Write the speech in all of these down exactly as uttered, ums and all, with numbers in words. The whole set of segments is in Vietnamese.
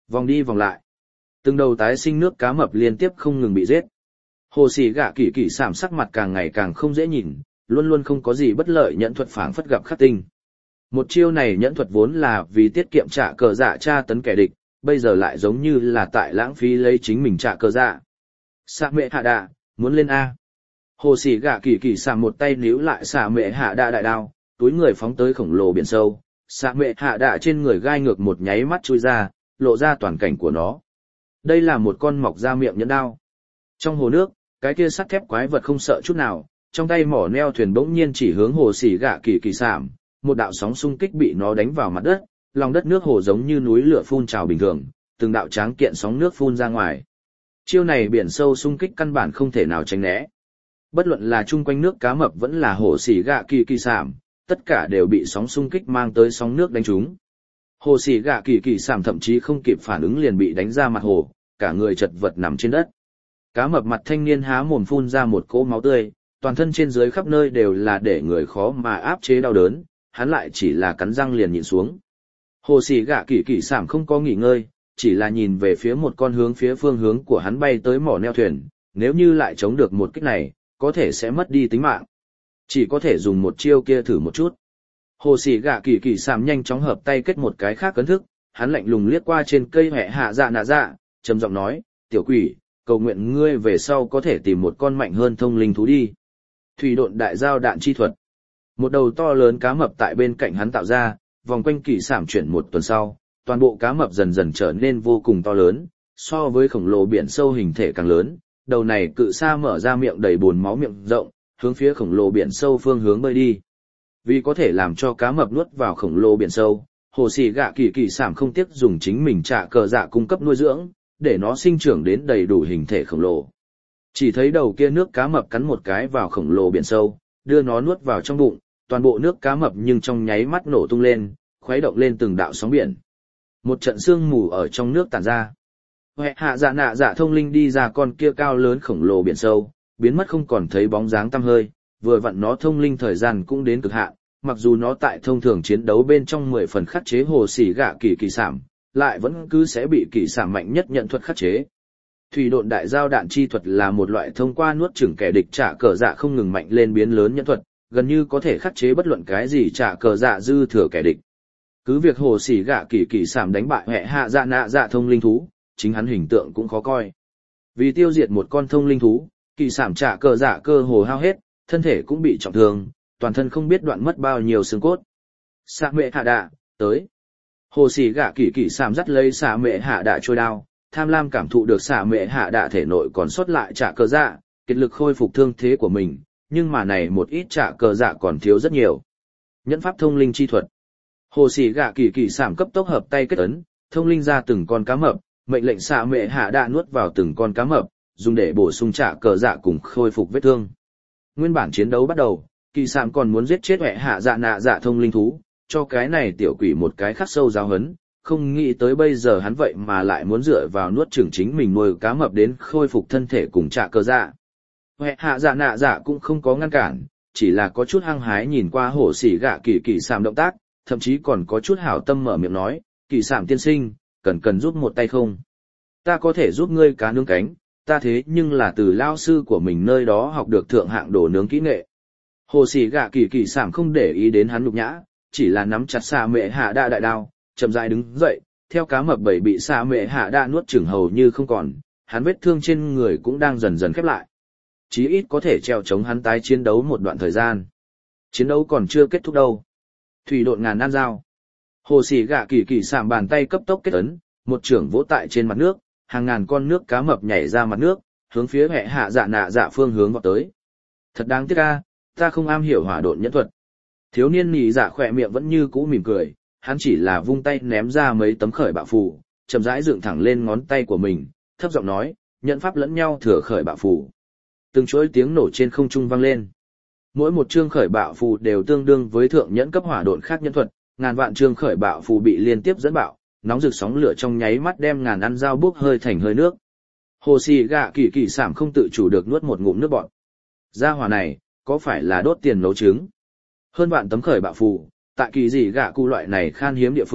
Vòng đi vòng lại. Từng đầu tái sinh nước cá mập liên tiếp không ngừng bị giết. Hồ Sĩ Gạ Kỳ Kỳ Sảm sắc mặt càng ngày càng không dễ nhìn, luôn luôn không có gì bất lợi nhẫn thuật phảng phất gặp khắc tinh. Một chiêu này nhẫn thuật vốn là vì tiết kiệm trả cờ dạ tra tấn kẻ địch, bây giờ lại giống như là tại lãng phí lấy chính mình trả cờ dạ. Sạ mệ hạ đạ, muốn lên A. Hồ Sĩ Gạ Kỳ Kỳ Sảm một tay níu lại Sạ mệ hạ đạ đại đao, túi người phóng tới khổng lồ biển sâu. Sạ mệ hạ đạ trên người gai ngược một nháy mắt chui ra, lộ ra toàn cảnh của nó. Đây là một con mọc ra miệng nhẫn đao. Trong hồ nước, cái kia sắt thép quái vật không sợ chút nào, trong tay mỏ neo thuyền bỗng nhiên chỉ hướng Hồ Sĩ Gạ Kỳ Kỳ Sảm, một đạo sóng xung kích bị nó đánh vào mặt đất, lòng đất nước hồ giống như núi lửa phun trào bình thường, từng đạo tráng kiện sóng nước phun ra ngoài. Chiêu này biển sâu xung kích căn bản không thể nào tránh né. Bất luận là chung quanh nước cá mập vẫn là Hồ Sĩ Gạ Kỳ Kỳ Sảm, tất cả đều bị sóng xung kích mang tới sóng nước đánh trúng. Hồ Sĩ Gạ Kỳ Kỳ Sảm thậm chí không kịp phản ứng liền bị đánh ra mặt hồ, cả người chật vật nằm trên đất. Cá mập mặt thanh niên há mồm phun ra một cỗ máu tươi, toàn thân trên dưới khắp nơi đều là để người khó mà áp chế đau đớn, hắn lại chỉ là cắn răng liền nhịn xuống. Hồ Sĩ Gạ Kỳ Kỳ Sảm không có nghỉ ngơi, chỉ là nhìn về phía một con hướng phía phương hướng của hắn bay tới mỏ neo thuyền, nếu như lại chống được một kích này, có thể sẽ mất đi tính mạng. Chỉ có thể dùng một chiêu kia thử một chút. Hồ Sĩ Gạ Kỳ Kỳ Sảm nhanh chóng hợp tay kết một cái khác cấn thức, hắn lạnh lùng liếc qua trên cây hẹ hạ dạ nạ dạ, trầm giọng nói, tiểu quỷ, cầu nguyện ngươi về sau có thể tìm một con mạnh hơn thông linh thú đi. Thủy độn đại giao đạn chi thuật. Một đầu to lớn cá mập tại bên cạnh hắn tạo ra, vòng quanh Kỳ Sảm chuyển một tuần sau, toàn bộ cá mập dần dần trở nên vô cùng to lớn, so với khổng lồ biển sâu hình thể càng lớn, đầu này cự sa mở ra miệng đầy bùn máu miệng rộng, hướng phía khổng lồ biển sâu phương hướng bơi đi. Vì có thể làm cho cá mập nuốt vào khổng lồ biển sâu, Hồ Sĩ Gạ Kỳ Kỳ Sảm không tiếc dùng chính mình trả cờ dạ cung cấp nuôi dưỡng, để nó sinh trưởng đến đầy đủ hình thể khổng lồ. Chỉ thấy đầu kia nước cá mập cắn một cái vào khổng lồ biển sâu, đưa nó nuốt vào trong bụng, toàn bộ nước cá mập nhưng trong nháy mắt nổ tung lên, khuấy động lên từng đạo sóng biển. Một trận sương mù ở trong nước tản ra. Huệ hạ dạ nạ dạ thông linh đi ra con kia cao lớn khổng lồ biển sâu, biến mất không còn thấy bóng dáng tăm hơi, vừa vặn nó thông linh thời gian cũng đến cực hạn, mặc dù nó tại thông thường chiến đấu bên trong mười phần khắc chế Hồ Sĩ Gạ Kỳ Kỳ Sảm, lại vẫn cứ sẽ bị Kỳ Sảm mạnh nhất nhận thuật khắc chế. Thủy độn đại giao đạn chi thuật là một loại thông qua nuốt chửng kẻ địch trả cờ dạ không ngừng mạnh lên biến lớn nhận thuật, gần như có thể khắc chế bất luận cái gì trả cờ dạ dư thừa kẻ địch. Cứ việc Hồ Sĩ Gạ Kỳ Kỳ Sảm đánh bại hệ hạ dạ nạ dạ thông linh thú, chính hắn hình tượng cũng khó coi. Vì tiêu diệt một con thông linh thú, Kỳ Sảm trả cờ dạ cơ hồ hao hết, thân thể cũng bị trọng thương, toàn thân không biết đoạn mất bao nhiêu xương cốt. Sạ mệ hạ đạ, tới. Hồ Sĩ Gạ Kỳ Kỳ Sảm dắt lấy Sạ mệ hạ đạ trôi đao, tham lam cảm thụ được Sạ mệ hạ đạ thể nội còn sót lại trả cờ dạ, kiệt lực khôi phục thương thế của mình, nhưng mà này một ít trả cờ dạ còn thiếu rất nhiều. Nhẫn pháp thông linh chi thuật. Hồ Sĩ Gạ Kỳ Kỳ Sảm cấp tốc hợp tay kết ấn, thông linh ra từng con cá mập, mệnh lệnh Sạ mệ hạ đạ nuốt vào từng con cá mập, dùng để bổ sung trả cờ dạ cùng khôi phục vết thương. Nguyên bản chiến đấu bắt đầu, Kỳ Sảm còn muốn giết chết hệ hạ dạ nạ dạ thông linh thú, cho cái này tiểu quỷ một cái khắc sâu giáo hấn, không nghĩ tới bây giờ hắn vậy mà lại muốn dựa vào nuốt chửng chính mình nuôi cá mập đến khôi phục thân thể cùng trả cờ dạ. Hệ hạ dạ nạ dạ cũng không có ngăn cản, chỉ là có chút hăng hái nhìn qua Hồ Sĩ Gạ Kỳ Kỳ Sảm động tác, thậm chí còn có chút hảo tâm mở miệng nói, Kỳ Sảm tiên sinh, cần cần giúp một tay không? Ta có thể giúp ngươi cá nướng cánh, ta thế nhưng là từ lao sư của mình nơi đó học được thượng hạng đồ nướng kỹ nghệ. Hồ Sĩ Gạ Kỳ Kỳ Sảm không để ý đến hắn nhục nhã, chỉ là nắm chặt Sạ mệ hạ đạ đại đao, chậm rãi đứng dậy, theo cá mập bảy bị Sạ mệ hạ đạ nuốt chửng hầu như không còn, hắn vết thương trên người cũng đang dần dần khép lại. Chí ít có thể treo chống hắn tái chiến đấu một đoạn thời gian. Chiến đấu còn chưa kết thúc đâu. Thủy độn ngàn nan dao. Hồ Sĩ Gạ Kỳ Kỳ Sảm bàn tay cấp tốc kết ấn, một chưởng vỗ tại trên mặt nước, hàng ngàn con nước cá mập nhảy ra mặt nước, hướng phía hệ hạ dạ nạ dạ phương hướng vọt tới. Thật đáng tiếc a, ta không am hiểu hỏa độn nhẫn thuật. Thiếu niên nhị dạ khỏe miệng vẫn như cũ mỉm cười, hắn chỉ là vung tay ném ra mấy tấm khởi bạo phù, chậm rãi dựng thẳng lên ngón tay của mình, thấp giọng nói, nhận pháp lẫn nhau thừa khởi bạo phù. Từng chuỗi tiếng nổ trên không trung vang lên. Mỗi một chương khởi bạo phù đều tương đương với thượng nhẫn cấp hỏa độn khác nhẫn thuật, ngàn vạn chương khởi bạo phù bị liên tiếp dẫn bạo, nóng rực sóng lửa trong nháy mắt đem ngàn ăn dao bốc hơi thành hơi nước. Hồ Sĩ Gạ Kỳ Kỳ Sảm không tự chủ được nuốt một ngụm nước bọt. Gia hỏa này, có phải là đốt tiền nấu trứng? Hơn vạn tấm khởi bạo phù, tại kỳ dị gạ cụ loại này khan hiếm địa phương,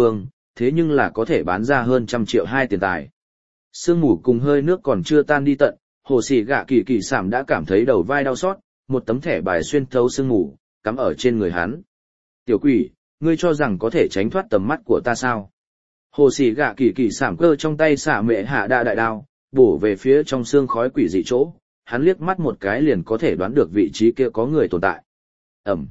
thế nhưng là có thể bán ra hơn trăm triệu hai tiền tài. Sương mù cùng hơi nước còn chưa tan đi tận, hồ xỉ gạ kỳ kỳ sảm đã cảm thấy đầu vai đau xót, một tấm thẻ bài xuyên thấu sương mù, cắm ở trên người hắn. Tiểu quỷ, ngươi cho rằng có thể tránh thoát tầm mắt của ta sao? Hồ xỉ gạ kỳ kỳ sảm cơ trong tay xả mệ hạ đa đại đao, bổ về phía trong xương khói quỷ dị chỗ, hắn liếc mắt một cái liền có thể đoán được vị trí kia có người tồn tại. Ẩm.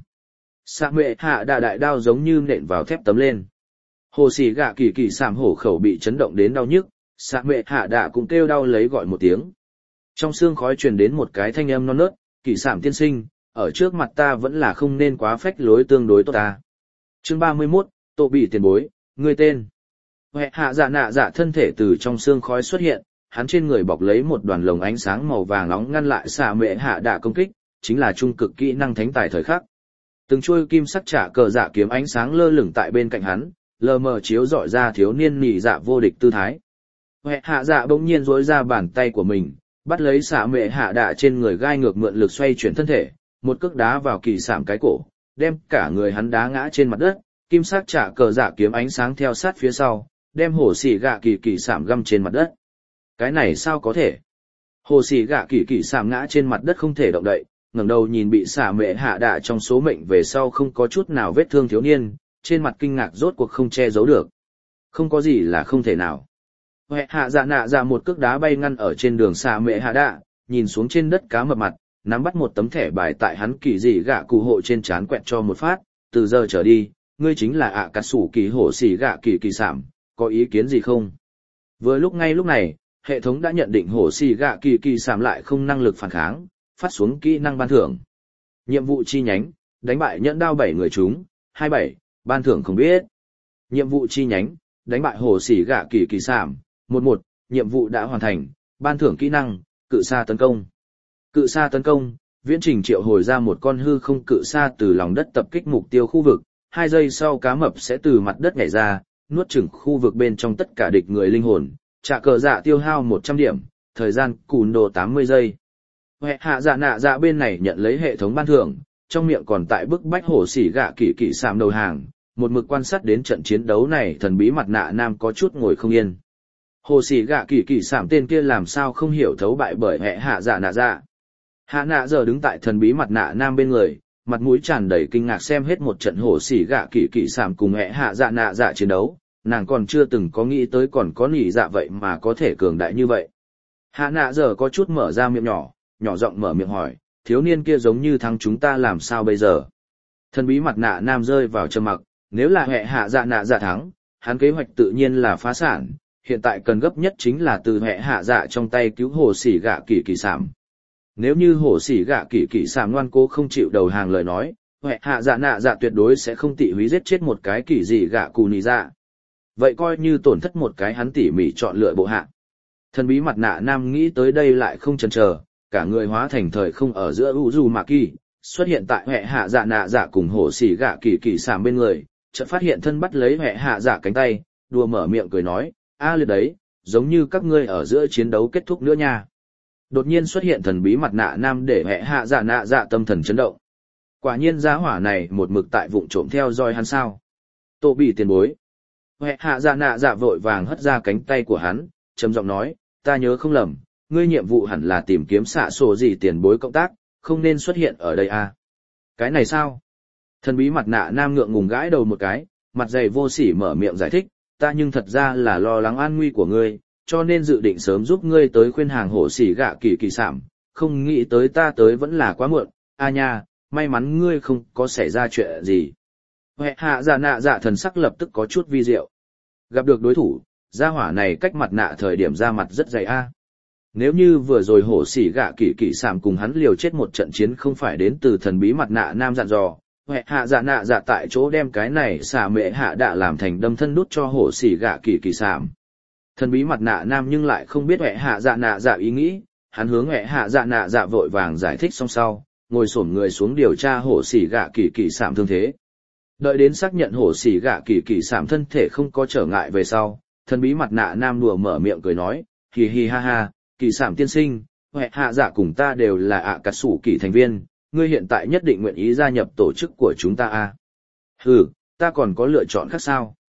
Xả mệ hạ đa đại đao giống như nện vào thép tấm lên. Hồ xỉ gạ kỳ kỳ sảm hổ khẩu bị chấn động đến đau nhức, xả mệ hạ đa cũng kêu đau lấy gọi một tiếng. Trong xương khói truyền đến một cái thanh âm non nớt, kỳ sảm tiên sinh, ở trước mặt ta vẫn là không nên quá phách lối tương đối tốt ta. Chương ba mươi mốt, Tô bị tiền bối, ngươi tên. Huệ hạ dạ nạ dạ thân thể từ trong xương khói xuất hiện, hắn trên người bọc lấy một đoàn lồng ánh sáng màu vàng nóng ngăn lại xạ mệ hạ đạ công kích, chính là trung cực kỹ năng thánh tài thời khắc. Từng chuôi kim sắc trả cờ dạ kiếm ánh sáng lơ lửng tại bên cạnh hắn, lờ mờ chiếu rọi ra thiếu niên nỉ dạ vô địch tư thái. Huệ hạ dạ bỗng nhiên duỗi ra bàn tay của mình, bắt lấy xạ mệ hạ đạ trên người gai ngược mượn lực xoay chuyển thân thể, một cước đá vào kỳ sảm cái cổ, đem cả người hắn đá ngã trên mặt đất, kim sắc trả cờ dạ kiếm ánh sáng theo sát phía sau, đem hồ xỉ gạ kỳ kỳ sảm găm trên mặt đất. Cái này sao có thể? Hồ xỉ gạ kỳ kỳ sảm ngã trên mặt đất không thể động đậy, ngẩng đầu nhìn bị xả mệ hạ đạ trong số mệnh về sau không có chút nào vết thương thiếu niên, trên mặt kinh ngạc rốt cuộc không che giấu được. Không có gì là không thể nào. Huệ hạ dạ nạ dạ một cước đá bay ngăn ở trên đường xả mệ hạ đạ, nhìn xuống trên đất cá mập mặt, nắm bắt một tấm thẻ bài tại hắn kỳ dị gạ cụ hộ trên trán quẹt cho một phát, từ giờ trở đi, ngươi chính là ạ cà sủ kỳ hổ xỉ gạ kỳ kỳ sảm, có ý kiến gì không? Vừa lúc ngay lúc này, hệ thống đã nhận định hổ xỉ gạ kỳ kỳ sảm lại không năng lực phản kháng, phát xuống kỹ năng ban thưởng. Nhiệm vụ chi nhánh, đánh bại nhẫn đao bảy người chúng, hai mươi bảy, ban thưởng không biết. Nhiệm vụ chi nhánh, đánh bại hổ xỉ gạ kỳ kỳ sảm, một một, nhiệm vụ đã hoàn thành, ban thưởng kỹ năng, cự sa tấn công. Cự sa tấn công, viễn trình triệu hồi ra một con hư không cự sa từ lòng đất tập kích mục tiêu khu vực, hai giây sau cá mập sẽ từ mặt đất nhảy ra, nuốt chửng khu vực bên trong tất cả địch người linh hồn, trả cờ dạ tiêu hao một trăm điểm, thời gian cùn đồ tám mươi giây. Huệ hạ dạ nạ dạ bên này nhận lấy hệ thống ban thưởng, trong miệng còn tại bức bách hổ xỉ gạ kỳ kỳ sảm đầu hàng, một mực quan sát đến trận chiến đấu này thần bí mặt nạ nam có chút ngồi không yên. Hồ xỉ gạ kỳ kỳ sảm tên kia làm sao không hiểu thấu bại bởi hệ hạ dạ nạ dạ. Hạ nạ giờ đứng tại thần bí mặt nạ nam bên người, mặt mũi tràn đầy kinh ngạc xem hết một trận hổ xỉ gạ kỳ kỳ sảm cùng hệ hạ dạ nạ dạ chiến đấu, nàng còn chưa từng có nghĩ tới còn có nỉ dạ vậy mà có thể cường đại như vậy. Hạ nạ giờ có chút mở ra miệng nhỏ, nhỏ giọng mở miệng hỏi, thiếu niên kia giống như thắng chúng ta làm sao bây giờ? Thần bí mặt nạ nam rơi vào trầm mặc, nếu là hệ hạ dạ nạ dạ thắng, hắn kế hoạch tự nhiên là phá sản, hiện tại cần gấp nhất chính là từ hệ hạ dạ trong tay cứu hồ xỉ gạ kỳ kỳ sảm. Nếu như hổ xỉ gạ kỳ kỳ sảm ngoan cố không chịu đầu hàng lời nói, hệ hạ dạ nạ dạ tuyệt đối sẽ không tị húy giết chết một cái kỳ dị gạ cù nì dạ. Vậy coi như tổn thất một cái hắn tỉ mỉ chọn lựa bộ hạ. Thần bí mặt nạ nam nghĩ tới đây lại không chần chờ, cả người hóa thành thời không ở giữa u du mạ kỳ, xuất hiện tại hệ hạ dạ nạ dạ cùng hổ xỉ gạ kỳ kỳ sảm bên người, chợt phát hiện thân bắt lấy hệ hạ dạ cánh tay, đùa mở miệng cười nói, a liệt đấy, giống như các ngươi ở giữa chiến đấu kết thúc nữa nha. Đột nhiên xuất hiện thần bí mặt nạ nam để hệ hạ dạ nạ dạ tâm thần chấn động. Quả nhiên giá hỏa này một mực tại vụng trộm theo dõi hắn sao. Tô bị tiền bối. Hệ hạ dạ nạ dạ vội vàng hất ra cánh tay của hắn, trầm giọng nói, ta nhớ không lầm, ngươi nhiệm vụ hẳn là tìm kiếm xạ sổ gì tiền bối cộng tác, không nên xuất hiện ở đây à. Cái này sao? Thần bí mặt nạ nam ngượng ngùng gãi đầu một cái, mặt dày vô sỉ mở miệng giải thích, ta nhưng thật ra là lo lắng an nguy của ngươi, cho nên dự định sớm giúp ngươi tới khuyên hàng hổ xỉ gạ kỳ kỳ sảm, không nghĩ tới ta tới vẫn là quá muộn, a nha, may mắn ngươi không có xảy ra chuyện gì. Hệ hạ dạ nạ dạ thần sắc lập tức có chút vi diệu. Gặp được đối thủ, gia hỏa này cách mặt nạ thời điểm ra mặt rất dày a. Nếu như vừa rồi hổ xỉ gạ kỳ kỳ sảm cùng hắn liều chết một trận chiến không phải đến từ thần bí mặt nạ nam dặn dò, hệ hạ dạ nạ dạ tại chỗ đem cái này xả mệ hạ đạ làm thành đâm thân đút cho hổ xỉ gạ kỳ kỳ sảm. Thần bí mặt nạ nam nhưng lại không biết hệ hạ dạ nạ dạ ý nghĩ, hắn hướng hệ hạ dạ nạ dạ vội vàng giải thích xong sau, ngồi xổm người xuống điều tra hổ xỉ gạ kỳ kỳ sảm thương thế. Đợi đến xác nhận hổ xỉ gạ kỳ kỳ sảm thân thể không có trở ngại về sau, thần bí mặt nạ nam đùa mở miệng cười nói, hì hì ha ha, kỳ sảm tiên sinh, hệ hạ dạ cùng ta đều là ạ cà sủ kỳ thành viên, ngươi hiện tại nhất định nguyện ý gia nhập tổ chức của chúng ta à? Hừ, ta còn có lựa chọn khác sao?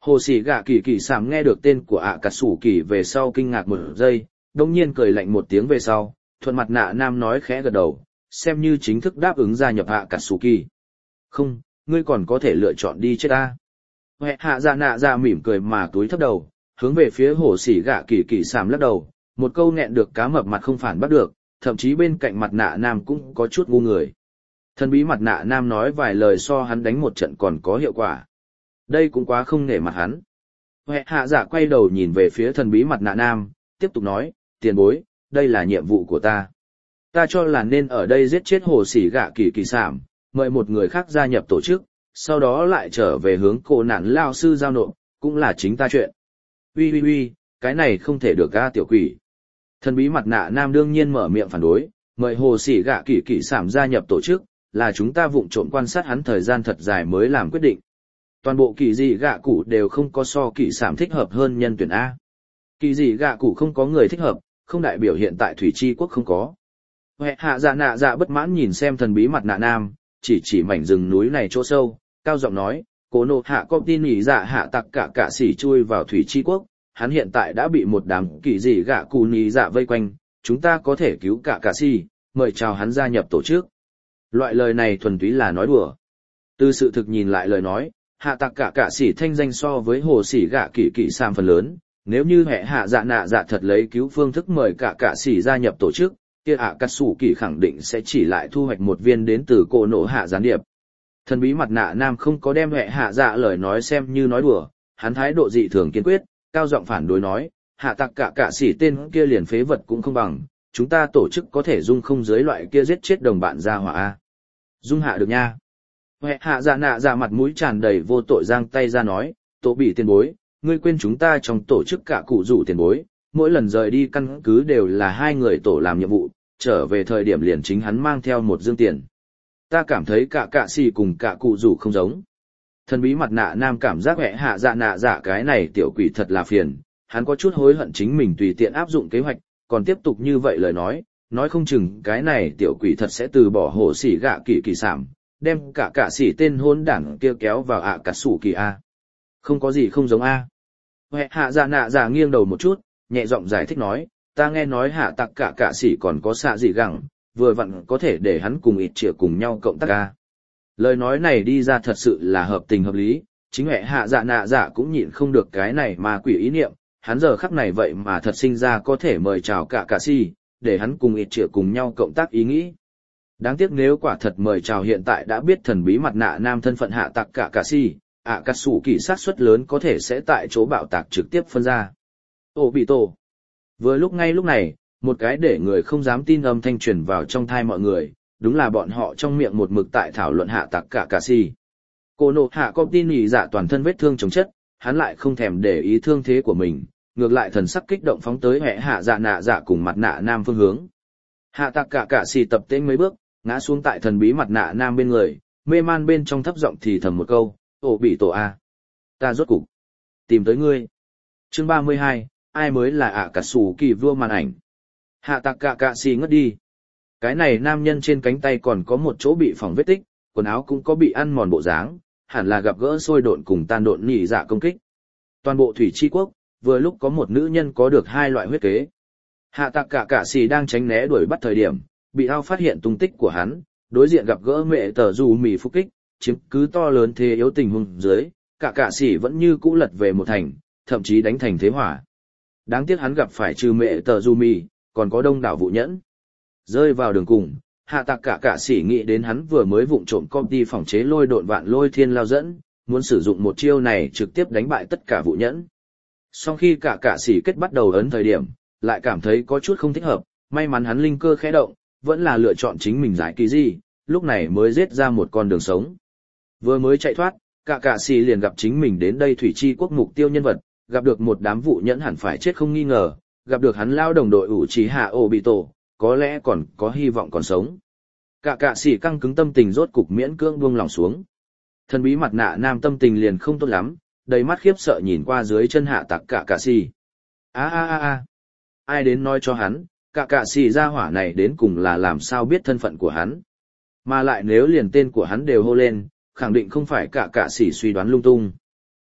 Hồ sĩ gạ kỳ kỳ sảm nghe được tên của ạ cà sủ kỳ về sau kinh ngạc một giây, đông nhiên cười lạnh một tiếng về sau, thuận mặt nạ nam nói khẽ gật đầu, xem như chính thức đáp ứng gia nhập ạ cà sủ kỳ. Không, ngươi còn có thể lựa chọn đi chết ta. Huệ hạ dạ nạ dạ mỉm cười mà túi thấp đầu, hướng về phía hồ sĩ gạ kỳ kỳ sảm lắc đầu, một câu nghẹn được cá mập mặt không phản bắt được, thậm chí bên cạnh mặt nạ nam cũng có chút ngu người. Thần bí mặt nạ nam nói vài lời so hắn đánh một trận còn có hiệu quả. Đây cũng quá không nể mặt hắn. Huệ hạ dạ quay đầu nhìn về phía thần bí mặt nạ nam, tiếp tục nói, tiền bối, đây là nhiệm vụ của ta. Ta cho là nên ở đây giết chết hồ sĩ gạ kỳ kỳ sảm, mời một người khác gia nhập tổ chức, sau đó lại trở về hướng cổ nạn lao sư giao nộp, cũng là chính ta chuyện. Ui ui ui, cái này không thể được ga tiểu quỷ. Thần bí mặt nạ nam đương nhiên mở miệng phản đối, mời hồ sĩ gạ kỳ kỳ sảm gia nhập tổ chức, là chúng ta vụng trộm quan sát hắn thời gian thật dài mới làm quyết định. Toàn bộ kỳ dị gạ cụ đều không có so kỳ sảm thích hợp hơn nhân tuyển A. Kỳ dị gạ cụ không có người thích hợp, không đại biểu hiện tại Thủy Chi Quốc không có. Huệ hạ dạ nạ dạ bất mãn nhìn xem thần bí mặt nạ nam, chỉ chỉ mảnh rừng núi này chỗ sâu, cao giọng nói, cố nộ hạ có tin nhỉ dạ hạ tặc cả cả sỉ chui vào Thủy Chi Quốc, hắn hiện tại đã bị một đám kỳ dị gạ cụ nhỉ dạ vây quanh, chúng ta có thể cứu cả cả sỉ, mời chào hắn gia nhập tổ chức. Loại lời này thuần túy là nói đùa. Từ sự thực nhìn lại lời nói, hạ tặc cả cả sỉ thanh danh so với hồ sỉ gạ kỳ kỳ sam phần lớn, nếu như hệ hạ dạ nạ dạ thật lấy cứu phương thức mời cả cả sỉ gia nhập tổ chức, kia ạ cắt sủ kỳ khẳng định sẽ chỉ lại thu hoạch một viên đến từ cổ nổ hạ gián điệp. Thần bí mặt nạ nam không có đem hệ hạ dạ lời nói xem như nói đùa, hắn thái độ dị thường kiên quyết, cao giọng phản đối nói, hạ tặc cả cả sỉ tên kia liền phế vật cũng không bằng, chúng ta tổ chức có thể dung không dưới loại kia giết chết đồng bạn ra hỏa a. Dung hạ được nha. Hệ hạ dạ nạ dạ mặt mũi tràn đầy vô tội giang tay ra nói, tổ bị tiền bối, ngươi quên chúng ta trong tổ chức cả cụ rủ tiền bối, mỗi lần rời đi căn cứ đều là hai người tổ làm nhiệm vụ, trở về thời điểm liền chính hắn mang theo một dương tiền. Ta cảm thấy cả cạ xì cùng cả cụ rủ không giống. Thần bí mặt nạ nam cảm giác hệ hạ dạ nạ dạ cái này tiểu quỷ thật là phiền, hắn có chút hối hận chính mình tùy tiện áp dụng kế hoạch, còn tiếp tục như vậy lời nói, nói không chừng cái này tiểu quỷ thật sẽ từ bỏ hồ xỉ gạ kỳ kỳ sảm, đem cả cả xỉ tên hôn đảng kia kéo vào ạ cả sủ kỳ A. Không có gì không giống A. Hệ hạ dạ nạ dạ nghiêng đầu một chút, nhẹ giọng giải thích nói, ta nghe nói hạ tặc cả cả xỉ còn có xạ gì gẳng, vừa vặn có thể để hắn cùng ít trịa cùng nhau cộng tác A. Lời nói này đi ra thật sự là hợp tình hợp lý, chính hệ hạ dạ nạ dạ cũng nhịn không được cái này mà quỷ ý niệm, hắn giờ khắc này vậy mà thật sinh ra có thể mời chào cả cả xỉ, để hắn cùng ít trịa cùng nhau cộng tác ý nghĩ. Đáng tiếc nếu quả thật mời chào hiện tại đã biết thần bí mặt nạ nam thân phận hạ tặc cả cả xỉ, ạ cắt sủ kỳ sát suất lớn có thể sẽ tại chỗ bạo tạc trực tiếp phân ra. Ô bị tổ. Vừa lúc ngay lúc này, một cái để người không dám tin âm thanh truyền vào trong thai mọi người, đúng là bọn họ trong miệng một mực tại thảo luận hạ tặc cả cả xỉ. Cô nộ hạ có tin nhỉ dạ toàn thân vết thương chống chất, hắn lại không thèm để ý thương thế của mình, ngược lại thần sắc kích động phóng tới hệ hạ dạ nạ dạ cùng mặt nạ nam phương hướng. Hạ tặc cả cả xỉ tập tễnh mấy bước, ngã xuống tại thần bí mặt nạ nam bên người, mê man bên trong thấp giọng thì thầm một câu, ổ bị tổ a, ta rốt cục tìm tới ngươi. Chương ba mươi hai, ai mới là ạ cả sủ kỳ vua màn ảnh. Hạ tặc cả cả xì ngất đi. Cái này nam nhân trên cánh tay còn có một chỗ bị phỏng vết tích, quần áo cũng có bị ăn mòn bộ dáng, hẳn là gặp gỡ sôi độn cùng tan độn nhị dạ công kích. Toàn bộ Thủy Chi Quốc, vừa lúc có một nữ nhân có được hai loại huyết kế. Hạ tặc cả cả xì đang tránh né đuổi bắt thời điểm, bị ao phát hiện tung tích của hắn, đối diện gặp gỡ mẹ tờ dù mì phục kích, chiếm cứ to lớn thế yếu tình huống dưới, cả cả sĩ vẫn như cũ lật về một thành, thậm chí đánh thành thế hỏa. Đáng tiếc hắn gặp phải trừ mẹ tờ dù mì, còn có đông đảo vụ nhẫn. Rơi vào đường cùng, hạ tặc cả cả sĩ nghĩ đến hắn vừa mới vụng trộm công ty phòng chế lôi độn vạn lôi thiên lao dẫn, muốn sử dụng một chiêu này trực tiếp đánh bại tất cả vụ nhẫn. Sau khi cả cả sĩ kết bắt đầu ấn thời điểm, lại cảm thấy có chút không thích hợp, may mắn hắn linh cơ khẽ động, vẫn là lựa chọn chính mình giải kỳ gì, lúc này mới giết ra một con đường sống. Vừa mới chạy thoát, cả cả xì liền gặp chính mình đến đây Thủy Chi Quốc mục tiêu nhân vật, gặp được một đám vụ nhẫn hẳn phải chết không nghi ngờ, gặp được hắn lao đồng đội ủ trí hạ ổ bị tổ, có lẽ còn có hy vọng còn sống. Cả cả xì căng cứng tâm tình rốt cục miễn cưỡng buông lòng xuống. Thần bí mặt nạ nam tâm tình liền không tốt lắm, đầy mắt khiếp sợ nhìn qua dưới chân hạ tặc cả cả xì. A a a a, ai đến nói cho hắn, cả cả xì ra hỏa này đến cùng là làm sao biết thân phận của hắn. Mà lại nếu liền tên của hắn đều hô lên, khẳng định không phải cả cả xỉ suy đoán lung tung.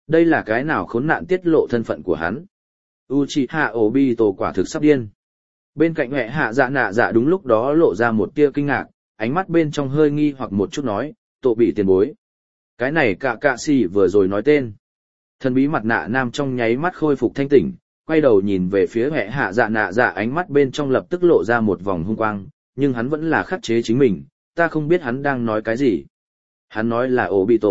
Đây là cái nào khốn nạn tiết lộ thân phận của hắn. Uchiha Obito quả thực sắp điên. Bên cạnh hệ hạ dạ nạ dạ đúng lúc đó lộ ra một tia kinh ngạc, ánh mắt bên trong hơi nghi hoặc một chút nói, tổ bị tiền bối. Cái này cả cạ xì vừa rồi nói tên. Thần bí mặt nạ nam trong nháy mắt khôi phục thanh tỉnh, quay đầu nhìn về phía hệ hạ dạ nạ dạ, ánh mắt bên trong lập tức lộ ra một vòng hung quang, nhưng hắn vẫn là khắc chế chính mình, ta không biết hắn đang nói cái gì. Hắn nói là Obito.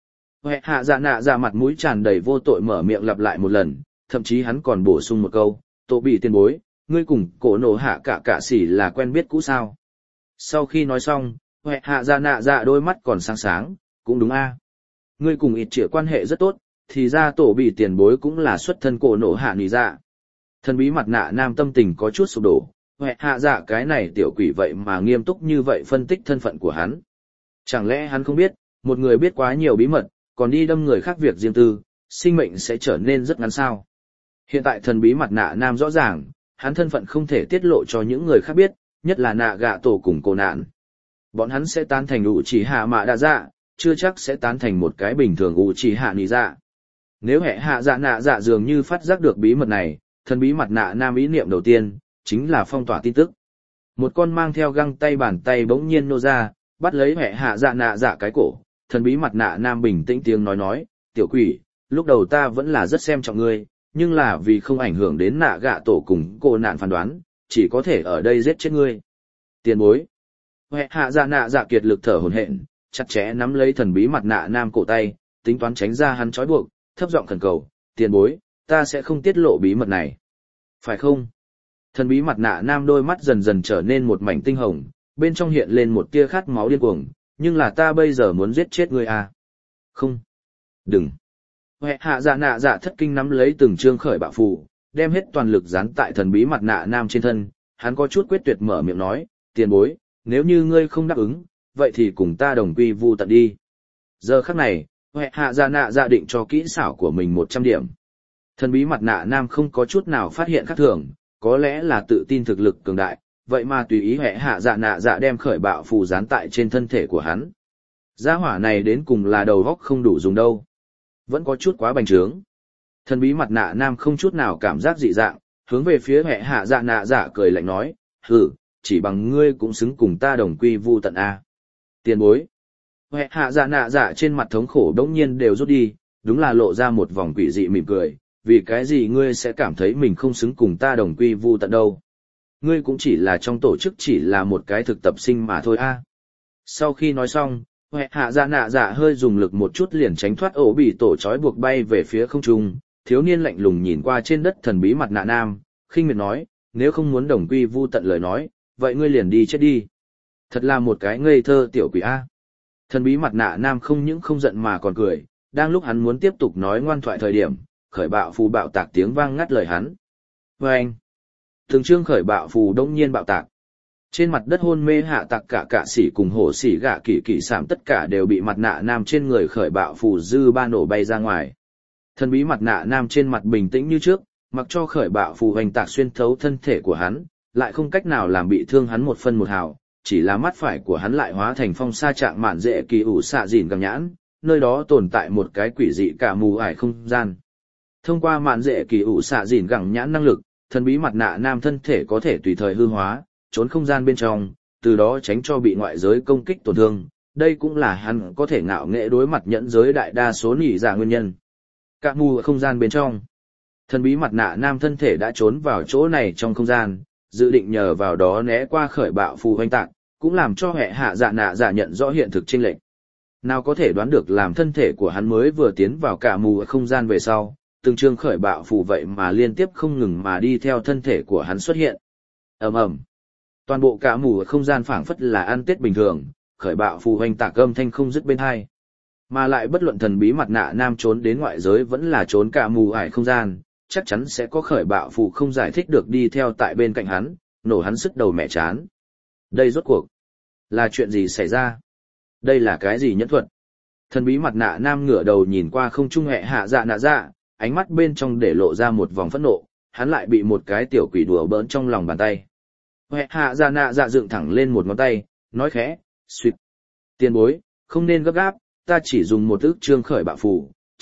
Hệ hạ dạ nạ dạ mặt mũi tràn đầy vô tội mở miệng lặp lại một lần, thậm chí hắn còn bổ sung một câu, tổ bị tiền bối, ngươi cùng cổ nổ hạ cả cạ xỉ là quen biết cũ sao. Sau khi nói xong, hệ hạ dạ nạ dạ đôi mắt còn sáng sáng, cũng đúng a. Ngươi cùng ít trịa quan hệ rất tốt, thì ra tổ bị tiền bối cũng là xuất thân cổ nổ hạ nì dạ. Thần bí mặt nạ nam tâm tình có chút sụp đổ, hệ hạ dạ cái này tiểu quỷ vậy mà nghiêm túc như vậy phân tích thân phận của hắn. Chẳng lẽ hắn không biết, một người biết quá nhiều bí mật, còn đi đâm người khác việc riêng tư, sinh mệnh sẽ trở nên rất ngắn sao. Hiện tại thần bí mặt nạ nam rõ ràng, hắn thân phận không thể tiết lộ cho những người khác biết, nhất là nạ gạ tổ cùng cô nạn. Bọn hắn sẽ tán thành ủ chỉ hạ mạ đa dạ, chưa chắc sẽ tán thành một cái bình thường ủ chỉ hạ nì dạ. Nếu hệ hạ dạ nạ dạ dường như phát giác được bí mật này, thần bí mặt nạ nam ý niệm đầu tiên, chính là phong tỏa tin tức. Một con mang theo găng tay bàn tay bỗng nhiên nô ra, bắt lấy hệ hạ dạ nạ dạ cái cổ, thần bí mặt nạ nam bình tĩnh tiếng nói nói, tiểu quỷ, lúc đầu ta vẫn là rất xem trọng ngươi, nhưng là vì không ảnh hưởng đến nạ gạ tổ cùng cô nạn phán đoán, chỉ có thể ở đây giết chết ngươi. Tiền bối. Hệ hạ dạ nạ dạ kiệt lực thở hổn hển, chặt chẽ nắm lấy thần bí mặt nạ nam cổ tay, tính toán tránh ra hắn trói buộc, thấp giọng khẩn cầu, tiền bối, ta sẽ không tiết lộ bí mật này. Phải không? Thần bí mặt nạ nam đôi mắt dần dần trở nên một mảnh tinh hồng, bên trong hiện lên một tia khát máu điên cuồng, nhưng là ta bây giờ muốn giết chết ngươi à? Không. Đừng. Hệ hạ dạ nạ dạ thất kinh nắm lấy từng trương khởi bạo phù, đem hết toàn lực dán tại thần bí mặt nạ nam trên thân, hắn có chút quyết tuyệt mở miệng nói, tiền bối, nếu như ngươi không đáp ứng, vậy thì cùng ta đồng quy vu tận đi. Giờ khắc này, hệ hạ dạ nạ dạ định cho kỹ xảo của mình một trăm điểm. Thần bí mặt nạ nam không có chút nào phát hiện khác thường, có lẽ là tự tin thực lực cường đại, vậy mà tùy ý hệ hạ dạ nạ dạ đem khởi bạo phù dán tại trên thân thể của hắn. Gia hỏa này đến cùng là đầu góc không đủ dùng đâu. Vẫn có chút quá bành trướng. Thần bí mặt nạ nam không chút nào cảm giác dị dạng, hướng về phía hệ hạ dạ nạ dạ cười lạnh nói, hừ, chỉ bằng ngươi cũng xứng cùng ta đồng quy vu tận a. Tiền bối. Hệ hạ dạ nạ dạ trên mặt thống khổ đống nhiên đều rút đi, đúng là lộ ra một vòng quỷ dị mỉm cười, vì cái gì ngươi sẽ cảm thấy mình không xứng cùng ta đồng quy vu tận đâu. Ngươi cũng chỉ là trong tổ chức chỉ là một cái thực tập sinh mà thôi a. Sau khi nói xong, hệ hạ dạ nạ dạ hơi dùng lực một chút liền tránh thoát ổ bị tổ trói buộc bay về phía không trung, thiếu niên lạnh lùng nhìn qua trên đất thần bí mặt nạ nam, khinh miệt nói, nếu không muốn đồng quy vu tận lời nói, vậy ngươi liền đi chết đi. Thật là một cái ngây thơ tiểu quỷ a. Thần bí mặt nạ nam không những không giận mà còn cười, đang lúc hắn muốn tiếp tục nói ngoan thoại thời điểm, khởi bạo phù bạo tạc tiếng vang ngắt lời hắn. Và anh, từng chương khởi bạo phù đông nhiên bạo tạc. Trên mặt đất hôn mê hạ tạc cả cạ sĩ cùng hổ sĩ gạ kỳ kỳ sảm tất cả đều bị mặt nạ nam trên người khởi bạo phù dư ba nổ bay ra ngoài. Thần bí mặt nạ nam trên mặt bình tĩnh như trước, mặc cho khởi bạo phù hoành tạc xuyên thấu thân thể của hắn, lại không cách nào làm bị thương hắn một phân một hào, chỉ là mắt phải của hắn lại hóa thành phong sa trạng mạn dễ kỳ ủ xạ dìn gầm nhãn, nơi đó tồn tại một cái quỷ dị cả mù ải không gian. Thông qua mạn dễ kỳ ủ xạ dìn gẳng nhãn năng lực, thần bí mặt nạ nam thân thể có thể tùy thời hư hóa, trốn không gian bên trong, từ đó tránh cho bị ngoại giới công kích tổn thương. Đây cũng là hắn có thể ngạo nghệ đối mặt nhẫn giới đại đa số nỉ giả nguyên nhân. Cả mù ở không gian bên trong, thần bí mặt nạ nam thân thể đã trốn vào chỗ này trong không gian, dự định nhờ vào đó né qua khởi bạo phù hoành tạc, cũng làm cho hệ hạ dạ nạ dạ nhận rõ hiện thực chênh lệch. Nào có thể đoán được làm thân thể của hắn mới vừa tiến vào cả mù ở không gian về sau, từng chương khởi bạo phù vậy mà liên tiếp không ngừng mà đi theo thân thể của hắn xuất hiện. Ầm ầm. Toàn bộ cả mù ở không gian phảng phất là ăn tết bình thường, khởi bạo phù hoành tạc âm thanh không dứt bên hai. Mà lại bất luận thần bí mặt nạ nam trốn đến ngoại giới vẫn là trốn cả mù ải không gian, chắc chắn sẽ có khởi bạo phù không giải thích được đi theo tại bên cạnh hắn, nổ hắn sức đầu mẹ chán. Đây rốt cuộc là chuyện gì xảy ra? Đây là cái gì nhẫn thuật? Thần bí mặt nạ nam ngửa đầu nhìn qua không trung hệ hạ dạ nạ dạ, ánh mắt bên trong để lộ ra một vòng phẫn nộ, hắn lại bị một cái tiểu quỷ đùa bỡn trong lòng bàn tay. Hệ hạ dạ nạ dạ dựng thẳng lên một ngón tay, nói khẽ, suýt. Tiền bối, không nên gấp gáp, ta chỉ dùng một ức trương khởi bạo phù,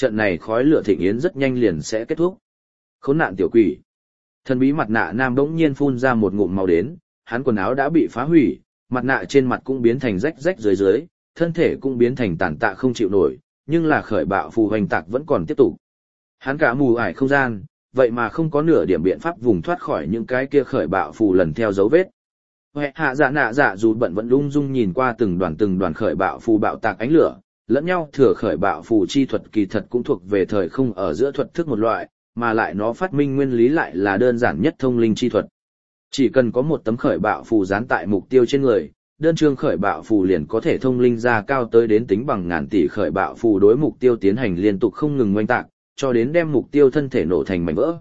trận này khói lửa thịnh yến rất nhanh liền sẽ kết thúc. Khốn nạn tiểu quỷ. Thần bí mặt nạ nam bỗng nhiên phun ra một ngụm máu đến, hắn quần áo đã bị phá hủy, mặt nạ trên mặt cũng biến thành rách rách dưới dưới, thân thể cũng biến thành tàn tạ không chịu nổi, nhưng là khởi bạo phù hoành tạc vẫn còn tiếp tục. Hắn cả mù ải không gian, vậy mà không có nửa điểm biện pháp vùng thoát khỏi những cái kia khởi bạo phù lần theo dấu vết. Hệ hạ dạ nạ dạ dù bận vẫn lung dung nhìn qua từng đoàn từng đoàn khởi bạo phù bạo tạc ánh lửa, lẫn nhau thừa khởi bạo phù chi thuật kỳ thật cũng thuộc về thời không ở giữa thuật thức một loại, mà lại nó phát minh nguyên lý lại là đơn giản nhất thông linh chi thuật. Chỉ cần có một tấm khởi bạo phù dán tại mục tiêu trên người, đơn chương khởi bạo phù liền có thể thông linh ra cao tới đến tính bằng ngàn tỷ khởi bạo phù đối mục tiêu tiến hành liên tục không ngừng oanh tạc, cho đến đem mục tiêu thân thể nổ thành mảnh vỡ.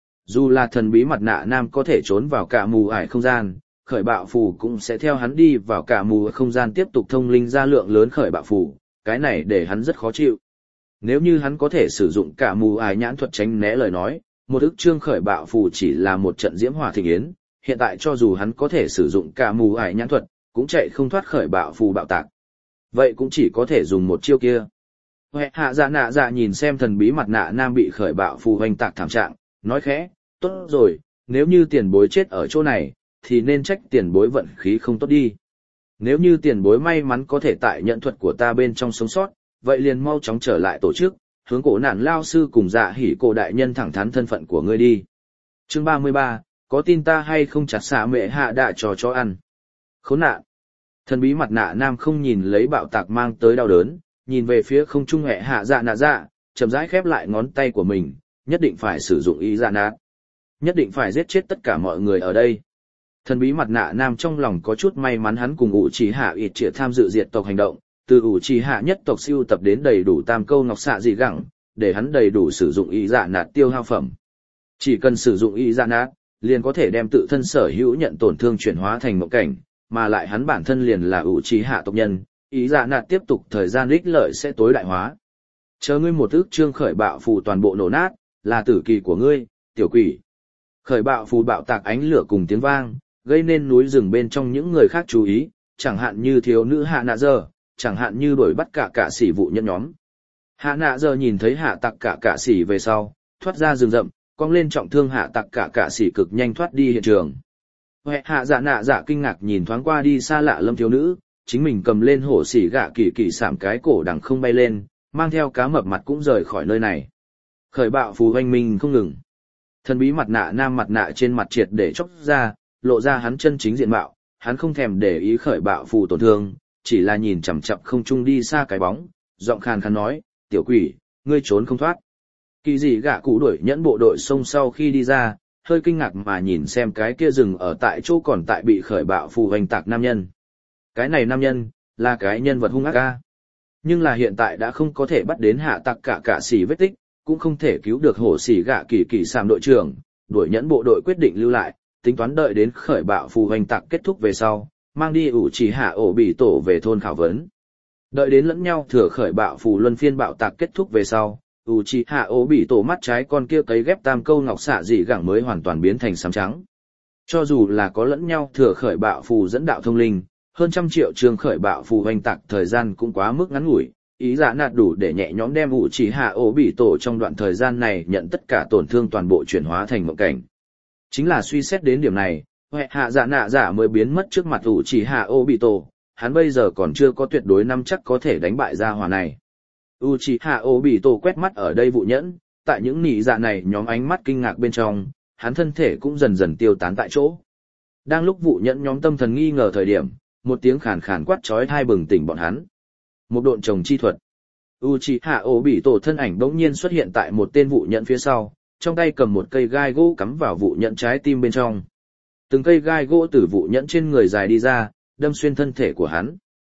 Dù là thần bí mặt nạ nam có thể trốn vào cả mù ải không gian, khởi bạo phù cũng sẽ theo hắn đi vào cả mù không gian tiếp tục thông linh ra lượng lớn khởi bạo phù, cái này để hắn rất khó chịu. Nếu như hắn có thể sử dụng cả mù ải nhãn thuật tránh né lời nói, một ức chương khởi bạo phù chỉ là một trận diễm hỏa thịnh yến, hiện tại cho dù hắn có thể sử dụng cả mù ải nhãn thuật, cũng chạy không thoát khởi bạo phù bạo tạc. Vậy cũng chỉ có thể dùng một chiêu kia. Hệ hạ dạ nạ dạ nhìn xem thần bí mặt nạ nam bị khởi bạo phù hoành tạc thảm trạng, nói khẽ, tốt rồi, nếu như tiền bối chết ở chỗ này, thì nên trách tiền bối vận khí không tốt đi. Nếu như tiền bối may mắn có thể tại nhận thuật của ta bên trong sống sót, vậy liền mau chóng trở lại tổ chức, hướng cổ nạn lao sư cùng dạ hỉ cổ đại nhân thẳng thắn thân phận của ngươi đi. Chương ba mươi ba, có tin ta hay không chặt xạ mẹ hạ đạ trò cho ăn. Khốn nạn. Thần bí mặt nạ nam không nhìn lấy bạo tạc mang tới đau đớn, nhìn về phía không trung hệ hạ dạ nạ dạ, chậm rãi khép lại ngón tay của mình, nhất định phải sử dụng ý dạ nạt. Nhất định phải giết chết tất cả mọi người ở đây. Thần bí mặt nạ nam trong lòng có chút may mắn hắn cùng ủ trì hạ ịt trịa tham dự diệt tộc hành động, từ ủ trì hạ nhất tộc siêu tập đến đầy đủ tam câu ngọc xạ dị gẳng, để hắn đầy đủ sử dụng ý dạ nạt tiêu hao phẩm. Chỉ cần sử dụng ý dạ nạt, liền có thể đem tự thân sở hữu nhận tổn thương chuyển hóa thành mộng cảnh, mà lại hắn bản thân liền là ủ trì hạ tộc nhân, ý dạ nạt tiếp tục thời gian ích lợi sẽ tối đại hóa. Chờ ngươi một ước chương khởi bạo phù toàn bộ nổ nát, là tử kỳ của ngươi, tiểu quỷ. Khởi bạo phù bạo tạc ánh lửa cùng tiếng vang, gây nên núi rừng bên trong những người khác chú ý, chẳng hạn như thiếu nữ hạ nạ giờ, chẳng hạn như đuổi bắt cả cả sỉ vụ nhân nhóm. Hạ nạ giờ nhìn thấy hạ tặc cả cả sỉ về sau, thoát ra rừng rậm, cong lên trọng thương hạ tặc cả cả sỉ cực nhanh thoát đi hiện trường. Hệ hạ dạ nạ dạ kinh ngạc nhìn thoáng qua đi xa lạ lâm thiếu nữ, chính mình cầm lên hổ xỉ gạ kỳ kỳ sảm cái cổ đằng không bay lên, mang theo cá mập mặt cũng rời khỏi nơi này. Khởi bạo phù hoành minh không ngừng. Thần bí mặt nạ nam mặt nạ trên mặt triệt để chóc ra, lộ ra hắn chân chính diện mạo, hắn không thèm để ý khởi bạo phù tổn thương, chỉ là nhìn chằm chằm không trung đi xa cái bóng, giọng khàn khàn nói, tiểu quỷ, ngươi trốn không thoát. Kỳ dị gạ cụ đuổi nhẫn bộ đội xông sau khi đi ra, hơi kinh ngạc mà nhìn xem cái kia rừng ở tại chỗ còn tại bị khởi bạo phù hoành tạc nam nhân. Cái này nam nhân, là cái nhân vật hung ác ca. Nhưng là hiện tại đã không có thể bắt đến hạ tặc cả cả xỉ vết tích, cũng không thể cứu được hổ xỉ gạ kỳ kỳ sàm đội trưởng, đuổi nhẫn bộ đội quyết định lưu lại, tính toán đợi đến khởi bạo phù hoành tạc kết thúc về sau, mang đi ủ chỉ hạ ổ bị tổ về thôn khảo vấn. Đợi đến lẫn nhau thừa khởi bạo phù luân phiên bạo tạc kết thúc về sau, ủ chỉ hạ ổ bị tổ mắt trái con kia cấy ghép tam câu ngọc xạ dị gẳng mới hoàn toàn biến thành xám trắng. Cho dù là có lẫn nhau thừa khởi bạo phù dẫn đạo thông linh, hơn trăm triệu trường khởi bạo phù hoành tạc thời gian cũng quá mức ngắn ngủi, ý dạ nạt đủ để nhẹ nhõm đem ủ chỉ hạ ổ bị tổ trong đoạn thời gian này nhận tất cả tổn thương toàn bộ chuyển hóa thành mộng cảnh. Chính là suy xét đến điểm này, hệ hạ dạ nạ dạ mới biến mất trước mặt ủ chỉ hạ ổ bị tổ, hắn bây giờ còn chưa có tuyệt đối nắm chắc có thể đánh bại gia hỏa này. ủ chỉ hạ ổ bị tổ quét mắt ở đây vụ nhẫn, tại những nỉ dạ này nhóm ánh mắt kinh ngạc bên trong, hắn thân thể cũng dần dần tiêu tán tại chỗ. Đang lúc vụ nhẫn nhóm tâm thần nghi ngờ thời điểm, một tiếng khàn khàn quát chói tai bừng tỉnh bọn hắn. Một độn trồng chi thuật. Uchiha Obito thân ảnh bỗng nhiên xuất hiện tại một tên vụ nhẫn phía sau, trong tay cầm một cây gai gỗ cắm vào vụ nhẫn trái tim bên trong. Từng cây gai gỗ từ vụ nhẫn trên người dài đi ra, đâm xuyên thân thể của hắn.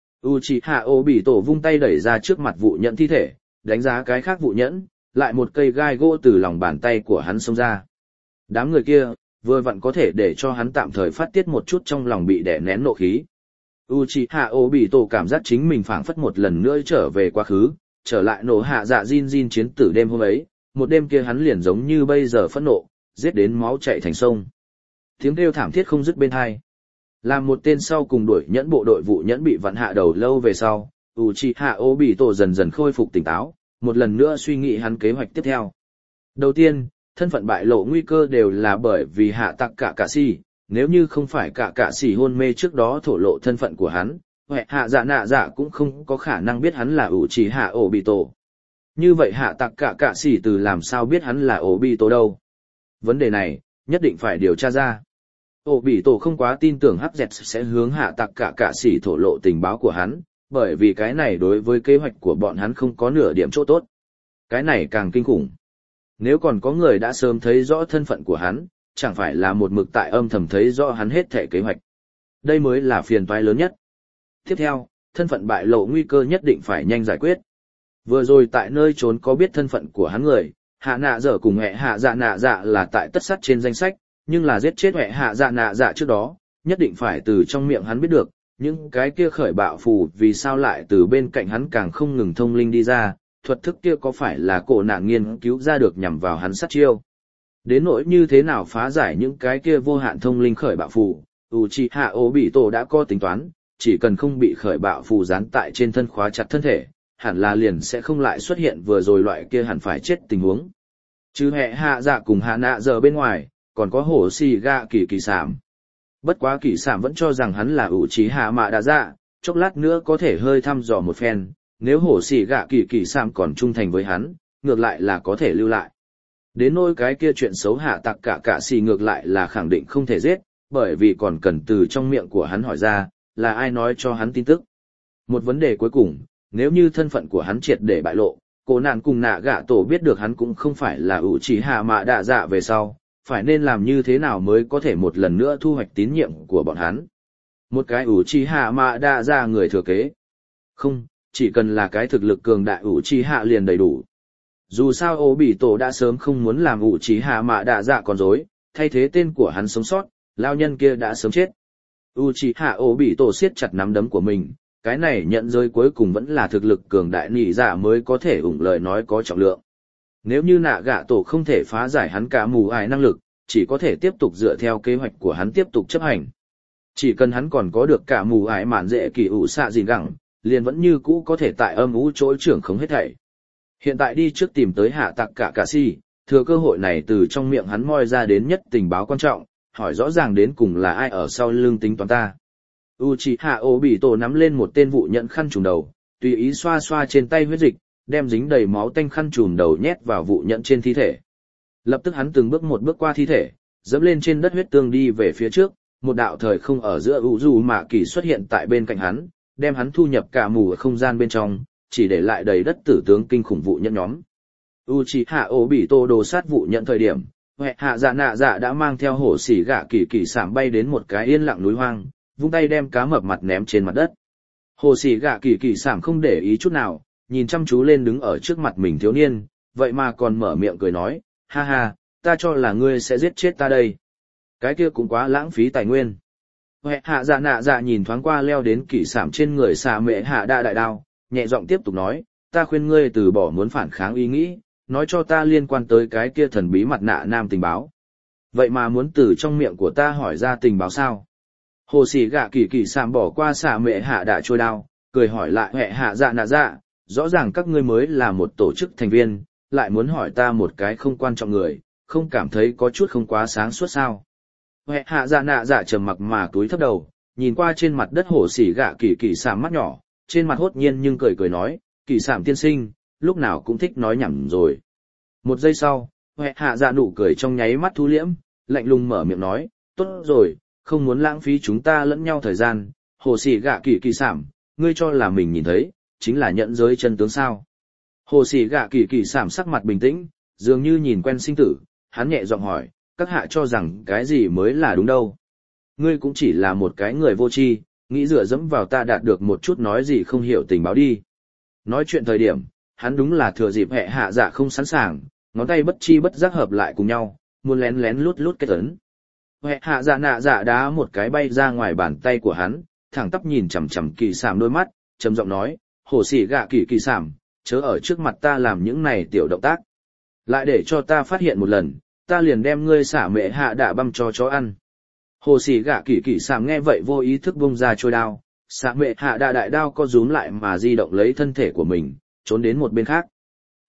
Uchiha Obito vung tay đẩy ra trước mặt vụ nhẫn thi thể, đánh giá cái khác vụ nhẫn, lại một cây gai gỗ từ lòng bàn tay của hắn xông ra. Đám người kia, vừa vặn có thể để cho hắn tạm thời phát tiết một chút trong lòng bị đè nén nộ khí. Uchiha Obito cảm giác chính mình phảng phất một lần nữa trở về quá khứ, trở lại nổ hạ dạ Jin Jin chiến tử đêm hôm ấy, một đêm kia hắn liền giống như bây giờ phẫn nộ, giết đến máu chảy thành sông. Tiếng kêu thảm thiết không dứt bên tai. Làm một tên sau cùng đuổi nhẫn bộ đội vụ nhẫn bị vặn hạ đầu lâu về sau, Uchiha Obito dần dần khôi phục tỉnh táo, một lần nữa suy nghĩ hắn kế hoạch tiếp theo. Đầu tiên, thân phận bại lộ nguy cơ đều là bởi vì hạ tặc cả cả si, nếu như không phải cả cả si hôn mê trước đó thổ lộ thân phận của hắn, hệ hạ dạ nạ dạ cũng không có khả năng biết hắn là ủ trì hạ ổ bị tổ. Như vậy hạ tặc cả cả si từ làm sao biết hắn là ổ bị tổ đâu? Vấn đề này, nhất định phải điều tra ra. Ổ bị tổ không quá tin tưởng hắc dẹt sẽ hướng hạ tặc cả cả si thổ lộ tình báo của hắn, bởi vì cái này đối với kế hoạch của bọn hắn không có nửa điểm chỗ tốt. Cái này càng kinh khủng. Nếu còn có người đã sớm thấy rõ thân phận của hắn, chẳng phải là một mực tại âm thầm thấy rõ hắn hết thể kế hoạch. Đây mới là phiền toái lớn nhất. Tiếp theo, thân phận bại lộ nguy cơ nhất định phải nhanh giải quyết. Vừa rồi tại nơi trốn có biết thân phận của hắn người, hạ nạ dở cùng hệ hạ dạ nạ dạ là tại tất sắt trên danh sách, nhưng là giết chết hệ hạ dạ nạ dạ trước đó, nhất định phải từ trong miệng hắn biết được, những cái kia khởi bạo phù vì sao lại từ bên cạnh hắn càng không ngừng thông linh đi ra, thuật thức kia có phải là cổ nạn nghiên cứu ra được nhằm vào hắn sát chiêu. Đến nỗi như thế nào phá giải những cái kia vô hạn thông linh khởi bạo phù, Uchiha Obito đã có tính toán, chỉ cần không bị khởi bạo phù dán tại trên thân khóa chặt thân thể, hẳn là liền sẽ không lại xuất hiện vừa rồi loại kia hẳn phải chết tình huống. Chứ hệ hạ dạ cùng hạ nạ giờ bên ngoài, còn có hổ xì gạ kỳ kỳ sảm. Bất quá kỳ sảm vẫn cho rằng hắn là Uchiha Mạ Đa Dạ, chốc lát nữa có thể hơi thăm dò một phen, nếu hổ xì gạ kỳ kỳ sảm còn trung thành với hắn, ngược lại là có thể lưu lại. Đến nỗi cái kia chuyện xấu hạ tặc cả cả xì ngược lại là khẳng định không thể giết, bởi vì còn cần từ trong miệng của hắn hỏi ra, là ai nói cho hắn tin tức. Một vấn đề cuối cùng, nếu như thân phận của hắn triệt để bại lộ, cổ nạn cùng nạ gạ tổ biết được hắn cũng không phải là Uchiha Mạ Đa Dạ về sau, phải nên làm như thế nào mới có thể một lần nữa thu hoạch tín nhiệm của bọn hắn. Một cái Uchiha Mạ Đa Dạ người thừa kế. Không, chỉ cần là cái thực lực cường đại Uchiha liền đầy đủ. Dù sao Obito đã sớm không muốn làm Uchiha Mạ Đa Dạ con rối, thay thế tên của hắn sống sót, lao nhân kia đã sớm chết. Uchiha Obito siết chặt nắm đấm của mình, cái này nhận rơi cuối cùng vẫn là thực lực cường đại nỉ dạ mới có thể ủng lời nói có trọng lượng. Nếu như nạ gạ tổ không thể phá giải hắn cả mù ải năng lực, chỉ có thể tiếp tục dựa theo kế hoạch của hắn tiếp tục chấp hành. Chỉ cần hắn còn có được cả mù ải mạn dễ kỳ ủ xạ gìn gẳng, liền vẫn như cũ có thể tại âm ú chỗ trưởng không hết thảy. Hiện tại đi trước tìm tới hạ tặc cả cả si, thừa cơ hội này từ trong miệng hắn moi ra đến nhất tình báo quan trọng, hỏi rõ ràng đến cùng là ai ở sau lưng tính toán ta. Uchiha Obito nắm lên một tên vụ nhận khăn trùm đầu, tùy ý xoa xoa trên tay huyết dịch, đem dính đầy máu tanh khăn trùm đầu nhét vào vụ nhận trên thi thể. Lập tức hắn từng bước một bước qua thi thể, dẫm lên trên đất huyết tương đi về phía trước, một đạo thời không ở giữa u dù mạ kỳ xuất hiện tại bên cạnh hắn, đem hắn thu nhập cả mù ở không gian bên trong, chỉ để lại đầy đất tử tướng kinh khủng vụ nhận nhóm. Uchiha Obito đồ sát vụ nhận thời điểm, hệ hạ dạ nạ dạ đã mang theo hổ xỉ gạ kỳ kỳ sảm bay đến một cái yên lặng núi hoang, vung tay đem cá mập mặt ném trên mặt đất. Hồ xỉ gạ kỳ kỳ sảm không để ý chút nào, nhìn chăm chú lên đứng ở trước mặt mình thiếu niên, vậy mà còn mở miệng cười nói, ha ha, ta cho là ngươi sẽ giết chết ta đây. Cái kia cũng quá lãng phí tài nguyên. Hệ hạ dạ nạ dạ nhìn thoáng qua leo đến kỳ sảm trên người xà mệ hạ đa đại đao, nhẹ giọng tiếp tục nói, ta khuyên ngươi từ bỏ muốn phản kháng ý nghĩ, nói cho ta liên quan tới cái kia thần bí mặt nạ nam tình báo. Vậy mà muốn từ trong miệng của ta hỏi ra tình báo sao? Hồ xỉ gạ kỳ kỳ sảm bỏ qua xà mệ hạ đa trôi đao, cười hỏi lại hệ hạ dạ nạ dạ, rõ ràng các ngươi mới là một tổ chức thành viên, lại muốn hỏi ta một cái không quan trọng người, không cảm thấy có chút không quá sáng suốt sao? Hệ hạ dạ nạ dạ trầm mặc mà túi thấp đầu, nhìn qua trên mặt đất hổ xỉ gạ kỳ kỳ sảm mắt nhỏ, trên mặt hốt nhiên nhưng cười cười nói, kỳ sảm tiên sinh, lúc nào cũng thích nói nhảm rồi. Một giây sau, hệ hạ dạ nụ cười trong nháy mắt thu liễm, lạnh lùng mở miệng nói, tốt rồi, không muốn lãng phí chúng ta lẫn nhau thời gian, hổ xỉ gạ kỳ kỳ sảm, ngươi cho là mình nhìn thấy, chính là nhận giới chân tướng sao. Hồ xỉ gạ kỳ kỳ sảm sắc mặt bình tĩnh, dường như nhìn quen sinh tử, hắn nhẹ giọng hỏi, các hạ cho rằng cái gì mới là đúng đâu. Ngươi cũng chỉ là một cái người vô tri, nghĩ dựa dẫm vào ta đạt được một chút nói gì không hiểu tình báo đi. Nói chuyện thời điểm, hắn đúng là thừa dịp hệ hạ dạ không sẵn sàng, ngón tay bất chi bất giác hợp lại cùng nhau, muốn lén lén lút lút kết ấn. Hệ hạ dạ nạ dạ đá một cái bay ra ngoài bàn tay của hắn, thẳng tắp nhìn chằm chằm kỳ sảm đôi mắt, trầm giọng nói, hồ xỉ gạ kỳ kỳ sảm, chớ ở trước mặt ta làm những này tiểu động tác. Lại để cho ta phát hiện một lần, ta liền đem ngươi xả mệ hạ đạ băm cho chó ăn. Hồ xỉ gạ kỳ kỳ sảm nghe vậy vô ý thức bung ra trôi đao, xả mệ hạ đạ đại đao co rúm lại mà di động lấy thân thể của mình, trốn đến một bên khác.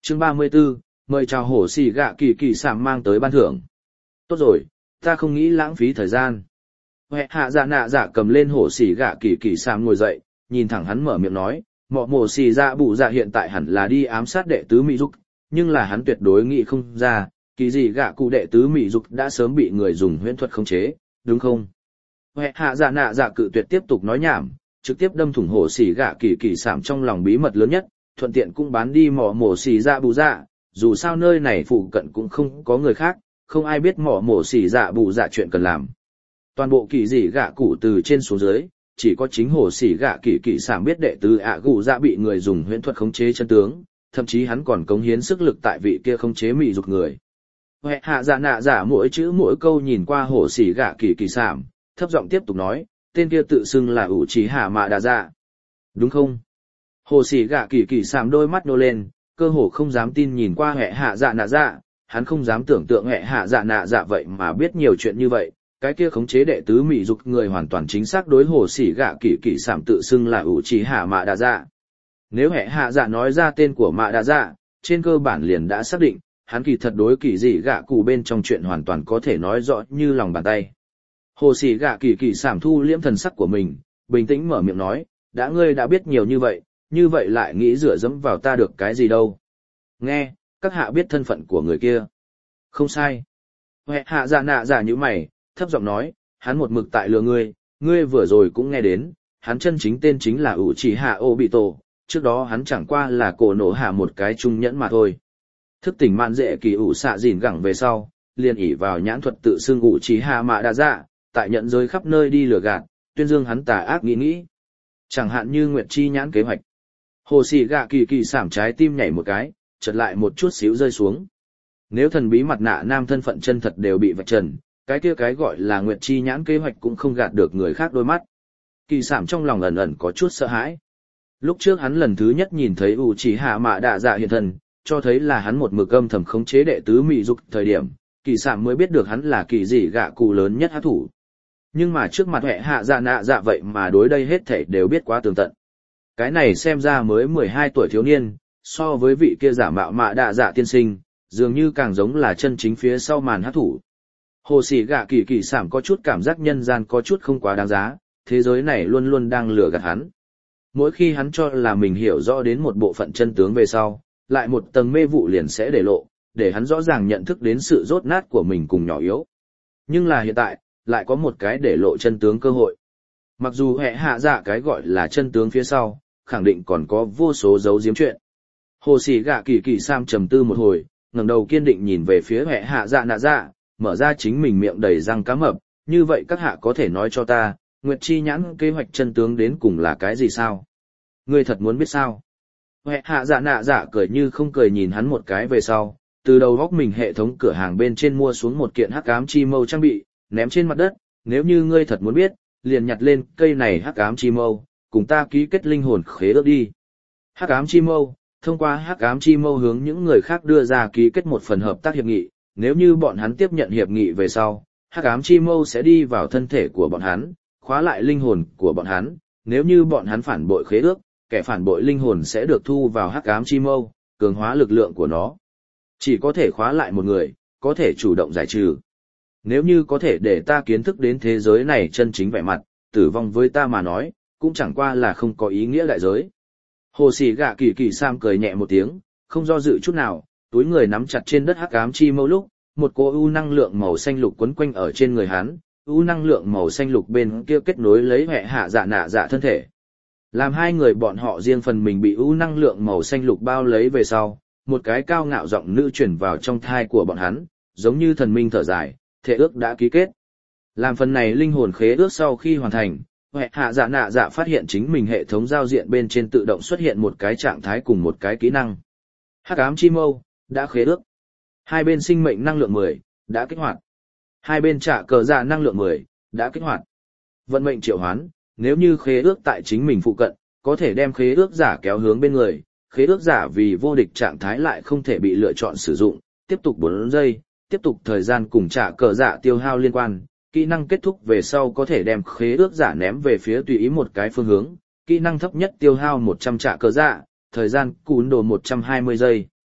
Chương ba mươi 34, mời chào hổ xì gạ kỳ kỳ sảm mang tới ban thưởng. Tốt rồi, ta không nghĩ lãng phí thời gian. Hệ hạ dạ nạ dạ cầm lên hổ xì gạ kỳ kỳ sảm ngồi dậy, nhìn thẳng hắn mở miệng nói, mọ mổ xì dạ bụ dạ hiện tại hẳn là đi ám sát đệ tứ Mỹ Dục, nhưng là hắn tuyệt đối nghĩ không ra, kỳ gì gạ cụ đệ tứ Mỹ Dục đã sớm bị người dùng huyễn thuật khống chế, đúng không? Hệ hạ dạ nạ dạ cự tuyệt tiếp tục nói nhảm, trực tiếp đâm thủng hổ xì gạ kỳ kỳ sảm trong lòng bí mật lớn nhất, thuận tiện cũng bán đi mỏ mổ xì dạ bù dạ, dù sao nơi này phụ cận cũng không có người khác, không ai biết mỏ mổ xì dạ bù dạ chuyện cần làm. Toàn bộ kỳ dị gạ cụ từ trên xuống dưới, chỉ có chính hổ xì gạ kỳ kỳ sảm biết đệ tứ ạ gù dạ bị người dùng huyễn thuật khống chế chân tướng, thậm chí hắn còn cống hiến sức lực tại vị kia khống chế mị dục người. Hệ hạ dạ nạ dạ mỗi chữ mỗi câu nhìn qua hổ xì gạ kỳ kỳ sảm, thấp giọng tiếp tục nói, tên kia tự xưng là ủ trí hạ mạ đà dạ. Đúng không? Hồ xì gạ kỳ kỳ sảm đôi mắt nô lên, cơ hồ không dám tin nhìn qua hệ hạ dạ nạ dạ, hắn không dám tưởng tượng hệ hạ dạ nạ dạ vậy mà biết nhiều chuyện như vậy, cái kia khống chế đệ tứ mỹ dục người hoàn toàn chính xác đối hồ xì gạ kỳ kỳ sảm tự xưng là ủ trí hạ mạ đà dạ. Nếu hệ hạ dạ nói ra tên của mạ đà dạ, trên cơ bản liền đã xác định, hắn kỳ thật đối kỳ dị gạ cụ bên trong chuyện hoàn toàn có thể nói rõ như lòng bàn tay. Hồ xì gạ kỳ kỳ sảm thu liễm thần sắc của mình, bình tĩnh mở miệng nói, đã ngươi đã biết nhiều như vậy, như vậy lại nghĩ dựa dẫm vào ta được cái gì đâu. Nghe, các hạ biết thân phận của người kia. Không sai. Hệ hạ dạ nạ dạ như mày, thấp giọng nói, hắn một mực tại lừa ngươi, ngươi vừa rồi cũng nghe đến, hắn chân chính tên chính là ủ chỉ hạ ô bị tổ, trước đó hắn chẳng qua là cổ nổ hạ một cái trung nhẫn mà thôi. Thức tỉnh mạn dễ kỳ ủ xạ dìn gẳng về sau, liền ỉ vào nhãn thuật tự xưng ủ chỉ hạ mạ đa dạ, tại nhận giới khắp nơi đi lừa gạt, tuyên dương hắn tà ác nghĩ nghĩ. Chẳng hạn như Nguyệt Chi nhãn kế hoạch. Hồ xì gạ kỳ kỳ sảm trái tim nhảy một cái, chợt lại một chút xíu rơi xuống. Nếu thần bí mặt nạ nam thân phận chân thật đều bị vạch trần, cái kia cái gọi là Nguyệt Chi nhãn kế hoạch cũng không gạt được người khác đôi mắt. Kỳ sảm trong lòng ẩn ẩn có chút sợ hãi. Lúc trước hắn lần thứ nhất nhìn thấy ủ chỉ hạ mạ đạ dạ hiện thân, cho thấy là hắn một mực âm thầm khống chế đệ tứ mị dục thời điểm, kỳ sảm mới biết được hắn là kỳ dị gạ cụ lớn nhất hắc thủ. Nhưng mà trước mặt hệ hạ dạ nạ dạ vậy mà đối đây hết thảy đều biết quá tường tận. Cái này xem ra mới mười hai tuổi thiếu niên, so với vị kia giả mạo mạ đạ dạ tiên sinh, dường như càng giống là chân chính phía sau màn hắc thủ. Hồ xì gạ kỳ kỳ sảm có chút cảm giác nhân gian có chút không quá đáng giá, thế giới này luôn luôn đang lừa gạt hắn. Mỗi khi hắn cho là mình hiểu rõ đến một bộ phận chân tướng về sau, lại một tầng mê vụ liền sẽ để lộ, để hắn rõ ràng nhận thức đến sự rốt nát của mình cùng nhỏ yếu. Nhưng là hiện tại, lại có một cái để lộ chân tướng cơ hội. Mặc dù hệ hạ dạ cái gọi là chân tướng phía sau, khẳng định còn có vô số dấu giếm chuyện. Hồ xì gạ kỳ kỳ sam trầm tư một hồi, ngẩng đầu kiên định nhìn về phía hệ hạ dạ nạ dạ, mở ra chính mình miệng đầy răng cá mập, như vậy các hạ có thể nói cho ta, Nguyệt Chi nhãn kế hoạch chân tướng đến cùng là cái gì sao? Ngươi thật muốn biết sao? Hệ hạ dạ nạ dạ cười như không cười nhìn hắn một cái về sau, từ đầu góc mình hệ thống cửa hàng bên trên mua xuống một kiện hắc ám chi mâu trang bị, ném trên mặt đất, nếu như ngươi thật muốn biết, liền nhặt lên cây này hắc ám chi mâu, cùng ta ký kết linh hồn khế ước đi. Hắc ám chi mâu, thông qua hắc ám chi mâu hướng những người khác đưa ra ký kết một phần hợp tác hiệp nghị, nếu như bọn hắn tiếp nhận hiệp nghị về sau, hắc ám chi mâu sẽ đi vào thân thể của bọn hắn, khóa lại linh hồn của bọn hắn, nếu như bọn hắn phản bội khế ước, kẻ phản bội linh hồn sẽ được thu vào hắc ám chi mâu, cường hóa lực lượng của nó. Chỉ có thể khóa lại một người, có thể chủ động giải trừ. Nếu như có thể để ta kiến thức đến thế giới này chân chính vẻ mặt, tử vong với ta mà nói, cũng chẳng qua là không có ý nghĩa đại giới. Hồ xì gạ kỳ kỳ sam cười nhẹ một tiếng, không do dự chút nào, túi người nắm chặt trên đất hắc ám chi mâu lúc, một cỗ u năng lượng màu xanh lục quấn quanh ở trên người hắn, u năng lượng màu xanh lục bên kia kết nối lấy hệ hạ dạ nạ dạ thân thể. Làm hai người bọn họ riêng phần mình bị u năng lượng màu xanh lục bao lấy về sau, một cái cao ngạo giọng nữ chuyển vào trong thai của bọn hắn, giống như thần minh thở dài, thể ước đã ký kết. Làm phần này linh hồn khế ước sau khi hoàn thành, hệ hạ dạ nạ dạ phát hiện chính mình hệ thống giao diện bên trên tự động xuất hiện một cái trạng thái cùng một cái kỹ năng. Hắc ám chi mâu, đã khế ước. Hai bên sinh mệnh năng lượng mười, đã kích hoạt. Hai bên trả cờ dạ năng lượng mười, đã kích hoạt. Vận mệnh triệu hoán, nếu như khế ước tại chính mình phụ cận, có thể đem khế ước giả kéo hướng bên người, khế ước giả vì vô địch trạng thái lại không thể bị lựa chọn sử dụng, tiếp tục bốn giây, tiếp tục thời gian cùng trả cờ dạ tiêu hao liên quan, kỹ năng kết thúc về sau có thể đem khế ước giả ném về phía tùy ý một cái phương hướng, kỹ năng thấp nhất tiêu hao một trăm trả cờ dạ, thời gian cún đồ một trăm hai mươi giây.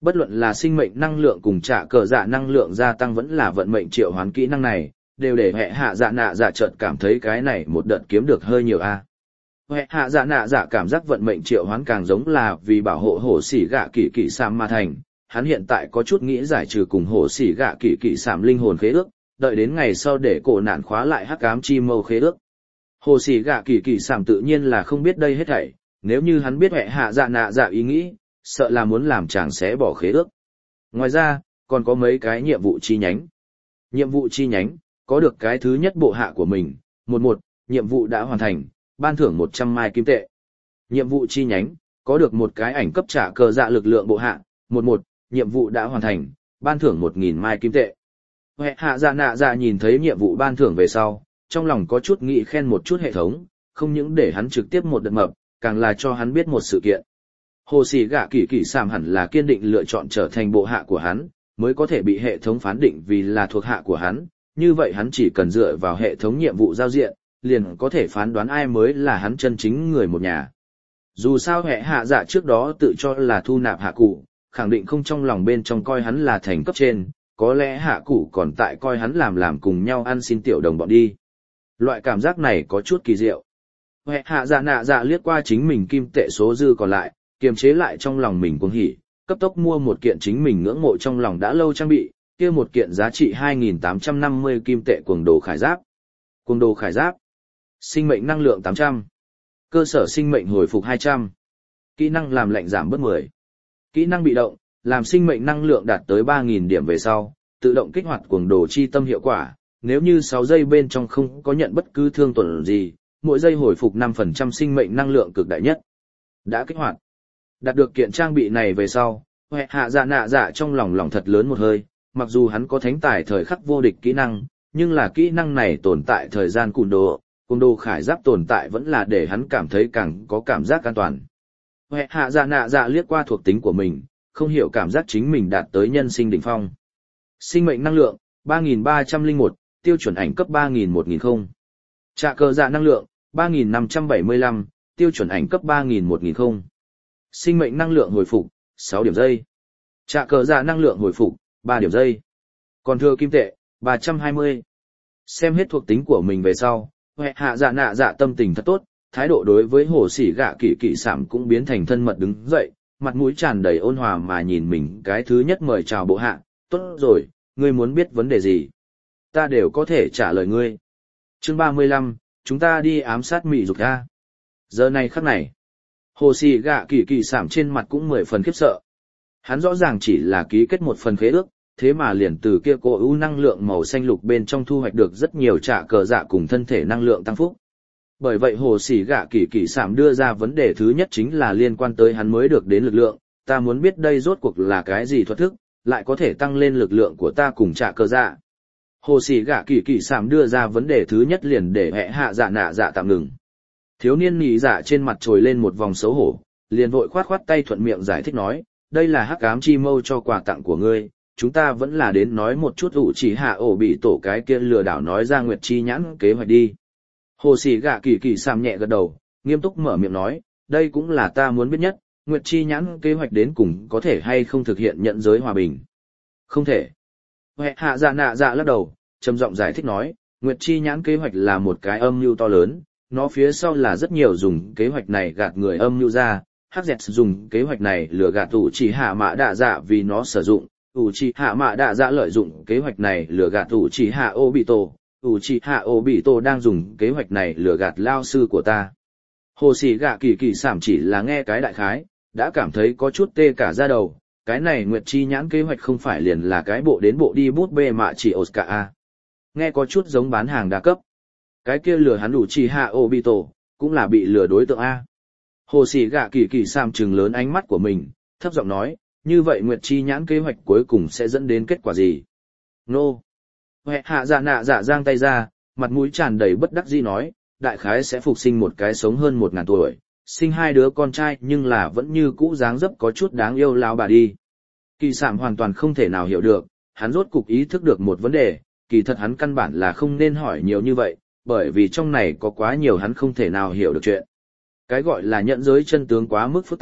Bất luận là sinh mệnh năng lượng cùng trả cờ dạ năng lượng gia tăng vẫn là vận mệnh triệu hoán kỹ năng này, đều để hệ hạ dạ nạ dạ chợt cảm thấy cái này một đợt kiếm được hơi nhiều a. Hệ hạ dạ nạ dạ cảm giác vận mệnh triệu hoán càng giống là vì bảo hộ hổ xỉ gạ kỳ kỳ sảm mà thành, hắn hiện tại có chút nghĩ giải trừ cùng hổ xỉ gạ kỳ kỳ sảm linh hồn khế ước, đợi đến ngày sau để cổ nạn khóa lại hắc ám chi mâu khế ước. Hổ xỉ gạ kỳ kỳ sảm tự nhiên là không biết đây hết thảy, nếu như hắn biết hệ hạ dạ nạ dạ ý nghĩ, sợ là muốn làm chàng xé bỏ khế ước. Ngoài ra, còn có mấy cái nhiệm vụ chi nhánh. Nhiệm vụ chi nhánh, có được cái thứ nhất bộ hạ của mình, một một, nhiệm vụ đã hoàn thành, ban thưởng một trăm mai kim tệ. Nhiệm vụ chi nhánh, có được một cái ảnh cấp trả cờ dạ lực lượng bộ hạ, một một, nhiệm vụ đã hoàn thành, ban thưởng một nghìn mai kim tệ. Hệ hạ dạ nạ dạ nhìn thấy nhiệm vụ ban thưởng về sau, trong lòng có chút nghĩ khen một chút hệ thống, không những để hắn trực tiếp một đợt mập, càng là cho hắn biết một sự kiện. Hồ Sĩ Gạ Kỳ Kỳ Sảm hẳn là kiên định lựa chọn trở thành bộ hạ của hắn, mới có thể bị hệ thống phán định vì là thuộc hạ của hắn, như vậy hắn chỉ cần dựa vào hệ thống nhiệm vụ giao diện, liền có thể phán đoán ai mới là hắn chân chính người một nhà. Dù sao hệ hạ dạ trước đó tự cho là thu nạp hạ cụ, khẳng định không trong lòng bên trong coi hắn là thành cấp trên, có lẽ hạ cụ còn tại coi hắn làm làm cùng nhau ăn xin tiểu đồng bọn đi. Loại cảm giác này có chút kỳ diệu. Hệ hạ dạ nạ dạ liếc qua chính mình kim tệ số dư còn lại, kiềm chế lại trong lòng mình cuồng hỉ, cấp tốc mua một kiện chính mình ngưỡng mộ trong lòng đã lâu trang bị, kia một kiện giá trị hai nghìn tám trăm năm mươi kim tệ cuồng đồ khải giáp. Cuồng đồ khải giáp, sinh mệnh năng lượng tám trăm, cơ sở sinh mệnh hồi phục hai trăm, kỹ năng làm lạnh giảm bớt mười. Kỹ năng bị động, làm sinh mệnh năng lượng đạt tới ba nghìn điểm về sau, tự động kích hoạt cuồng đồ chi tâm hiệu quả, nếu như sáu giây bên trong không có nhận bất cứ thương tổn gì, mỗi giây hồi phục năm phần trăm sinh mệnh năng lượng cực đại nhất. Đã kích hoạt. Đạt được kiện trang bị này về sau, hệ hạ dạ nạ dạ trong lòng lòng thật lớn một hơi, mặc dù hắn có thánh tài thời khắc vô địch kỹ năng, nhưng là kỹ năng này tồn tại thời gian cùn đồ, cùn đồ khải giáp tồn tại vẫn là để hắn cảm thấy càng có cảm giác an toàn. Hệ hạ dạ nạ dạ liếc qua thuộc tính của mình, không hiểu cảm giác chính mình đạt tới nhân sinh đỉnh phong. Sinh mệnh năng lượng, ba nghìn ba trăm lẻ một, tiêu chuẩn ảnh cấp ba nghìn một nghìn không. Trạ cờ dạ năng lượng, ba nghìn năm trăm bảy mươi lăm, tiêu chuẩn ảnh cấp ba nghìn một nghìn không. Sinh mệnh năng lượng hồi phục, sáu điểm giây. Trạ cờ dạ năng lượng hồi phục, ba điểm giây. Còn thừa kim tệ, ba trăm hai mươi. Xem hết thuộc tính của mình về sau, hệ hạ dạ nạ dạ tâm tình thật tốt, thái độ đối với hồ sỉ gạ kỳ kỳ sảm cũng biến thành thân mật đứng dậy, mặt mũi tràn đầy ôn hòa mà nhìn mình cái thứ nhất mời chào bộ hạ, tốt rồi, ngươi muốn biết vấn đề gì? Ta đều có thể trả lời ngươi. Chương ba mươi lăm, chúng ta đi ám sát mị dục ra. Giờ này khắc này, hồ sỉ gạ kỳ kỳ sảm trên mặt cũng mười phần khiếp sợ. Hắn rõ ràng chỉ là ký kết một phần khế ước, thế mà liền từ kia cô ưu năng lượng màu xanh lục bên trong thu hoạch được rất nhiều trả cờ dạ cùng thân thể năng lượng tăng phúc. Bởi vậy hồ sỉ gạ kỳ kỳ sảm đưa ra vấn đề thứ nhất chính là liên quan tới hắn mới được đến lực lượng, ta muốn biết đây rốt cuộc là cái gì thuật thức, lại có thể tăng lên lực lượng của ta cùng trả cờ dạ. Hồ sỉ gạ kỳ kỳ sảm đưa ra vấn đề thứ nhất liền để hệ hạ dạ nạ dạ tạm ngừng. Thiếu niên nhị dạ trên mặt trồi lên một vòng xấu hổ, liền vội khoát khoát tay thuận miệng giải thích nói, đây là hắc ám chi mâu cho quà tặng của ngươi, chúng ta vẫn là đến nói một chút ủ chỉ hạ ổ bị tổ cái kia lừa đảo nói ra nguyệt chi nhãn kế hoạch đi. Hồ sỉ gạ kỳ kỳ sảm nhẹ gật đầu, nghiêm túc mở miệng nói, đây cũng là ta muốn biết nhất, nguyệt chi nhãn kế hoạch đến cùng có thể hay không thực hiện nhận giới hòa bình. Không thể. Hệ hạ dạ nạ dạ lắc đầu, trầm giọng giải thích nói, nguyệt chi nhãn kế hoạch là một cái âm mưu to lớn, nó phía sau là rất nhiều dùng kế hoạch này gạt người âm mưu ra, hắc dẹt dùng kế hoạch này lừa gạt ủ chỉ hạ mã đạ dạ vì nó sử dụng, ủ chỉ hạ mã đạ dạ lợi dụng kế hoạch này lừa gạt ủ chỉ hạ ô bị tổ, ủ chỉ hạ ô bị tổ đang dùng kế hoạch này lừa gạt lao sư của ta. Hồ sỉ gạ kỳ kỳ sảm chỉ là nghe cái đại khái, đã cảm thấy có chút tê cả da đầu, cái này nguyệt chi nhãn kế hoạch không phải liền là cái bộ đến bộ đi bút bê mạ chỉ Oscar a. Nghe có chút giống bán hàng đa cấp. Cái kia lừa hắn ủ chỉ hạ ô bị tổ, cũng là bị lừa đối tượng a. Hồ sỉ gạ kỳ kỳ sảm trừng lớn ánh mắt của mình, thấp giọng nói, như vậy nguyệt chi nhãn kế hoạch cuối cùng sẽ dẫn đến kết quả gì? Nô! Hệ hạ dạ nạ dạ giang tay ra, mặt mũi tràn đầy bất đắc dĩ nói, đại khái sẽ phục sinh một cái sống hơn một ngàn tuổi, sinh hai đứa con trai nhưng là vẫn như cũ dáng dấp có chút đáng yêu lão bà đi. Kỳ sảm hoàn toàn không thể nào hiểu được, hắn rốt cục ý thức được một vấn đề, kỳ thật hắn căn bản là không nên hỏi nhiều như vậy, bởi vì trong này có quá nhiều hắn không thể nào hiểu được chuyện. Cái gọi là nhận giới chân tướng quá mức phức tạp,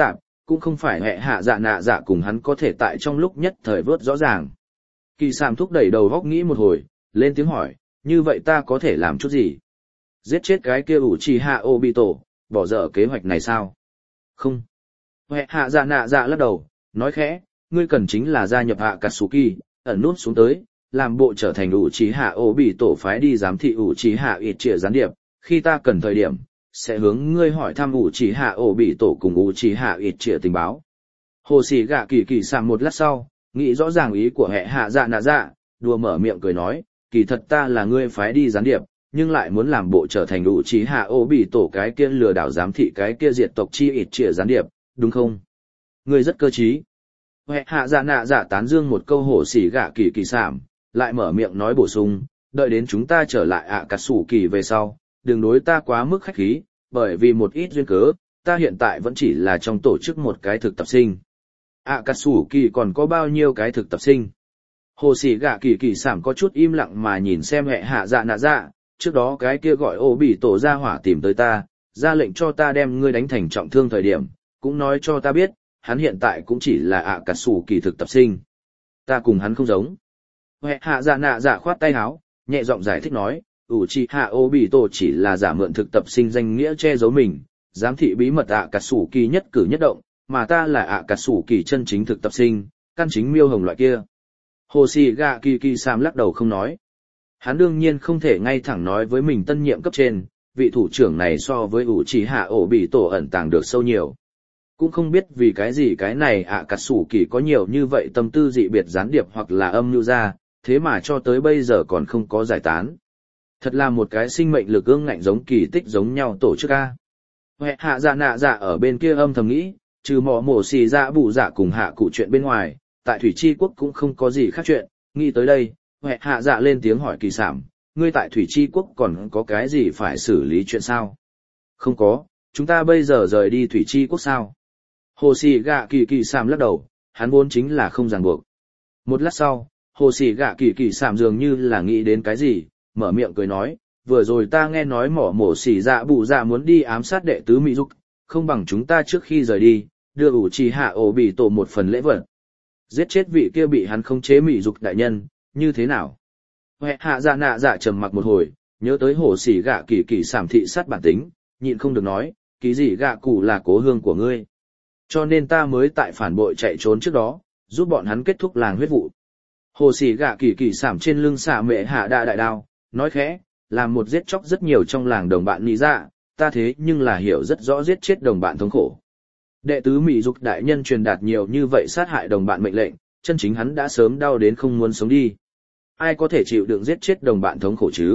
cũng không phải hệ hạ dạ nạ dạ cùng hắn có thể tại trong lúc nhất thời vớt rõ ràng. Kỳ Sảm thúc đẩy đầu góc nghĩ một hồi, lên tiếng hỏi, như vậy ta có thể làm chút gì? Giết chết cái kia Uchiha Obito, bỏ dở kế hoạch này sao? Không. Hệ hạ dạ nạ dạ lắc đầu, nói khẽ, ngươi cần chính là gia nhập Akatsuki, ẩn nút xuống tới, làm bộ trở thành Uchiha Obito phái đi giám thị Uchiha Itachi gián điệp, khi ta cần thời điểm, sẽ hướng ngươi hỏi thăm Uchiha Obito cùng Uchiha Itachi tình báo. Hồ Sĩ Gạ Kỳ Kỳ Sảm một lát sau, nghĩ rõ ràng ý của hệ hạ dạ nạ dạ, đùa mở miệng cười nói, kỳ thật ta là ngươi phái đi gián điệp, nhưng lại muốn làm bộ trở thành Uchiha Obito cái kia lừa đảo giám thị cái kia diệt tộc chi Itachi gián điệp, đúng không? Ngươi rất cơ trí. Hệ hạ dạ nạ dạ tán dương một câu Hồ Sĩ Gạ Kỳ Kỳ Sảm, lại mở miệng nói bổ sung, đợi đến chúng ta trở lại Akatsuki về sau, đừng đối ta quá mức khách khí, bởi vì một ít duyên cớ, ta hiện tại vẫn chỉ là trong tổ chức một cái thực tập sinh. Akatsuki còn có bao nhiêu cái thực tập sinh? Hồ Sĩ Gạ Kỳ Kỳ Sảm có chút im lặng mà nhìn xem hệ hạ dạ nạ dạ, trước đó cái kia gọi ô bị tổ ra hỏa tìm tới ta, ra lệnh cho ta đem ngươi đánh thành trọng thương thời điểm, cũng nói cho ta biết, hắn hiện tại cũng chỉ là Akatsuki thực tập sinh. Ta cùng hắn không giống. Hệ hạ dạ nạ dạ khoát tay áo, nhẹ giọng giải thích nói, Uchiha Obito chỉ là giả mượn thực tập sinh danh nghĩa che giấu mình, giám thị bí mật Akatsuki nhất cử nhất động, mà ta là Akatsuki chân chính thực tập sinh, căn chính miêu hồng loại kia. Hồ Sĩ Gạ Kỳ Kỳ Sảm lắc đầu không nói. Hắn đương nhiên không thể ngay thẳng nói với mình tân nhiệm cấp trên, vị thủ trưởng này so với Uchiha Obito ẩn tàng được sâu nhiều. Cũng không biết vì cái gì cái này Akatsuki có nhiều như vậy tâm tư dị biệt gián điệp hoặc là âm mưu ra, thế mà cho tới bây giờ còn không có giải tán. Thật là một cái sinh mệnh lực ương ngạnh giống kỳ tích giống nhau tổ chức A. Hệ hạ dạ nạ dạ ở bên kia âm thầm nghĩ, trừ mỏ mổ xì dạ bụ dạ cùng hạ cụ chuyện bên ngoài, tại Thủy Chi Quốc cũng không có gì khác chuyện, nghĩ tới đây, hệ hạ dạ lên tiếng hỏi Kỳ Sảm, ngươi tại Thủy Chi Quốc còn có cái gì phải xử lý chuyện sao? Không có, chúng ta bây giờ rời đi Thủy Chi Quốc sao? Hồ Sĩ Gạ Kỳ Kỳ Sảm lắc đầu, hắn vốn chính là không ràng buộc. Một lát sau, Hồ Sĩ Gạ Kỳ Kỳ Sảm dường như là nghĩ đến cái gì, mở miệng cười nói, vừa rồi ta nghe nói mỏ mổ xỉ dạ bụ dạ muốn đi ám sát đệ tứ Mỹ Dục, không bằng chúng ta trước khi rời đi, đưa Uchiha Obito một phần lễ vật. Giết chết vị kia bị hắn khống chế Mỹ Dục đại nhân, như thế nào? Hệ hạ dạ nạ dạ trầm mặc một hồi, nhớ tới Hồ Sĩ Gạ Kỳ Kỳ Sảm thị sát bản tính, nhịn không được nói, ký gì gạ cụ là cố hương của ngươi. Cho nên ta mới tại phản bội chạy trốn trước đó, giúp bọn hắn kết thúc làng huyết vụ. Hồ Sĩ Gạ Kỳ Kỳ Sảm trên lưng xả mệ hạ đa đại đao, nói khẽ, làm một giết chóc rất nhiều trong làng đồng bạn nị dạ, ta thế nhưng là hiểu rất rõ giết chết đồng bạn thống khổ. Đệ tứ Mỹ Dục đại nhân truyền đạt nhiều như vậy sát hại đồng bạn mệnh lệnh, chân chính hắn đã sớm đau đến không muốn sống đi. Ai có thể chịu đựng giết chết đồng bạn thống khổ chứ?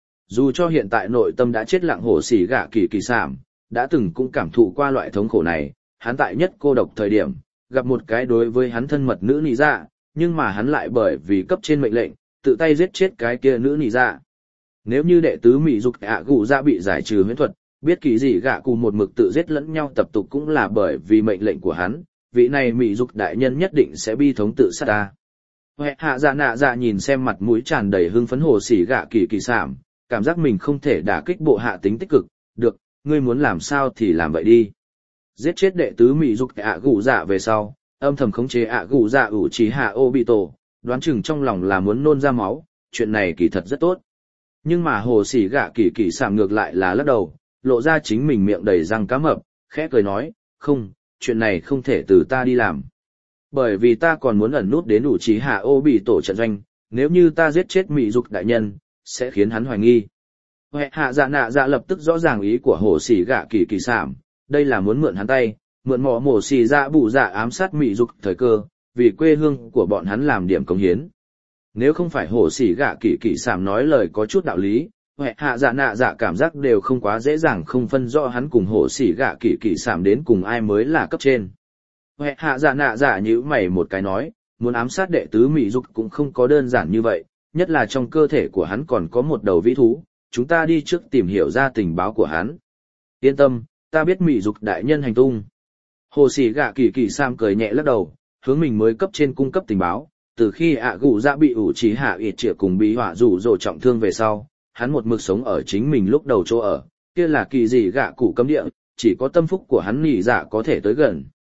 Dù cho hiện tại nội tâm đã chết lặng Hồ Sĩ Gạ Kỳ Kỳ Sảm, đã từng cũng cảm thụ qua loại thống khổ này, hắn tại nhất cô độc thời điểm, gặp một cái đối với hắn thân mật nữ nị dạ, nhưng mà hắn lại bởi vì cấp trên mệnh lệnh, tự tay giết chết cái kia nữ nị dạ. Nếu như đệ tứ Mỹ Dục ạ gù dạ bị giải trừ huyễn thuật, biết kỳ gì gạ cụ một mực tự giết lẫn nhau tập tục cũng là bởi vì mệnh lệnh của hắn, vị này Mỹ Dục đại nhân nhất định sẽ bi thống tự sát ta. Hệ hạ dạ nạ dạ nhìn xem mặt mũi tràn đầy hưng phấn Hồ Sĩ Gạ Kỳ Kỳ Sảm, cảm giác mình không thể đả kích bộ hạ tính tích cực, được, ngươi muốn làm sao thì làm vậy đi. Giết chết đệ tứ Mỹ Dục ạ gù dạ về sau, âm thầm khống chế ạ gù dạ Uchiha Obito, đoán chừng trong lòng là muốn nôn ra máu, chuyện này kỳ thật rất tốt. Nhưng mà Hồ Sĩ Gạ Kỳ Kỳ Sảm ngược lại là lắc đầu, lộ ra chính mình miệng đầy răng cá mập, khẽ cười nói, không, chuyện này không thể từ ta đi làm. Bởi vì ta còn muốn ẩn nút đến Uchiha Obito trận doanh, nếu như ta giết chết Mỹ Dục đại nhân, sẽ khiến hắn hoài nghi. Hệ hạ dạ nạ dạ lập tức rõ ràng ý của Hồ Sĩ Gạ Kỳ Kỳ Sảm, đây là muốn mượn hắn tay, mượn mỏ mổ xì dạ bụ dạ ám sát Mỹ Dục thời cơ, vì quê hương của bọn hắn làm điểm cống hiến. Nếu không phải Hồ Sĩ Gạ Kỳ Kỳ Sảm nói lời có chút đạo lý, hệ hạ dạ nạ dạ cảm giác đều không quá dễ dàng không phân rõ hắn cùng Hồ Sĩ Gạ Kỳ Kỳ Sảm đến cùng ai mới là cấp trên. Hệ hạ dạ nạ dạ nhíu mày một cái nói, muốn ám sát đệ tứ Mỹ Dục cũng không có đơn giản như vậy, nhất là trong cơ thể của hắn còn có một đầu vĩ thú, chúng ta đi trước tìm hiểu ra tình báo của hắn. Yên tâm, ta biết Mỹ Dục đại nhân hành tung. Hồ Sĩ Gạ Kỳ Kỳ Sảm cười nhẹ lắc đầu, hướng mình mới cấp trên cung cấp tình báo, từ khi ạ gù dạ bị Uchiha Itachi cùng bị hỏa rủ rồ trọng thương về sau, hắn một mực sống ở chính mình lúc đầu chỗ ở, kia là kỳ gì gạ cụ cấm địa, chỉ có tâm phúc của hắn nhị dạ có thể tới gần.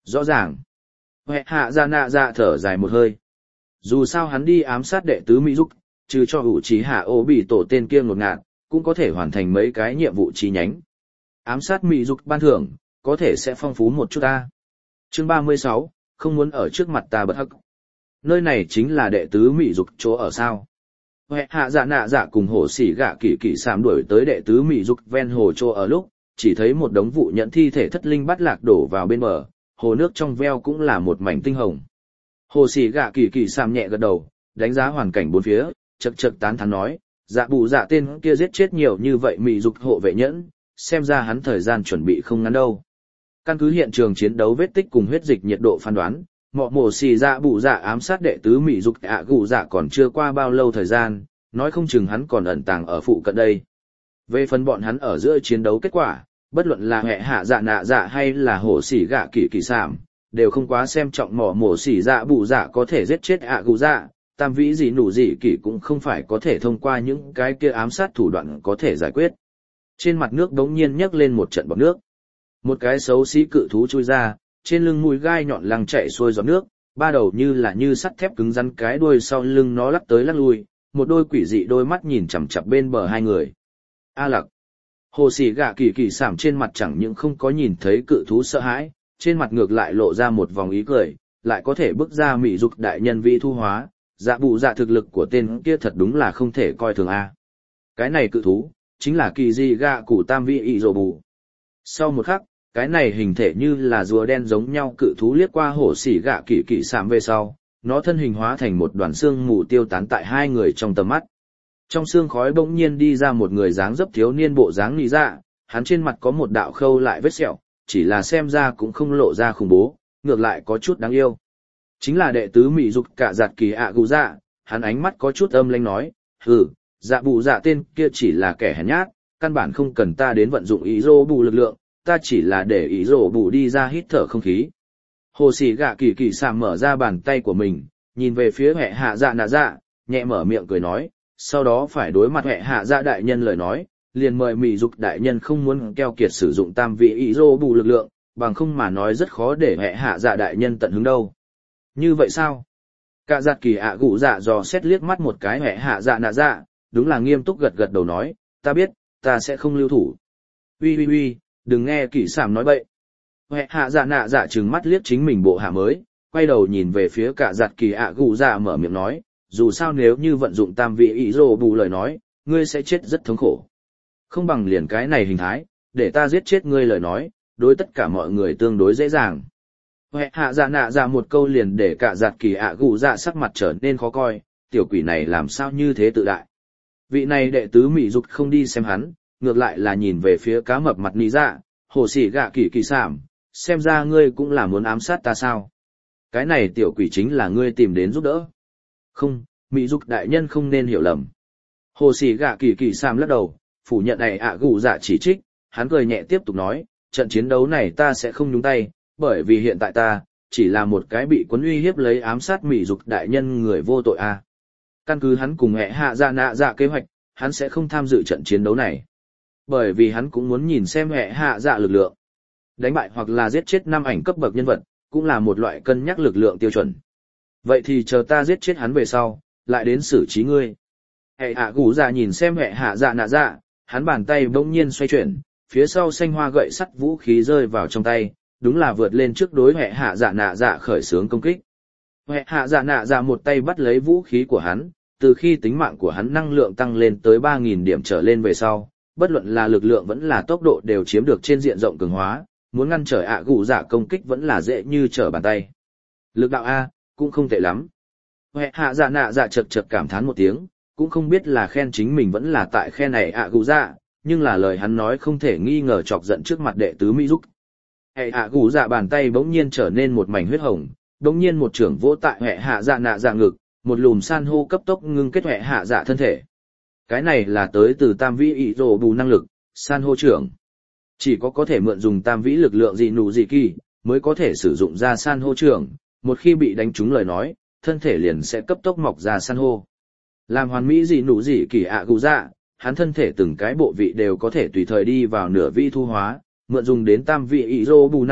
Rõ ràng. Hệ hạ dạ nạ dạ thở dài một hơi. Dù sao hắn đi ám sát đệ tứ Mỹ Dục, trừ cho ủ trí hạ ô bị tổ tên kia ngột ngạt, cũng có thể hoàn thành mấy cái nhiệm vụ chi nhánh. Ám sát Mỹ Dục ban thưởng, có thể sẽ phong phú một chút ta. Chương ba mươi sáu, không muốn ở trước mặt ta bất hắc. Nơi này chính là đệ tứ Mỹ Dục chỗ ở sao. Hệ hạ dạ nạ dạ cùng hổ xỉ gạ kỳ kỳ sảm đuổi tới đệ tứ Mỹ Dục ven hồ chỗ ở lúc, chỉ thấy một đống vụ nhận thi thể thất linh bắt lạc đổ vào bên bờ, hồ nước trong veo cũng là một mảnh tinh hồng. Hồ xỉ gạ kỳ kỳ sảm nhẹ gật đầu, đánh giá hoàn cảnh bốn phía, chật chật tán thán nói, dạ bù dạ tên kia giết chết nhiều như vậy Mỹ Dục hộ vệ nhẫn, xem ra hắn thời gian chuẩn bị không ngắn đâu. Căn cứ hiện trường chiến đấu vết tích cùng huyết dịch nhiệt độ phán đoán, mọ mổ xì dạ bù dạ ám sát đệ tứ Mỹ Dục ạ gù dạ còn chưa qua bao lâu thời gian, nói không chừng hắn còn ẩn tàng ở phụ cận đây. Về phần bọn hắn ở giữa chiến đấu kết quả, bất luận là hệ hạ dạ nạ dạ hay là hổ xỉ gạ kỳ kỳ sảm, đều không quá xem trọng mỏ mổ xỉ dạ bù dạ có thể giết chết ạ gù dạ, tam vĩ gì nụ gì kỳ cũng không phải có thể thông qua những cái kia ám sát thủ đoạn có thể giải quyết. Trên mặt nước đống nhiên nhấc lên một trận bọt nước. Một cái xấu xí cự thú chui ra, trên lưng mũi gai nhọn lăng chạy xuôi giọt nước, ba đầu như là như sắt thép cứng rắn cái đuôi sau lưng nó lắc tới lắc lui, một đôi quỷ dị đôi mắt nhìn chằm chằm bên bờ hai người. A Lặc. Hồ xỉ gạ kỳ kỳ sảm trên mặt chẳng những không có nhìn thấy cự thú sợ hãi, trên mặt ngược lại lộ ra một vòng ý cười, lại có thể bước ra Mỹ Dục đại nhân vị thu hóa, dạ bù dạ thực lực của tên kia thật đúng là không thể coi thường a. Cái này cự thú, chính là kỳ di gạ cụ tam vị ị rồ bù. Sau một khắc, cái này hình thể như là rùa đen giống nhau cự thú liếc qua hổ xỉ gạ kỳ kỳ sảm về sau, nó thân hình hóa thành một đoàn xương mù tiêu tán tại hai người trong tầm mắt. Trong xương khói bỗng nhiên đi ra một người dáng dấp thiếu niên bộ dáng nị dạ, hắn trên mặt có một đạo khâu lại vết sẹo, chỉ là xem ra cũng không lộ ra khủng bố, ngược lại có chút đáng yêu. Chính là đệ tứ Mỹ Dục cả giặt kỳ ạ gù dạ, hắn ánh mắt có chút âm lãnh nói, hừ, dạ bù dạ tên kia chỉ là kẻ hèn nhát, căn bản không cần ta đến vận dụng ý rô bù lực lượng, ta chỉ là để ý rô bù đi ra hít thở không khí. Hồ xỉ gạ kỳ kỳ sảm mở ra bàn tay của mình, nhìn về phía hệ hạ dạ nạ dạ, nhẹ mở miệng cười nói, sau đó phải đối mặt hệ hạ dạ đại nhân lời nói, liền mời Mỹ Dục đại nhân không muốn keo kiệt sử dụng tam vị ý rô bù lực lượng, bằng không mà nói rất khó để hệ hạ dạ đại nhân tận hứng đâu. Như vậy sao? Cả giặt kỳ ạ gụ dạ dò xét liếc mắt một cái hệ hạ dạ nạ dạ, đúng là nghiêm túc gật gật đầu nói, ta biết, ta sẽ không lưu thủ. Ui ui ui, đừng nghe kỳ sảm nói bậy. Hệ hạ dạ nạ dạ trừng mắt liếc chính mình bộ hạ mới, quay đầu nhìn về phía cả giặt kỳ ạ gụ dạ mở miệng nói, dù sao nếu như vận dụng tam vị ý rồ bù lời nói, ngươi sẽ chết rất thống khổ. Không bằng liền cái này hình thái, để ta giết chết ngươi lời nói, đối tất cả mọi người tương đối dễ dàng. Hệ hạ dạ nạ dạ một câu liền để cả giặt kỳ ạ gụ dạ sắc mặt trở nên khó coi, tiểu quỷ này làm sao như thế tự đại. Vị này đệ tứ Mỹ Dục không đi xem hắn, ngược lại là nhìn về phía cá mập mặt nị dạ, hồ xỉ gạ kỳ kỳ sảm, xem ra ngươi cũng là muốn ám sát ta sao. Cái này tiểu quỷ chính là ngươi tìm đến giúp đỡ. Không, Mỹ Dục đại nhân không nên hiểu lầm. Hồ xỉ gạ kỳ kỳ sảm lắc đầu, phủ nhận này ạ gụ dạ chỉ trích, hắn cười nhẹ tiếp tục nói, trận chiến đấu này ta sẽ không nhúng tay, bởi vì hiện tại ta, chỉ là một cái bị cuốn uy hiếp lấy ám sát Mỹ Dục đại nhân người vô tội a. À. Căn cứ hắn cùng hệ hạ dạ nạ dạ kế hoạch, hắn sẽ không tham dự trận chiến đấu này. Bởi vì hắn cũng muốn nhìn xem hệ hạ dạ lực lượng. Đánh bại hoặc là giết chết năm ảnh cấp bậc nhân vật, cũng là một loại cân nhắc lực lượng tiêu chuẩn. Vậy thì chờ ta giết chết hắn về sau, lại đến xử trí ngươi. Hệ hạ gù dạ nhìn xem hệ hạ dạ nạ dạ, hắn bàn tay bỗng nhiên xoay chuyển, phía sau xanh hoa gậy sắt vũ khí rơi vào trong tay, đúng là vượt lên trước đối hệ hạ dạ nạ dạ khởi xướng công kích. Hệ hạ dạ nạ dạ một tay bắt lấy vũ khí của hắn, từ khi tính mạng của hắn năng lượng tăng lên tới ba nghìn điểm trở lên về sau, bất luận là lực lượng vẫn là tốc độ đều chiếm được trên diện rộng cường hóa, muốn ngăn trở ạ gù dạ công kích vẫn là dễ như trở bàn tay. Lực đạo A, cũng không tệ lắm. Hệ hạ dạ nạ dạ chật chật cảm thán một tiếng, cũng không biết là khen chính mình vẫn là tại khen này ạ gù dạ, nhưng là lời hắn nói không thể nghi ngờ chọc giận trước mặt đệ tứ Mỹ Dục. Hệ ạ gù dạ bàn tay bỗng nhiên trở nên một mảnh huyết hồng, bỗng nhiên một trưởng vỗ tại hệ hạ dạ nạ dạ ngực, một lùm san hô cấp tốc ngưng kết hệ hạ dạ thân thể. Cái này là tới từ tam vĩ ị rồ bù năng lực, san hô trưởng. Chỉ có có thể mượn dùng tam vĩ lực lượng dị nụ dị kỳ, mới có thể sử dụng ra san hô trưởng, một khi bị đánh trúng lời nói, thân thể liền sẽ cấp tốc mọc ra san hô. Làm hoàn mỹ dị nụ dị kỳ ạ gù dạ, hắn thân thể từng cái bộ vị đều có thể tùy thời đi vào nửa vi thu hóa, mượn dùng đến tam vị ị rô bù năng lực,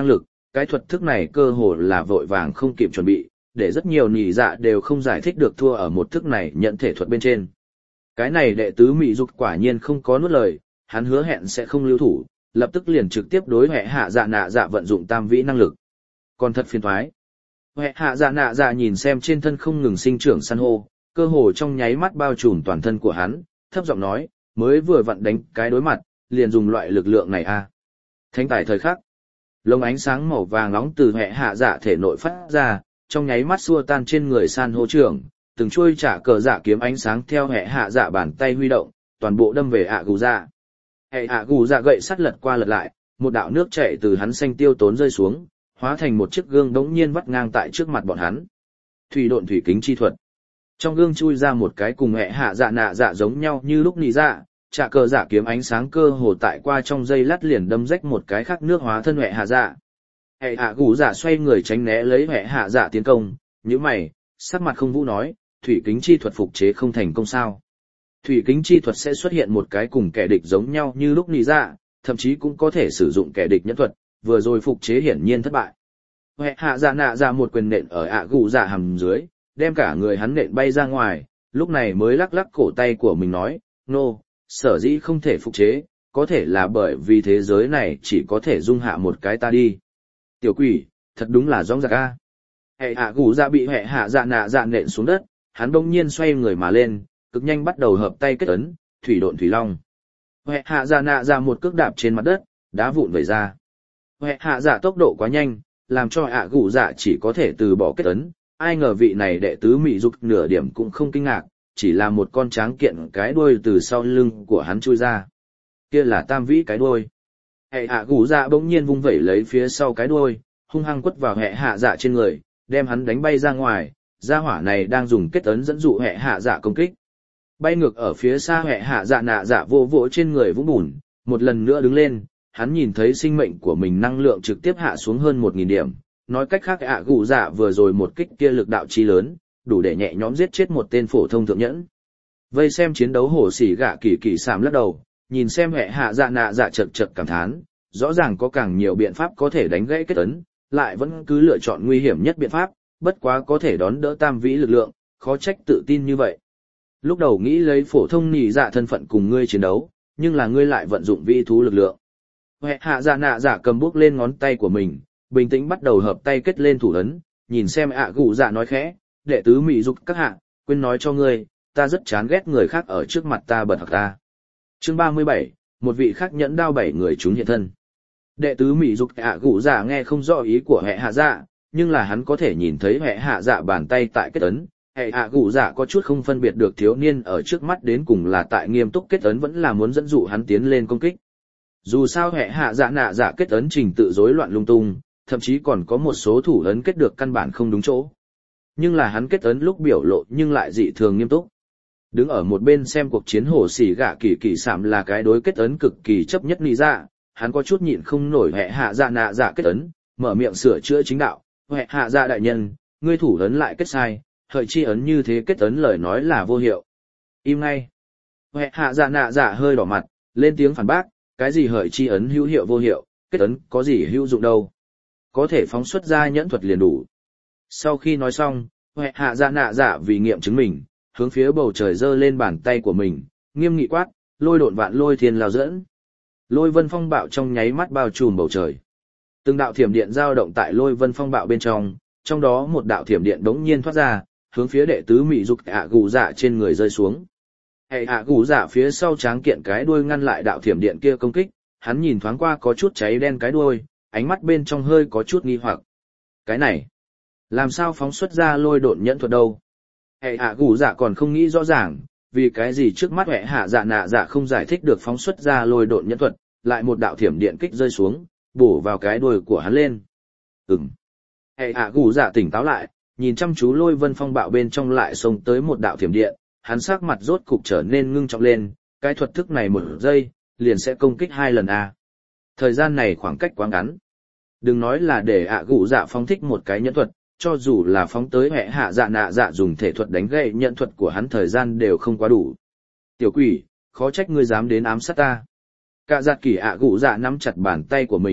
cái thuật thức này cơ hồ là vội vàng không kịp chuẩn bị, để rất nhiều nhị dạ đều không giải thích được thua ở một thức này nhận thể thuật bên trên. Cái này đệ tứ mị dục quả nhiên không có nuốt lời, hắn hứa hẹn sẽ không lưu thủ, lập tức liền trực tiếp đối hệ hạ dạ nạ dạ vận dụng tam vĩ năng lực. Còn thật phiền toái. Hệ hạ dạ nạ dạ nhìn xem trên thân không ngừng sinh trưởng san hô, cơ hồ trong nháy mắt bao trùm toàn thân của hắn, thấp giọng nói, mới vừa vặn đánh cái đối mặt, liền dùng loại lực lượng này a. À. Thánh tài thời khắc, lông ánh sáng màu vàng nóng từ hệ hạ dạ thể nội phát ra, trong nháy mắt xua tan trên người san hô trưởng, từng chuôi trả cờ dạ kiếm ánh sáng theo hệ hạ dạ bàn tay huy động, toàn bộ đâm về ạ gù dạ. Hệ ạ gù dạ gậy sắt lật qua lật lại, một đạo nước chảy từ hắn xanh tiêu tốn rơi xuống, hóa thành một chiếc gương đống nhiên vắt ngang tại trước mặt bọn hắn. Thủy độn thủy kính chi thuật. Trong gương chui ra một cái cùng hệ hạ dạ nạ dạ giống nhau như lúc nị dạ, trả cờ dạ kiếm ánh sáng cơ hồ tại qua trong dây lát liền đâm rách một cái khác nước hóa thân hệ hạ dạ. Hệ hạ gù dạ xoay người tránh né lấy hệ hạ dạ tiến công, như mày, sắc mặt không vũ nói, thủy kính chi thuật phục chế không thành công sao. Thủy kính chi thuật sẽ xuất hiện một cái cùng kẻ địch giống nhau như lúc nị dạ, thậm chí cũng có thể sử dụng kẻ địch nhẫn thuật, vừa rồi phục chế hiển nhiên thất bại. Hệ hạ dạ nạ dạ một quyền nện ở ạ gù dạ hầm dưới, đem cả người hắn nện bay ra ngoài, lúc này mới lắc lắc cổ tay của mình nói, nô, no, sở dĩ không thể phục chế, có thể là bởi vì thế giới này chỉ có thể dung hạ một cái ta đi. Tiểu quỷ, thật đúng là rong rạc a. Hệ hạ gù dạ bị hệ hạ dạ nạ dạ nện xuống đất, hắn bỗng nhiên xoay người mà lên, cực nhanh bắt đầu hợp tay kết ấn, thủy độn thủy long. Hệ hạ dạ nạ dạ một cước đạp trên mặt đất, đá vụn vẩy ra. Hệ hạ dạ tốc độ quá nhanh, làm cho ạ gù dạ chỉ có thể từ bỏ kết ấn, ai ngờ vị này đệ tứ mị dục nửa điểm cũng không kinh ngạc, chỉ là một con tráng kiện cái đuôi từ sau lưng của hắn chui ra. Kia là tam vĩ cái đuôi. Hệ hạ gù dạ bỗng nhiên vung vẩy lấy phía sau cái đuôi, hung hăng quất vào hệ hạ dạ trên người, đem hắn đánh bay ra ngoài, gia hỏa này đang dùng kết ấn dẫn dụ hệ hạ dạ công kích. Bay ngược ở phía xa hệ hạ dạ nạ dạ vô vỗ trên người vũng bùn, một lần nữa đứng lên, hắn nhìn thấy sinh mệnh của mình năng lượng trực tiếp hạ xuống hơn một nghìn điểm, nói cách khác ạ gù dạ vừa rồi một kích kia lực đạo chi lớn, đủ để nhẹ nhõm giết chết một tên phổ thông thượng nhẫn. Vây xem chiến đấu hổ xỉ gạ kỳ kỳ sạm lắc đầu, nhìn xem hệ hạ dạ nạ dạ chật chật cảm thán, rõ ràng có càng nhiều biện pháp có thể đánh gãy kết ấn, lại vẫn cứ lựa chọn nguy hiểm nhất biện pháp, bất quá có thể đón đỡ tam vĩ lực lượng, khó trách tự tin như vậy. Lúc đầu nghĩ lấy phổ thông nỉ dạ thân phận cùng ngươi chiến đấu, nhưng là ngươi lại vận dụng vĩ thú lực lượng. Hệ hạ dạ nạ dạ cầm bước lên ngón tay của mình, bình tĩnh bắt đầu hợp tay kết lên thủ ấn, nhìn xem ạ gù dạ nói khẽ, đệ tứ mị dục các hạ, quên nói cho ngươi, ta rất chán ghét người khác ở trước mặt ta bật học ta. Chương ba mươi bảy, một vị khác nhẫn đao bảy người chúng hiện thân. Đệ tứ mị dục ạ gù dạ nghe không rõ ý của hệ hạ dạ, nhưng là hắn có thể nhìn thấy hệ hạ dạ bàn tay tại kết ấn, hệ hạ gù dạ có chút không phân biệt được thiếu niên ở trước mắt đến cùng là tại nghiêm túc kết ấn vẫn là muốn dẫn dụ hắn tiến lên công kích. Dù sao hệ hạ dạ nạ dạ kết ấn trình tự rối loạn lung tung, thậm chí còn có một số thủ ấn kết được căn bản không đúng chỗ. Nhưng là hắn kết ấn lúc biểu lộ nhưng lại dị thường nghiêm túc. Đứng ở một bên xem cuộc chiến hổ xỉ gạ kỳ kỳ sạm là cái đối kết ấn cực kỳ chấp nhất nị dạ, hắn có chút nhịn không nổi hệ hạ dạ nạ dạ kết ấn, mở miệng sửa chữa chính đạo, hệ hạ dạ đại nhân, ngươi thủ ấn lại kết sai, hợi chi ấn như thế kết ấn lời nói là vô hiệu. Im ngay. Hệ hạ dạ nạ dạ hơi đỏ mặt, lên tiếng phản bác, cái gì hợi chi ấn hữu hiệu vô hiệu, kết ấn có gì hữu dụng đâu. Có thể phóng xuất ra nhẫn thuật liền đủ. Sau khi nói xong, hệ hạ dạ nạ dạ vì nghiệm chứng mình, hướng phía bầu trời giơ lên bàn tay của mình, nghiêm nghị quát, lôi độn vạn lôi thiên lao dẫn. Lôi vân phong bạo trong nháy mắt bao trùm bầu trời. Từng đạo thiểm điện dao động tại lôi vân phong bạo bên trong, trong đó một đạo thiểm điện đống nhiên thoát ra, hướng phía đệ tứ mị dục ạ gù dạ trên người rơi xuống. Hệ ạ gù dạ phía sau tráng kiện cái đuôi ngăn lại đạo thiểm điện kia công kích, hắn nhìn thoáng qua có chút cháy đen cái đuôi, ánh mắt bên trong hơi có chút nghi hoặc. Cái này, làm sao phóng xuất ra lôi độn nhẫn thuật đâu? Hệ hạ gù dạ còn không nghĩ rõ ràng, vì cái gì trước mắt hệ hạ dạ nạ dạ không giải thích được phóng xuất ra lôi độn nhẫn thuật, lại một đạo thiểm điện kích rơi xuống, bổ vào cái đuôi của hắn lên. Ừm. Hệ hạ gù dạ tỉnh táo lại, nhìn chăm chú lôi vân phong bạo bên trong lại xông tới một đạo thiểm điện, hắn sắc mặt rốt cục trở nên ngưng trọng lên, cái thuật thức này một giây, liền sẽ công kích hai lần a. Thời gian này khoảng cách quá ngắn. Đừng nói là để ạ gù dạ phóng thích một cái nhẫn thuật, cho dù là phóng tới hệ hạ dạ nạ dạ dùng thể thuật đánh gậy nhẫn thuật của hắn thời gian đều không quá đủ. Tiểu quỷ, khó trách ngươi dám đến ám sát ta. Cả giặt kỷ ạ gù dạ nắm chặt bàn tay của mình,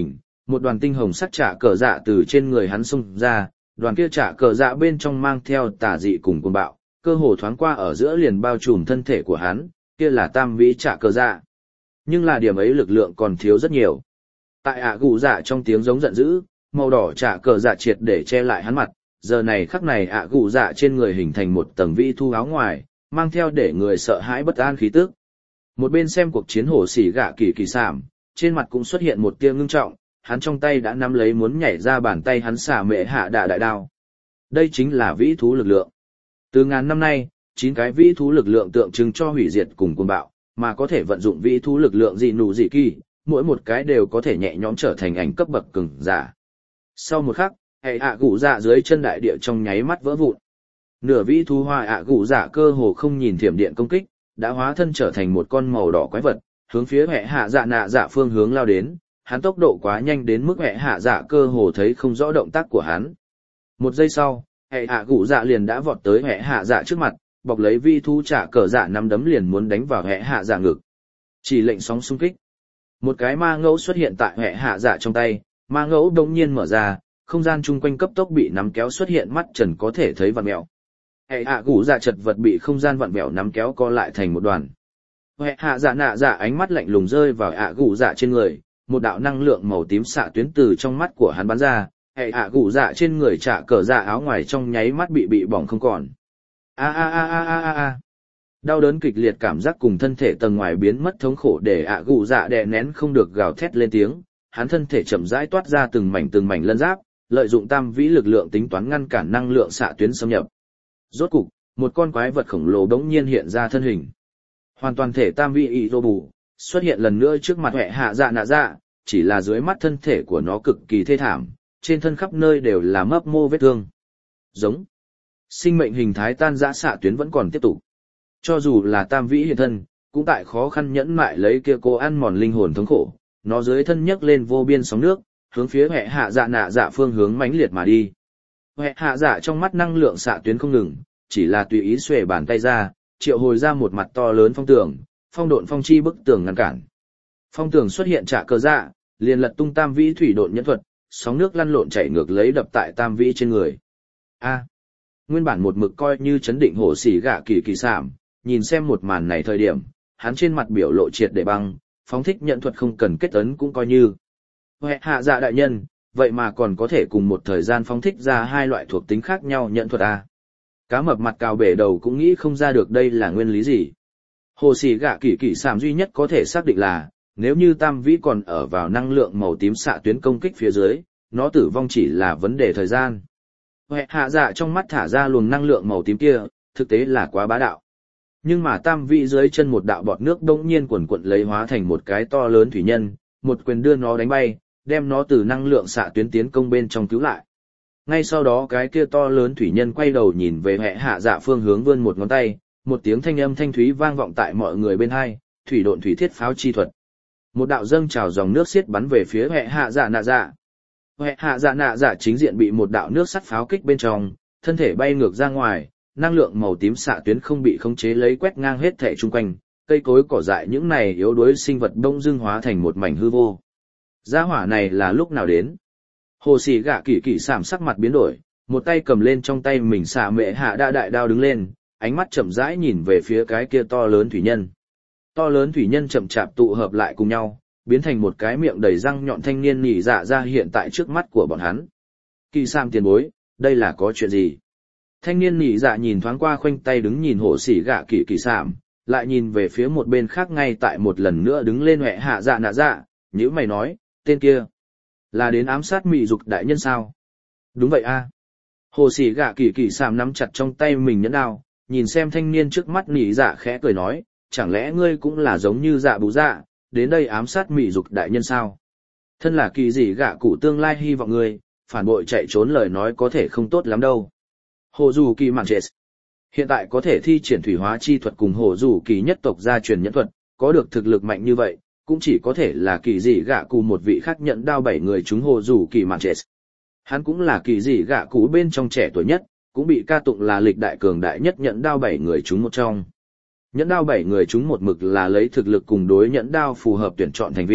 một đoàn tinh hồng sắc trả cờ dạ từ trên người hắn xông ra, đoàn kia trả cờ dạ bên trong mang theo tà dị cùng cuồng bạo, cơ hồ thoáng qua ở giữa liền bao trùm thân thể của hắn, kia là tam vĩ trả cờ dạ. Nhưng là điểm ấy lực lượng còn thiếu rất nhiều. Tại ạ gù dạ trong tiếng giống giận dữ, màu đỏ trả cờ dạ triệt để che lại hắn mặt, giờ này khắc này ạ gù dạ trên người hình thành một tầng vĩ thu áo ngoài, mang theo để người sợ hãi bất an khí tức. Một bên xem cuộc chiến hổ xỉ gạ kỳ kỳ sảm, trên mặt cũng xuất hiện một tia ngưng trọng, hắn trong tay đã nắm lấy muốn nhảy ra bàn tay hắn xả mệ hạ đạ đại đao. Đây chính là vĩ thú lực lượng. Từ ngàn năm nay, chín cái vĩ thú lực lượng tượng trưng cho hủy diệt cùng cuồng bạo, mà có thể vận dụng vĩ thú lực lượng dị nụ dị kỳ, mỗi một cái đều có thể nhẹ nhõm trở thành ảnh cấp bậc cường giả. Sau một khắc, hệ ạ gù dạ dưới chân đại địa trong nháy mắt vỡ vụn. Nửa vĩ thú hoa ạ gù dạ cơ hồ không nhìn thiểm điện công kích, đã hóa thân trở thành một con màu đỏ quái vật, hướng phía hệ hạ dạ nạ dạ phương hướng lao đến. Hắn tốc độ quá nhanh đến mức hệ hạ dạ cơ hồ thấy không rõ động tác của hắn. Một giây sau, hệ hạ gù dạ liền đã vọt tới hệ hạ dạ trước mặt, bọc lấy vi thú trả cờ dạ nắm đấm liền muốn đánh vào hệ hạ dạ ngực. Chỉ lệnh sóng xung kích. Một cái ma ngẫu xuất hiện tại hệ hạ dạ trong tay, ma ngẫu đột nhiên mở ra, không gian chung quanh cấp tốc bị nắm kéo xuất hiện mắt trần có thể thấy vặn mèo. Hệ hạ gù dạ chật vật bị không gian vặn mèo nắm kéo co lại thành một đoàn. Hệ hạ dạ nạ dạ ánh mắt lạnh lùng rơi vào hạ gù dạ trên người. Một đạo năng lượng màu tím xạ tuyến từ trong mắt của hắn bắn ra, hệ hạ gù dạ trên người trả cờ dạ áo ngoài trong nháy mắt bị bị bỏng không còn. A a a a a a a. Đau đớn kịch liệt cảm giác cùng thân thể tầng ngoài biến mất thống khổ để hạ gù dạ đè nén không được gào thét lên tiếng, hắn thân thể chậm rãi toát ra từng mảnh từng mảnh lân giáp, lợi dụng tam vĩ lực lượng tính toán ngăn cản năng lượng xạ tuyến xâm nhập. Rốt cục, một con quái vật khổng lồ bỗng nhiên hiện ra thân hình. Hoàn toàn thể tam vĩ y rô bù xuất hiện lần nữa trước mặt hệ hạ dạ nạ dạ, chỉ là dưới mắt thân thể của nó cực kỳ thê thảm, trên thân khắp nơi đều là mấp mô vết thương. Giống. Sinh mệnh hình thái tan rã xạ tuyến vẫn còn tiếp tục. Cho dù là tam vĩ hiện thân, cũng tại khó khăn nhẫn mại lấy kia cô ăn mòn linh hồn thống khổ, nó dưới thân nhấc lên vô biên sóng nước, hướng phía hệ hạ dạ nạ dạ phương hướng mãnh liệt mà đi. Hệ hạ dạ trong mắt năng lượng xạ tuyến không ngừng, chỉ là tùy ý xuề bàn tay ra, triệu hồi ra một mặt to lớn phong tường, phong độn phong chi bức tường ngăn cản. Phong tường xuất hiện trả cờ dạ, liền lật tung tam vĩ thủy độn nhẫn thuật, sóng nước lăn lộn chảy ngược lấy đập tại tam vĩ trên người. A, nguyên bản một mực coi như chấn định hổ xỉ gạ kỳ kỳ sảm, nhìn xem một màn này thời điểm, hắn trên mặt biểu lộ triệt để băng, phóng thích nhẫn thuật không cần kết ấn cũng coi như. Hệ hạ dạ đại nhân, vậy mà còn có thể cùng một thời gian phóng thích ra hai loại thuộc tính khác nhau nhẫn thuật a. Cá mập mặt cào bể đầu cũng nghĩ không ra được đây là nguyên lý gì. Hồ xỉ gạ kỳ kỳ sảm duy nhất có thể xác định là, nếu như tam vĩ còn ở vào năng lượng màu tím xạ tuyến công kích phía dưới, nó tử vong chỉ là vấn đề thời gian. Hệ hạ dạ trong mắt thả ra luồng năng lượng màu tím kia, thực tế là quá bá đạo. Nhưng mà tam vĩ dưới chân một đạo bọt nước đông nhiên quần quận lấy hóa thành một cái to lớn thủy nhân, một quyền đưa nó đánh bay, đem nó từ năng lượng xạ tuyến tiến công bên trong cứu lại. Ngay sau đó cái kia to lớn thủy nhân quay đầu nhìn về hệ hạ dạ phương hướng vươn một ngón tay, một tiếng thanh âm thanh thúy vang vọng tại mọi người bên hai, thủy độn thủy thiết pháo chi thuật. Một đạo dâng trào dòng nước xiết bắn về phía hệ hạ dạ nạ dạ. Hệ hạ dạ nạ dạ chính diện bị một đạo nước sắt pháo kích bên trong, thân thể bay ngược ra ngoài, năng lượng màu tím xạ tuyến không bị khống chế lấy quét ngang hết thể chung quanh, cây cối cỏ dại những này yếu đuối sinh vật đông dưng hóa thành một mảnh hư vô. Gia hỏa này là lúc nào đến? Hồ xỉ gạ kỳ kỳ sảm sắc mặt biến đổi, một tay cầm lên trong tay mình xạ mệ hạ đa đại đao đứng lên, ánh mắt chậm rãi nhìn về phía cái kia to lớn thủy nhân. To lớn thủy nhân chậm chạp tụ hợp lại cùng nhau, biến thành một cái miệng đầy răng nhọn thanh niên nhỉ dạ ra hiện tại trước mắt của bọn hắn. Kỳ Sam tiền bối, đây là có chuyện gì? Thanh niên nhỉ dạ nhìn thoáng qua khoanh tay đứng nhìn hồ xỉ gạ kỳ kỳ Sam, lại nhìn về phía một bên khác ngay tại một lần nữa đứng lên huệ hạ dạ nạ dạ, nhữ mày nói, tên kia, là đến ám sát mị dục đại nhân sao? Đúng vậy a. Hồ xỉ gạ kỳ kỳ Sam nắm chặt trong tay mình nhẫn đao, nhìn xem thanh niên trước mắt nhỉ dạ khẽ cười nói, chẳng lẽ ngươi cũng là giống như dạ bú dạ, đến đây ám sát mị dục đại nhân sao? Thân là kỳ dị gạ cụ tương lai hy vọng ngươi, phản bội chạy trốn lời nói có thể không tốt lắm đâu. Hồ dù kỳ mạn chết. Hiện tại có thể thi triển thủy hóa chi thuật cùng hồ dù kỳ nhất tộc gia truyền nhẫn thuật, có được thực lực mạnh như vậy, cũng chỉ có thể là kỳ dị gạ cụ một vị khác nhận đao bảy người chúng hồ dù kỳ mạn chết. Hắn cũng là kỳ dị gạ cụ bên trong trẻ tuổi nhất, cũng bị ca tụng là lịch đại cường đại nhất nhận đao bảy người chúng một trong. Nhẫn đao bảy người chúng một mực là lấy thực lực cùng đối nhẫn đao phù hợp tuyển chọn thành viên,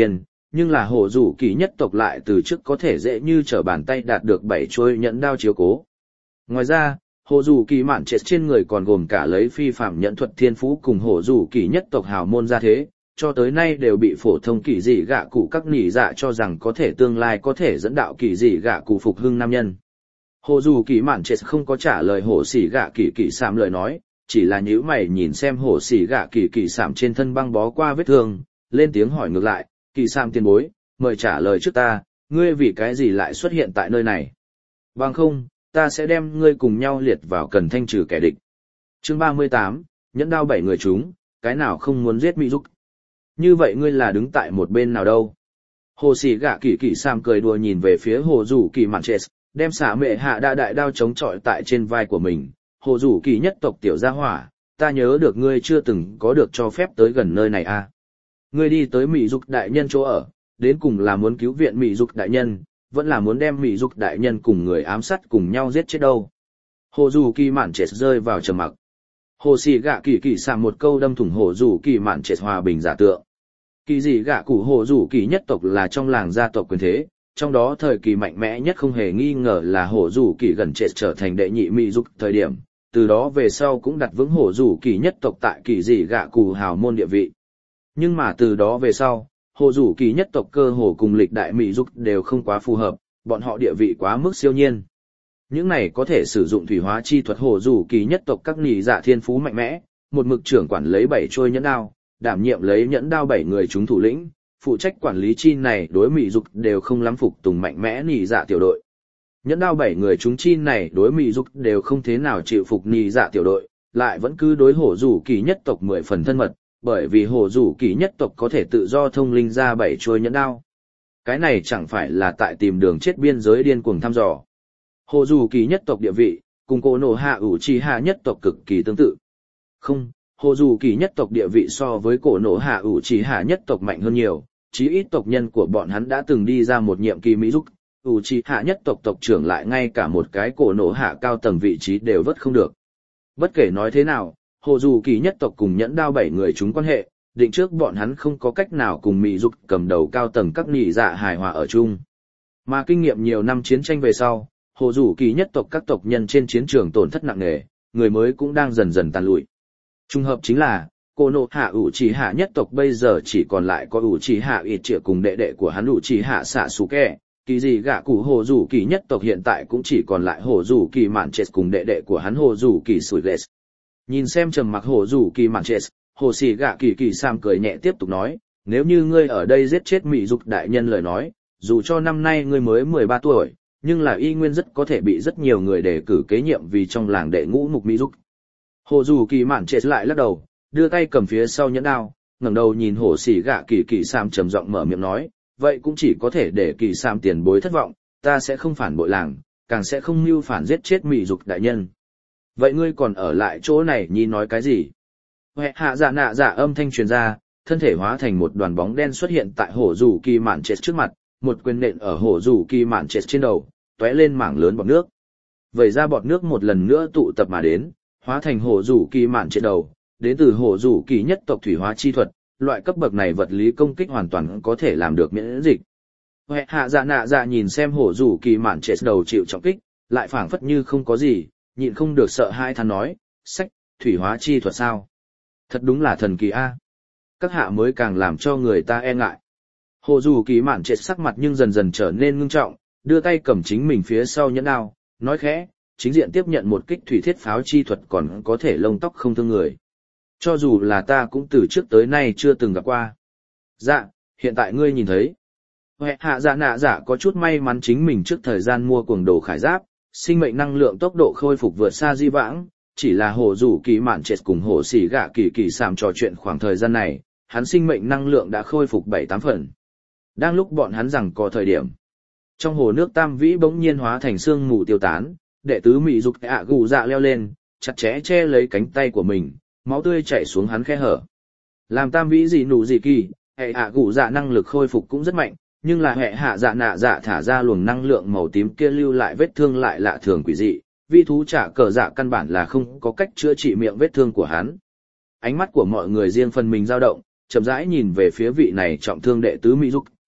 nhưng là hổ rủ kỳ nhất tộc lại từ trước có thể dễ như trở bàn tay đạt được bảy chuôi nhẫn đao chiếu cố. Ngoài ra, hổ rủ kỳ mạn chết trên người còn gồm cả lấy phi phạm nhẫn thuật thiên phú cùng hổ rủ kỳ nhất tộc hào môn gia thế, cho tới nay đều bị phổ thông kỳ dị gạ cụ các nỉ dạ cho rằng có thể tương lai có thể dẫn đạo kỳ dị gạ cụ phục hưng nam nhân. Hổ rủ kỳ mạn chết không có trả lời hổ xỉ gạ kỳ kỳ sạm lời nói, chỉ là nhíu mày nhìn xem hổ xỉ gạ kỳ kỳ sạm trên thân băng bó qua vết thương, lên tiếng hỏi ngược lại, kỳ sạm tiền bối, mời trả lời trước ta, ngươi vì cái gì lại xuất hiện tại nơi này? Bằng không, ta sẽ đem ngươi cùng nhau liệt vào cần thanh trừ kẻ địch. Chương ba mươi tám, nhẫn đao bảy người chúng, cái nào không muốn giết Mỹ Dục? Như vậy ngươi là đứng tại một bên nào đâu? Hồ xỉ gạ kỳ kỳ sạm cười đùa nhìn về phía hồ rủ kỳ mạn chết, đem xả mệ hạ đa đại đao chống chọi tại trên vai của mình. Hồ rủ kỳ nhất tộc tiểu gia hỏa, ta nhớ được ngươi chưa từng có được cho phép tới gần nơi này à. Ngươi đi tới Mỹ Dục đại nhân chỗ ở, đến cùng là muốn cứu viện Mỹ Dục đại nhân, vẫn là muốn đem Mỹ Dục đại nhân cùng người ám sát cùng nhau giết chết đâu. Hồ rủ kỳ mạn chết rơi vào trầm mặc. Hồ xỉ gạ kỳ kỳ sạm một câu đâm thủng hồ rủ kỳ mạn chết hòa bình giả tượng. Kỳ dị gạ cụ hồ rủ kỳ nhất tộc là trong làng gia tộc quyền thế, trong đó thời kỳ mạnh mẽ nhất không hề nghi ngờ là hồ rủ kỳ gần chết trở thành đệ nhị Mỹ Dục thời điểm, từ đó về sau cũng đặt vững hồ rủ kỳ nhất tộc tại kỳ dị gạ cụ hào môn địa vị. Nhưng mà từ đó về sau, hồ rủ kỳ nhất tộc cơ hồ cùng lịch đại Mỹ Dục đều không quá phù hợp, bọn họ địa vị quá mức siêu nhiên. Những này có thể sử dụng thủy hóa chi thuật hồ rủ kỳ nhất tộc các nỉ dạ thiên phú mạnh mẽ, một mực trưởng quản lấy bảy trôi nhẫn đao, đảm nhiệm lấy nhẫn đao bảy người chúng thủ lĩnh, phụ trách quản lý chi này đối Mỹ Dục đều không lắm phục tùng mạnh mẽ nỉ dạ tiểu đội. Nhẫn đao bảy người chúng chi này đối Mỹ Dục đều không thế nào chịu phục nỉ dạ tiểu đội, lại vẫn cứ đối hổ rủ kỳ nhất tộc mười phần thân mật, bởi vì hổ rủ kỳ nhất tộc có thể tự do thông linh ra bảy chuôi nhẫn đao. Cái này chẳng phải là tại tìm đường chết biên giới điên cuồng thăm dò. Hổ rủ kỳ nhất tộc địa vị, cùng cổ nổ hạ ủ trì hạ nhất tộc cực kỳ tương tự. Không, hổ rủ kỳ nhất tộc địa vị so với cổ nổ hạ ủ trì hạ nhất tộc mạnh hơn nhiều, chí ít tộc nhân của bọn hắn đã từng đi ra một nhiệm kỳ Mỹ Dục, ủ trì hạ nhất tộc tộc trưởng lại ngay cả một cái cổ nổ hạ cao tầng vị trí đều vất không được. Bất kể nói thế nào, hồ dù kỳ nhất tộc cùng nhẫn đao bảy người chúng quan hệ, định trước bọn hắn không có cách nào cùng Mỹ Dục cầm đầu cao tầng các nỉ dạ hài hòa ở chung. Mà kinh nghiệm nhiều năm chiến tranh về sau, hồ dù kỳ nhất tộc các tộc nhân trên chiến trường tổn thất nặng nề, người mới cũng đang dần dần tàn lụi. Trùng hợp chính là, cổ nổ hạ ủ trì hạ nhất tộc bây giờ chỉ còn lại có ủ trì hạ ít trịa cùng đệ đệ của hắn ủ trì hạ xạ xù kẹ. Kỳ gì gạ cụ hồ rủ kỳ nhất tộc hiện tại cũng chỉ còn lại hồ rủ kỳ mạn chết cùng đệ đệ của hắn hồ rủ kỳ sủi ghét. Nhìn xem trầm mặc hồ rủ kỳ mạn chết, hồ xì gạ kỳ kỳ sam cười nhẹ tiếp tục nói, nếu như ngươi ở đây giết chết Mỹ Dục đại nhân lời nói, dù cho năm nay ngươi mới mười ba tuổi, nhưng là y nguyên rất có thể bị rất nhiều người đề cử kế nhiệm vì trong làng đệ ngũ mục Mỹ Dục. Hồ rủ kỳ mạn chết lại lắc đầu, đưa tay cầm phía sau nhẫn đao, ngẩng đầu nhìn hồ xì gạ kỳ kỳ sam trầm giọng mở miệng nói, vậy cũng chỉ có thể để kỳ sam tiền bối thất vọng, ta sẽ không phản bội làng, càng sẽ không mưu phản giết chết Mỹ Dục đại nhân. Vậy ngươi còn ở lại chỗ này nhi nói cái gì? Huệ hạ dạ nạ dạ âm thanh truyền ra, thân thể hóa thành một đoàn bóng đen xuất hiện tại hổ rủ kỳ mạn chết trước mặt, một quyền nện ở hổ rủ kỳ mạn chết trên đầu, tóe lên mảng lớn bọt nước. Vẩy ra bọt nước một lần nữa tụ tập mà đến, hóa thành hổ rủ kỳ mạn chết đầu, đến từ hổ rủ kỳ nhất tộc thủy hóa chi thuật. Loại cấp bậc này vật lý công kích hoàn toàn có thể làm được miễn dịch. Huệ hạ dạ nạ dạ nhìn xem hổ rủ kỳ mạn chết đầu chịu trọng kích, lại phảng phất như không có gì, nhịn không được sợ hai than nói, sách, thủy hóa chi thuật sao? Thật đúng là thần kỳ a. Các hạ mới càng làm cho người ta e ngại. Hổ rủ kỳ mạn chết sắc mặt nhưng dần dần trở nên ngưng trọng, đưa tay cầm chính mình phía sau nhẫn đao, nói khẽ, chính diện tiếp nhận một kích thủy thiết pháo chi thuật còn có thể lông tóc không thương người. Cho dù là ta cũng từ trước tới nay chưa từng gặp qua. Dạ, hiện tại ngươi nhìn thấy. Huệ hạ dạ nạ dạ có chút may mắn chính mình trước thời gian mua cuồng đồ khải giáp, sinh mệnh năng lượng tốc độ khôi phục vượt xa di vãng, chỉ là hổ rủ kỳ mạn chết cùng hổ xỉ gạ kỳ kỳ sàm trò chuyện khoảng thời gian này, hắn sinh mệnh năng lượng đã khôi phục bảy tám phần. Đang lúc bọn hắn rằng có thời điểm. Trong hồ nước tam vĩ bỗng nhiên hóa thành sương mù tiêu tán, đệ tứ Mỹ Dục ạ gù dạ leo lên, chặt chẽ che lấy cánh tay của mình. Máu tươi chảy xuống hắn khe hở. Làm tam vĩ gì nụ gì kỳ, hệ hạ gù dạ năng lực khôi phục cũng rất mạnh, nhưng là hệ hạ dạ nạ dạ thả ra luồng năng lượng màu tím kia lưu lại vết thương lại lạ thường quỷ dị, vi thú trả cờ dạ căn bản là không có cách chữa trị miệng vết thương của hắn. Ánh mắt của mọi người riêng phần mình dao động, chậm rãi nhìn về phía vị này trọng thương đệ tứ Mỹ Dục,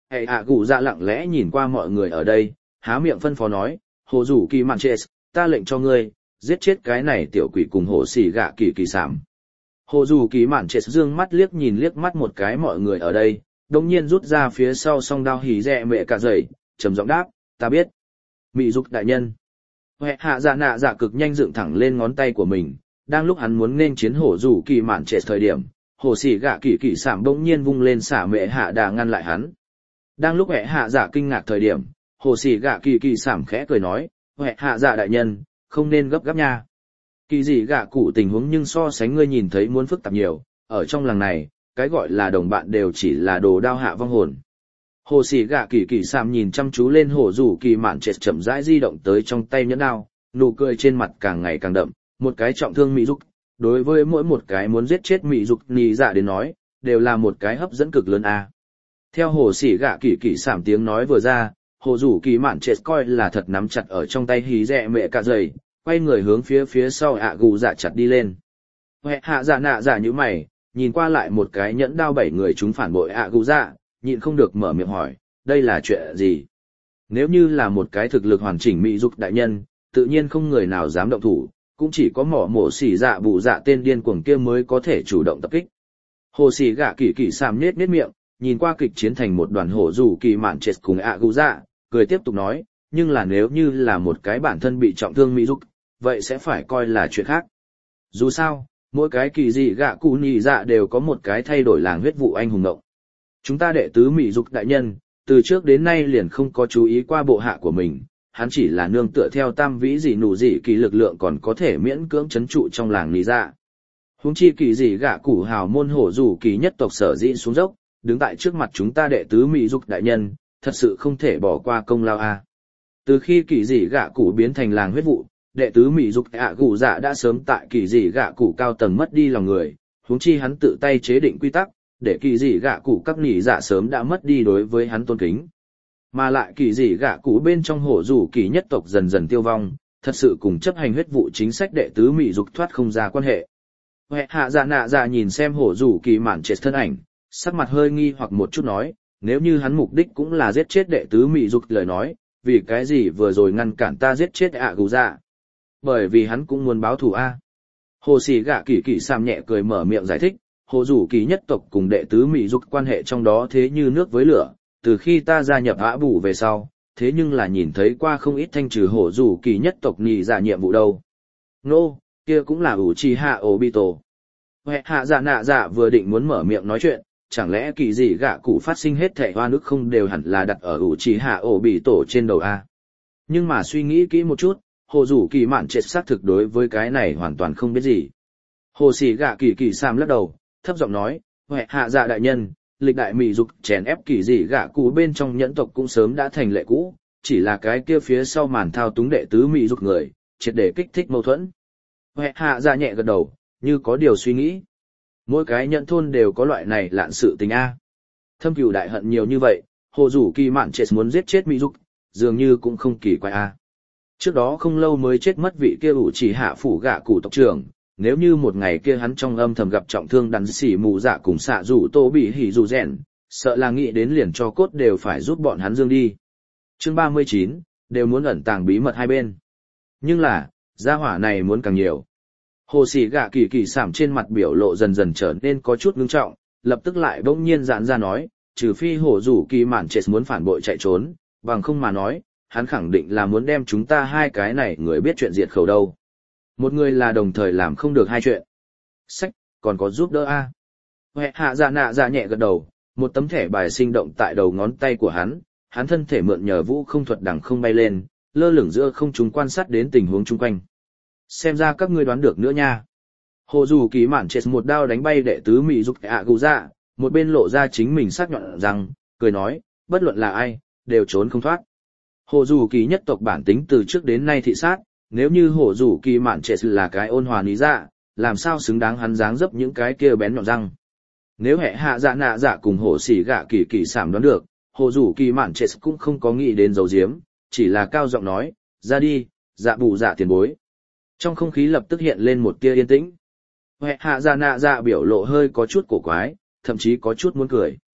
Hệ ạ gù dạ lặng lẽ nhìn qua mọi người ở đây, há miệng phân phó nói, hồ rủ kỳ mạn chết, ta lệnh cho ngươi, giết chết cái này tiểu quỷ cùng hồ xỉ gạ kỳ kỳ sảm. Hồ rủ kỳ mạn chết dương mắt liếc nhìn liếc mắt một cái mọi người ở đây, đồng nhiên rút ra phía sau song đao hỉ rẹ mẹ cả dậy, trầm giọng đáp, ta biết. Mị dục đại nhân. Hệ hạ dạ nạ dạ cực nhanh dựng thẳng lên ngón tay của mình, đang lúc hắn muốn nên chiến hổ rủ kỳ mạn chết thời điểm, hồ xỉ gạ kỳ kỳ sảm bỗng nhiên vung lên xả mẹ hạ đà ngăn lại hắn. Đang lúc hệ hạ dạ kinh ngạc thời điểm, hồ xỉ gạ kỳ kỳ sảm khẽ cười nói, hệ hạ dạ đại nhân, không nên gấp gáp nha. Kỳ gì gạ cụ tình huống nhưng so sánh ngươi nhìn thấy muốn phức tạp nhiều, ở trong làng này, cái gọi là đồng bạn đều chỉ là đồ đao hạ vong hồn. Hồ xỉ gạ kỳ kỳ sảm nhìn chăm chú lên hổ rủ kỳ mạn chết chậm rãi di động tới trong tay nhẫn đao, nụ cười trên mặt càng ngày càng đậm, một cái trọng thương mỹ dục, đối với mỗi một cái muốn giết chết mỹ dục nì dạ đến nói, đều là một cái hấp dẫn cực lớn a. Theo hồ xỉ gạ kỳ kỳ sảm tiếng nói vừa ra, hồ rủ kỳ mạn chết coi là thật nắm chặt ở trong tay hí rẹ mẹ cả dày, quay người hướng phía phía sau ạ gù dạ chặt đi lên. Hệ hạ dạ nạ dạ như mày, nhìn qua lại một cái nhẫn đao bảy người chúng phản bội ạ gù dạ, nhịn không được mở miệng hỏi, đây là chuyện gì? Nếu như là một cái thực lực hoàn chỉnh mỹ dục đại nhân, tự nhiên không người nào dám động thủ, cũng chỉ có mỏ mổ xỉ dạ bụ dạ tên điên cuồng kia mới có thể chủ động tập kích. Hồ xỉ gạ kỳ kỳ sàm nết nết miệng, nhìn qua kịch chiến thành một đoàn hổ rủ kỳ mạn chết cùng ạ gù dạ, cười tiếp tục nói, nhưng là nếu như là một cái bản thân bị trọng thương mỹ dục, vậy sẽ phải coi là chuyện khác. Dù sao, mỗi cái kỳ dị gạ cụ nhị dạ đều có một cái thay đổi làng huyết vụ anh hùng ngộng. Chúng ta đệ tứ mỹ dục đại nhân, từ trước đến nay liền không có chú ý qua bộ hạ của mình, hắn chỉ là nương tựa theo tam vĩ dị nụ dị kỳ lực lượng còn có thể miễn cưỡng chấn trụ trong làng nhị dạ. Huống chi kỳ dị gạ cụ hào môn hổ rủ kỳ nhất tộc sở dĩ xuống dốc, đứng tại trước mặt chúng ta đệ tứ mỹ dục đại nhân, thật sự không thể bỏ qua công lao a. Từ khi kỳ dị gạ cụ biến thành làng huyết vụ, đệ tứ mỹ dục ạ gù dạ đã sớm tại kỳ dị gạ cụ cao tầng mất đi lòng người, huống chi hắn tự tay chế định quy tắc, để kỳ dị gạ cụ các nỉ dạ sớm đã mất đi đối với hắn tôn kính. Mà lại kỳ dị gạ cụ bên trong hổ rủ kỳ nhất tộc dần dần tiêu vong, thật sự cùng chấp hành huyết vụ chính sách đệ tứ mỹ dục thoát không ra quan hệ. Hệ hạ dạ nạ dạ nhìn xem hổ rủ kỳ mạn chết thân ảnh, sắc mặt hơi nghi hoặc một chút nói, nếu như hắn mục đích cũng là giết chết đệ tứ mỹ dục lời nói, vì cái gì vừa rồi ngăn cản ta giết chết ạ gù dạ? Bởi vì hắn cũng muốn báo thù a. Hồ xỉ gạ kỳ kỳ sàm nhẹ cười mở miệng giải thích, hồ rủ kỳ nhất tộc cùng đệ tứ mỹ dục quan hệ trong đó thế như nước với lửa, từ khi ta gia nhập ả bù về sau, thế nhưng là nhìn thấy qua không ít thanh trừ hồ rủ kỳ nhất tộc nhị dạ nhiệm vụ đâu. Nô, kia cũng là ủ trì hạ ổ bị tổ. Hệ hạ dạ nạ dạ vừa định muốn mở miệng nói chuyện, chẳng lẽ kỳ gì gạ cụ phát sinh hết thẻ hoa nước không đều hẳn là đặt ở ủ trì hạ ổ bị tổ trên đầu a. Nhưng mà suy nghĩ kỹ một chút, hồ rủ kỳ mạn chết xác thực đối với cái này hoàn toàn không biết gì. Hồ xỉ gạ kỳ kỳ sam lắc đầu, thấp giọng nói, hệ hạ dạ đại nhân, lịch đại mỹ dục chèn ép kỳ dị gạ cụ bên trong nhẫn tộc cũng sớm đã thành lệ cũ, chỉ là cái kia phía sau màn thao túng đệ tứ mỹ dục người, triệt để kích thích mâu thuẫn. Hệ hạ dạ nhẹ gật đầu, như có điều suy nghĩ. Mỗi cái nhận thôn đều có loại này lạn sự tình a. Thâm cừu đại hận nhiều như vậy, hồ rủ kỳ mạn chết muốn giết chết mỹ dục, dường như cũng không kỳ quái a. Trước đó không lâu mới chết mất vị kia ủ chỉ hạ phủ gạ cụ tộc trưởng, nếu như một ngày kia hắn trong âm thầm gặp trọng thương đắn xỉ mù dạ cùng xạ rủ tô bị hỉ rủ rèn, sợ là nghĩ đến liền cho cốt đều phải giúp bọn hắn dương đi. Chương ba mươi chín, đều muốn ẩn tàng bí mật hai bên. Nhưng là, gia hỏa này muốn càng nhiều. Hồ xỉ gạ kỳ kỳ sảm trên mặt biểu lộ dần dần trở nên có chút ngưng trọng, lập tức lại bỗng nhiên giãn ra nói, trừ phi hổ rủ kỳ mạn chết muốn phản bội chạy trốn, bằng không mà nói, hắn khẳng định là muốn đem chúng ta hai cái này người biết chuyện diệt khẩu đâu. Một người là đồng thời làm không được hai chuyện. Sách, còn có giúp đỡ a. Hệ hạ dạ nạ dạ nhẹ gật đầu, một tấm thẻ bài sinh động tại đầu ngón tay của hắn, hắn thân thể mượn nhờ vũ không thuật đằng không bay lên, lơ lửng giữa không trung quan sát đến tình huống chung quanh. Xem ra các ngươi đoán được nữa nha. Hồ dù kỳ mạn chết một đao đánh bay đệ tứ mỹ dục ạ gù dạ, một bên lộ ra chính mình sắc nhọn rằng, cười nói, bất luận là ai, đều trốn không thoát. Hồ dù kỳ nhất tộc bản tính từ trước đến nay thị sát, nếu như hồ dù kỳ mạn chết là cái ôn hòa lý dạ, làm sao xứng đáng hắn dáng dấp những cái kia bén nhọn răng. Nếu hệ hạ dạ nạ dạ cùng hồ xỉ gạ kỳ kỳ sảm đoán được, hồ dù kỳ mạn chết cũng không có nghĩ đến dấu diếm, chỉ là cao giọng nói, ra đi, dạ bù dạ tiền bối. Trong không khí lập tức hiện lên một tia yên tĩnh. Hệ hạ dạ nạ dạ biểu lộ hơi có chút cổ quái, thậm chí có chút muốn cười.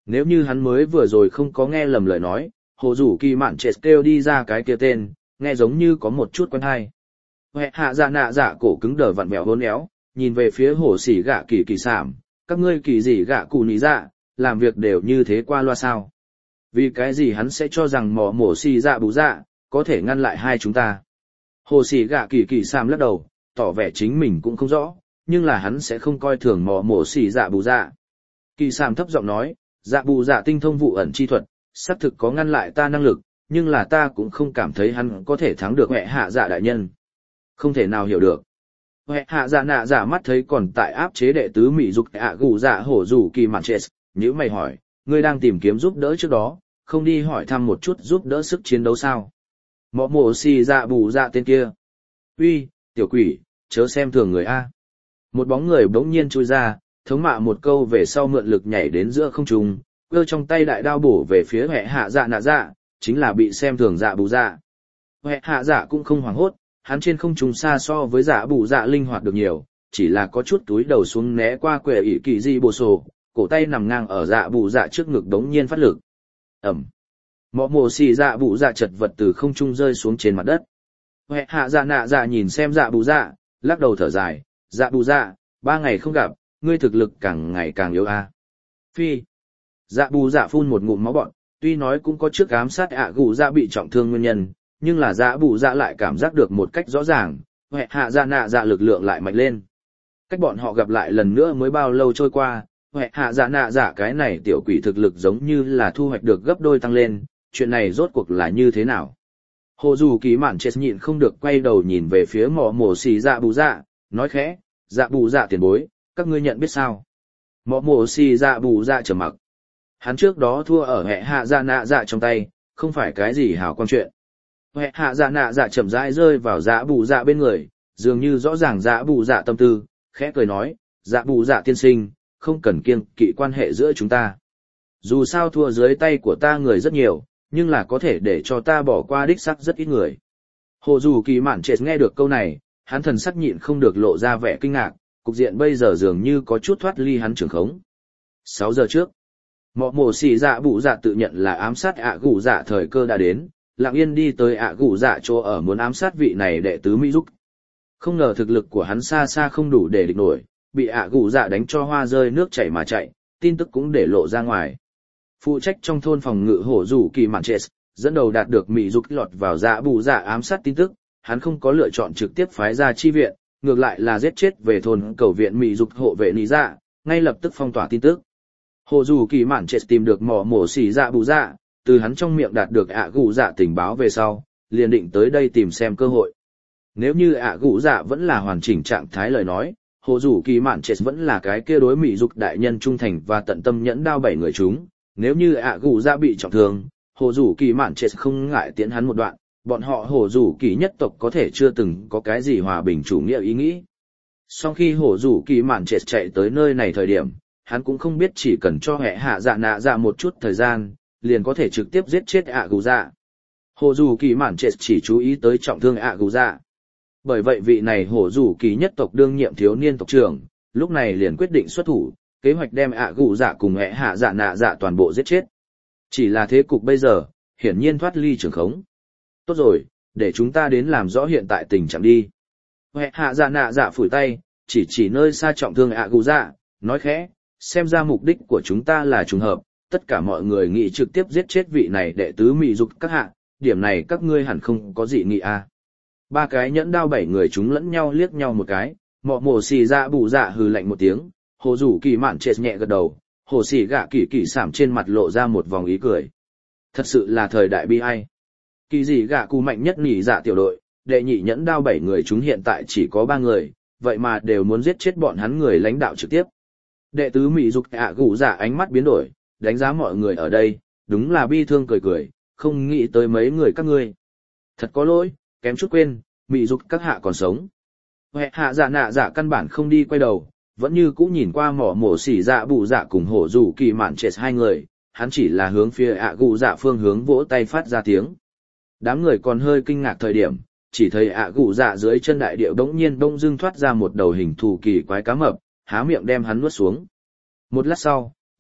Nếu như hắn mới vừa rồi không có nghe lầm lời nói, hồ rủ kỳ mạn chết kêu đi ra cái kia tên, nghe giống như có một chút quen hay. Huệ hạ dạ nạ dạ cổ cứng đờ vặn vẹo hôn éo, nhìn về phía hồ xỉ gạ kỳ kỳ sảm, các ngươi kỳ gì gạ cụ ní dạ, làm việc đều như thế qua loa sao. Vì cái gì hắn sẽ cho rằng mỏ mổ xì dạ bù dạ, có thể ngăn lại hai chúng ta. Hồ xỉ gạ kỳ kỳ sảm lắc đầu, tỏ vẻ chính mình cũng không rõ, nhưng là hắn sẽ không coi thường mỏ mổ xì dạ bù dạ. Kỳ sảm thấp giọng nói, dạ bù dạ tinh thông vụ ẩn chi thuật, xác thực có ngăn lại ta năng lực, nhưng là ta cũng không cảm thấy hắn có thể thắng được mẹ hạ dạ đại nhân. Không thể nào hiểu được. Mẹ hạ dạ nạ dạ mắt thấy còn tại áp chế đệ tứ mỹ dục ạ gù dạ hổ rủ kỳ mạn chết, nhữ mày hỏi, ngươi đang tìm kiếm giúp đỡ trước đó, không đi hỏi thăm một chút giúp đỡ sức chiến đấu sao? Mọ mổ xì dạ bù dạ tên kia. Uy, tiểu quỷ, chớ xem thường người A. Một bóng người bỗng nhiên chui ra, thống mạ một câu về sau mượn lực nhảy đến giữa không trung, cơ trong tay đại đao bổ về phía hệ hạ dạ nạ dạ, chính là bị xem thường dạ bù dạ. Hệ hạ dạ cũng không hoảng hốt, hắn trên không trung xa so với dạ bù dạ linh hoạt được nhiều, chỉ là có chút túi đầu xuống né qua quệ ỷ kỳ di bồ sổ, cổ tay nằm ngang ở dạ bù dạ trước ngực đống nhiên phát lực. Ẩm. Mọ mồ xì dạ bù dạ chật vật từ không trung rơi xuống trên mặt đất. Hệ hạ dạ nạ dạ nhìn xem dạ bù dạ, lắc đầu thở dài, dạ bù dạ, ba ngày không gặp, ngươi thực lực càng ngày càng yếu a. Phi. Dạ bù dạ phun một ngụm máu bọn, tuy nói cũng có trước ám sát ạ gù dạ bị trọng thương nguyên nhân, nhưng là dạ bù dạ lại cảm giác được một cách rõ ràng, hệ hạ dạ nạ dạ lực lượng lại mạnh lên. Cách bọn họ gặp lại lần nữa mới bao lâu trôi qua, hệ hạ dạ nạ dạ cái này tiểu quỷ thực lực giống như là thu hoạch được gấp đôi tăng lên, chuyện này rốt cuộc là như thế nào? Hồ dù kỳ mạn chết nhịn không được quay đầu nhìn về phía mỏ mổ xì dạ bù dạ, nói khẽ, dạ bù dạ tiền bối, các ngươi nhận biết sao? Mỏ mổ xì dạ bù dạ trầm mặc. Hắn trước đó thua ở hệ hạ dạ nạ dạ trong tay, không phải cái gì hảo quan chuyện. Hệ hạ dạ nạ dạ chậm rãi rơi vào dạ bù dạ bên người, dường như rõ ràng dạ bù dạ tâm tư, khẽ cười nói, dạ bù dạ tiên sinh, không cần kiêng kỵ quan hệ giữa chúng ta. Dù sao thua dưới tay của ta người rất nhiều, nhưng là có thể để cho ta bỏ qua đích sắc rất ít người. Hồ dù kỳ mạn trệt nghe được câu này, hắn thần sắc nhịn không được lộ ra vẻ kinh ngạc, cục diện bây giờ dường như có chút thoát ly hắn trưởng khống. Sáu giờ trước, mọ mổ xì dạ bụ dạ tự nhận là ám sát ạ gù dạ thời cơ đã đến, lặng yên đi tới ạ gù dạ chỗ ở muốn ám sát vị này đệ tứ mỹ giúp. Không ngờ thực lực của hắn xa xa không đủ để địch nổi, bị ạ gù dạ đánh cho hoa rơi nước chảy mà chạy, tin tức cũng để lộ ra ngoài. Phụ trách trong thôn phòng ngự hổ rủ kỳ mạn chết, dẫn đầu đạt được mỹ giúp lọt vào dạ bù dạ ám sát tin tức, hắn không có lựa chọn trực tiếp phái ra chi viện, ngược lại là giết chết về thôn cầu viện mỹ giúp hộ vệ lý dạ, ngay lập tức phong tỏa tin tức. Hồ dù kỳ mạn chết tìm được mỏ mổ xỉ dạ bù dạ, từ hắn trong miệng đạt được ạ gù dạ tình báo về sau, liền định tới đây tìm xem cơ hội. Nếu như ạ gù dạ vẫn là hoàn chỉnh trạng thái lời nói, hồ dù kỳ mạn chết vẫn là cái kia đối mỹ dục đại nhân trung thành và tận tâm nhẫn đao bảy người chúng. Nếu như ạ gù dạ bị trọng thương, hồ dù kỳ mạn chết không ngại tiễn hắn một đoạn, bọn họ hồ dù kỳ nhất tộc có thể chưa từng có cái gì hòa bình chủ nghĩa ý nghĩ. Sau khi hồ dù kỳ mạn chết chạy tới nơi này thời điểm, hắn cũng không biết chỉ cần cho hệ hạ dạ nạ dạ một chút thời gian, liền có thể trực tiếp giết chết ạ gù dạ. Hồ dù kỳ mạn chết chỉ chú ý tới trọng thương ạ gù dạ. Bởi vậy vị này hồ dù kỳ nhất tộc đương nhiệm thiếu niên tộc trưởng, lúc này liền quyết định xuất thủ, kế hoạch đem ạ gù dạ cùng hệ hạ dạ nạ dạ toàn bộ giết chết. Chỉ là thế cục bây giờ, hiển nhiên thoát ly trường khống. Tốt rồi, để chúng ta đến làm rõ hiện tại tình trạng đi. Hệ hạ dạ nạ dạ phủi tay, chỉ chỉ nơi xa trọng thương ạ gù dạ, nói khẽ, xem ra mục đích của chúng ta là trùng hợp, tất cả mọi người nghĩ trực tiếp giết chết vị này đệ tứ mỹ dục các hạ, điểm này các ngươi hẳn không có gì nghĩ à. Ba cái nhẫn đao bảy người chúng lẫn nhau liếc nhau một cái, mọ mổ xì dạ bù dạ hừ lạnh một tiếng, hồ rủ kỳ mạn chết nhẹ gật đầu, hồ xì gạ kỳ kỳ sảm trên mặt lộ ra một vòng ý cười. Thật sự là thời đại bi ai. Kỳ gì gạ cụ mạnh nhất nhị dạ tiểu đội, đệ nhị nhẫn đao bảy người chúng hiện tại chỉ có ba người, vậy mà đều muốn giết chết bọn hắn người lãnh đạo trực tiếp. Đệ tứ mỹ dục ạ gù dạ ánh mắt biến đổi, đánh giá mọi người ở đây, đúng là bi thương cười cười, không nghĩ tới mấy người các ngươi. Thật có lỗi, kém chút quên, mỹ dục các hạ còn sống. Hệ hạ dạ nạ dạ căn bản không đi quay đầu, vẫn như cũ nhìn qua mỏ mổ xỉ dạ bù dạ cùng hổ rủ kỳ mạn chết hai người, hắn chỉ là hướng phía ạ gù dạ phương hướng vỗ tay phát ra tiếng. Đám người còn hơi kinh ngạc thời điểm, chỉ thấy ạ gù dạ dưới chân đại địa bỗng nhiên bỗng dưng thoát ra một đầu hình thù kỳ quái cá mập, há miệng đem hắn nuốt xuống. Một lát sau,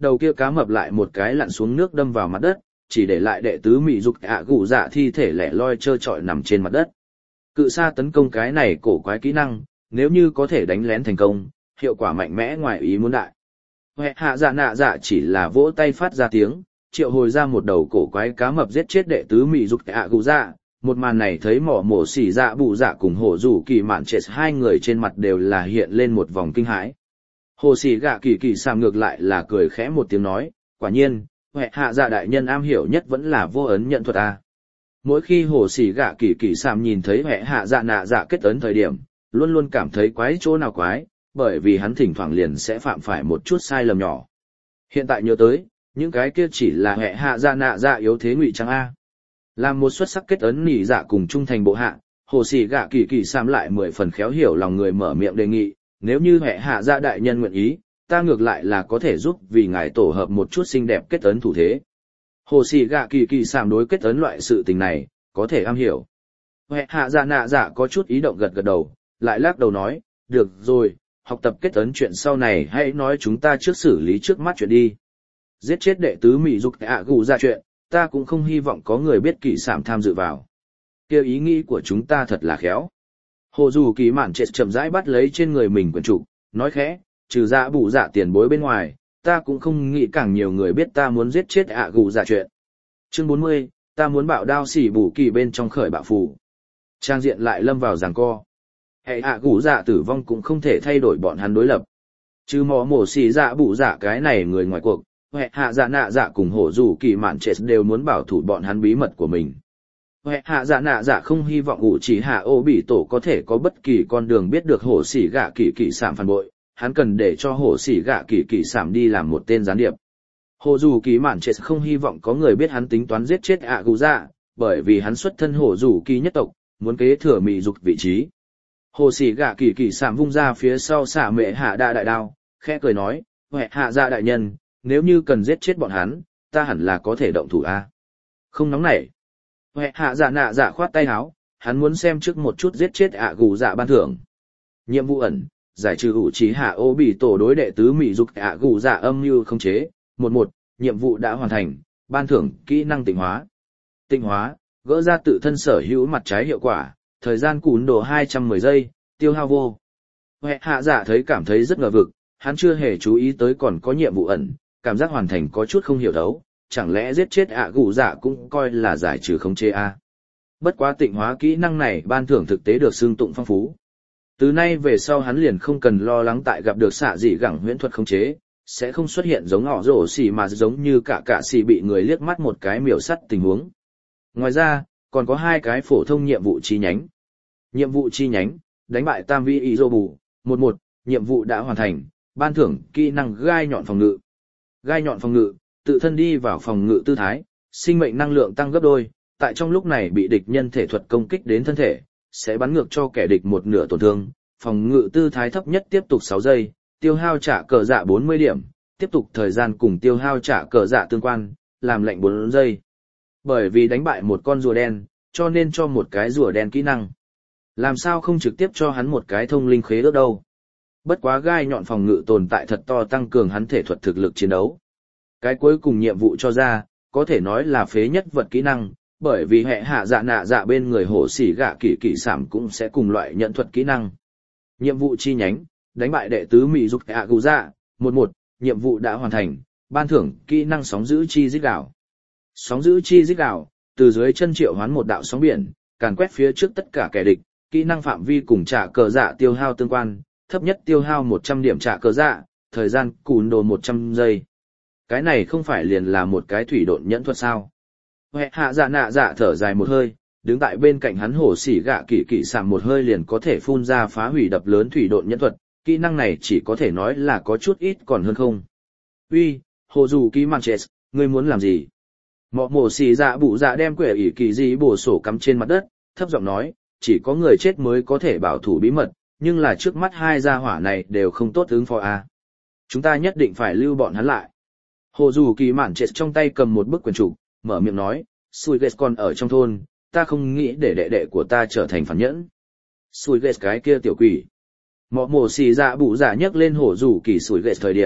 đầu kia cá mập lại một cái lặn xuống nước đâm vào mặt đất, chỉ để lại đệ tứ mị dục ạ gù dạ thi thể lẻ loi trơ trọi nằm trên mặt đất. Cự sa tấn công cái này cổ quái kỹ năng, nếu như có thể đánh lén thành công, hiệu quả mạnh mẽ ngoài ý muốn đại. Hệ hạ dạ nạ dạ chỉ là vỗ tay phát ra tiếng, triệu hồi ra một đầu cổ quái cá mập giết chết đệ tứ mị dục ạ gù dạ. Một màn này thấy mỏ mổ xỉ dạ bụ dạ cùng hổ rủ kỳ mạn chết hai người trên mặt đều là hiện lên một vòng kinh hãi. Hồ xỉ gạ kỳ kỳ sàm ngược lại là cười khẽ một tiếng nói, quả nhiên, hệ hạ dạ đại nhân am hiểu nhất vẫn là vô ấn nhận thuật a. Mỗi khi hồ xỉ gạ kỳ kỳ sàm nhìn thấy hệ hạ dạ nạ dạ kết ấn thời điểm, luôn luôn cảm thấy quái chỗ nào quái, bởi vì hắn thỉnh thoảng liền sẽ phạm phải một chút sai lầm nhỏ. Hiện tại nhớ tới, những cái kia chỉ là hệ hạ dạ nạ dạ yếu thế ngụy trang a. Làm một xuất sắc kết ấn nỉ dạ cùng trung thành bộ hạ, hồ xỉ gạ kỳ kỳ sàm lại mười phần khéo hiểu lòng người mở miệng đề nghị, nếu như hệ hạ dạ đại nhân nguyện ý, ta ngược lại là có thể giúp vì ngài tổ hợp một chút xinh đẹp kết ấn thủ thế. Hồ xỉ gạ kỳ kỳ sàm đối kết ấn loại sự tình này, có thể am hiểu. Hệ hạ dạ nạ dạ có chút ý động gật gật đầu, lại lắc đầu nói, được rồi, học tập kết ấn chuyện sau này hãy nói chúng ta trước xử lý trước mắt chuyện đi. Giết chết đệ tứ mỹ dục ạ gù ra chuyện, ta cũng không hy vọng có người biết kỳ sảm tham dự vào. Kêu ý nghĩ của chúng ta thật là khéo. Hồ dù kỳ mạn chết chậm rãi bắt lấy trên người mình quyển trục, nói khẽ, trừ dạ bù dạ tiền bối bên ngoài, ta cũng không nghĩ càng nhiều người biết ta muốn giết chết ạ gù dạ chuyện. Chương bốn mươi, ta muốn bạo đao xỉ bù kỳ bên trong khởi bạo phù. Trang diện lại lâm vào giằng co. Hệ ạ gù dạ tử vong cũng không thể thay đổi bọn hắn đối lập. Trừ mò mổ xỉ dạ bù dạ cái này người ngoài cuộc, hệ hạ dạ nạ dạ cùng hổ dù kỳ mạn chết đều muốn bảo thủ bọn hắn bí mật của mình. Hệ hạ dạ nạ dạ không hy vọng ủ chỉ hạ ô bị tổ có thể có bất kỳ con đường biết được hổ xỉ gạ kỳ kỳ sảm phản bội, hắn cần để cho hổ xỉ gạ kỳ kỳ sảm đi làm một tên gián điệp. Hổ dù kỳ mạn chết không hy vọng có người biết hắn tính toán giết chết ạ gù dạ, bởi vì hắn xuất thân hổ dù kỳ nhất tộc, muốn kế thừa mị dục vị trí. Hổ xỉ gạ kỳ kỳ sảm vung ra phía sau xả mệ hạ đa đại đao, khẽ cười nói, hệ hạ dạ đại nhân, nếu như cần giết chết bọn hắn, ta hẳn là có thể động thủ a. Không nóng nảy. Hệ hạ dạ nạ dạ khoát tay áo, hắn muốn xem trước một chút giết chết ạ gù dạ ban thưởng. Nhiệm vụ ẩn, giải trừ ủ trí hạ ô bị tổ đối đệ tứ mỹ dục ạ gù dạ âm mưu không chế. Một một, nhiệm vụ đã hoàn thành, ban thưởng kỹ năng tịnh hóa. Tịnh hóa, gỡ ra tự thân sở hữu mặt trái hiệu quả, thời gian cún đồ hai trăm mười giây, tiêu hao vô. Hệ hạ dạ thấy cảm thấy rất ngờ vực, hắn chưa hề chú ý tới còn có nhiệm vụ ẩn, cảm giác hoàn thành có chút không hiểu thấu, chẳng lẽ giết chết ạ gù dạ cũng coi là giải trừ khống chế a. Bất quá tịnh hóa kỹ năng này ban thưởng thực tế được xương tụng phong phú. Từ nay về sau hắn liền không cần lo lắng tại gặp được xạ dị gẳng huyễn thuật khống chế, sẽ không xuất hiện giống họ rổ xỉ mà giống như cả cả xỉ bị người liếc mắt một cái miểu sắt tình huống. Ngoài ra, còn có hai cái phổ thông nhiệm vụ chi nhánh. Nhiệm vụ chi nhánh, đánh bại tam vi ý dô bù, một một, nhiệm vụ đã hoàn thành, ban thưởng kỹ năng gai nhọn phòng ngự. Gai nhọn phòng ngự, tự thân đi vào phòng ngự tư thái, sinh mệnh năng lượng tăng gấp đôi, tại trong lúc này bị địch nhân thể thuật công kích đến thân thể, sẽ bắn ngược cho kẻ địch một nửa tổn thương, phòng ngự tư thái thấp nhất tiếp tục sáu giây, tiêu hao trả cờ dạ bốn mươi điểm, tiếp tục thời gian cùng tiêu hao trả cờ dạ tương quan, làm lệnh bốn giây. Bởi vì đánh bại một con rùa đen, cho nên cho một cái rùa đen kỹ năng. Làm sao không trực tiếp cho hắn một cái thông linh khế ước đâu. Bất quá gai nhọn phòng ngự tồn tại thật to tăng cường hắn thể thuật thực lực chiến đấu. Cái cuối cùng nhiệm vụ cho ra, có thể nói là phế nhất vật kỹ năng, bởi vì hệ hạ dạ nạ dạ bên người hổ xỉ gạ kỳ kỳ sảm cũng sẽ cùng loại nhận thuật kỹ năng. Nhiệm vụ chi nhánh, đánh bại đệ tứ mỹ dục ạ gù dạ, một một, nhiệm vụ đã hoàn thành, ban thưởng kỹ năng sóng giữ chi dích đảo. Sóng giữ chi dích đảo, từ dưới chân triệu hoán một đạo sóng biển, càn quét phía trước tất cả kẻ địch, kỹ năng phạm vi cùng trả cờ dạ tiêu hao tương quan, thấp nhất tiêu hao một trăm điểm trả cờ dạ, thời gian cùn đồ một trăm giây. Cái này không phải liền là một cái thủy độn nhẫn thuật sao? Hệ hạ dạ nạ dạ thở dài một hơi, đứng tại bên cạnh hắn hổ xỉ gạ kỳ kỳ sảm một hơi liền có thể phun ra phá hủy đập lớn thủy độn nhẫn thuật, kỹ năng này chỉ có thể nói là có chút ít còn hơn không. Uy, hồ dù ký màn chết, ngươi muốn làm gì? Mọ mổ xỉ dạ bụ dạ đem quẻ ỉ kỳ gì bổ sổ cắm trên mặt đất, thấp giọng nói, chỉ có người chết mới có thể bảo thủ bí mật, nhưng là trước mắt hai gia hỏa này đều không tốt ứng phó a. Chúng ta nhất định phải lưu bọn hắn lại. Hồ dù kỳ mạn chết trong tay cầm một bức quyển trục, mở miệng nói, Sùi Ghét còn ở trong thôn, ta không nghĩ để đệ đệ của ta trở thành phản nhẫn. Sùi Ghét cái kia tiểu quỷ. Mọ mổ xì dạ bụ dạ nhấc lên hồ dù kỳ Sùi Ghét thời điểm,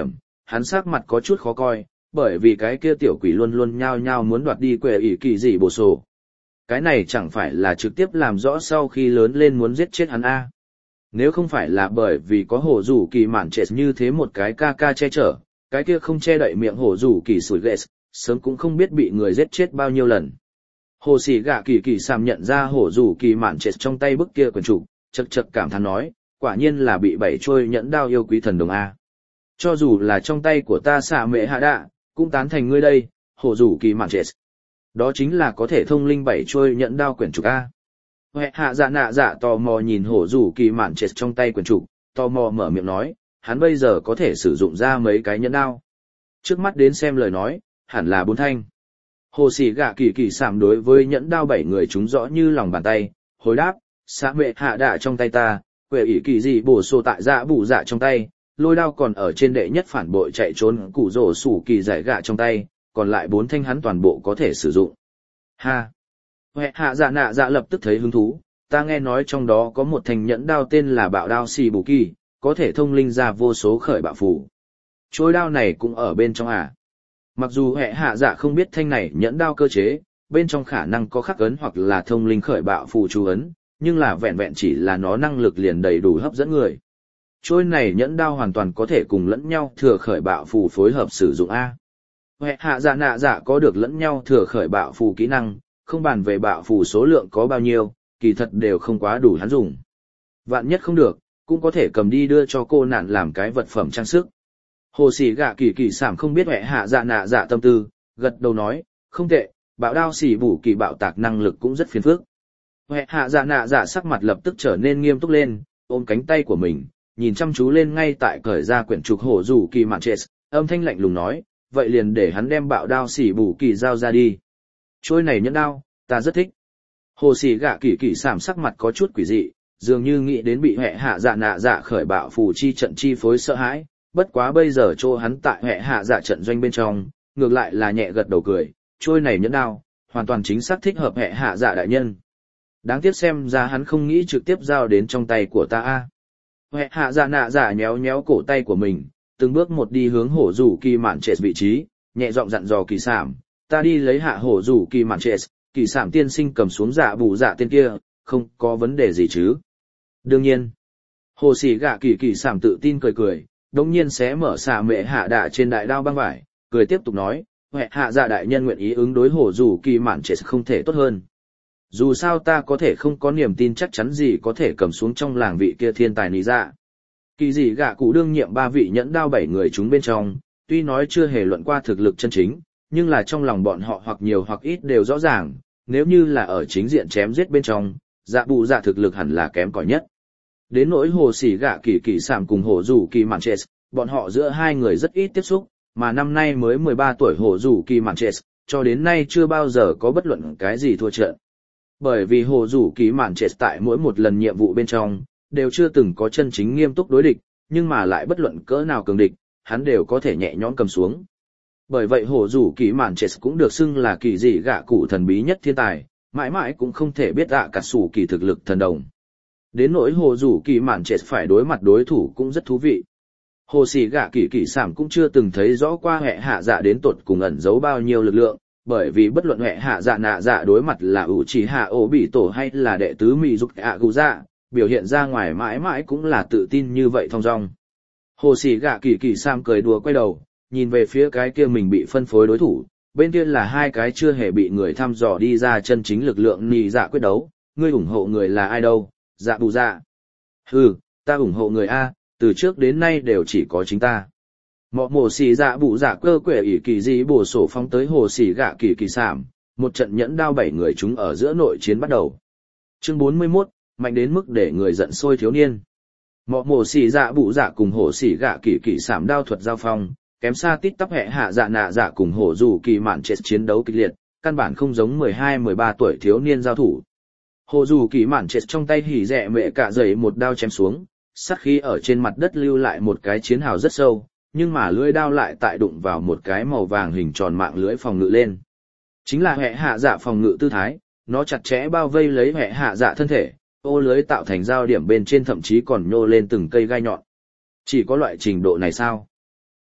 hắn sắc mặt có chút khó coi, bởi vì cái kia tiểu quỷ luôn luôn nhao nhao muốn đoạt đi quệ ỷ kỳ dị bổ sổ. Cái này chẳng phải là trực tiếp làm rõ sau khi lớn lên muốn giết chết hắn a. Nếu không phải là bởi vì có hổ rủ kỳ mạn trệ như thế một cái ca ca che chở, cái kia không che đậy miệng hổ rủ kỳ sủi ghét, sớm cũng không biết bị người giết chết bao nhiêu lần. Hồ sĩ gạ kỳ kỳ sàm nhận ra hổ rủ kỳ mạn trệ trong tay bức kia quyển trục, chật chật cảm thán nói, quả nhiên là bị bảy trôi nhẫn đao yêu quý thần đồng a. Cho dù là trong tay của ta xạ mệ hạ đạ, cũng tán thành ngươi đây, hổ rủ kỳ mạn trệ. Đó chính là có thể thông linh bảy trôi nhẫn đao quyển trục a. Huệ hạ dạ nạ dạ tò mò nhìn hổ rủ kỳ mạn trệ trong tay quyển trục, tò mò mở miệng nói, hắn bây giờ có thể sử dụng ra mấy cái nhẫn đao. Trước mắt đến xem lời nói, hẳn là bốn thanh. Hồ sĩ gạ kỳ kỳ sảm đối với nhẫn đao bảy người chúng rõ như lòng bàn tay, hồi đáp, xạ mệ hạ đạ trong tay ta, quệ ỷ kỳ dị bổ sổ tại dạ bù dạ trong tay, lôi đao còn ở trên đệ nhất phản bội chạy trốn củ rổ sủ kỳ giải gạ trong tay, còn lại bốn thanh hắn toàn bộ có thể sử dụng. Ha! Huệ hạ dạ nạ dạ lập tức thấy hứng thú, ta nghe nói trong đó có một thanh nhẫn đao tên là bạo đao xì bù kỳ, có thể thông linh ra vô số khởi bạo phù. Trôi đao này cũng ở bên trong à? Mặc dù hệ hạ dạ không biết thanh này nhẫn đao cơ chế, bên trong khả năng có khắc ấn hoặc là thông linh khởi bạo phù chú ấn, nhưng là vẹn vẹn chỉ là nó năng lực liền đầy đủ hấp dẫn người. Trôi này nhẫn đao hoàn toàn có thể cùng lẫn nhau thừa khởi bạo phù phối hợp sử dụng A. Hệ hạ dạ nạ dạ có được lẫn nhau thừa khởi bạo phù kỹ năng, không bàn về bạo phù số lượng có bao nhiêu, kỳ thật đều không quá đủ hắn dùng. Vạn nhất không được, cũng có thể cầm đi đưa cho cô nạn làm cái vật phẩm trang sức. Hồ sĩ gạ kỳ kỳ sảm không biết hệ hạ dạ nạ dạ tâm tư, gật đầu nói, không tệ, bạo đao xỉ bù kỳ bạo tạc năng lực cũng rất phiền phức. Hệ hạ dạ nạ dạ sắc mặt lập tức trở nên nghiêm túc lên, ôm cánh tay của mình, nhìn chăm chú lên ngay tại cởi ra quyển trục hổ rủ kỳ mạn trệ, âm thanh lạnh lùng nói, vậy liền để hắn đem bạo đao xỉ bù kỳ giao ra đi. Trôi này nhẫn đao, ta rất thích. Hồ sĩ gạ kỳ kỳ sảm sắc mặt có chút quỷ dị, dường như nghĩ đến bị hệ hạ dạ nạ dạ khởi bạo phù chi trận chi phối sợ hãi, bất quá bây giờ chỗ hắn tại hệ hạ dạ trận doanh bên trong, ngược lại là nhẹ gật đầu cười, trôi này nhẫn đao, hoàn toàn chính xác thích hợp hệ hạ dạ đại nhân. Đáng tiếc xem ra hắn không nghĩ trực tiếp giao đến trong tay của ta a. Hệ hạ dạ nạ dạ nhéo nhéo cổ tay của mình, từng bước một đi hướng hổ rủ kỳ mạn trệ vị trí, nhẹ giọng dặn dò kỳ sảm, ta đi lấy hạ hổ rủ kỳ mạn trệ, kỳ sảm tiên sinh cầm xuống dạ bù dạ tên kia, không có vấn đề gì chứ. Đương nhiên, hồ sĩ gạ kỳ kỳ sảm tự tin cười cười, đồng nhiên xé mở xà mệ hạ đạ trên đại đao băng vải, cười tiếp tục nói, hệ hạ dạ đại nhân nguyện ý ứng đối hổ rủ kỳ mạn trệ không thể tốt hơn. Dù sao ta có thể không có niềm tin chắc chắn gì có thể cầm xuống trong làng vị kia thiên tài nì dạ. Kỳ dị gạ cụ đương nhiệm ba vị nhẫn đao bảy người chúng bên trong, tuy nói chưa hề luận qua thực lực chân chính, nhưng là trong lòng bọn họ hoặc nhiều hoặc ít đều rõ ràng, nếu như là ở chính diện chém giết bên trong, dạ bù dạ thực lực hẳn là kém cỏi nhất. Đến nỗi hồ sĩ gạ kỳ kỳ sảm cùng hổ rủ kỳ mạn trệ, bọn họ giữa hai người rất ít tiếp xúc, mà năm nay mới mười ba tuổi hổ rủ kỳ mạn trệ, cho đến nay chưa bao giờ có bất luận cái gì thua trận. Bởi vì hồ rủ kỳ mạn trệ tại mỗi một lần nhiệm vụ bên trong, đều chưa từng có chân chính nghiêm túc đối địch, nhưng mà lại bất luận cỡ nào cường địch, hắn đều có thể nhẹ nhõm cầm xuống. Bởi vậy hồ rủ kỳ mạn trệ cũng được xưng là kỳ dị gạ cụ thần bí nhất thiên tài, mãi mãi cũng không thể biết ạ cả sủ kỳ thực lực thần đồng. Đến nỗi hồ rủ kỳ mạn trệ phải đối mặt đối thủ cũng rất thú vị. Hồ sĩ gạ kỳ kỳ sảm cũng chưa từng thấy rõ qua hệ hạ dạ đến tột cùng ẩn giấu bao nhiêu lực lượng, bởi vì bất luận hệ hạ dạ nạ dạ đối mặt là ủ chỉ hạ ổ bị tổ hay là đệ tứ mị dục ạ gù dạ, biểu hiện ra ngoài mãi mãi cũng là tự tin như vậy thong dong. Hồ sĩ gạ kỳ kỳ sảm cười đùa quay đầu, nhìn về phía cái kia mình bị phân phối đối thủ, bên kia là hai cái chưa hề bị người thăm dò đi ra chân chính lực lượng nì dạ quyết đấu, ngươi ủng hộ người là ai đâu, dạ bù dạ. Hừ, ta ủng hộ người A, từ trước đến nay đều chỉ có chính ta. Mọ mổ xì dạ bụ dạ cơ quệ ỷ kỳ dị bổ sổ phóng tới hồ xì gạ kỳ kỳ sảm, một trận nhẫn đao bảy người chúng ở giữa nội chiến bắt đầu. Chương bốn mươi mốt, mạnh đến mức để người giận sôi thiếu niên. Mọ mổ xì dạ bụ dạ cùng hồ xì gạ kỳ kỳ sảm đao thuật giao phong, kém xa tít tắp hệ hạ dạ nạ dạ cùng hổ rủ kỳ mạn trệ chiến đấu kịch liệt, căn bản không giống mười hai mười ba tuổi thiếu niên giao thủ. Hổ rủ kỳ mạn trệ trong tay hỉ rẹ mẹ cả dày một đao chém xuống, sát khí ở trên mặt đất lưu lại một cái chiến hào rất sâu, nhưng mà lưỡi đao lại tại đụng vào một cái màu vàng hình tròn mạng lưới phòng ngự lên. Chính là hệ hạ dạ phòng ngự tư thái, nó chặt chẽ bao vây lấy hệ hạ dạ thân thể, ô lưới tạo thành giao điểm bên trên thậm chí còn nhô lên từng cây gai nhọn. Chỉ có loại trình độ này sao?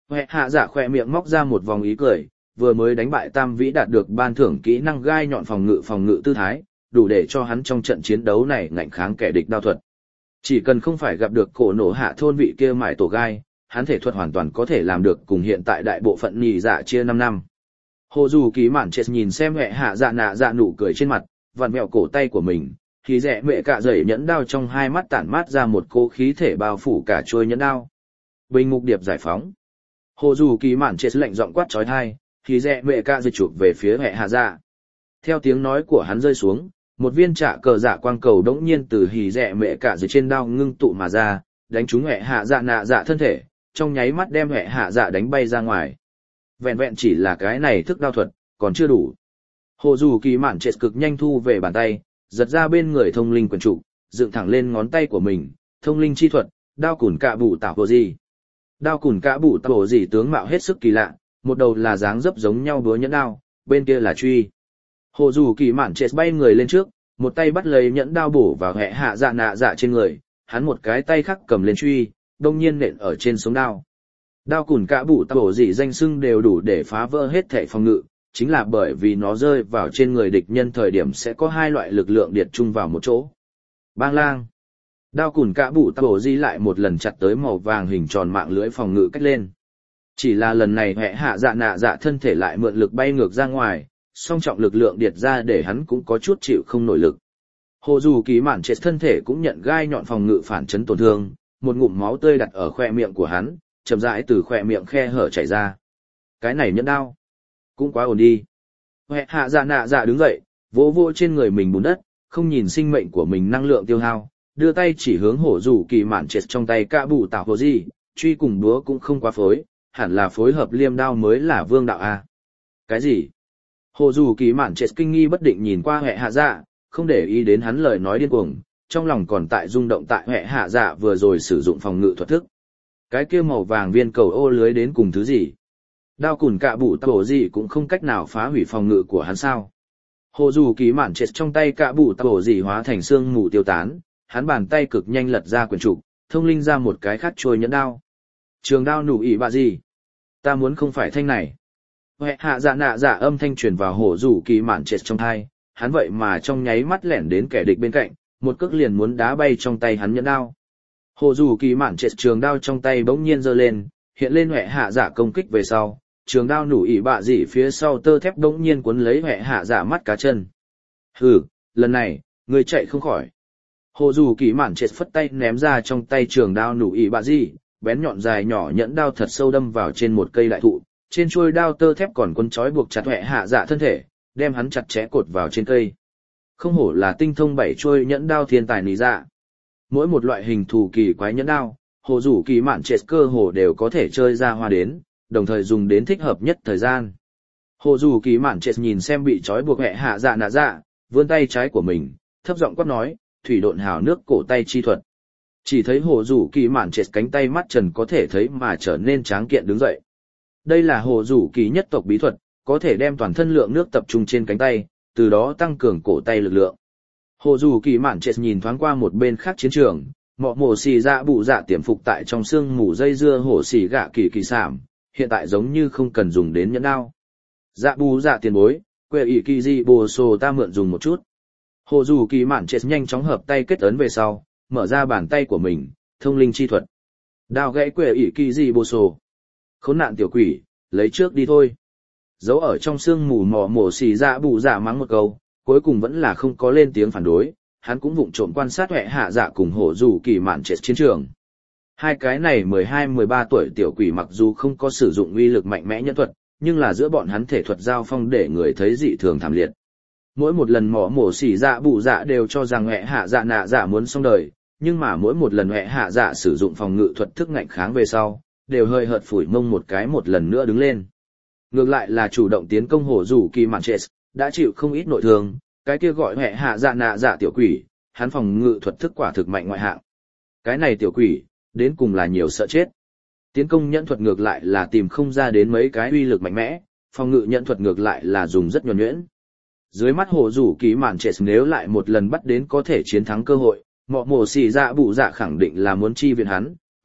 Hệ hạ dạ khỏe miệng móc ra một vòng ý cười, vừa mới đánh bại tam vĩ đạt được ban thưởng kỹ năng gai nhọn phòng ngự phòng ngự tư thái, đủ để cho hắn trong trận chiến đấu này ngạnh kháng kẻ địch đao thuật. Chỉ cần không phải gặp được cổ nổ hạ thôn vị kia mải tổ gai, hắn thể thuật hoàn toàn có thể làm được cùng hiện tại đại bộ phận nhì dạ chia năm năm. Hồ dù ký mạn chết nhìn xem hệ hạ dạ nạ dạ nụ cười trên mặt, vặn mẹo cổ tay của mình, thì rẽ mẹ cạ dậy nhẫn đao trong hai mắt tản mát ra một cỗ khí thể bao phủ cả trôi nhẫn đao. Bình mục điệp giải phóng. Hồ dù ký mạn chết lạnh giọng quát trói thai, thì rẽ mẹ cạ dậy chụp về phía hệ hạ dạ. Theo tiếng nói của hắn rơi xuống, một viên trạ cờ dạ quang cầu đống nhiên từ hì rẽ mẹ cạ dậy trên đao ngưng tụ mà ra, đánh trúng hệ hạ dạ nạ dạ thân thể, trong nháy mắt đem hệ hạ dạ đánh bay ra ngoài. Vẹn vẹn chỉ là cái này thức đao thuật, còn chưa đủ. Hồ dù kỳ mạn chết cực nhanh thu về bàn tay, giật ra bên người thông linh quyền trụ, dựng thẳng lên ngón tay của mình, thông linh chi thuật, đao cùn cạ bụ tạo hồ gì. Đao cùn cạ bụ tạo hồ gì tướng mạo hết sức kỳ lạ, một đầu là dáng dấp giống nhau búa nhẫn đao, bên kia là truy. Hồ dù kỳ mạn chết bay người lên trước, một tay bắt lấy nhẫn đao bổ vào hệ hạ dạ nạ dạ trên người, hắn một cái tay khác cầm lên truy, đông nhiên nện ở trên sống đao. Đao cùn cạ bụ tạo hồ gì danh xưng đều đủ để phá vỡ hết thể phòng ngự, chính là bởi vì nó rơi vào trên người địch nhân thời điểm sẽ có hai loại lực lượng điệt chung vào một chỗ. Bang lang. Đao cùn cạ bụ tạo hồ gì lại một lần chặt tới màu vàng hình tròn mạng lưới phòng ngự cách lên. Chỉ là lần này hệ hạ dạ nạ dạ thân thể lại mượn lực bay ngược ra ngoài, song trọng lực lượng điệt ra để hắn cũng có chút chịu không nổi lực. Hồ dù kỳ mạn chết thân thể cũng nhận gai nhọn phòng ngự phản chấn tổn thương, một ngụm máu tươi đặt ở khoe miệng của hắn, chậm rãi từ khoe miệng khe hở chảy ra. Cái này nhẫn đao, cũng quá ổn đi. Hệ hạ dạ nạ dạ đứng dậy, vỗ vỗ trên người mình bùn đất, không nhìn sinh mệnh của mình năng lượng tiêu hao, đưa tay chỉ hướng hổ dù kỳ mạn chết trong tay cạ bụ tạo hồ gì, truy cùng đúa cũng không quá phối, hẳn là phối hợp liêm đao mới là vương đạo a. Cái gì? Hồ dù kỳ mạn chết kinh nghi bất định nhìn qua hệ hạ dạ, không để ý đến hắn lời nói điên cuồng, trong lòng còn tại rung động tại hệ hạ dạ vừa rồi sử dụng phòng ngự thuật thức. Cái kia màu vàng viên cầu ô lưới đến cùng thứ gì? Đao cùn cạ bụ tạo gì cũng không cách nào phá hủy phòng ngự của hắn sao? Hồ dù kỳ mạn chết trong tay cạ bụ tạo gì hóa thành xương mù tiêu tán, hắn bàn tay cực nhanh lật ra quyển trục, thông linh ra một cái khát trôi nhẫn đao. Trường đao nụ ỉ bạ gì? Ta muốn không phải thanh này. Hệ hạ dạ nạ dạ âm thanh truyền vào hồ dù kỳ mạn chết trong thai, hắn vậy mà trong nháy mắt lẻn đến kẻ địch bên cạnh, một cước liền muốn đá bay trong tay hắn nhẫn đao. Hồ dù kỳ mạn chết trường đao trong tay bỗng nhiên giơ lên, hiện lên hệ hạ dạ công kích về sau, trường đao nủ ỉ bạ dị phía sau tơ thép bỗng nhiên cuốn lấy hệ hạ dạ mắt cá chân. Hừ, lần này, ngươi chạy không khỏi. Hồ dù kỳ mạn chết phất tay ném ra trong tay trường đao nủ ỉ bạ dị, bén nhọn dài nhỏ nhẫn đao thật sâu đâm vào trên một cây đại thụ, trên chuôi đao tơ thép còn quấn trói buộc chặt hệ hạ dạ thân thể, đem hắn chặt chẽ cột vào trên cây. Không hổ là tinh thông bảy chuôi nhẫn đao thiên tài nỉ dạ. Mỗi một loại hình thù kỳ quái nhẫn đao, hồ dù kỳ mạn chết cơ hồ đều có thể chơi ra hoa đến, đồng thời dùng đến thích hợp nhất thời gian. Hồ dù kỳ mạn chết nhìn xem bị trói buộc hệ hạ dạ nạ dạ, vươn tay trái của mình, thấp giọng quát nói, thủy độn hào nước cổ tay chi thuật. Chỉ thấy hồ dù kỳ mạn chết cánh tay mắt trần có thể thấy mà trở nên tráng kiện đứng dậy. Đây là hồ dù kỳ nhất tộc bí thuật, có thể đem toàn thân lượng nước tập trung trên cánh tay, từ đó tăng cường cổ tay lực lượng. Hồ dù kỳ mạn chết nhìn thoáng qua một bên khác chiến trường, mọ mổ xì dạ bụ dạ tiềm phục tại trong xương mù dây dưa hổ xì gạ kỳ kỳ sảm, hiện tại giống như không cần dùng đến nhẫn đao. Dạ bù dạ tiền bối, quê ỷ kỳ di bồ sồ ta mượn dùng một chút. Hồ dù kỳ mạn chết nhanh chóng hợp tay kết ấn về sau, mở ra bàn tay của mình, thông linh chi thuật. Đao gãy quê ỷ kỳ di bồ sồ. Khốn nạn tiểu quỷ, lấy trước đi thôi. Giấu ở trong xương mù mọ mổ xì dạ bụ dạ mắng một câu, cuối cùng vẫn là không có lên tiếng phản đối, hắn cũng vụng trộm quan sát hệ hạ dạ cùng hổ dù kỳ mạn chết chiến trường. Hai cái này mười hai mười ba tuổi tiểu quỷ mặc dù không có sử dụng uy lực mạnh mẽ nhân thuật, nhưng là giữa bọn hắn thể thuật giao phong để người thấy dị thường thảm liệt. Mỗi một lần mỏ mổ xỉ dạ bụ dạ đều cho rằng hệ hạ dạ nạ dạ muốn xong đời, nhưng mà mỗi một lần hệ hạ dạ sử dụng phòng ngự thuật thức ngạnh kháng về sau, đều hơi hợt phủi mông một cái một lần nữa đứng lên. Ngược lại là chủ động tiến công hổ dù kỳ mạn chết, đã chịu không ít nội thương, cái kia gọi hệ hạ dạ nạ dạ tiểu quỷ, hắn phòng ngự thuật thức quả thực mạnh ngoại hạng. Cái này tiểu quỷ, đến cùng là nhiều sợ chết. Tiến công nhẫn thuật ngược lại là tìm không ra đến mấy cái uy lực mạnh mẽ, phòng ngự nhẫn thuật ngược lại là dùng rất nhuần nhuyễn. Dưới mắt hồ rủ ký mạn chết nếu lại một lần bắt đến có thể chiến thắng cơ hội, mọ mổ xì dạ bụ dạ khẳng định là muốn chi viện hắn,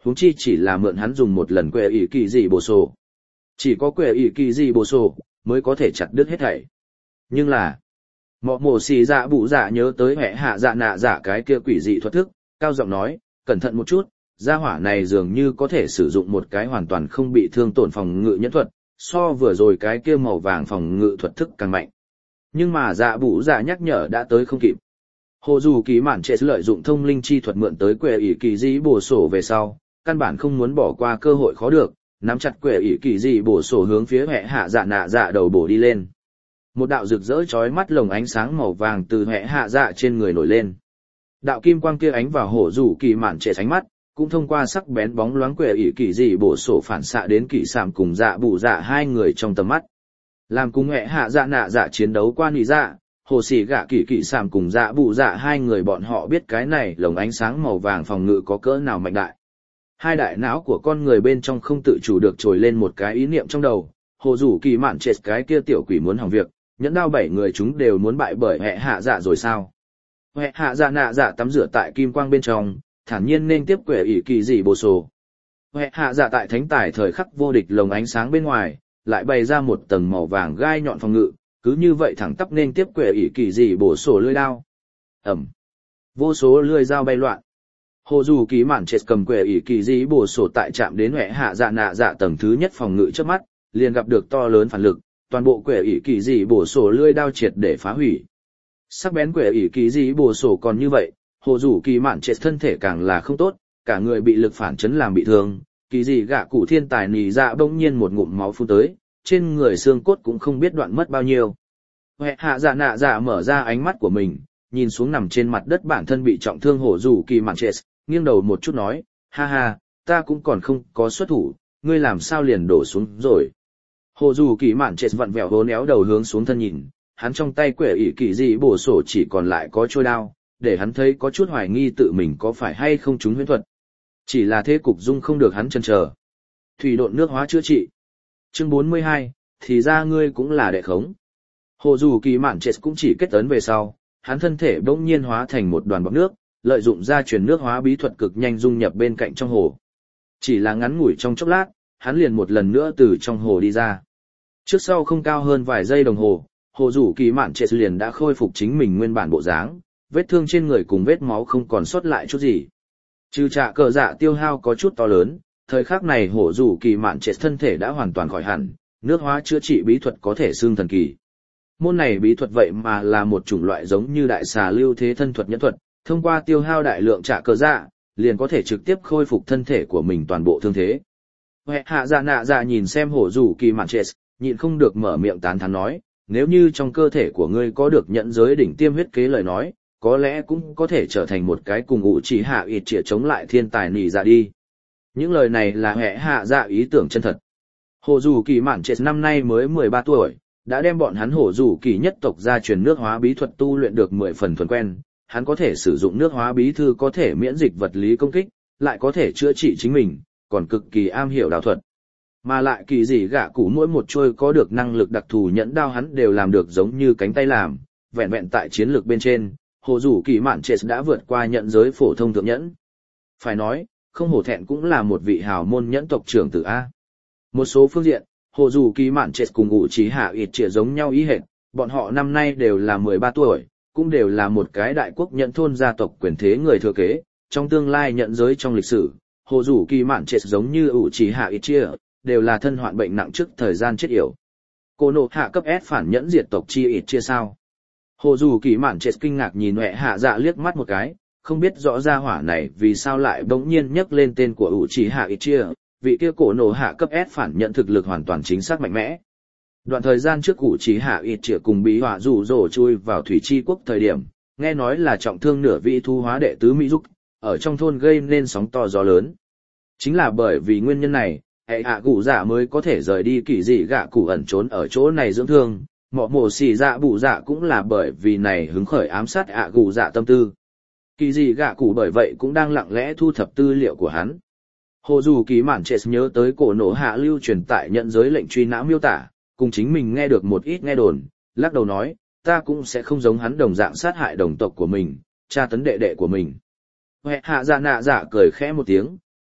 huống chi chỉ là mượn hắn dùng một lần quệ ỷ kỳ dị bổ sổ. Chỉ có quệ ỷ kỳ dị bổ sổ mới có thể chặt đứt hết thảy. Nhưng là, mọ mổ xì dạ bụ dạ nhớ tới hệ hạ dạ nạ dạ cái kia quỷ dị thuật thức, cao giọng nói, cẩn thận một chút, gia hỏa này dường như có thể sử dụng một cái hoàn toàn không bị thương tổn phòng ngự nhẫn thuật, so vừa rồi cái kia màu vàng phòng ngự thuật thức càng mạnh. Nhưng mà dạ bụ dạ nhắc nhở đã tới không kịp. Hồ dù kỳ mạn trệ lợi dụng thông linh chi thuật mượn tới quệ ỷ kỳ dị bổ sổ về sau, căn bản không muốn bỏ qua cơ hội khó được, nắm chặt quệ ỷ kỳ dị bổ sổ hướng phía hệ hạ dạ nạ dạ đầu bổ đi lên. Một đạo rực rỡ chói mắt lồng ánh sáng màu vàng từ hệ hạ dạ trên người nổi lên. Đạo kim quang kia ánh vào hổ rủ kỳ mạn trệ ánh mắt, cũng thông qua sắc bén bóng loáng quệ ỷ kỳ dị bổ sổ phản xạ đến kỳ sảm cùng dạ bụ dạ hai người trong tầm mắt. Làm cùng hệ hạ dạ nạ dạ chiến đấu qua nỉ dạ, hồ xỉ gạ kỳ kỳ sảm cùng dạ bụ dạ hai người bọn họ biết cái này lồng ánh sáng màu vàng phòng ngự có cỡ nào mạnh đại. Hai đại não của con người bên trong không tự chủ được trồi lên một cái ý niệm trong đầu, hồ rủ kỳ mạn trệ cái kia tiểu quỷ muốn hỏng việc, nhẫn đao bảy người chúng đều muốn bại bởi hệ hạ dạ rồi sao. Hệ hạ dạ nạ dạ tắm rửa tại kim quang bên trong, thản nhiên nên tiếp quệ ỷ kỳ dị bổ sổ. Hệ hạ dạ tại thánh tài thời khắc vô địch lồng ánh sáng bên ngoài, lại bày ra một tầng màu vàng gai nhọn phòng ngự, cứ như vậy thẳng tắp nên tiếp quệ ỷ kỳ dị bổ sổ lưỡi đao. Ẩm. Vô số lưỡi dao bay loạn. Hồ dù kỳ mạn trệ cầm quệ ỷ kỳ dị bổ sổ tại chạm đến hệ hạ dạ nạ dạ tầng thứ nhất phòng ngự trước mắt, liền gặp được to lớn phản lực, toàn bộ quệ ỷ kỳ dị bổ sổ lưỡi đao triệt để phá hủy. Sắc bén quệ ỷ kỳ dị bổ sổ còn như vậy, hồ dù kỳ mạn trệ thân thể càng là không tốt, cả người bị lực phản chấn làm bị thương, kỳ dị gạ cụ thiên tài nì dạ bỗng nhiên một ngụm máu phun tới, trên người xương cốt cũng không biết đoạn mất bao nhiêu. Hệ hạ dạ nạ dạ mở ra ánh mắt của mình, nhìn xuống nằm trên mặt đất bản thân bị trọng thương hồ dù kỳ mạn trệ, nghiêng đầu một chút nói, ha ha, ta cũng còn không có xuất thủ, ngươi làm sao liền đổ xuống rồi. Hồ dù kỳ mạn trệ vặn vẹo hố néo đầu hướng xuống thân nhìn, hắn trong tay quệ ỷ kỳ dị bổ sổ chỉ còn lại có trôi đao, để hắn thấy có chút hoài nghi tự mình có phải hay không trúng huyễn thuật. Chỉ là thế cục dung không được hắn chần chờ. Thủy độn nước hóa chữa trị. Chương bốn mươi hai, thì ra ngươi cũng là đệ khống. Hồ dù kỳ mạn trệ cũng chỉ kết ấn về sau, hắn thân thể bỗng nhiên hóa thành một đoàn bọt nước, lợi dụng ra truyền nước hóa bí thuật cực nhanh dung nhập bên cạnh trong hồ. Chỉ là ngắn ngủi trong chốc lát, hắn liền một lần nữa từ trong hồ đi ra. Trước sau không cao hơn vài giây đồng hồ, hồ dù kỳ mạn trệ liền đã khôi phục chính mình nguyên bản bộ dáng, vết thương trên người cùng vết máu không còn sót lại chút gì. Trừ trả cờ dạ tiêu hao có chút to lớn, thời khắc này hồ dù kỳ mạn trệ thân thể đã hoàn toàn khỏi hẳn, nước hóa chữa trị bí thuật có thể xương thần kỳ. Môn này bí thuật vậy mà là một chủng loại giống như đại xà lưu thế thân thuật nhẫn thuật, thông qua tiêu hao đại lượng trả cờ dạ, liền có thể trực tiếp khôi phục thân thể của mình toàn bộ thương thế. Hệ hạ dạ nạ dạ nhìn xem hồ dù kỳ mạn trệ, nhịn không được mở miệng tán thán nói, nếu như trong cơ thể của ngươi có được nhận giới đỉnh tiêm huyết kế lời nói, có lẽ cũng có thể trở thành một cái cùng ủ chỉ hạ ịt trịa chống lại thiên tài nỉ dạ đi. Những lời này là hệ hạ dạ ý tưởng chân thật. Hồ dù kỳ mạn trệ năm nay mới mười ba tuổi, đã đem bọn hắn hồ dù kỳ nhất tộc gia truyền nước hóa bí thuật tu luyện được mười phần thuần quen, hắn có thể sử dụng nước hóa bí thư có thể miễn dịch vật lý công kích, lại có thể chữa trị chính mình, còn cực kỳ am hiểu đạo thuật. Mà lại kỳ dị gạ cụ mỗi một trôi có được năng lực đặc thù nhẫn đao hắn đều làm được giống như cánh tay làm, vẹn vẹn tại chiến lược bên trên, hồ dù kỳ mạn trệ đã vượt qua nhận giới phổ thông thượng nhẫn. Phải nói, không hổ thẹn cũng là một vị hào môn nhẫn tộc trưởng tử A. Một số phương diện, hồ dù kỳ mạn trệ cùng ủ trí hạ ịt trịa giống nhau ý hệt, bọn họ năm nay đều là mười ba tuổi, cũng đều là một cái đại quốc nhẫn thôn gia tộc quyền thế người thừa kế, trong tương lai nhận giới trong lịch sử, hồ dù kỳ mạn trệ giống như ủ trí hạ ít chia, đều là thân hoạn bệnh nặng trước thời gian chết yểu. Cô nộ hạ cấp S phản nhẫn diệt tộc chi ít chia sao? Hồ dù kỳ mạn trệ kinh ngạc nhìn huệ hạ dạ liếc mắt một cái, không biết rõ ra hỏa này vì sao lại bỗng nhiên nhắc lên tên của ủ trí hạ ít chia, vị kia cổ nộ hạ cấp S phản nhận thực lực hoàn toàn chính xác mạnh mẽ. Đoạn thời gian trước ủ trí hạ ít chia cùng bí họa rủ rổ chui vào thủy chi quốc thời điểm, nghe nói là trọng thương nửa vị thu hóa đệ tứ Mỹ Dục, ở trong thôn gây nên sóng to gió lớn. Chính là bởi vì nguyên nhân này, hệ hạ cụ dạ mới có thể rời đi kỳ dị gạ cụ ẩn trốn ở chỗ này dưỡng thương, mọ mổ xì dạ bụ dạ cũng là bởi vì này hứng khởi ám sát hạ cụ dạ tâm tư. Kỳ dị gạ cụ bởi vậy cũng đang lặng lẽ thu thập tư liệu của hắn. Hồ dù kỳ mạn trệ nhớ tới cổ nổ hạ lưu truyền tại nhận giới lệnh truy nã miêu tả, cùng chính mình nghe được một ít nghe đồn, lắc đầu nói, ta cũng sẽ không giống hắn đồng dạng sát hại đồng tộc của mình, tra tấn đệ đệ của mình. Hệ hạ dạ nạ dạ cười khẽ một tiếng,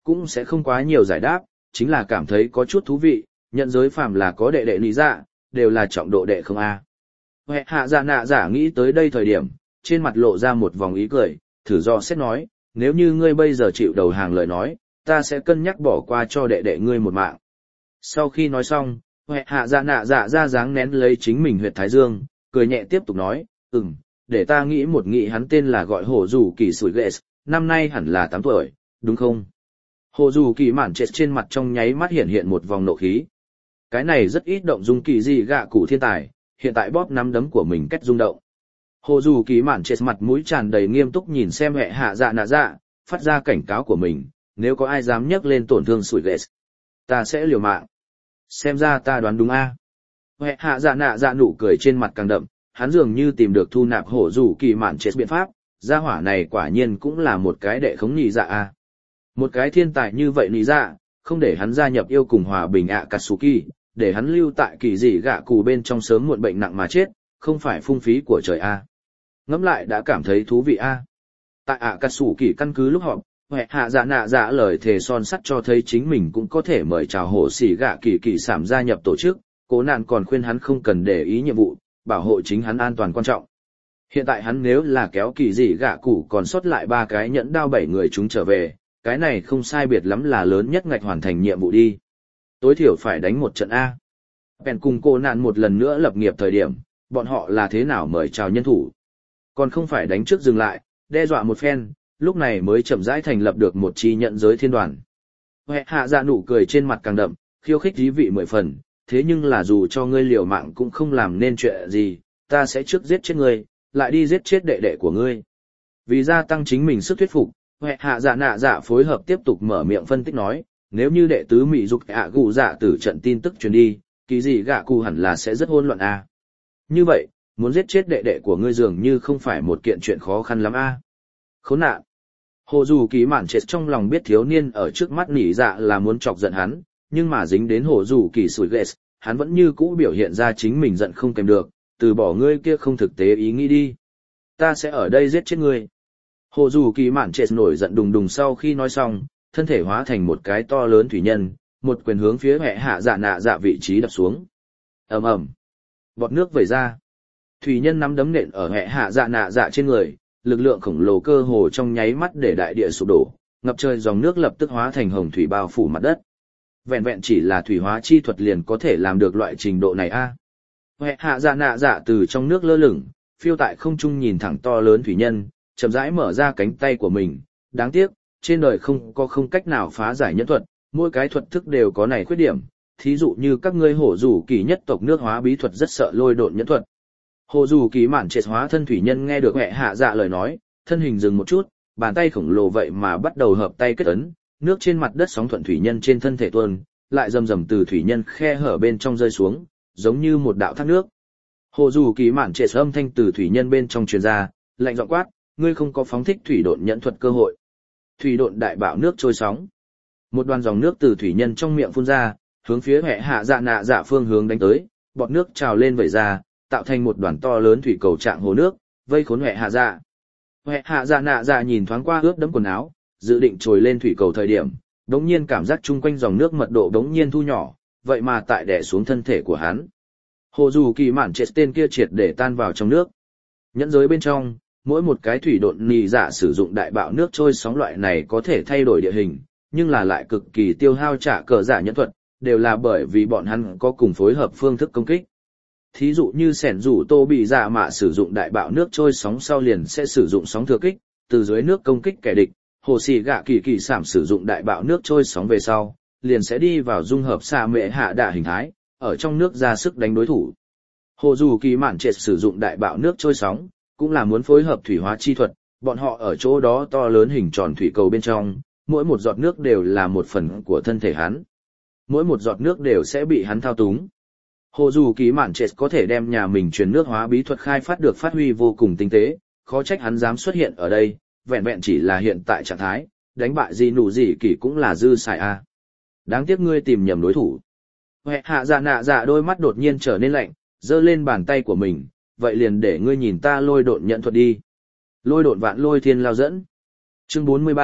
cũng sẽ không quá nhiều giải đáp, chính là cảm thấy có chút thú vị, nhận giới phàm là có đệ đệ lý dạ, đều là trọng độ đệ không a. Huệ hạ dạ nạ giả nghĩ tới đây thời điểm, trên mặt lộ ra một vòng ý cười, thử do xét nói, nếu như ngươi bây giờ chịu đầu hàng lời nói, ta sẽ cân nhắc bỏ qua cho đệ đệ ngươi một mạng. Sau khi nói xong, Huệ hạ dạ nạ dạ ra dáng nén lấy chính mình huyệt thái dương, cười nhẹ tiếp tục nói, ừm, để ta nghĩ một nghĩ hắn tên là gọi Hồ Dù Kỳ Sủi Ghệ, năm nay hẳn là tám tuổi, đúng không? Hồ Dù Kỳ mản chết trên mặt trong nháy mắt hiện hiện một vòng nộ khí. Cái này rất ít động dung kỳ gì gạ cụ thiên tài, hiện tại bóp nắm đấm của mình cách rung động. Hồ Dù Kỳ mản chết mặt mũi tràn đầy nghiêm túc nhìn xem Huệ hạ dạ nạ dạ, phát ra cảnh cáo của mình, nếu có ai dám nhắc lên tổn thương Sủi Ghệ, ta sẽ liều mạng. Xem ra ta đoán đúng a. Huệ hạ dạ nạ dạ nụ cười trên mặt càng đậm, hắn dường như tìm được thu nạp Hồ Dù Kỳ mản chết biện pháp, gia hỏa này quả nhiên cũng là một cái đệ khống nhị dạ a. Một cái thiên tài như vậy nhị dạ, không để hắn gia nhập yêu cùng hòa bình ạ Katsuki, để hắn lưu tại kỳ dị gạ cụ bên trong sớm muộn bệnh nặng mà chết, không phải phung phí của trời a. Ngẫm lại đã cảm thấy thú vị a. Tại ạ Katsuki căn cứ lúc họp, Huệ hạ dạ nạ dạ lời thề son sắt cho thấy chính mình cũng có thể mời chào hộ xỉ gạ kỳ kỳ sảm gia nhập tổ chức, cố nạn còn khuyên hắn không cần để ý nhiệm vụ, bảo hộ chính hắn an toàn quan trọng. Hiện tại hắn nếu là kéo kỳ dị gạ cụ còn sót lại ba cái nhẫn đao bảy người chúng trở về, cái này không sai biệt lắm là lớn nhất ngạch hoàn thành nhiệm vụ đi. Tối thiểu phải đánh một trận A. Bèn cùng cô nạn một lần nữa lập nghiệp thời điểm, bọn họ là thế nào mời chào nhân thủ. Còn không phải đánh trước dừng lại, đe dọa một phen, lúc này mới chậm rãi thành lập được một chi nhận giới thiên đoàn. Huệ hạ dạ nụ cười trên mặt càng đậm, khiêu khích dí vị mười phần, thế nhưng là dù cho ngươi liều mạng cũng không làm nên chuyện gì, ta sẽ trước giết chết ngươi, lại đi giết chết đệ đệ của ngươi. Vì gia tăng chính mình sức thuyết phục, Huệ hạ dạ nạ dạ phối hợp tiếp tục mở miệng phân tích nói, nếu như đệ tứ mỹ dục ạ gù dạ từ trận tin tức truyền đi, kỳ gì gạ cụ hẳn là sẽ rất hỗn loạn a. Như vậy, muốn giết chết đệ đệ của ngươi dường như không phải một kiện chuyện khó khăn lắm a. Khốn nạn. Hồ Dù Kỳ mản chết trong lòng biết thiếu niên ở trước mắt nỉ dạ là muốn chọc giận hắn, nhưng mà dính đến Hồ Dù Kỳ Sủi Ghệ, hắn vẫn như cũ biểu hiện ra chính mình giận không kèm được, từ bỏ ngươi kia không thực tế ý nghĩ đi. Ta sẽ ở đây giết chết ngươi. Hồ Dù Kỳ mản chết nổi giận đùng đùng sau khi nói xong, thân thể hóa thành một cái to lớn thủy nhân, một quyền hướng phía Huệ hạ dạ nạ dạ vị trí đập xuống. Ầm ầm, bọt nước vẩy ra. Thủy nhân nắm đấm nện ở Huệ hạ dạ nạ dạ trên người, lực lượng khổng lồ cơ hồ trong nháy mắt để đại địa sụp đổ, ngập trời dòng nước lập tức hóa thành hồng thủy bao phủ mặt đất. Vẹn vẹn chỉ là thủy hóa chi thuật liền có thể làm được loại trình độ này a. À. Huệ hạ dạ nạ dạ từ trong nước lơ lửng, phiêu tại không trung nhìn thẳng to lớn thủy nhân, chậm rãi mở ra cánh tay của mình. Đáng tiếc, trên đời không có không cách nào phá giải nhân thuật, mỗi cái thuật thức đều có này khuyết điểm. Thí dụ như các ngươi Hổ Dù Kỳ nhất tộc nước hóa bí thuật rất sợ lôi độn nhân thuật. Hồ Dù Kỳ mản trệt hóa thân thủy nhân nghe được Huệ hạ dạ lời nói, thân hình dừng một chút, bàn tay khổng lồ vậy mà bắt đầu hợp tay kết ấn, nước trên mặt đất sóng thuận thủy nhân trên thân thể tuôn, lại rầm rầm từ thủy nhân khe hở bên trong rơi xuống, giống như một đạo thác nước. Hồ Dù Kỳ mản trệt âm thanh từ thủy nhân bên trong truyền ra, lạnh giọng quát, ngươi không có phóng thích thủy độn nhẫn thuật cơ hội. Thủy độn đại bạo nước trôi sóng. Một đoàn dòng nước từ thủy nhân trong miệng phun ra, hướng phía Huệ hạ dạ nạ dạ phương hướng đánh tới, bọt nước trào lên vẩy ra, tạo thành một đoàn to lớn thủy cầu trạng hồ nước, vây khốn Huệ hạ dạ. Huệ hạ dạ nạ dạ nhìn thoáng qua ướt đẫm quần áo, dự định trồi lên thủy cầu thời điểm, đống nhiên cảm giác chung quanh dòng nước mật độ đống nhiên thu nhỏ, vậy mà tại đè xuống thân thể của hắn. Hồ Dù Kỳ mản chết tên kia triệt để tan vào trong nước. Nhẫn giới bên trong, mỗi một cái thủy độn nì dạ sử dụng đại bạo nước trôi sóng loại này có thể thay đổi địa hình, nhưng là lại cực kỳ tiêu hao trả cờ giả nhẫn thuật, đều là bởi vì bọn hắn có cùng phối hợp phương thức công kích. Thí dụ như sẻn rủ tô bị dạ mạ sử dụng đại bạo nước trôi sóng sau liền sẽ sử dụng sóng thừa kích, từ dưới nước công kích kẻ địch. Hồ xì gạ kỳ kỳ sảm sử dụng đại bạo nước trôi sóng về sau, liền sẽ đi vào dung hợp xạ mệ hạ đạ hình thái, ở trong nước ra sức đánh đối thủ. Hồ Dù Kỳ mản trệt sử dụng đại bạo nước trôi sóng, cũng là muốn phối hợp thủy hóa chi thuật, bọn họ ở chỗ đó to lớn hình tròn thủy cầu bên trong, mỗi một giọt nước đều là một phần của thân thể hắn. Mỗi một giọt nước đều sẽ bị hắn thao túng. Hồ Dù Kỳ mản trệt có thể đem nhà mình truyền nước hóa bí thuật khai phát được phát huy vô cùng tinh tế, khó trách hắn dám xuất hiện ở đây, vẹn vẹn chỉ là hiện tại trạng thái, đánh bại gì nụ gì kỳ cũng là dư xài a. À. Đáng tiếc ngươi tìm nhầm đối thủ. Huệ hạ dạ nạ dạ đôi mắt đột nhiên trở nên lạnh, giơ lên bàn tay của mình, vậy liền để ngươi nhìn ta lôi độn nhận thuật đi. Lôi độn vạn lôi thiên lao dẫn. Chương bốn mươi ba,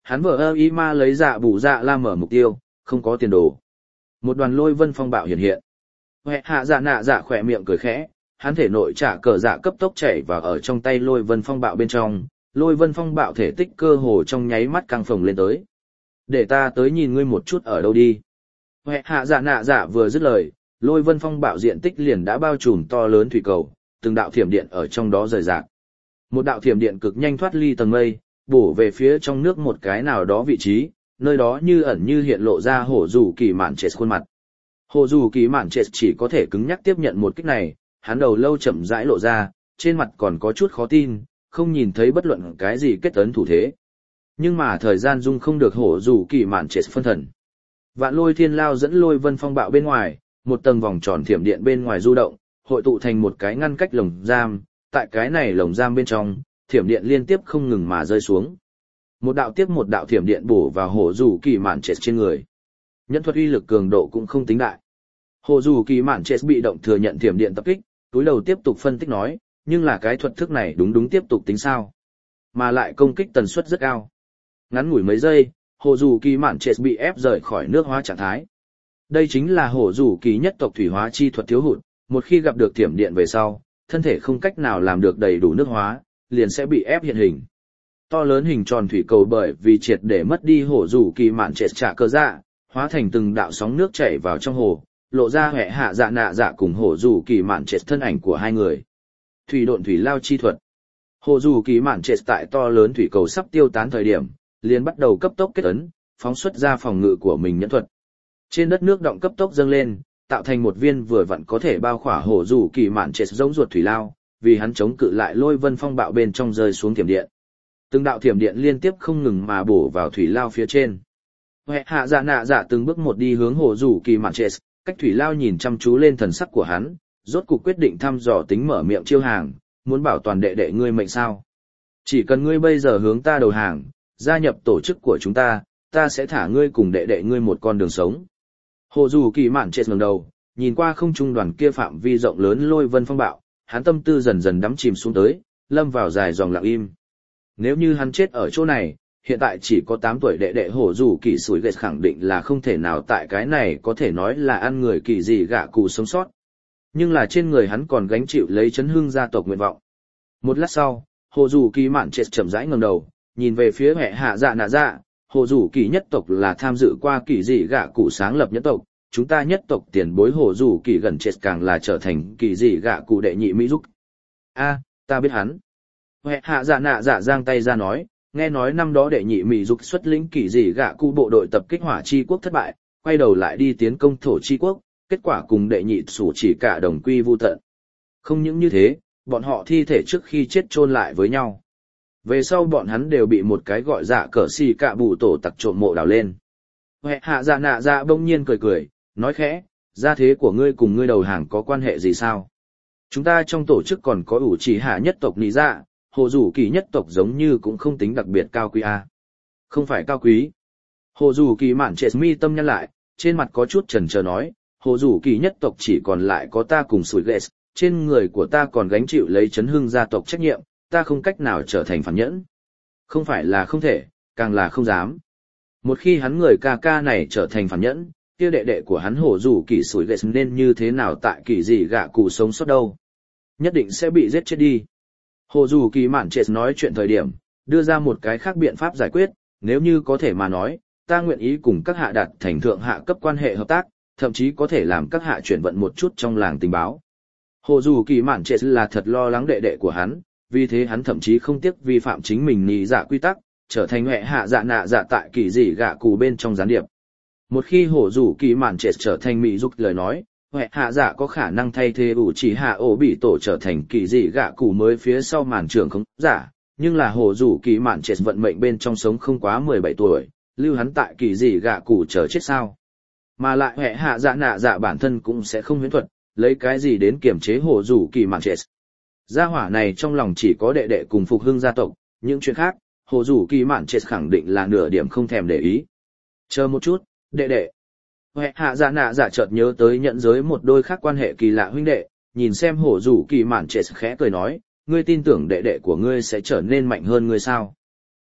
hắn vợ ơ ý ma lấy dạ bù dạ la mở mục tiêu, không có tiền đồ. Một đoàn lôi vân phong bạo hiện hiện. Huệ hạ dạ nạ dạ khỏe miệng cười khẽ, hắn thể nội trả cờ dạ cấp tốc chảy vào ở trong tay lôi vân phong bạo bên trong, lôi vân phong bạo thể tích cơ hồ trong nháy mắt căng phồng lên tới. Để ta tới nhìn ngươi một chút ở đâu đi. Huệ hạ dạ nạ dạ vừa dứt lời, lôi vân phong bạo diện tích liền đã bao trùm to lớn thủy cầu, từng đạo thiểm điện ở trong đó rời rạc. Một đạo thiểm điện cực nhanh thoát ly tầng mây, bổ về phía trong nước một cái nào đó vị trí, nơi đó như ẩn như hiện lộ ra hổ dù kỳ mạn chết khuôn mặt. Hổ dù kỳ mạn chết chỉ có thể cứng nhắc tiếp nhận một kích này, hắn đầu lâu chậm rãi lộ ra, trên mặt còn có chút khó tin, không nhìn thấy bất luận cái gì kết ấn thủ thế. Nhưng mà thời gian dung không được hổ dù kỳ mạn chết phân thần. Vạn lôi thiên lao dẫn lôi vân phong bạo bên ngoài, một tầng vòng tròn thiểm điện bên ngoài du động, hội tụ thành một cái ngăn cách lồng giam, tại cái này lồng giam bên trong, thiểm điện liên tiếp không ngừng mà rơi xuống. Một đạo tiếp một đạo thiểm điện bổ vào hổ dù kỳ mạn chết trên người. Nhẫn thuật uy lực cường độ cũng không tính đại. Hổ dù kỳ mạn chết bị động thừa nhận thiểm điện tập kích, túi đầu tiếp tục phân tích nói, nhưng là cái thuật thức này đúng đúng tiếp tục tính sao. Mà lại công kích tần suất rất cao. Ngắn ngủi mấy giây, hổ dù kỳ mạn chết bị ép rời khỏi nước hóa trạng thái. Đây chính là hổ dù kỳ nhất tộc thủy hóa chi thuật thiếu hụt, một khi gặp được thiểm điện về sau, thân thể không cách nào làm được đầy đủ nước hóa, liền sẽ bị ép hiện hình. To lớn hình tròn thủy cầu bởi vì triệt để mất đi hổ dù kỳ mạn chết trả cơ dạ, hóa thành từng đạo sóng nước chảy vào trong hồ, lộ ra hệ hạ dạ nạ dạ cùng hổ dù kỳ mạn chết thân ảnh của hai người. Thủy độn thủy lao chi thuật. Hổ dù kỳ mạn chết tại to lớn thủy cầu sắp tiêu tán thời điểm, liền bắt đầu cấp tốc kết ấn, phóng xuất ra phòng ngự của mình nhẫn thuật. Trên đất nước động cấp tốc dâng lên, tạo thành một viên vừa vặn có thể bao khỏa hổ dù kỳ mạn chết giống ruột thủy lao, vì hắn chống cự lại lôi vân phong bạo bên trong rơi xuống thiểm điện. Từng đạo thiểm điện liên tiếp không ngừng mà bổ vào thủy lao phía trên. Huệ hạ dạ nạ dạ từng bước một đi hướng hổ dù kỳ mạn chết, cách thủy lao nhìn chăm chú lên thần sắc của hắn, rốt cuộc quyết định thăm dò tính mở miệng chiêu hàng, muốn bảo toàn đệ đệ ngươi mệnh sao. Chỉ cần ngươi bây giờ hướng ta đầu hàng, gia nhập tổ chức của chúng ta, ta sẽ thả ngươi cùng đệ đệ ngươi một con đường sống. Hổ dù kỳ mạn chết ngẩng đầu, nhìn qua không trung đoàn kia phạm vi rộng lớn lôi vân phong bạo, hắn tâm tư dần dần đắm chìm xuống tới, lâm vào dài dòng lặng im. Nếu như hắn chết ở chỗ này, hiện tại chỉ có tám tuổi đệ đệ hổ dù kỳ sủi ghét khẳng định là không thể nào tại cái này có thể nói là ăn người kỳ gì gạ cụ sống sót. Nhưng là trên người hắn còn gánh chịu lấy chấn hưng gia tộc nguyện vọng. Một lát sau, hổ dù kỳ mạn chết chậm rãi ngẩng đầu, nhìn về phía hệ hạ dạ nạ dạ, hổ dù kỳ nhất tộc là tham dự qua kỳ gì gạ cụ sáng lập nhất tộc, chúng ta nhất tộc tiền bối hổ dù kỳ gần chết càng là trở thành kỳ gì gạ cụ đệ nhị mỹ giúp. A, ta biết hắn. Hệ hạ dạ nạ dạ giang tay ra nói, nghe nói năm đó đệ nhị mỹ giúp xuất lĩnh kỳ gì gạ cụ bộ đội tập kích hỏa chi quốc thất bại, quay đầu lại đi tiến công thổ chi quốc, kết quả cùng đệ nhị sủ chỉ cả đồng quy vu tận. Không những như thế, bọn họ thi thể trước khi chết chôn lại với nhau. Về sau bọn hắn đều bị một cái gọi dạ cờ xì cạ bù tổ tặc trộm mộ đào lên. Hệ hạ dạ nạ dạ bỗng nhiên cười cười, nói khẽ, gia thế của ngươi cùng ngươi đầu hàng có quan hệ gì sao? Chúng ta trong tổ chức còn có ủ chỉ hạ nhất tộc nị dạ, hồ dù kỳ nhất tộc giống như cũng không tính đặc biệt cao quý a. Không phải cao quý. Hồ dù kỳ mạn trệ mi tâm nhăn lại, trên mặt có chút chần chờ nói, hồ dù kỳ nhất tộc chỉ còn lại có ta cùng sủi ghét, trên người của ta còn gánh chịu lấy chấn hưng gia tộc trách nhiệm, ta không cách nào trở thành phản nhẫn. Không phải là không thể, càng là không dám. Một khi hắn người ca ca này trở thành phản nhẫn, kia đệ đệ của hắn hổ dù kỳ sủi ghét nên như thế nào tại kỳ gì gạ cụ sống sót đâu. Nhất định sẽ bị giết chết đi. Hồ dù kỳ mạn trệ nói chuyện thời điểm, đưa ra một cái khác biện pháp giải quyết, nếu như có thể mà nói, ta nguyện ý cùng các hạ đạt thành thượng hạ cấp quan hệ hợp tác, thậm chí có thể làm các hạ chuyển vận một chút trong làng tình báo. Hồ dù kỳ mạn trệ là thật lo lắng đệ đệ của hắn, vì thế hắn thậm chí không tiếc vi phạm chính mình nị dạ quy tắc, trở thành hệ hạ dạ nạ dạ tại kỳ gì gạ cụ bên trong gián điệp. Một khi hổ dù kỳ mạn trệ trở thành mỹ dục lời nói, hệ hạ dạ có khả năng thay thế ủ chỉ hạ ổ bị tổ trở thành kỳ dị gạ cụ mới phía sau màn trường không giả, nhưng là hổ dù kỳ mạn trệ vận mệnh bên trong sống không quá mười bảy tuổi, lưu hắn tại kỳ dị gạ cụ chờ chết sao. Mà lại hệ hạ dạ nạ dạ bản thân cũng sẽ không huyễn thuật, lấy cái gì đến kiềm chế hổ dù kỳ mạn trệ. Gia hỏa này trong lòng chỉ có đệ đệ cùng phục hưng gia tộc, những chuyện khác, hổ dù kỳ mạn trệ khẳng định là nửa điểm không thèm để ý. Chờ một chút, đệ đệ. Hệ hạ dạ nạ dạ chợt nhớ tới nhận giới một đôi khác quan hệ kỳ lạ huynh đệ, nhìn xem hổ dù kỳ mạn trệ khẽ cười nói, ngươi tin tưởng đệ đệ của ngươi sẽ trở nên mạnh hơn ngươi sao?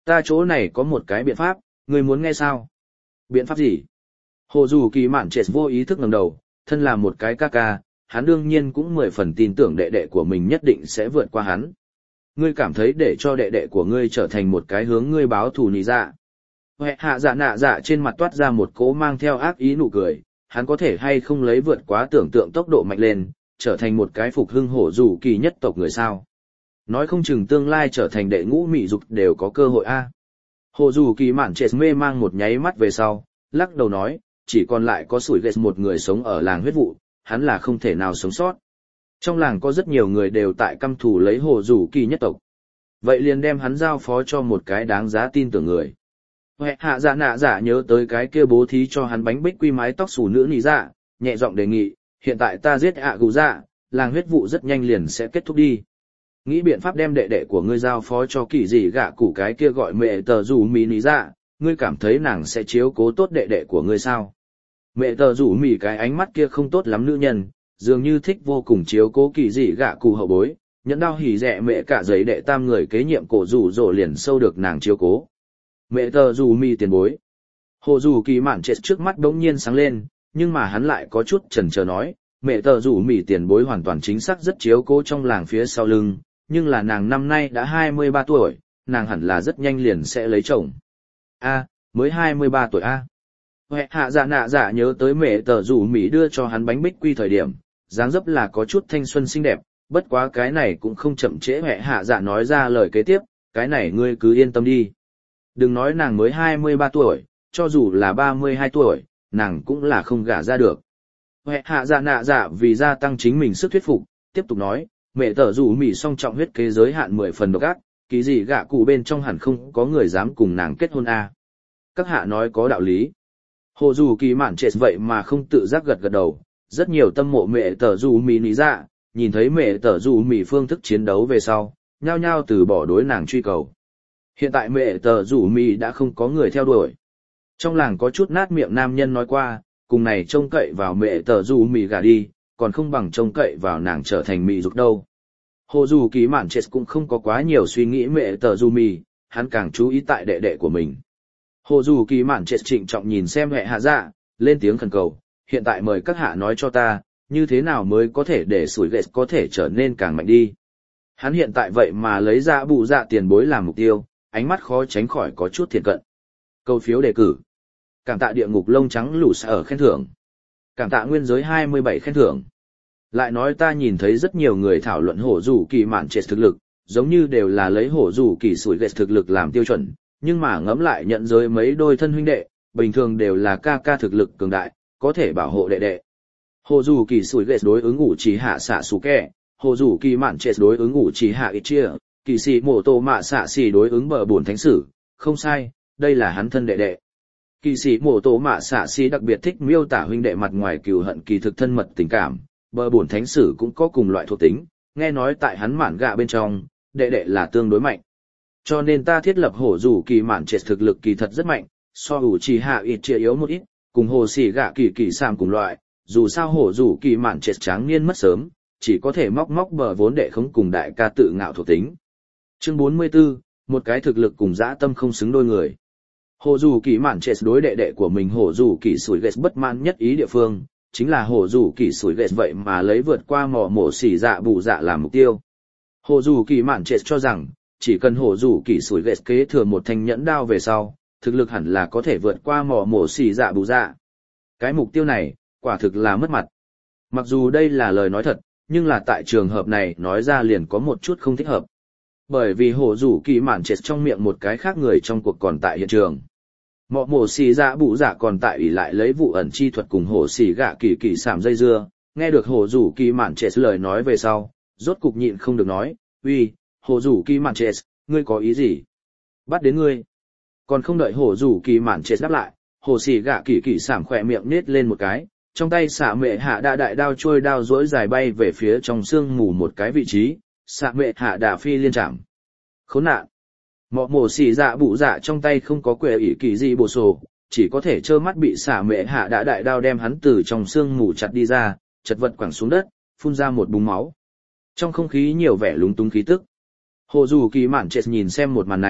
Ta chỗ này có một cái biện pháp, ngươi muốn nghe sao? Biện pháp gì? Hồ dù kỳ mạn trệt vô ý thức ngẩng đầu, thân là một cái ca ca, hắn đương nhiên cũng mười phần tin tưởng đệ đệ của mình nhất định sẽ vượt qua hắn. Ngươi cảm thấy để cho đệ đệ của ngươi trở thành một cái hướng ngươi báo thù nị dạ. Hệ hạ dạ nạ dạ trên mặt toát ra một cỗ mang theo ác ý nụ cười, hắn có thể hay không lấy vượt quá tưởng tượng tốc độ mạnh lên, trở thành một cái phục hưng hổ dù kỳ nhất tộc người sao. Nói không chừng tương lai trở thành đệ ngũ mị dục đều có cơ hội a. Hồ dù kỳ mạn trệt mê mang một nháy mắt về sau, lắc đầu nói, chỉ còn lại có sủi ghét một người sống ở làng huyết vụ, hắn là không thể nào sống sót. Trong làng có rất nhiều người đều tại căm thù lấy hồ dù kỳ nhất tộc. Vậy liền đem hắn giao phó cho một cái đáng giá tin tưởng người. Hệ hạ dạ nạ dạ nhớ tới cái kia bố thí cho hắn bánh bích quy mái tóc xù nữ nị dạ, nhẹ giọng đề nghị, hiện tại ta giết ạ gù dạ, làng huyết vụ rất nhanh liền sẽ kết thúc đi. Nghĩ biện pháp đem đệ đệ của ngươi giao phó cho kỳ dị gạ củ cái kia gọi mẹ tờ rủ mì nị dạ, ngươi cảm thấy nàng sẽ chiếu cố tốt đệ đệ của ngươi sao? Mẹ tờ rủ mì cái ánh mắt kia không tốt lắm nữ nhân, dường như thích vô cùng chiếu cố kỳ dị gạ củ hậu bối, nhẫn đau hỉ rẻ mẹ cả giấy đệ tam người kế nhiệm cổ rủ rộ liền sâu được nàng chiếu cố. Mẹ tờ rủ mì tiền bối. Hồ dù kỳ mạn trệt trước mắt đống nhiên sáng lên, nhưng mà hắn lại có chút chần chờ nói, mẹ tờ rủ mì tiền bối hoàn toàn chính xác rất chiếu cố trong làng phía sau lưng, nhưng là nàng năm nay đã hai mươi ba tuổi, nàng hẳn là rất nhanh liền sẽ lấy chồng. A, mới hai mươi ba tuổi a. Hệ hạ dạ nạ dạ nhớ tới mẹ tờ rủ mì đưa cho hắn bánh bích quy thời điểm, dáng dấp là có chút thanh xuân xinh đẹp, bất quá cái này cũng không chậm trễ hệ hạ dạ nói ra lời kế tiếp, cái này ngươi cứ yên tâm đi. Đừng nói nàng mới hai mươi ba tuổi, cho dù là ba mươi hai tuổi, nàng cũng là không gả ra được. Hệ hạ dạ nạ dạ vì gia tăng chính mình sức thuyết phục, tiếp tục nói, mẹ tờ rủ mì song trọng huyết kế giới hạn mười phần độc ác, kỳ gì gạ cụ bên trong hẳn không có người dám cùng nàng kết hôn a. Các hạ nói có đạo lý. Hồ dù kỳ mạn trệt vậy mà không tự giác gật gật đầu, rất nhiều tâm mộ mẹ tờ rủ mì lý dạ, nhìn thấy mẹ tờ rủ mì phương thức chiến đấu về sau, nhao nhao từ bỏ đối nàng truy cầu. Hiện tại mẹ tờ rủ mì đã không có người theo đuổi. Trong làng có chút nát miệng nam nhân nói qua, cùng này trông cậy vào mẹ tờ rủ mì gả đi, còn không bằng trông cậy vào nàng trở thành mị dục đâu. Hồ dù kỳ mạn chết cũng không có quá nhiều suy nghĩ mẹ tờ rủ mì, hắn càng chú ý tại đệ đệ của mình. Hồ dù kỳ mạn chết trịnh trọng nhìn xem hệ hạ dạ, lên tiếng khẩn cầu, hiện tại mời các hạ nói cho ta, như thế nào mới có thể để sủi ghét có thể trở nên càng mạnh đi. Hắn hiện tại vậy mà lấy ra bù dạ tiền bối làm mục tiêu, ánh mắt khó tránh khỏi có chút thiện cận. Câu phiếu đề cử. Cảm tạ địa ngục lông trắng lũ sở khen thưởng. Cảm tạ nguyên giới hai mươi bảy khen thưởng. Lại nói ta nhìn thấy rất nhiều người thảo luận hổ dù kỳ mạn trệt thực lực, giống như đều là lấy hổ dù kỳ sủi ghét thực lực làm tiêu chuẩn, nhưng mà ngẫm lại nhận giới mấy đôi thân huynh đệ, bình thường đều là ca ca thực lực cường đại, có thể bảo hộ đệ đệ. Hổ dù kỳ sủi ghét đối ứng ngủ chỉ hạ xạ sủ kẹ, hổ dù kỳ mạn trệt đối ứng ngủ chỉ hạ ít chia, kỳ sĩ mổ tổ mạ xạ xì đối ứng bờ bổn thánh sử, không sai, đây là hắn thân đệ đệ. Kỳ sĩ mổ tổ mạ xạ xì đặc biệt thích miêu tả huynh đệ mặt ngoài cừu hận kỳ thực thân mật tình cảm, bờ bổn thánh sử cũng có cùng loại thuộc tính, nghe nói tại hắn mạn gạ bên trong, đệ đệ là tương đối mạnh. Cho nên ta thiết lập hổ dù kỳ mạn trệt thực lực kỳ thật rất mạnh, so ủ chỉ hạ ít chia yếu một ít, cùng hồ xỉ gạ kỳ kỳ sàm cùng loại, dù sao hổ dù kỳ mạn trệt tráng niên mất sớm, chỉ có thể móc móc bờ vốn đệ không cùng đại ca tự ngạo thuộc tính. Chương bốn mươi tư, một cái thực lực cùng dã tâm không xứng đôi người. Hổ dù kỳ mạn trệt đối đệ đệ của mình hổ dù kỳ sủi ghét bất mãn nhất ý địa phương, chính là hổ dù kỳ sủi ghét vậy mà lấy vượt qua mỏ mổ xỉ dạ bù dạ làm mục tiêu. Hổ dù kỳ mạn trệt cho rằng, chỉ cần hổ dù kỳ sủi ghét kế thừa một thanh nhẫn đao về sau, thực lực hẳn là có thể vượt qua mỏ mổ xỉ dạ bù dạ. Cái mục tiêu này, quả thực là mất mặt. Mặc dù đây là lời nói thật, nhưng là tại trường hợp này nói ra liền có một chút không thích hợp. Bởi vì hổ dù kỳ mạn trệt trong miệng một cái khác người trong cuộc còn tại hiện trường. Mọ mổ xì dạ bụ dạ còn tại ủy lại lấy vụ ẩn chi thuật cùng hổ xì gạ kỳ kỳ sảm dây dưa, nghe được hổ dù kỳ mạn trệt lời nói về sau, rốt cục nhịn không được nói, uy, hổ dù kỳ mạn trệt, ngươi có ý gì? Bắt đến ngươi. Còn không đợi hổ dù kỳ mạn trệt đáp lại, hổ xì gạ kỳ kỳ sảm khỏe miệng nết lên một cái, trong tay xạ mệ hạ đạ đại đao trôi đao rỗi dài bay về phía trong sương mù một cái vị trí, xạ mệ hạ đạ phi liên trảm. Khốn nạn. Mọ mổ xì dạ bụ dạ trong tay không có quệ ỷ kỳ gì bổ sổ, chỉ có thể trơ mắt bị xả mệ hạ đã đại đao đem hắn từ trong xương mù chặt đi ra, chật vật quẳng xuống đất, phun ra một búng máu. Trong không khí nhiều vẻ lúng túng khí tức. Hồ dù kỳ mạn trệt nhìn xem một màn này,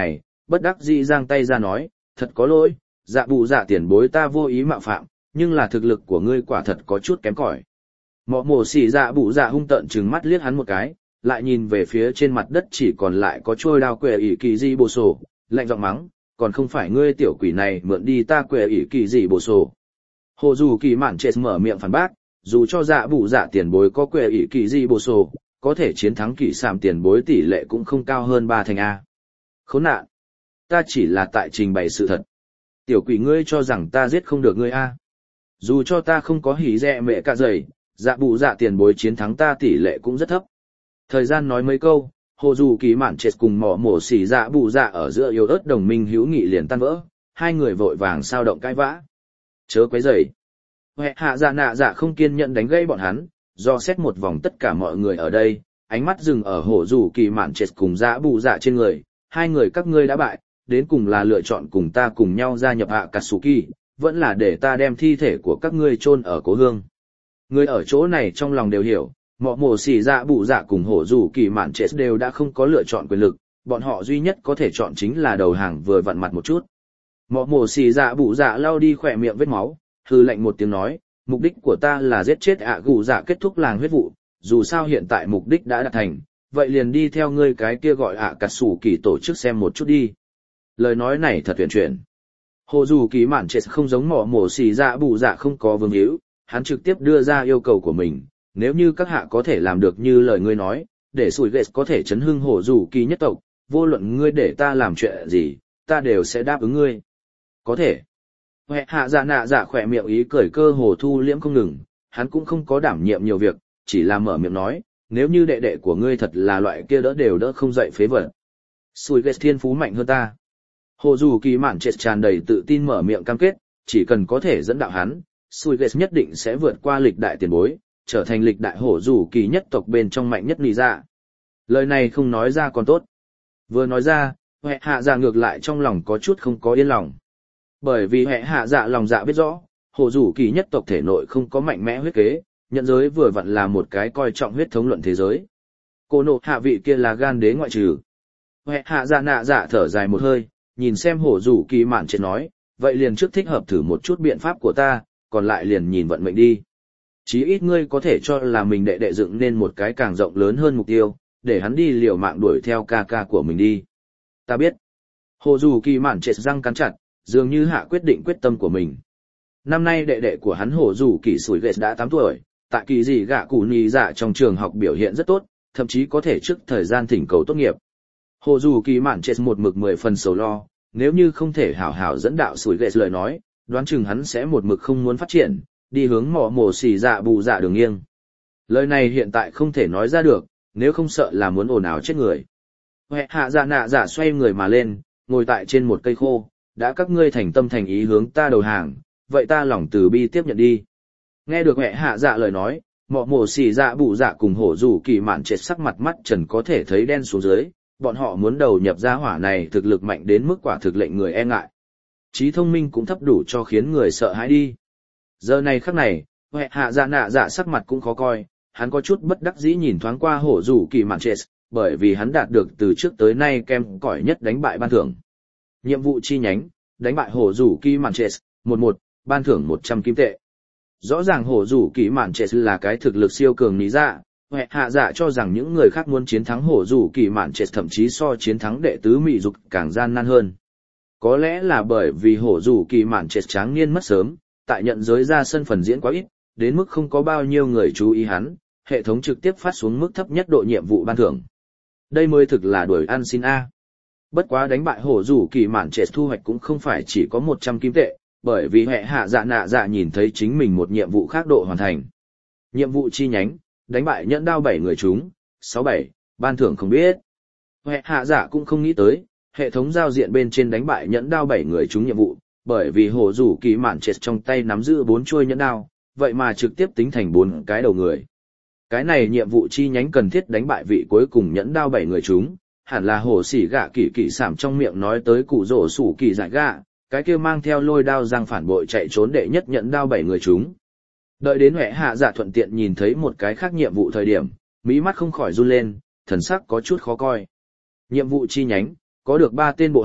bất đắc dĩ giang tay ra nói, thật có lỗi, dạ bụ dạ tiền bối ta vô ý mạo phạm, nhưng là thực lực của ngươi quả thật có chút kém cỏi. Mọ mổ xỉ dạ bụ dạ hung tợn trừng mắt liếc hắn một cái, lại nhìn về phía trên mặt đất chỉ còn lại có trôi đao quệ ỷ kỳ di bồ sổ, lạnh giọng mắng, còn không phải ngươi tiểu quỷ này mượn đi ta quệ ỷ kỳ di bồ sổ. Hồ dù kỳ mạn chết mở miệng phản bác, dù cho dạ bụ dạ tiền bối có quệ ỷ kỳ di bồ sổ, có thể chiến thắng kỳ sảm tiền bối tỷ lệ cũng không cao hơn ba thành A. Khốn nạn! Ta chỉ là tại trình bày sự thật. Tiểu quỷ ngươi cho rằng ta giết không được ngươi A. Dù cho ta không có hỉ dẹ mẹ cả dày, dạ bụ dạ tiền bối chiến thắng ta tỷ lệ cũng rất thấp. Thời gian nói mấy câu, hồ dù kỳ mạn chết cùng mỏ mổ xỉ dạ bụ dạ ở giữa yếu ớt đồng minh hữu nghị liền tan vỡ, hai người vội vàng sao động cãi vã. Chớ quấy rầy. Huệ hạ dạ nạ dạ không kiên nhẫn đánh gây bọn hắn, do xét một vòng tất cả mọi người ở đây, ánh mắt dừng ở hồ dù kỳ mạn chết cùng dạ bụ dạ trên người, hai người các ngươi đã bại, đến cùng là lựa chọn cùng ta cùng nhau gia nhập hạ Katsuki, vẫn là để ta đem thi thể của các ngươi chôn ở cố hương. Người ở chỗ này trong lòng đều hiểu, mọ mổ xỉ dạ bụ dạ cùng hổ dù kỳ mạn chết đều đã không có lựa chọn quyền lực, bọn họ duy nhất có thể chọn chính là đầu hàng vừa vặn mặt một chút. Mọ mổ xỉ dạ bụ dạ lau đi khỏe miệng vết máu, hư lạnh một tiếng nói, mục đích của ta là giết chết ạ gù dạ kết thúc làng huyết vụ, dù sao hiện tại mục đích đã đạt thành, vậy liền đi theo ngươi cái kia gọi ạ cà sủ kỳ tổ chức xem một chút đi. Lời nói này thật tuyển chuyển. Hồ dù kỳ mạn chết không giống mỏ mổ xì dạ bụ dạ không có vương hữu, hắn trực tiếp đưa ra yêu cầu của mình, nếu như các hạ có thể làm được như lời ngươi nói, để sủi ghét có thể chấn hưng hồ dù kỳ nhất tộc, vô luận ngươi để ta làm chuyện gì, ta đều sẽ đáp ứng ngươi. Có thể. Huệ hạ dạ nạ dạ khỏe miệng ý cười cơ hồ thu liễm không ngừng, hắn cũng không có đảm nhiệm nhiều việc, chỉ là mở miệng nói, nếu như đệ đệ của ngươi thật là loại kia đỡ đều đỡ không dậy phế vật. Sủi ghét thiên phú mạnh hơn ta. Hồ dù kỳ mạn chết tràn đầy tự tin mở miệng cam kết, chỉ cần có thể dẫn đạo hắn, sủi ghét nhất định sẽ vượt qua lịch đại tiền bối, trở thành lịch đại hổ dù kỳ nhất tộc bên trong mạnh nhất nì dạ. Lời này không nói ra còn tốt. Vừa nói ra, Huệ hạ dạ ngược lại trong lòng có chút không có yên lòng. Bởi vì Huệ hạ dạ lòng dạ biết rõ, hổ dù kỳ nhất tộc thể nội không có mạnh mẽ huyết kế, nhận giới vừa vặn là một cái coi trọng huyết thống luận thế giới. Cô nộ hạ vị kia là gan đế ngoại trừ. Huệ hạ dạ nạ dạ thở dài một hơi, nhìn xem hổ dù kỳ mạn chết nói, vậy liền trước thích hợp thử một chút biện pháp của ta, còn lại liền nhìn vận mệnh đi. Chí ít ngươi có thể cho là mình đệ đệ dựng nên một cái càng rộng lớn hơn mục tiêu, để hắn đi liều mạng đuổi theo ca ca của mình đi. Ta biết. Hồ dù kỳ mạn chết răng cắn chặt, dường như hạ quyết định quyết tâm của mình. Năm nay đệ đệ của hắn hổ dù kỳ sủi ghét đã tám tuổi, tại kỳ gì gạ cụ nì dạ trong trường học biểu hiện rất tốt, thậm chí có thể trước thời gian thỉnh cầu tốt nghiệp. Hồ dù kỳ mạn chết một mực mười phần sầu lo, nếu như không thể hảo hảo dẫn đạo sủi ghét lời nói, đoán chừng hắn sẽ một mực không muốn phát triển, đi hướng mỏ mổ xỉ dạ bù dạ đường nghiêng. Lời này hiện tại không thể nói ra được, nếu không sợ là muốn ồn ào chết người. Huệ hạ dạ nạ dạ xoay người mà lên, ngồi tại trên một cây khô, đã các ngươi thành tâm thành ý hướng ta đầu hàng, vậy ta lòng từ bi tiếp nhận đi. Nghe được Huệ hạ dạ lời nói, mỏ mổ xỉ dạ bù dạ cùng hổ dù kỳ mạn chết sắc mặt mắt trần có thể thấy đen xuống dưới, bọn họ muốn đầu nhập gia hỏa này thực lực mạnh đến mức quả thực lệnh người e ngại. Trí thông minh cũng thấp đủ cho khiến người sợ hãi đi. Giờ này khắc này, Huệ hạ dạ nạ dạ sắc mặt cũng khó coi, hắn có chút bất đắc dĩ nhìn thoáng qua hổ dù kỳ mạn chết, bởi vì hắn đạt được từ trước tới nay kem cỏi nhất đánh bại ban thưởng. Nhiệm vụ chi nhánh, đánh bại hổ dù kỳ mạn chết, một một, ban thưởng một trăm kim tệ. Rõ ràng hổ dù kỳ mạn chết là cái thực lực siêu cường lý dạ, Huệ hạ dạ cho rằng những người khác muốn chiến thắng hổ dù kỳ mạn chết thậm chí so chiến thắng đệ tứ mị dục càng gian nan hơn. Có lẽ là bởi vì hổ dù kỳ mạn chết tráng niên mất sớm, tại nhận giới ra sân phần diễn quá ít, đến mức không có bao nhiêu người chú ý hắn, hệ thống trực tiếp phát xuống mức thấp nhất độ nhiệm vụ ban thưởng. Đây mới thực là đuổi ăn xin A. Bất quá đánh bại hổ dù kỳ mạn chết thu hoạch cũng không phải chỉ có một trăm kim tệ, bởi vì Huệ hạ dạ nạ dạ nhìn thấy chính mình một nhiệm vụ khác độ hoàn thành. Nhiệm vụ chi nhánh, đánh bại nhẫn đao bảy người chúng, sáu bảy, ban thưởng không biết. Huệ hạ dạ cũng không nghĩ tới, hệ thống giao diện bên trên đánh bại nhẫn đao bảy người chúng nhiệm vụ, bởi vì hổ dù kỳ mạn chết trong tay nắm giữ bốn chuôi nhẫn đao, vậy mà trực tiếp tính thành bốn cái đầu người. Cái này nhiệm vụ chi nhánh cần thiết đánh bại vị cuối cùng nhẫn đao bảy người chúng, hẳn là hổ xỉ gạ kỳ kỳ sảm trong miệng nói tới cụ rổ sủ kỳ giải gạ, cái kia mang theo lôi đao răng phản bội chạy trốn đệ nhất nhẫn đao bảy người chúng. Đợi đến Huệ hạ dạ thuận tiện nhìn thấy một cái khác nhiệm vụ thời điểm, mí mắt không khỏi run lên, thần sắc có chút khó coi. Nhiệm vụ chi nhánh, có được ba tên bộ hạ,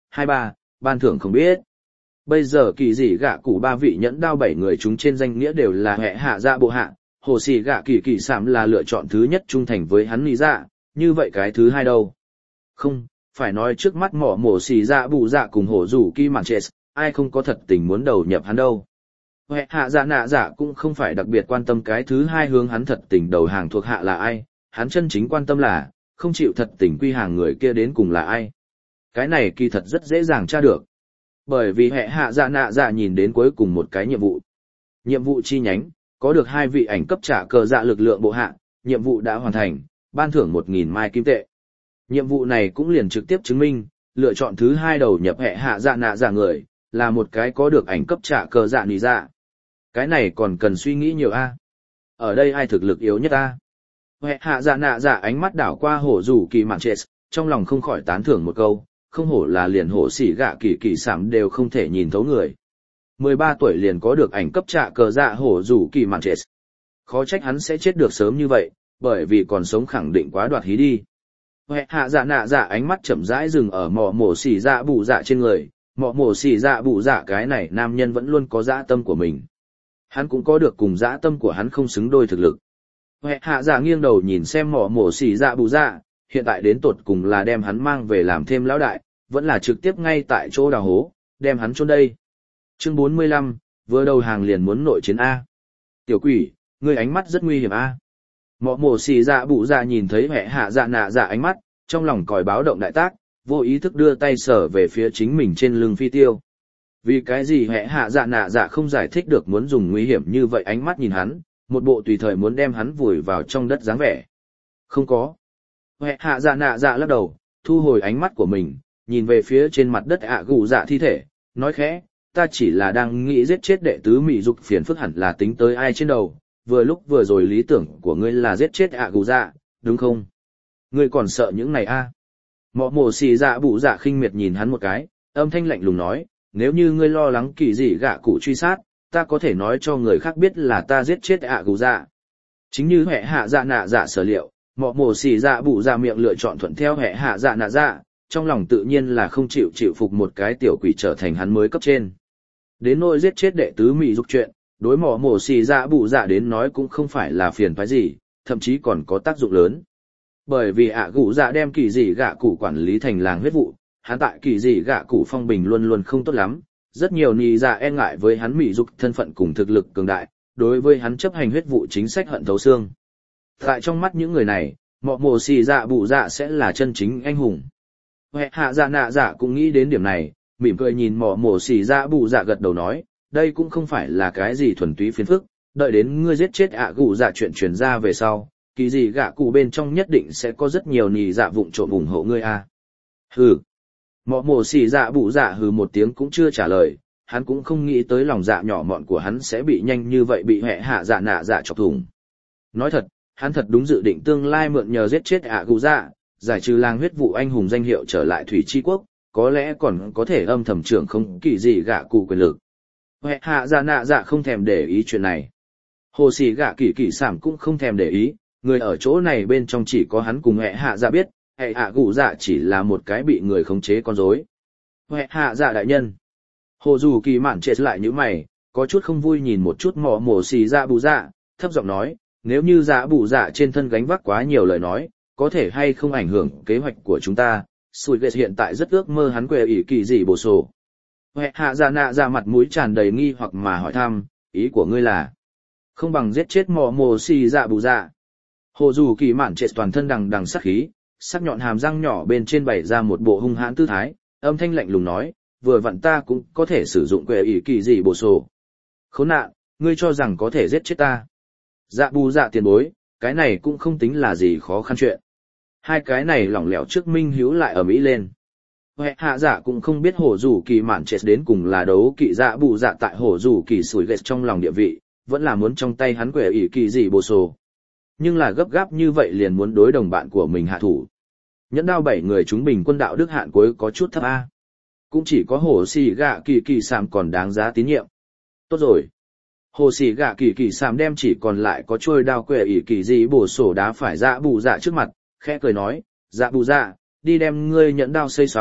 hai ba, ban thưởng không biết. Bây giờ kỳ dị gạ cụ ba vị nhẫn đao bảy người chúng trên danh nghĩa đều là hệ hạ dạ bộ hạ, hồ xì gạ kỳ kỳ sảm là lựa chọn thứ nhất trung thành với hắn lý dạ, như vậy cái thứ hai đâu? Không, phải nói trước mắt mỏ mổ xì dạ bù dạ cùng hổ rủ kỳ mạn chết, ai không có thật tình muốn đầu nhập hắn đâu. Hệ hạ dạ nạ dạ cũng không phải đặc biệt quan tâm cái thứ hai hướng hắn thật tình đầu hàng thuộc hạ là ai, hắn chân chính quan tâm là, không chịu thật tình quy hàng người kia đến cùng là ai. Cái này kỳ thật rất dễ dàng tra được. Bởi vì hệ hạ dạ nạ dạ nhìn đến cuối cùng một cái nhiệm vụ. Nhiệm vụ chi nhánh, có được hai vị ảnh cấp trả cờ dạ lực lượng bộ hạ, nhiệm vụ đã hoàn thành, ban thưởng một nghìn mai kim tệ. Nhiệm vụ này cũng liền trực tiếp chứng minh, lựa chọn thứ hai đầu nhập hệ hạ dạ nạ dạ người, là một cái có được ảnh cấp trả cờ dạ nì dạ. Cái này còn cần suy nghĩ nhiều a. Ở đây ai thực lực yếu nhất a? Hệ hạ dạ nạ dạ ánh mắt đảo qua hổ rủ kỳ mạn chết, trong lòng không khỏi tán thưởng một câu, không hổ là liền hổ xỉ gạ kỳ kỳ sảm đều không thể nhìn thấu người. mười ba tuổi liền có được ảnh cấp trả cờ dạ hổ rủ kỳ mạn chết. Khó trách hắn sẽ chết được sớm như vậy, bởi vì còn sống khẳng định quá đoạt hí đi. Hệ hạ dạ nạ dạ ánh mắt chậm rãi dừng ở mỏ mổ xỉ dạ bụ dạ trên người, mỏ mổ xỉ dạ bụ dạ cái này nam nhân vẫn luôn có dã tâm của mình. Hắn cũng có được cùng dã tâm của hắn không xứng đôi thực lực. Hệ hạ dạ nghiêng đầu nhìn xem mỏ mổ xỉ dạ bụ dạ, hiện tại đến tột cùng là đem hắn mang về làm thêm lão đại, vẫn là trực tiếp ngay tại chỗ đào hố, đem hắn chôn đây. Chương bốn mươi lăm, vừa đầu hàng liền muốn nội chiến A. Tiểu quỷ, ngươi ánh mắt rất nguy hiểm A. Mọ mổ xì dạ bụ dạ nhìn thấy hệ hạ dạ nạ dạ ánh mắt, trong lòng còi báo động đại tác, vô ý thức đưa tay sở về phía chính mình trên lưng phi tiêu. Vì cái gì hệ hạ dạ nạ dạ không giải thích được muốn dùng nguy hiểm như vậy ánh mắt nhìn hắn, một bộ tùy thời muốn đem hắn vùi vào trong đất dáng vẻ. Không có. Hệ hạ dạ nạ dạ lắc đầu, thu hồi ánh mắt của mình, nhìn về phía trên mặt đất ạ gù dạ thi thể, nói khẽ, ta chỉ là đang nghĩ giết chết đệ tứ mỹ dục phiền phức hẳn là tính tới ai trên đầu, vừa lúc vừa rồi lý tưởng của ngươi là giết chết ạ gù dạ, đúng không? Ngươi còn sợ những này a? À? Mọ mổ xì dạ bụ dạ khinh miệt nhìn hắn một cái, âm thanh lạnh lùng nói, nếu như ngươi lo lắng kỳ dị gạ cụ truy sát, ta có thể nói cho người khác biết là ta giết chết ạ gù dạ. Chính như hệ hạ dạ nạ dạ sở liệu, mọ mổ xì dạ bụ dạ miệng lựa chọn thuận theo hệ hạ dạ nạ dạ, trong lòng tự nhiên là không chịu chịu phục một cái tiểu quỷ trở thành hắn mới cấp trên. Đến nỗi giết chết đệ tứ mỹ dục chuyện, đối mỏ mổ xì dạ bụ dạ đến nói cũng không phải là phiền phái gì, thậm chí còn có tác dụng lớn. Bởi vì ạ gù dạ đem kỳ dị gạ cụ quản lý thành làng huyết vụ, hắn tại kỳ dị gạ cụ phong bình luôn luôn không tốt lắm, rất nhiều nì dạ e ngại với hắn mỹ dục thân phận cùng thực lực cường đại, đối với hắn chấp hành huyết vụ chính sách hận thấu xương. Tại trong mắt những người này, mỏ mổ xì dạ bụ dạ sẽ là chân chính anh hùng. Hệ hạ dạ nạ dạ cũng nghĩ đến điểm này, mỉm cười nhìn mỏ mổ xì dạ bụ dạ gật đầu nói, đây cũng không phải là cái gì thuần túy phiền phức, đợi đến ngươi giết chết ạ gù dạ chuyện truyền ra về sau, kỳ gì gạ cụ bên trong nhất định sẽ có rất nhiều nì dạ vụng trộm ủng hộ ngươi a. Hừ. Mỏ mổ xì dạ bụ dạ hừ một tiếng cũng chưa trả lời, hắn cũng không nghĩ tới lòng dạ nhỏ mọn của hắn sẽ bị nhanh như vậy bị hệ hạ dạ nạ dạ chọc thủng. Nói thật, hắn thật đúng dự định tương lai mượn nhờ giết chết ạ gù dạ, giải trừ làng huyết vụ anh hùng danh hiệu trở lại thủy chi quốc, có lẽ còn có thể âm thầm trưởng không kỳ gì gạ cụ quyền lực. Hệ hạ dạ nạ dạ không thèm để ý chuyện này. Hồ xì gạ kỳ kỳ sảm cũng không thèm để ý, người ở chỗ này bên trong chỉ có hắn cùng hệ hạ dạ biết, hệ hạ gù dạ chỉ là một cái bị người khống chế con rối. Hệ hạ dạ đại nhân. Hồ dù kỳ mạn trệ lại như mày, có chút không vui nhìn một chút mỏ mổ xì dạ bù dạ, thấp giọng nói, nếu như dạ bù dạ trên thân gánh vác quá nhiều lời nói, có thể hay không ảnh hưởng kế hoạch của chúng ta. Sùi ghét hiện tại rất ước mơ hắn quê ỷ kỳ gì bổ sổ. Hệ hạ dạ nạ dạ mặt mũi tràn đầy nghi hoặc mà hỏi thăm, ý của ngươi là không bằng giết chết mỏ mổ xì dạ bù dạ. Hồ dù kỳ mạn trệ toàn thân đằng đằng sắc khí, sắc nhọn hàm răng nhỏ bên trên bày ra một bộ hung hãn tư thái, âm thanh lạnh lùng nói, vừa vặn ta cũng có thể sử dụng quê ỷ kỳ gì bổ sổ. Khốn nạn, ngươi cho rằng có thể giết chết ta? Dạ bù dạ tiền bối, cái này cũng không tính là gì khó khăn chuyện. Hai cái này lỏng lẻo trước minh hiếu lại ở Mỹ lên. Hệ hạ dạ cũng không biết hổ rủ kỳ mạn chết đến cùng là đấu kỵ dạ bù dạ tại hổ rủ kỳ sủi ghét trong lòng địa vị, vẫn là muốn trong tay hắn quẻ ỷ kỳ gì bồ sổ. Nhưng là gấp gáp như vậy liền muốn đối đồng bạn của mình hạ thủ. Nhẫn đao bảy người chúng bình quân đạo đức hạn cuối có chút thấp A. Cũng chỉ có hổ xì gạ kỳ kỳ sàm còn đáng giá tín nhiệm. Tốt rồi. Hồ xì gạ kỳ kỳ sàm đem chỉ còn lại có trôi đao quẻ ỷ kỳ gì bồ sổ đá phải dạ bù dạ trước mặt, khẽ cười nói, dạ bù dạ, đi đem ngươi nhẫn đao xây xong,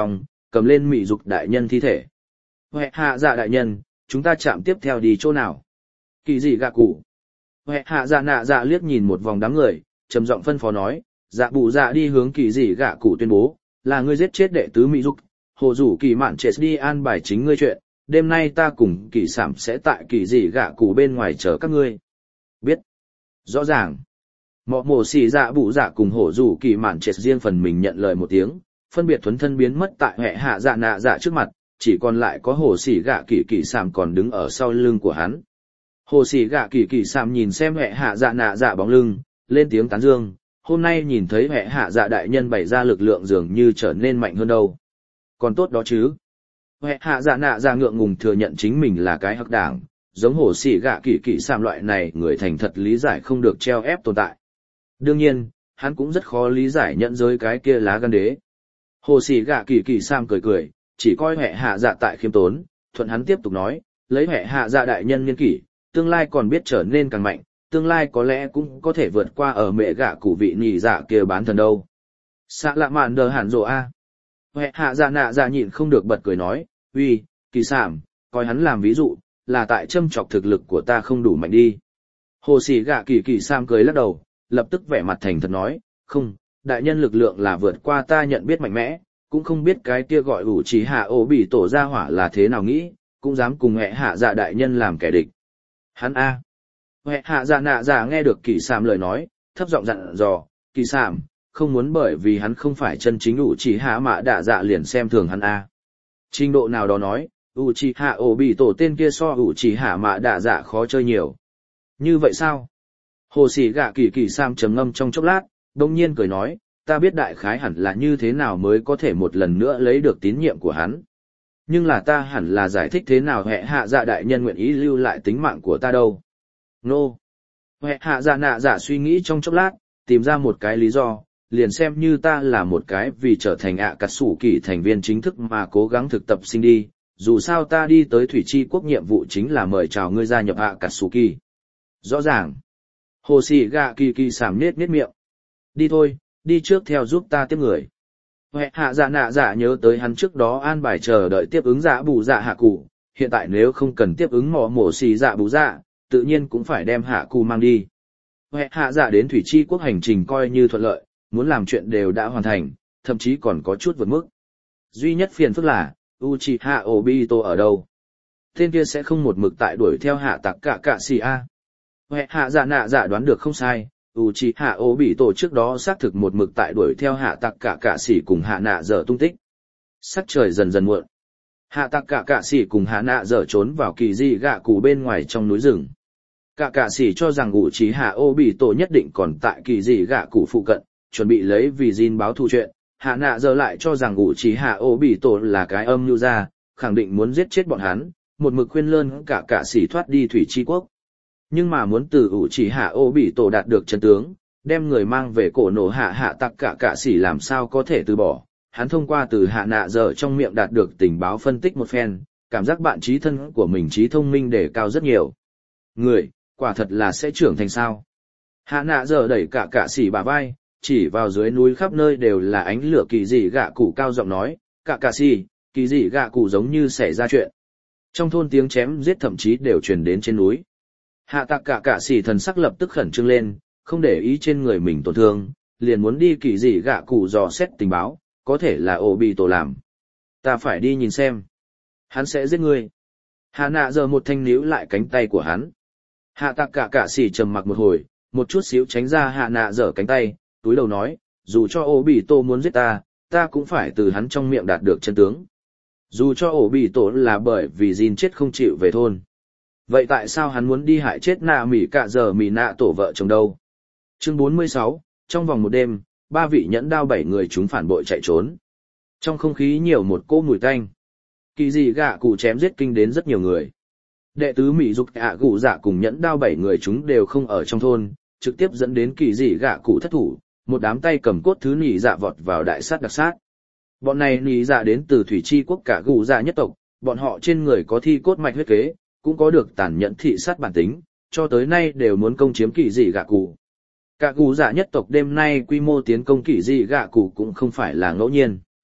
cầm lên mị dục đại nhân thi thể. Huệ hạ dạ đại nhân, chúng ta chạm tiếp theo đi chỗ nào? Kỳ dị gạ cụ. Huệ hạ dạ nạ dạ liếc nhìn một vòng đám người, trầm giọng phân phó nói, dạ bụ dạ đi hướng kỳ dị gạ cụ tuyên bố, là ngươi giết chết đệ tứ mị dục, hồ rủ kỳ mạn trệ đi an bài chính ngươi chuyện, đêm nay ta cùng kỳ sảm sẽ tại kỳ dị gạ cụ bên ngoài chờ các ngươi. Biết. Rõ ràng. Mọ mổ xì dạ bụ dạ cùng hổ rủ kỳ mạn trệ riêng phần mình nhận lời một tiếng, phân biệt thuấn thân biến mất tại hệ hạ dạ nạ dạ trước mặt, chỉ còn lại có hồ xì gạ kỳ kỳ sảm còn đứng ở sau lưng của hắn. Hồ xì gạ kỳ kỳ sảm nhìn xem hệ hạ dạ nạ dạ bóng lưng, lên tiếng tán dương, hôm nay nhìn thấy hệ hạ dạ đại nhân bày ra lực lượng dường như trở nên mạnh hơn đâu. Còn tốt đó chứ. Hệ hạ dạ nạ dạ ngượng ngùng thừa nhận chính mình là cái hắc đảng, giống hồ xì gạ kỳ kỳ sảm loại này người thành thật lý giải không được treo ép tồn tại. Đương nhiên, hắn cũng rất khó lý giải nhận giới cái kia lá gan đế. Hồ xì gạ kỳ kỳ sam cười cười, chỉ coi hệ hạ dạ tại khiêm tốn, thuận hắn tiếp tục nói, lấy hệ hạ dạ đại nhân niên kỷ, tương lai còn biết trở nên càng mạnh, tương lai có lẽ cũng có thể vượt qua ở mẹ gạ cụ vị nhị dạ kia bán thần đâu. Xạ lạ mạn đờ hẳn rộ a. Hệ hạ dạ nạ dạ nhịn không được bật cười nói, uy, kỳ sảm, coi hắn làm ví dụ, là tại châm chọc thực lực của ta không đủ mạnh đi. Hồ xì gạ kỳ kỳ sam cười lắc đầu, lập tức vẻ mặt thành thật nói, không, đại nhân lực lượng là vượt qua ta nhận biết mạnh mẽ, cũng không biết cái kia gọi ủ trí hạ ổ bị tổ ra hỏa là thế nào nghĩ, cũng dám cùng hệ hạ dạ đại nhân làm kẻ địch. Hắn A. Hệ hạ dạ nạ dạ nghe được kỳ sảm lời nói, thấp giọng dặn dò, kỳ sảm, không muốn bởi vì hắn không phải chân chính ủ trí hạ mạ đạ dạ liền xem thường hắn A. Trình độ nào đó nói, ủ trí hạ ổ bị tổ tên kia so ủ trí hạ mạ đạ dạ khó chơi nhiều. Như vậy sao? Hồ sĩ gạ kỳ kỳ sam trầm ngâm trong chốc lát, đông nhiên cười nói, ta biết đại khái hẳn là như thế nào mới có thể một lần nữa lấy được tín nhiệm của hắn. Nhưng là ta hẳn là giải thích thế nào hệ hạ dạ đại nhân nguyện ý lưu lại tính mạng của ta đâu. Nô. No. Hệ hạ dạ nạ dạ suy nghĩ trong chốc lát, tìm ra một cái lý do, liền xem như ta là một cái vì trở thành ạ cà sủ kỳ thành viên chính thức mà cố gắng thực tập sinh đi, dù sao ta đi tới thủy chi quốc nhiệm vụ chính là mời chào ngươi gia nhập ạ cà sủ kỳ. Rõ ràng. Hồ xì gạ kỳ kỳ sảm nết nết miệng. Đi thôi, đi trước theo giúp ta tiếp người. Hệ hạ dạ nạ dạ nhớ tới hắn trước đó an bài chờ đợi tiếp ứng dạ bù dạ hạ cụ, hiện tại nếu không cần tiếp ứng mỏ mổ xì dạ bù dạ, tự nhiên cũng phải đem hạ cụ mang đi. Hệ hạ dạ đến thủy chi quốc hành trình coi như thuận lợi, muốn làm chuyện đều đã hoàn thành, thậm chí còn có chút vượt mức. Duy nhất phiền phức là, Uchiha Obito ở đâu? Tên kia sẽ không một mực tại đuổi theo hạ tặc cả cả xì a. Hệ hạ dạ nạ dạ đoán được không sai, Uchiha Obito trước đó xác thực một mực tại đuổi theo hạ tặc cả cả xỉ cùng hạ nạ dở tung tích. Sắc trời dần dần muộn. Hạ tặc cả cả xỉ cùng hạ nạ dở trốn vào kỳ dị gạ cụ bên ngoài trong núi rừng. Cả cả xỉ cho rằng Uchiha Obito nhất định còn tại kỳ dị gạ cụ phụ cận, chuẩn bị lấy vì Jin báo thù chuyện. Hạ nạ dở lại cho rằng Uchiha Obito là cái âm mưu ra, khẳng định muốn giết chết bọn hắn, một mực khuyên lơn cả cả xỉ thoát đi thủy chi quốc. Nhưng mà muốn từ Uchiha Obito đạt được chân tướng, đem người mang về cổ nổ hạ hạ tặc cả cả xỉ làm sao có thể từ bỏ. Hắn thông qua từ hạ nạ dở trong miệng đạt được tình báo phân tích một phen, cảm giác bạn trí thân của mình trí thông minh đề cao rất nhiều. Người, quả thật là sẽ trưởng thành sao. Hạ nạ dở đẩy cả cả xỉ bả vai, chỉ vào dưới núi khắp nơi đều là ánh lửa kỳ dị gạ cụ cao giọng nói, cả cả xỉ, kỳ dị gạ cụ giống như xảy ra chuyện. Trong thôn tiếng chém giết thậm chí đều truyền đến trên núi. Hạ tặc cả cả xỉ thần sắc lập tức khẩn trương lên, không để ý trên người mình tổn thương, liền muốn đi kỳ dị gạ cụ dò xét tình báo, có thể là Obito làm. Ta phải đi nhìn xem. Hắn sẽ giết ngươi. Hạ nạ giờ một thanh níu lại cánh tay của hắn. Hạ tặc cả cả xỉ trầm mặc một hồi, một chút xíu tránh ra hạ nạ dở cánh tay, túi đầu nói, dù cho Obito muốn giết ta, ta cũng phải từ hắn trong miệng đạt được chân tướng. Dù cho Obito là bởi vì Jin chết không chịu về thôn. Vậy tại sao hắn muốn đi hại chết nạ mỉ cả giờ mỉ nạ tổ vợ chồng đâu? Chương bốn mươi sáu, trong vòng một đêm, ba vị nhẫn đao bảy người chúng phản bội chạy trốn. Trong không khí nhiều một cỗ mùi tanh. Kỳ dị gạ cụ chém giết kinh đến rất nhiều người. Đệ tứ mỹ dục ạ cụ dạ cùng nhẫn đao bảy người chúng đều không ở trong thôn, trực tiếp dẫn đến kỳ dị gạ cụ thất thủ, một đám tay cầm cốt thứ nỉ dạ vọt vào đại sát đặc sát. Bọn này nỉ dạ đến từ thủy chi quốc cả cụ dạ nhất tộc, bọn họ trên người có thi cốt mạch huyết kế, cũng có được tàn nhẫn thị sát bản tính, cho tới nay đều muốn công chiếm kỳ dị gạ cụ. Cả cụ dạ nhất tộc đêm nay quy mô tiến công kỳ dị gạ cụ cũng không phải là ngẫu nhiên.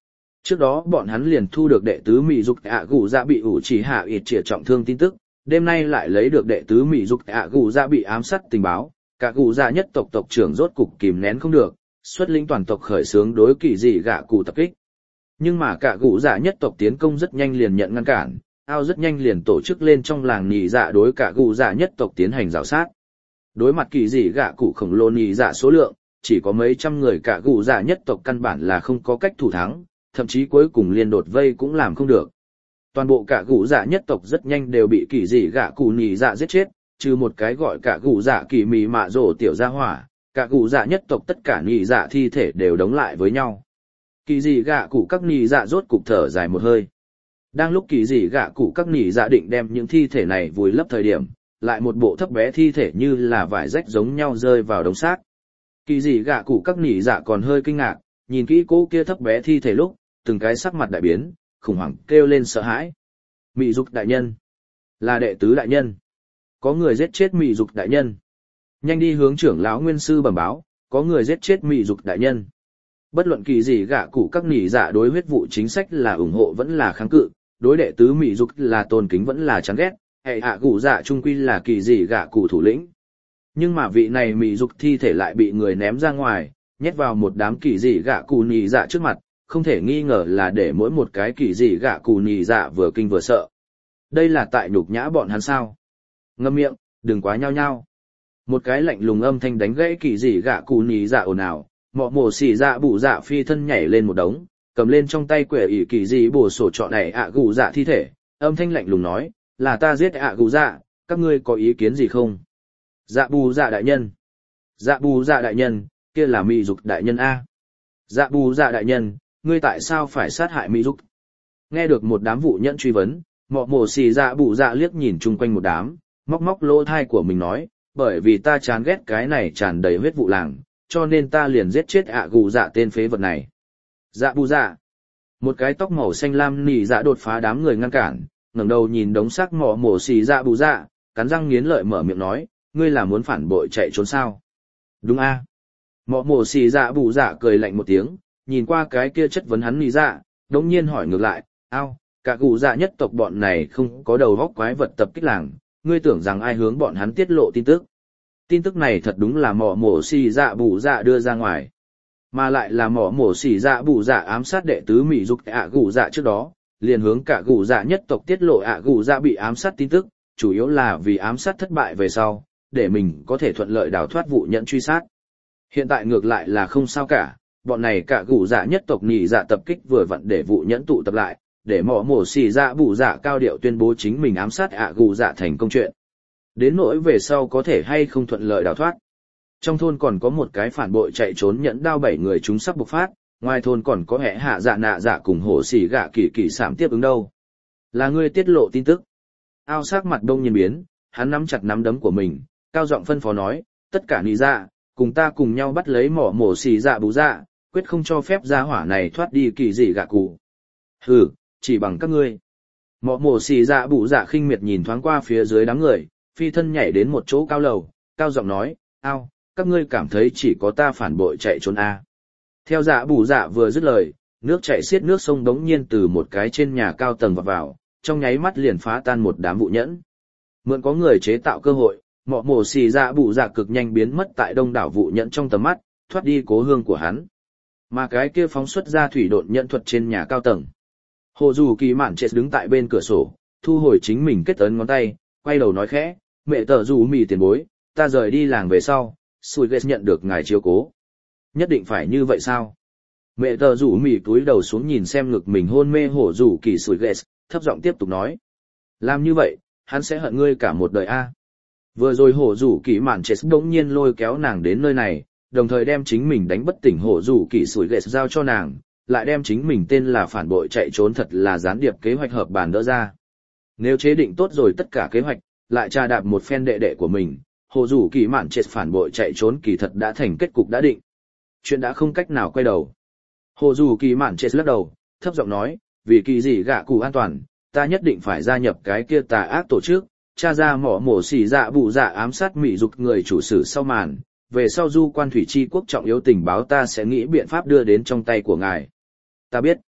Trước đó bọn hắn liền thu được đệ tứ Mỹ Dục ạ gù dạ bị ủ chỉ hạ ịt trịa trọng thương tin tức, đêm nay lại lấy được đệ tứ Mỹ Dục ạ gù dạ bị ám sát tình báo, cả gù dạ nhất tộc tộc trưởng rốt cục kìm nén không được, xuất lĩnh toàn tộc khởi xướng đối kỳ dị gạ cụ tập kích. Nhưng mà cả gù dạ nhất tộc tiến công rất nhanh liền nhận ngăn cản, ao rất nhanh liền tổ chức lên trong làng nhị dạ đối cả gù dạ nhất tộc tiến hành rào sát. Đối mặt kỳ dị gạ cụ khổng lồ nhị dạ số lượng, chỉ có mấy trăm người cả gù dạ nhất tộc căn bản là không có cách thủ thắng, thậm chí cuối cùng liên đột vây cũng làm không được. Toàn bộ cả gù dạ nhất tộc rất nhanh đều bị kỳ dị gạ cụ nhị dạ giết chết, trừ một cái gọi cả gù dạ kỳ mì mạ rổ tiểu gia hỏa, cả gù dạ nhất tộc tất cả nhị dạ thi thể đều đóng lại với nhau. Kỳ dị gạ cụ các nhị dạ rốt cục thở dài một hơi. Đang lúc kỳ dị gạ cụ các nhị dạ định đem những thi thể này vùi lấp thời điểm, lại một bộ thấp bé thi thể như là vải rách giống nhau rơi vào đống xác. Kỳ dị gạ cụ các nhị dạ còn hơi kinh ngạc, nhìn kỹ cô kia thấp bé thi thể lúc, từng cái sắc mặt đại biến, khủng hoảng kêu lên sợ hãi. Mị Dục đại nhân, là đệ tứ đại nhân, có người giết chết Mị Dục đại nhân. Nhanh đi hướng trưởng lão nguyên sư bẩm báo, có người giết chết Mị Dục đại nhân. Bất luận kỳ gì gạ cụ các nhị dạ đối huyết vụ chính sách là ủng hộ vẫn là kháng cự, đối đệ tứ Mị Dục là tôn kính vẫn là chán ghét, hệ hạ cụ dạ trung quy là kỳ gì gạ cụ thủ lĩnh. Nhưng mà vị này Mị Dục thi thể lại bị người ném ra ngoài, nhét vào một đám kỳ dị gạ cụ nhị dạ trước mặt, không thể nghi ngờ là để mỗi một cái kỳ dị gạ cụ nhị dạ vừa kinh vừa sợ. Đây là tại nhục nhã bọn hắn sao? Ngậm miệng, đừng quá nhao nhao. Một cái lạnh lùng âm thanh đánh gãy kỳ dị gạ cụ nhị dạ ồn ào, mọ mổ xì dạ bụ dạ phi thân nhảy lên một đống, cầm lên trong tay quẻ ỷ kỳ dị bổ sổ trọ này ạ gù dạ thi thể, âm thanh lạnh lùng nói, là ta giết ạ gù dạ, các ngươi có ý kiến gì không? Dạ bù dạ đại nhân. Dạ bù dạ đại nhân, kia là Mị Dục đại nhân A. Dạ bù dạ đại nhân, ngươi tại sao phải sát hại Mị Dục? Nghe được một đám vụ nhẫn truy vấn, mọ mổ xì dạ bù dạ liếc nhìn chung quanh một đám, móc móc lỗ thai của mình nói, bởi vì ta chán ghét cái này tràn đầy huyết vụ làng, cho nên ta liền giết chết ạ gù dạ tên phế vật này. Dạ bù dạ. Một cái tóc màu xanh lam nỉ dạ đột phá đám người ngăn cản, ngẩng đầu nhìn đống xác mọ mổ xì dạ bù dạ, cắn răng nghiến lợi mở miệng nói, ngươi là muốn phản bội chạy trốn sao? Đúng a. Mọ mổ xì dạ bù dạ cười lạnh một tiếng, nhìn qua cái kia chất vấn hắn nỉ dạ, đống nhiên hỏi ngược lại, ao, cả gù dạ nhất tộc bọn này không có đầu góc quái vật tập kích làng, ngươi tưởng rằng ai hướng bọn hắn tiết lộ tin tức? Tin tức này thật đúng là mỏ mổ xì dạ bù dạ đưa ra ngoài, mà lại là mỏ mổ xì dạ bù dạ ám sát đệ tứ Mị Dục ạ gù dạ trước đó, liền hướng cả gù dạ nhất tộc tiết lộ ạ gù dạ bị ám sát tin tức, chủ yếu là vì ám sát thất bại về sau, để mình có thể thuận lợi đào thoát vụ nhận truy sát. Hiện tại ngược lại là không sao cả, bọn này cả gù dạ nhất tộc nhị dạ tập kích vừa vặn để vụ nhẫn tụ tập lại, để mỏ mổ xì dạ bù dạ cao điệu tuyên bố chính mình ám sát ạ gù dạ thành công chuyện. Đến nỗi về sau có thể hay không thuận lợi đào thoát. Trong thôn còn có một cái phản bội chạy trốn nhẫn đao bảy người chúng sắp bộc phát, ngoài thôn còn có hệ hạ dạ nạ dạ cùng hổ xỉ gạ kỳ kỳ sảm tiếp ứng đâu. Là ngươi tiết lộ tin tức. Ao sắc mặt đông nhiên biến, hắn nắm chặt nắm đấm của mình, cao giọng phân phó nói, tất cả nị dạ, cùng ta cùng nhau bắt lấy mỏ mổ xỉ dạ bú dạ, quyết không cho phép gia hỏa này thoát đi kỳ dị gạ cụ. Hừ, chỉ bằng các ngươi. Mỏ mổ xỉ dạ bú dạ khinh miệt nhìn thoáng qua phía dưới đám người, phi thân nhảy đến một chỗ cao lầu, cao giọng nói, ao, các ngươi cảm thấy chỉ có ta phản bội chạy trốn à. Theo dạ bù dạ vừa dứt lời, nước chảy xiết nước sông đống nhiên từ một cái trên nhà cao tầng vọt vào, trong nháy mắt liền phá tan một đám vụ nhẫn. Mượn có người chế tạo cơ hội, mọ mổ xì dạ bù dạ cực nhanh biến mất tại đông đảo vụ nhẫn trong tầm mắt, thoát đi cố hương của hắn. Mà cái kia phóng xuất ra thủy độn nhẫn thuật trên nhà cao tầng. Hồ dù kỳ mạn chết đứng tại bên cửa sổ, thu hồi chính mình kết ấn ngón tay, quay đầu nói khẽ, mẹ tờ dù mì tiền bối, ta rời đi làng về sau, Sùi Ghét nhận được ngài chiếu cố. Nhất định phải như vậy sao? Mẹ tờ rủ mì túi đầu xuống nhìn xem ngực mình hôn mê hổ rủ kỳ Sùi Ghét, thấp giọng tiếp tục nói. Làm như vậy, hắn sẽ hận ngươi cả một đời a. Vừa rồi hổ rủ kỳ mạn chết đống nhiên lôi kéo nàng đến nơi này, đồng thời đem chính mình đánh bất tỉnh hổ rủ kỳ Sùi Ghét giao cho nàng, lại đem chính mình tên là phản bội chạy trốn thật là gián điệp kế hoạch hợp bàn đỡ ra. Nếu chế định tốt rồi tất cả kế hoạch, lại tra đạp một phen đệ đệ của mình, hồ rủ kỳ mạn chết phản bội chạy trốn kỳ thật đã thành kết cục đã định. Chuyện đã không cách nào quay đầu. Hồ rủ kỳ mạn chết lắc đầu, thấp giọng nói, vì kỳ gì gạ cụ an toàn, ta nhất định phải gia nhập cái kia tà ác tổ chức, tra ra mỏ mổ xỉ dạ bụ dạ ám sát Mị Dục người chủ sử sau màn, về sau du quan thủy chi quốc trọng yếu tình báo ta sẽ nghĩ biện pháp đưa đến trong tay của ngài. Ta biết.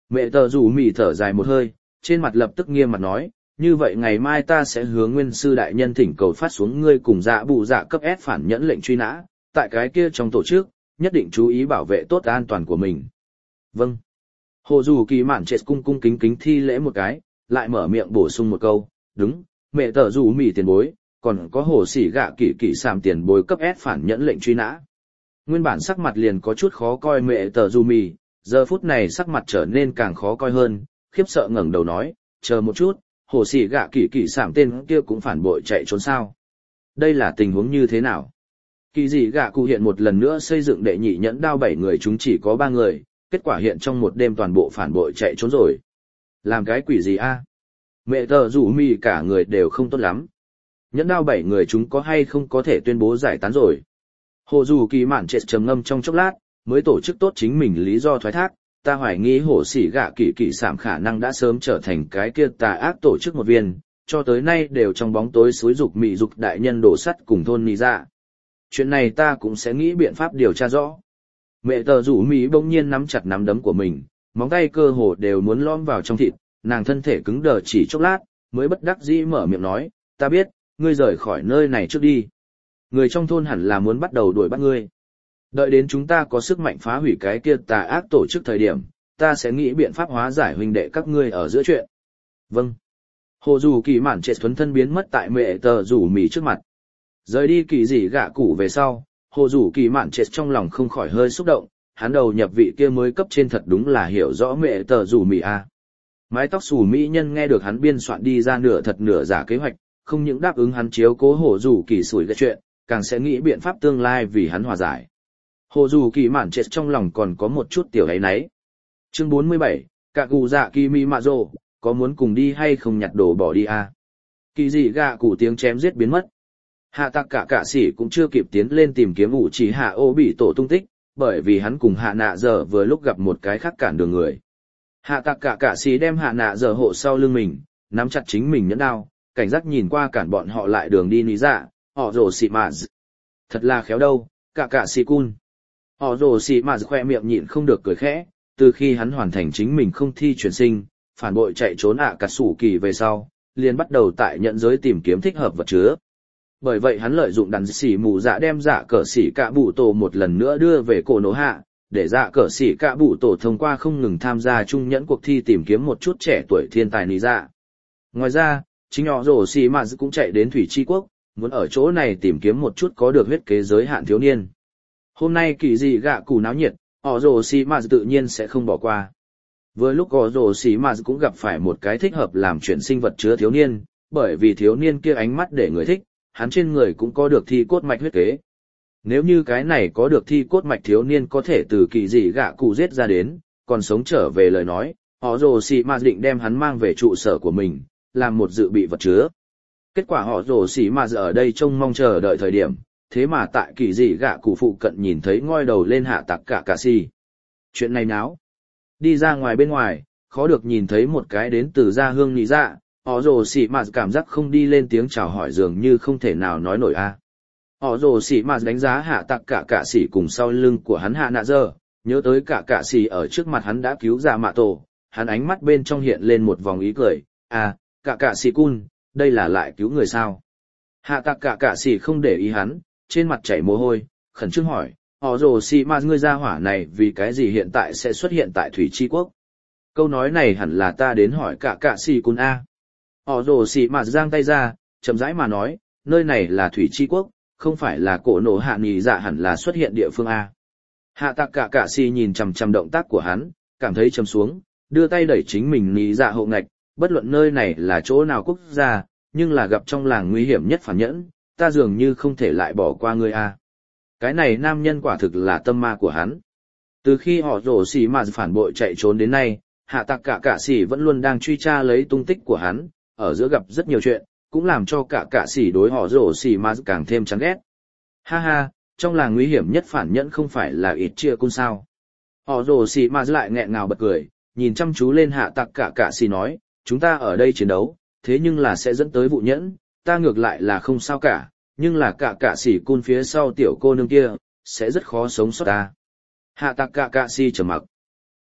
Mẹ tờ rủ mì thở dài một hơi, trên mặt lập tức nghiêm mặt nói, như vậy ngày mai ta sẽ hướng nguyên sư đại nhân thỉnh cầu phát xuống ngươi cùng dạ bụ dạ cấp S phản nhẫn lệnh truy nã, tại cái kia trong tổ chức, nhất định chú ý bảo vệ tốt an toàn của mình. Vâng. Hồ dù kỳ mạn trệ cung cung kính kính thi lễ một cái, lại mở miệng bổ sung một câu, đúng, mẹ tờ rủ mì tiền bối, còn có hồ sỉ gạ kỳ kỳ sàm tiền bối cấp S phản nhẫn lệnh truy nã. Nguyên bản sắc mặt liền có chút khó coi mẹ tờ rủ mì, giờ phút này sắc mặt trở nên càng khó coi hơn, khiếp sợ ngẩng đầu nói, chờ một chút, hồ sỉ gạ kỳ kỳ sảm tên kia cũng phản bội chạy trốn sao. Đây là tình huống như thế nào? Kỳ dị gạ cụ hiện một lần nữa xây dựng đệ nhị nhẫn đao bảy người chúng chỉ có ba người, kết quả hiện trong một đêm toàn bộ phản bội chạy trốn rồi. Làm cái quỷ gì a? Mẹ tờ rủ mì cả người đều không tốt lắm. Nhẫn đao bảy người chúng có hay không có thể tuyên bố giải tán rồi. Hồ dù kỳ mạn trệ trầm ngâm trong chốc lát, mới tổ chức tốt chính mình lý do thoái thác, ta hoài nghi hổ sỉ gạ kỳ kỳ sảm khả năng đã sớm trở thành cái kia tà ác tổ chức một viên, cho tới nay đều trong bóng tối xúi dục mị dục đại nhân đổ sắt cùng thôn nì dạ. Chuyện này ta cũng sẽ nghĩ biện pháp điều tra rõ. Mẹ tờ rủ mỹ bỗng nhiên nắm chặt nắm đấm của mình, móng tay cơ hồ đều muốn lõm vào trong thịt, nàng thân thể cứng đờ chỉ chốc lát, mới bất đắc dĩ mở miệng nói, ta biết, ngươi rời khỏi nơi này trước đi. Người trong thôn hẳn là muốn bắt đầu đuổi bắt ngươi. Đợi đến chúng ta có sức mạnh phá hủy cái kia tà ác tổ chức thời điểm, ta sẽ nghĩ biện pháp hóa giải huynh đệ các ngươi ở giữa chuyện. Vâng. Hồ dù kỳ mạn trệ thuấn thân biến mất tại mẹ tờ rủ mì trước mặt. Rời đi kỳ dị gạ cụ về sau, hồ dù kỳ mạn trệ trong lòng không khỏi hơi xúc động, hắn đầu nhập vị kia mới cấp trên thật đúng là hiểu rõ mẹ tờ rủ mì a. Mái tóc xù mỹ nhân nghe được hắn biên soạn đi ra nửa thật nửa giả kế hoạch, không những đáp ứng hắn chiếu cố hồ dù kỳ sủi cái chuyện, càng sẽ nghĩ biện pháp tương lai vì hắn hòa giải. Hồ dù kỳ mạn trệ trong lòng còn có một chút tiểu ấy nấy. Chương bốn mươi bảy, cả cụ dạ kỳ mi mạ rồ, có muốn cùng đi hay không nhặt đồ bỏ đi à? Kỳ dị gạ cụ tiếng chém giết biến mất. Hạ tặc cả cả sĩ cũng chưa kịp tiến lên tìm kiếm ủ chỉ hạ ô bị tổ tung tích, bởi vì hắn cùng hạ nạ giờ vừa lúc gặp một cái khác cản đường người. Hạ tặc cả cả sĩ đem hạ nạ giờ hộ sau lưng mình, nắm chặt chính mình nhẫn đao, cảnh giác nhìn qua cản bọn họ lại đường đi lý dạ, họ rồ xị mạ d. Thật là khéo đâu, cả cả sĩ cun. Họ rồ xị mạ d khoe miệng nhịn không được cười khẽ, từ khi hắn hoàn thành chính mình không thi chuyển sinh, phản bội chạy trốn ạ cà sủ kỳ về sau, liền bắt đầu tại nhận giới tìm kiếm thích hợp vật chứa. Bởi vậy hắn lợi dụng đàn xỉ mù dạ đem dạ cờ xỉ cạ bụ tổ một lần nữa đưa về cổ nổ hạ, để dạ cờ xỉ cạ bụ tổ thông qua không ngừng tham gia trung nhẫn cuộc thi tìm kiếm một chút trẻ tuổi thiên tài lý dạ. Ngoài ra, chính họ rổ xỉ mà cũng chạy đến Thủy Chi Quốc, muốn ở chỗ này tìm kiếm một chút có được huyết kế giới hạn thiếu niên. Hôm nay kỳ dị gạ cù náo nhiệt, họ rổ xỉ mà tự nhiên sẽ không bỏ qua. Vừa lúc họ rổ xỉ mà cũng gặp phải một cái thích hợp làm chuyển sinh vật chứa thiếu niên, bởi vì thiếu niên kia ánh mắt để người thích, hắn trên người cũng có được thi cốt mạch huyết kế. Nếu như cái này có được thi cốt mạch thiếu niên có thể từ kỳ dị gạ cụ giết ra đến, còn sống trở về lời nói, họ rồ xì mà định đem hắn mang về trụ sở của mình, làm một dự bị vật chứa. Kết quả họ rồ xì mà ở đây trông mong chờ đợi thời điểm, thế mà tại kỳ dị gạ cụ phụ cận nhìn thấy ngoi đầu lên hạ tặc cả cả si. Chuyện này náo. Đi ra ngoài bên ngoài, khó được nhìn thấy một cái đến từ gia hương nị dạ. Họ rồ xỉ mà cảm giác không đi lên tiếng chào hỏi dường như không thể nào nói nổi a. Họ rồ xỉ mà đánh giá hạ tặc cả cả xỉ cùng sau lưng của hắn hạ nạ dơ, nhớ tới cả cả xỉ ở trước mặt hắn đã cứu ra mạ tổ, hắn ánh mắt bên trong hiện lên một vòng ý cười, à, cả cả xỉ cun, đây là lại cứu người sao. Hạ tặc cả cả xỉ không để ý hắn, trên mặt chảy mồ hôi, khẩn trương hỏi, họ rồ xỉ mà ngươi ra hỏa này vì cái gì hiện tại sẽ xuất hiện tại Thủy Chi Quốc. Câu nói này hẳn là ta đến hỏi cả cả xỉ cun a. Họ rồ xỉ mà giang tay ra, chậm rãi mà nói, nơi này là Thủy Chi Quốc, không phải là cổ nổ hạ nì dạ hẳn là xuất hiện địa phương A. Hạ tặc cả cả xỉ nhìn chằm chằm động tác của hắn, cảm thấy chấm xuống, đưa tay đẩy chính mình nì dạ hộ ngạch, bất luận nơi này là chỗ nào quốc gia, nhưng là gặp trong làng nguy hiểm nhất phản nhẫn, ta dường như không thể lại bỏ qua ngươi A. Cái này nam nhân quả thực là tâm ma của hắn. Từ khi họ rồ xỉ mà phản bội chạy trốn đến nay, hạ tặc cả cả xỉ vẫn luôn đang truy tra lấy tung tích của hắn, ở giữa gặp rất nhiều chuyện, cũng làm cho cả cả xỉ đối họ rồ xỉ mà càng thêm chán ghét. Ha ha, trong làng nguy hiểm nhất phản nhẫn không phải là ít chia cun sao. Họ rồ xỉ mà lại nghẹn ngào bật cười, nhìn chăm chú lên hạ tặc cả cả xỉ nói, chúng ta ở đây chiến đấu, thế nhưng là sẽ dẫn tới vụ nhẫn, ta ngược lại là không sao cả, nhưng là cả cả xỉ cun phía sau tiểu cô nương kia, sẽ rất khó sống sót ta. Hạ tặc cả cả xỉ trầm mặc.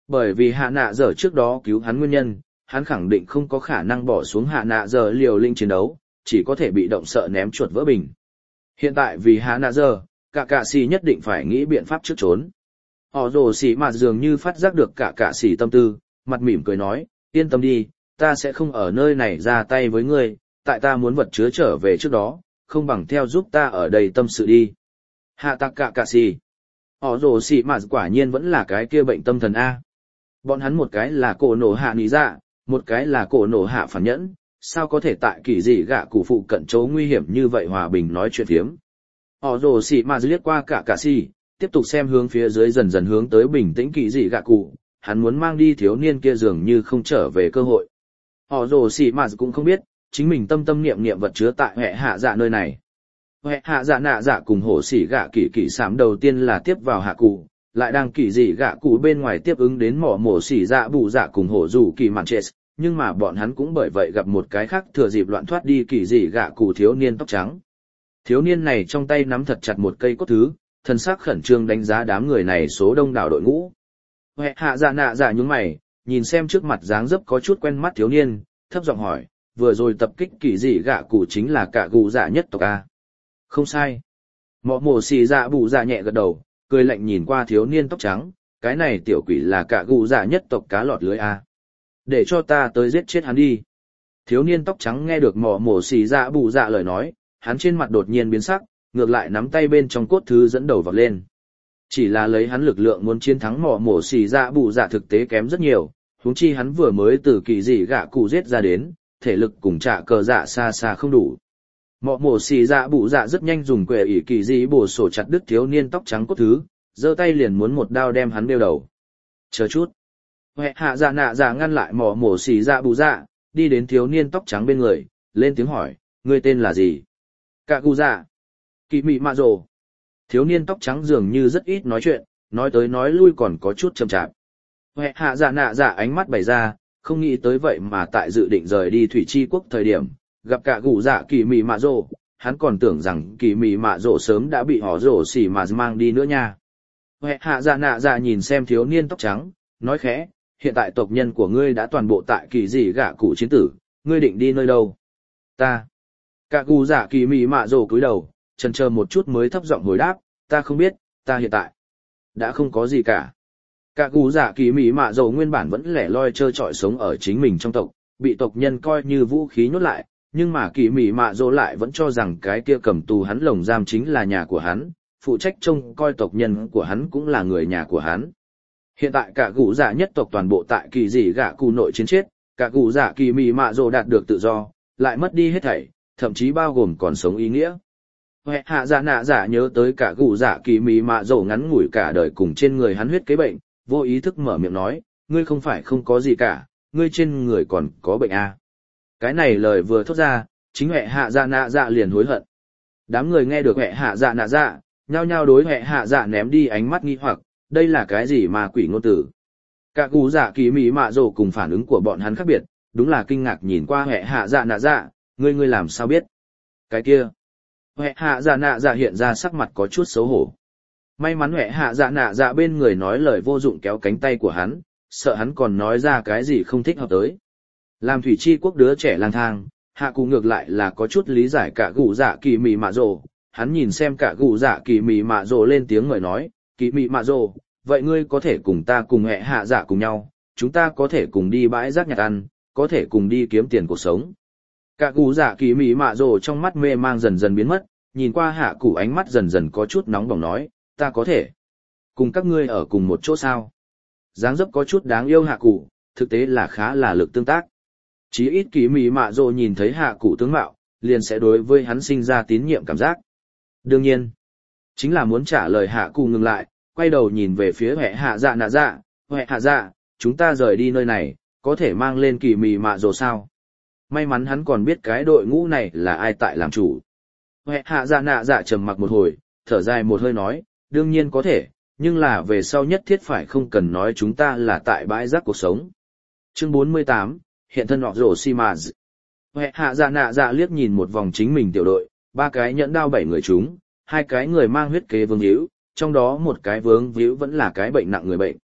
Bởi vì hạ nạ giờ trước đó cứu hắn nguyên nhân, hắn khẳng định không có khả năng bỏ xuống hạ nạ giờ liều lĩnh chiến đấu, chỉ có thể bị động sợ ném chuột vỡ bình. Hiện tại vì hạ nạ giờ, cả cả xì nhất định phải nghĩ biện pháp trước trốn. Họ rồ xì mà dường như phát giác được cả cả xì tâm tư, mặt mỉm cười nói, yên tâm đi, ta sẽ không ở nơi này ra tay với ngươi, tại ta muốn vật chứa trở về trước đó, không bằng theo giúp ta ở đây tâm sự đi. Hạ tạc cả cả xì. Họ rồ xì mà quả nhiên vẫn là cái kia bệnh tâm thần A. Bọn hắn một cái là cổ nổ hạ nỉ dạ, một cái là cổ nổ hạ phản nhẫn, sao có thể tại kỳ dị gạ cụ phụ cận chỗ nguy hiểm như vậy hòa bình nói chuyện phiếm. Họ rồ xì mà liếc qua cả cả xì, tiếp tục xem hướng phía dưới dần dần hướng tới bình tĩnh kỳ dị gạ cụ, hắn muốn mang đi thiếu niên kia dường như không trở về cơ hội. Họ rồ xì mà cũng không biết, chính mình tâm tâm niệm niệm vật chứa tại hệ hạ dạ nơi này. Hệ hạ dạ nạ dạ cùng hổ xỉ gạ kỳ kỳ sám đầu tiên là tiếp vào hạ cụ, lại đang kỳ dị gạ cụ bên ngoài tiếp ứng đến mỏ mổ xỉ dạ bù dạ cùng hổ rủ kỳ mạn chết, nhưng mà bọn hắn cũng bởi vậy gặp một cái khác thừa dịp loạn thoát đi kỳ dị gạ cụ thiếu niên tóc trắng. Thiếu niên này trong tay nắm thật chặt một cây cốt thứ, thân xác khẩn trương đánh giá đám người này số đông đảo đội ngũ. Hệ hạ dạ nạ dạ nhún mày, nhìn xem trước mặt dáng dấp có chút quen mắt thiếu niên, thấp giọng hỏi, vừa rồi tập kích kỳ dị gạ cụ chính là cả gù dạ nhất tộc A. Không sai. Mọ mổ xì dạ bù dạ nhẹ gật đầu, cười lạnh nhìn qua thiếu niên tóc trắng, cái này tiểu quỷ là cả gù dạ nhất tộc cá lọt lưới A. Để cho ta tới giết chết hắn đi. Thiếu niên tóc trắng nghe được mọ mổ xì dạ bù dạ lời nói, hắn trên mặt đột nhiên biến sắc, ngược lại nắm tay bên trong cốt thứ dẫn đầu vọt lên. Chỉ là lấy hắn lực lượng muốn chiến thắng mọ mổ xì dạ bù dạ thực tế kém rất nhiều, huống chi hắn vừa mới từ kỳ dị gạ cụ giết ra đến, thể lực cùng trả cờ dạ xa xa không đủ. Mọ mổ xì dạ bụ dạ rất nhanh dùng quệ ỷ kỳ dị bổ sổ chặt đứt thiếu niên tóc trắng cốt thứ, giơ tay liền muốn một đao đem hắn đeo đầu. Chờ chút. Hệ hạ dạ nạ dạ ngăn lại mọ mổ xì dạ bụ dạ, đi đến thiếu niên tóc trắng bên người, lên tiếng hỏi, ngươi tên là gì? Cạ cụ dạ. Kỳ mị mạ rồ. Thiếu niên tóc trắng dường như rất ít nói chuyện, nói tới nói lui còn có chút chậm chạp. Hệ hạ dạ nạ dạ ánh mắt bày ra, không nghĩ tới vậy mà tại dự định rời đi thủy chi quốc thời điểm, gặp cả gù dạ kỳ mị mạ rồ, hắn còn tưởng rằng kỳ mị mạ rồ sớm đã bị họ rồ xỉ mà mang đi nữa nha. Hệ hạ dạ nạ dạ nhìn xem thiếu niên tóc trắng, nói khẽ, hiện tại tộc nhân của ngươi đã toàn bộ tại kỳ dị gạ cụ chiến tử, ngươi định đi nơi đâu? Ta. Cả gù dạ kỳ mị mạ rồ cúi đầu, chần chờ một chút mới thấp giọng hồi đáp, ta không biết, ta hiện tại đã không có gì cả. Cả gù dạ kỳ mị mạ rồ nguyên bản vẫn lẻ loi trơ trọi sống ở chính mình trong tộc, bị tộc nhân coi như vũ khí nhốt lại, nhưng mà kỳ mị mạ rồ lại vẫn cho rằng cái kia cầm tù hắn lồng giam chính là nhà của hắn, phụ trách trông coi tộc nhân của hắn cũng là người nhà của hắn. Hiện tại cả gù dạ nhất tộc toàn bộ tại kỳ dị gạ cụ nội chiến chết, cả gù dạ kỳ mị mạ rồ đạt được tự do, lại mất đi hết thảy, thậm chí bao gồm còn sống ý nghĩa. Hệ hạ dạ nạ dạ nhớ tới cả gù dạ kỳ mị mạ rồ ngắn ngủi cả đời cùng trên người hắn huyết kế bệnh, vô ý thức mở miệng nói, ngươi không phải không có gì cả, ngươi trên người còn có bệnh à. Cái này lời vừa thốt ra, chính hệ hạ dạ nạ dạ liền hối hận. Đám người nghe được hệ hạ dạ nạ dạ, nhao nhao đối hệ hạ dạ ném đi ánh mắt nghi hoặc, đây là cái gì mà quỷ ngôn tử. Cả gù dạ kỳ mị mạ rồ cùng phản ứng của bọn hắn khác biệt, đúng là kinh ngạc nhìn qua hệ hạ dạ nạ dạ, ngươi ngươi làm sao biết. Cái kia. Hệ hạ dạ nạ dạ hiện ra sắc mặt có chút xấu hổ. May mắn hệ hạ dạ nạ dạ bên người nói lời vô dụng kéo cánh tay của hắn, sợ hắn còn nói ra cái gì không thích hợp tới. Làm thủy chi quốc đứa trẻ lang thang, hạ cụ ngược lại là có chút lý giải cả gù dạ kỳ mị mạ rồ, hắn nhìn xem cả gù dạ kỳ mị mạ rồ lên tiếng ngợi nói, kỳ mị mạ rồ, vậy ngươi có thể cùng ta cùng hệ hạ dạ cùng nhau, chúng ta có thể cùng đi bãi rác nhặt ăn, có thể cùng đi kiếm tiền cuộc sống. Cả gù dạ kỳ mị mạ rồ trong mắt mê mang dần dần biến mất, nhìn qua hạ cụ ánh mắt dần dần có chút nóng bỏng nói, ta có thể cùng các ngươi ở cùng một chỗ sao. Dáng dấp có chút đáng yêu hạ cụ, thực tế là khá là lực tương tác. Chí ít kỳ mị mạ rồ nhìn thấy hạ cụ tướng mạo, liền sẽ đối với hắn sinh ra tín nhiệm cảm giác. Đương nhiên, chính là muốn trả lời hạ cụ ngừng lại, quay đầu nhìn về phía hệ hạ dạ nạ dạ, hệ hạ dạ, chúng ta rời đi nơi này, có thể mang lên kỳ mị mạ rồ sao. May mắn hắn còn biết cái đội ngũ này là ai tại làm chủ. Hệ hạ dạ nạ dạ trầm mặc một hồi, thở dài một hơi nói, đương nhiên có thể, nhưng là về sau nhất thiết phải không cần nói chúng ta là tại bãi rác cuộc sống. Chương bốn mươi tám, hiện thân họ rổ xi mà. Hệ hạ dạ nạ dạ liếc nhìn một vòng chính mình tiểu đội, ba cái nhẫn đao bảy người chúng, hai cái người mang huyết kế vương hữu, trong đó một cái vướng víu vẫn là cái bệnh nặng người bệnh.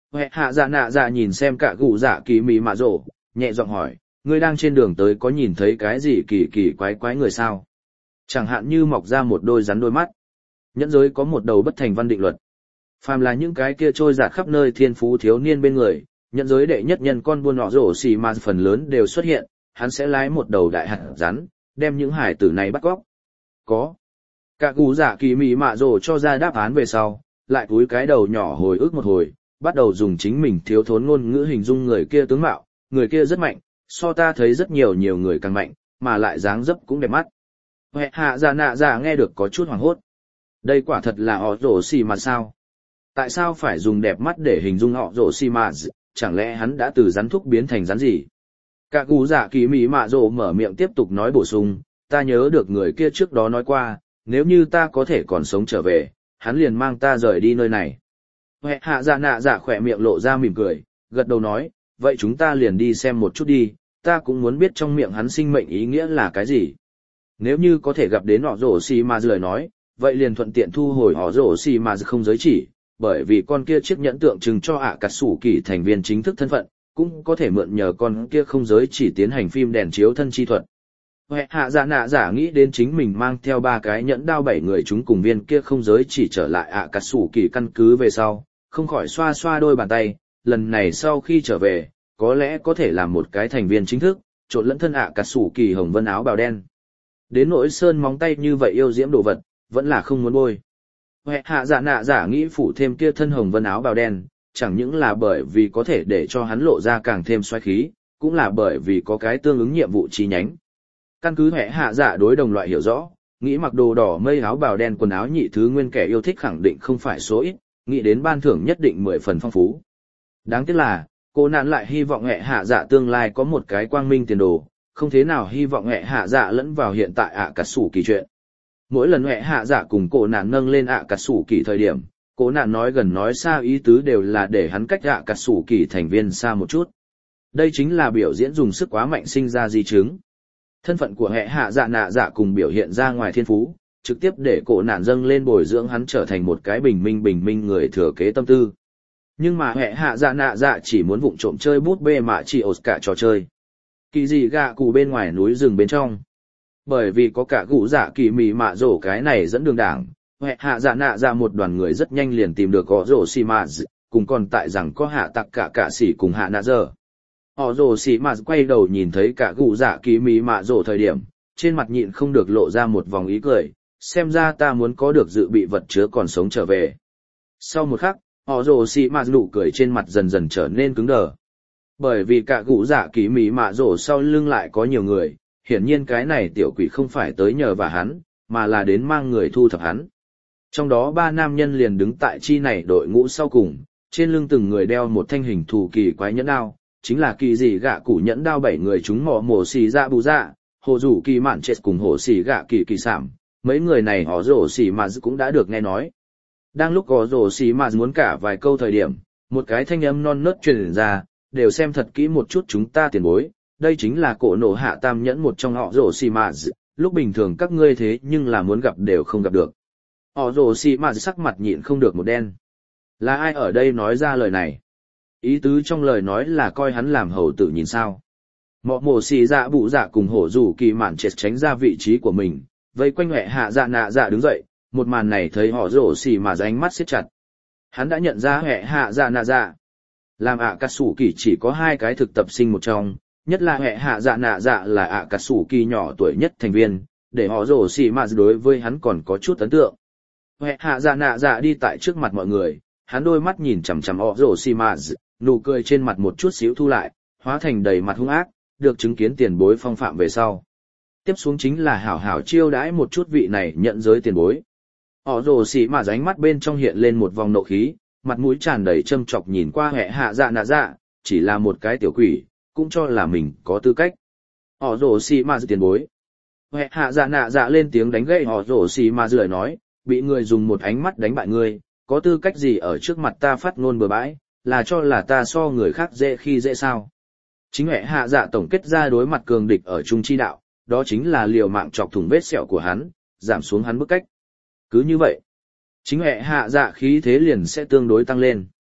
Huệ hạ dạ nạ dạ nhìn xem cả gù dạ kỳ mị mạ rổ, nhẹ giọng hỏi, ngươi đang trên đường tới có nhìn thấy cái gì kỳ kỳ quái quái người sao? Chẳng hạn như mọc ra một đôi rắn đôi mắt. Nhẫn giới có một đầu bất thành văn định luật. Phàm là những cái kia trôi dạt khắp nơi thiên phú thiếu niên bên người, nhẫn giới đệ nhất nhân con buôn nọ rổ xì mà phần lớn đều xuất hiện, hắn sẽ lái một đầu đại hạt rắn, đem những hải tử này bắt cóc. Có. Cả cú giả kỳ mị mạ rổ cho ra đáp án về sau, lại cúi cái đầu nhỏ hồi ức một hồi, bắt đầu dùng chính mình thiếu thốn ngôn ngữ hình dung người kia tướng mạo, người kia rất mạnh, so ta thấy rất nhiều nhiều người càng mạnh, mà lại dáng dấp cũng đẹp mắt. Huệ hạ dạ nạ dạ nghe được có chút hoảng hốt. Đây quả thật là họ rổ xì mà sao? Tại sao phải dùng đẹp mắt để hình dung họ rổ xì mà, chẳng lẽ hắn đã từ rắn thúc biến thành rắn gì? Cả cú giả kỳ mị mạ rổ mở miệng tiếp tục nói bổ sung, ta nhớ được người kia trước đó nói qua, nếu như ta có thể còn sống trở về, hắn liền mang ta rời đi nơi này. Huệ hạ dạ nạ dạ khỏe miệng lộ ra mỉm cười, gật đầu nói, vậy chúng ta liền đi xem một chút đi, ta cũng muốn biết trong miệng hắn sinh mệnh ý nghĩa là cái gì. Nếu như có thể gặp đến họ rổ xì mà lời nói, vậy liền thuận tiện thu hồi họ rổ xì mà không giới chỉ, bởi vì con kia chiếc nhẫn tượng trưng cho ạ cà sủ kỳ thành viên chính thức thân phận, cũng có thể mượn nhờ con kia không giới chỉ tiến hành phim đèn chiếu thân chi thuật. Huệ hạ dạ nạ giả nghĩ đến chính mình mang theo ba cái nhẫn đao bảy người chúng cùng viên kia không giới chỉ trở lại ạ cà sủ kỳ căn cứ về sau, không khỏi xoa xoa đôi bàn tay, lần này sau khi trở về, có lẽ có thể làm một cái thành viên chính thức, trộn lẫn thân ạ cà sủ kỳ hồng vân áo bào đen. Đến nỗi sơn móng tay như vậy yêu diễm đồ vật, vẫn là không muốn bôi. Huệ hạ dạ nạ giả nghĩ phủ thêm kia thân hồng vân áo bào đen, chẳng những là bởi vì có thể để cho hắn lộ ra càng thêm xoáy khí, cũng là bởi vì có cái tương ứng nhiệm vụ chi nhánh. Căn cứ Huệ hạ dạ đối đồng loại hiểu rõ, nghĩ mặc đồ đỏ mây áo bào đen quần áo nhị thứ nguyên kẻ yêu thích khẳng định không phải số ít, nghĩ đến ban thưởng nhất định mười phần phong phú. Đáng tiếc là, cô nạn lại hy vọng Huệ hạ dạ tương lai có một cái quang minh tiền đồ, không thế nào hy vọng Huệ hạ dạ lẫn vào hiện tại ạ cà sủ kỳ chuyện. Mỗi lần Huệ hạ dạ cùng cô nạn nâng lên ạ cà sủ kỳ thời điểm, cô nạn nói gần nói xa ý tứ đều là để hắn cách ạ cà sủ kỳ thành viên xa một chút. Đây chính là biểu diễn dùng sức quá mạnh sinh ra di chứng. Thân phận của Huệ hạ dạ nạ dạ cùng biểu hiện ra ngoài thiên phú, trực tiếp để cổ nạn dâng lên bồi dưỡng hắn trở thành một cái bình minh bình minh người thừa kế tâm tư. Nhưng mà Huệ hạ dạ nạ dạ chỉ muốn vụng trộm chơi bút bê mạ chỉ ột cả trò chơi. Kỳ gì gạ cụ bên ngoài núi rừng bên trong. Bởi vì có cả gũ dạ kỳ mì mạ rổ cái này dẫn đường đảng, Huệ hạ dạ nạ dạ một đoàn người rất nhanh liền tìm được có rổ xì mạ cùng còn tại rằng có hạ tặc cả cả xỉ cùng hạ nạ giờ. Họ rồ xì mà quay đầu nhìn thấy cả gù dạ kỳ mì mạ rồ thời điểm, trên mặt nhịn không được lộ ra một vòng ý cười, xem ra ta muốn có được dự bị vật chứa còn sống trở về. Sau một khắc, họ rồ xì mà nụ cười trên mặt dần dần trở nên cứng đờ. Bởi vì cả gù dạ kỳ mì mạ rồ sau lưng lại có nhiều người, hiển nhiên cái này tiểu quỷ không phải tới nhờ và hắn, mà là đến mang người thu thập hắn. Trong đó ba nam nhân liền đứng tại chi này đội ngũ sau cùng, trên lưng từng người đeo một thanh hình thù kỳ quái nhẫn đao. Chính là kỳ dị gạ cụ nhẫn đao bảy người chúng mò mổ xì dạ bù dạ, hồ rủ kỳ mạn chết cùng hồ xì gạ kỳ kỳ sảm, mấy người này họ rổ xì mà cũng đã được nghe nói. Đang lúc có rổ xì mà muốn cả vài câu thời điểm, một cái thanh âm non nớt truyền ra, đều xem thật kỹ một chút chúng ta tiền bối, đây chính là cổ nổ hạ tam nhẫn một trong họ rổ xì mà, lúc bình thường các ngươi thế nhưng là muốn gặp đều không gặp được. Họ rổ xì mà sắc mặt nhịn không được một đen. Là ai ở đây nói ra lời này? Ý tứ trong lời nói là coi hắn làm hầu tử nhìn sao. Mọ mổ xì dạ bụ dạ cùng hổ rủ kỳ mạn chết tránh ra vị trí của mình, vây quanh Huệ hạ dạ nạ dạ đứng dậy, một màn này thấy họ rổ xì mà ánh mắt siết chặt. Hắn đã nhận ra Huệ hạ dạ nạ dạ. Làm ạ cà sủ kỳ chỉ có hai cái thực tập sinh một trong, nhất là Huệ hạ dạ nạ dạ là ạ cà sủ kỳ nhỏ tuổi nhất thành viên, để họ rổ xì mà đối với hắn còn có chút ấn tượng. Huệ hạ dạ nạ dạ đi tại trước mặt mọi người, hắn đôi mắt nhìn chằm chằm họ rổ xì mà, nụ cười trên mặt một chút xíu thu lại, hóa thành đầy mặt hung ác, được chứng kiến tiền bối phong phạm về sau. Tiếp xuống chính là hảo hảo chiêu đãi một chút vị này nhận giới tiền bối. Họ rồ xỉ mà ránh mắt bên trong hiện lên một vòng nộ khí, mặt mũi tràn đầy châm chọc nhìn qua Huệ hạ dạ nạ dạ, chỉ là một cái tiểu quỷ, cũng cho là mình có tư cách. Họ rồ xỉ mà tiền bối. Huệ hạ dạ nạ dạ lên tiếng đánh gậy họ rồ xỉ mà lời nói, bị người dùng một ánh mắt đánh bại ngươi, có tư cách gì ở trước mặt ta phát ngôn bừa bãi, là cho là ta so người khác dễ khi dễ sao. Chính Huệ hạ dạ tổng kết ra đối mặt cường địch ở trung chi đạo, đó chính là liều mạng chọc thủng vết sẹo của hắn, giảm xuống hắn bức cách. Cứ như vậy, chính Huệ hạ dạ khí thế liền sẽ tương đối tăng lên.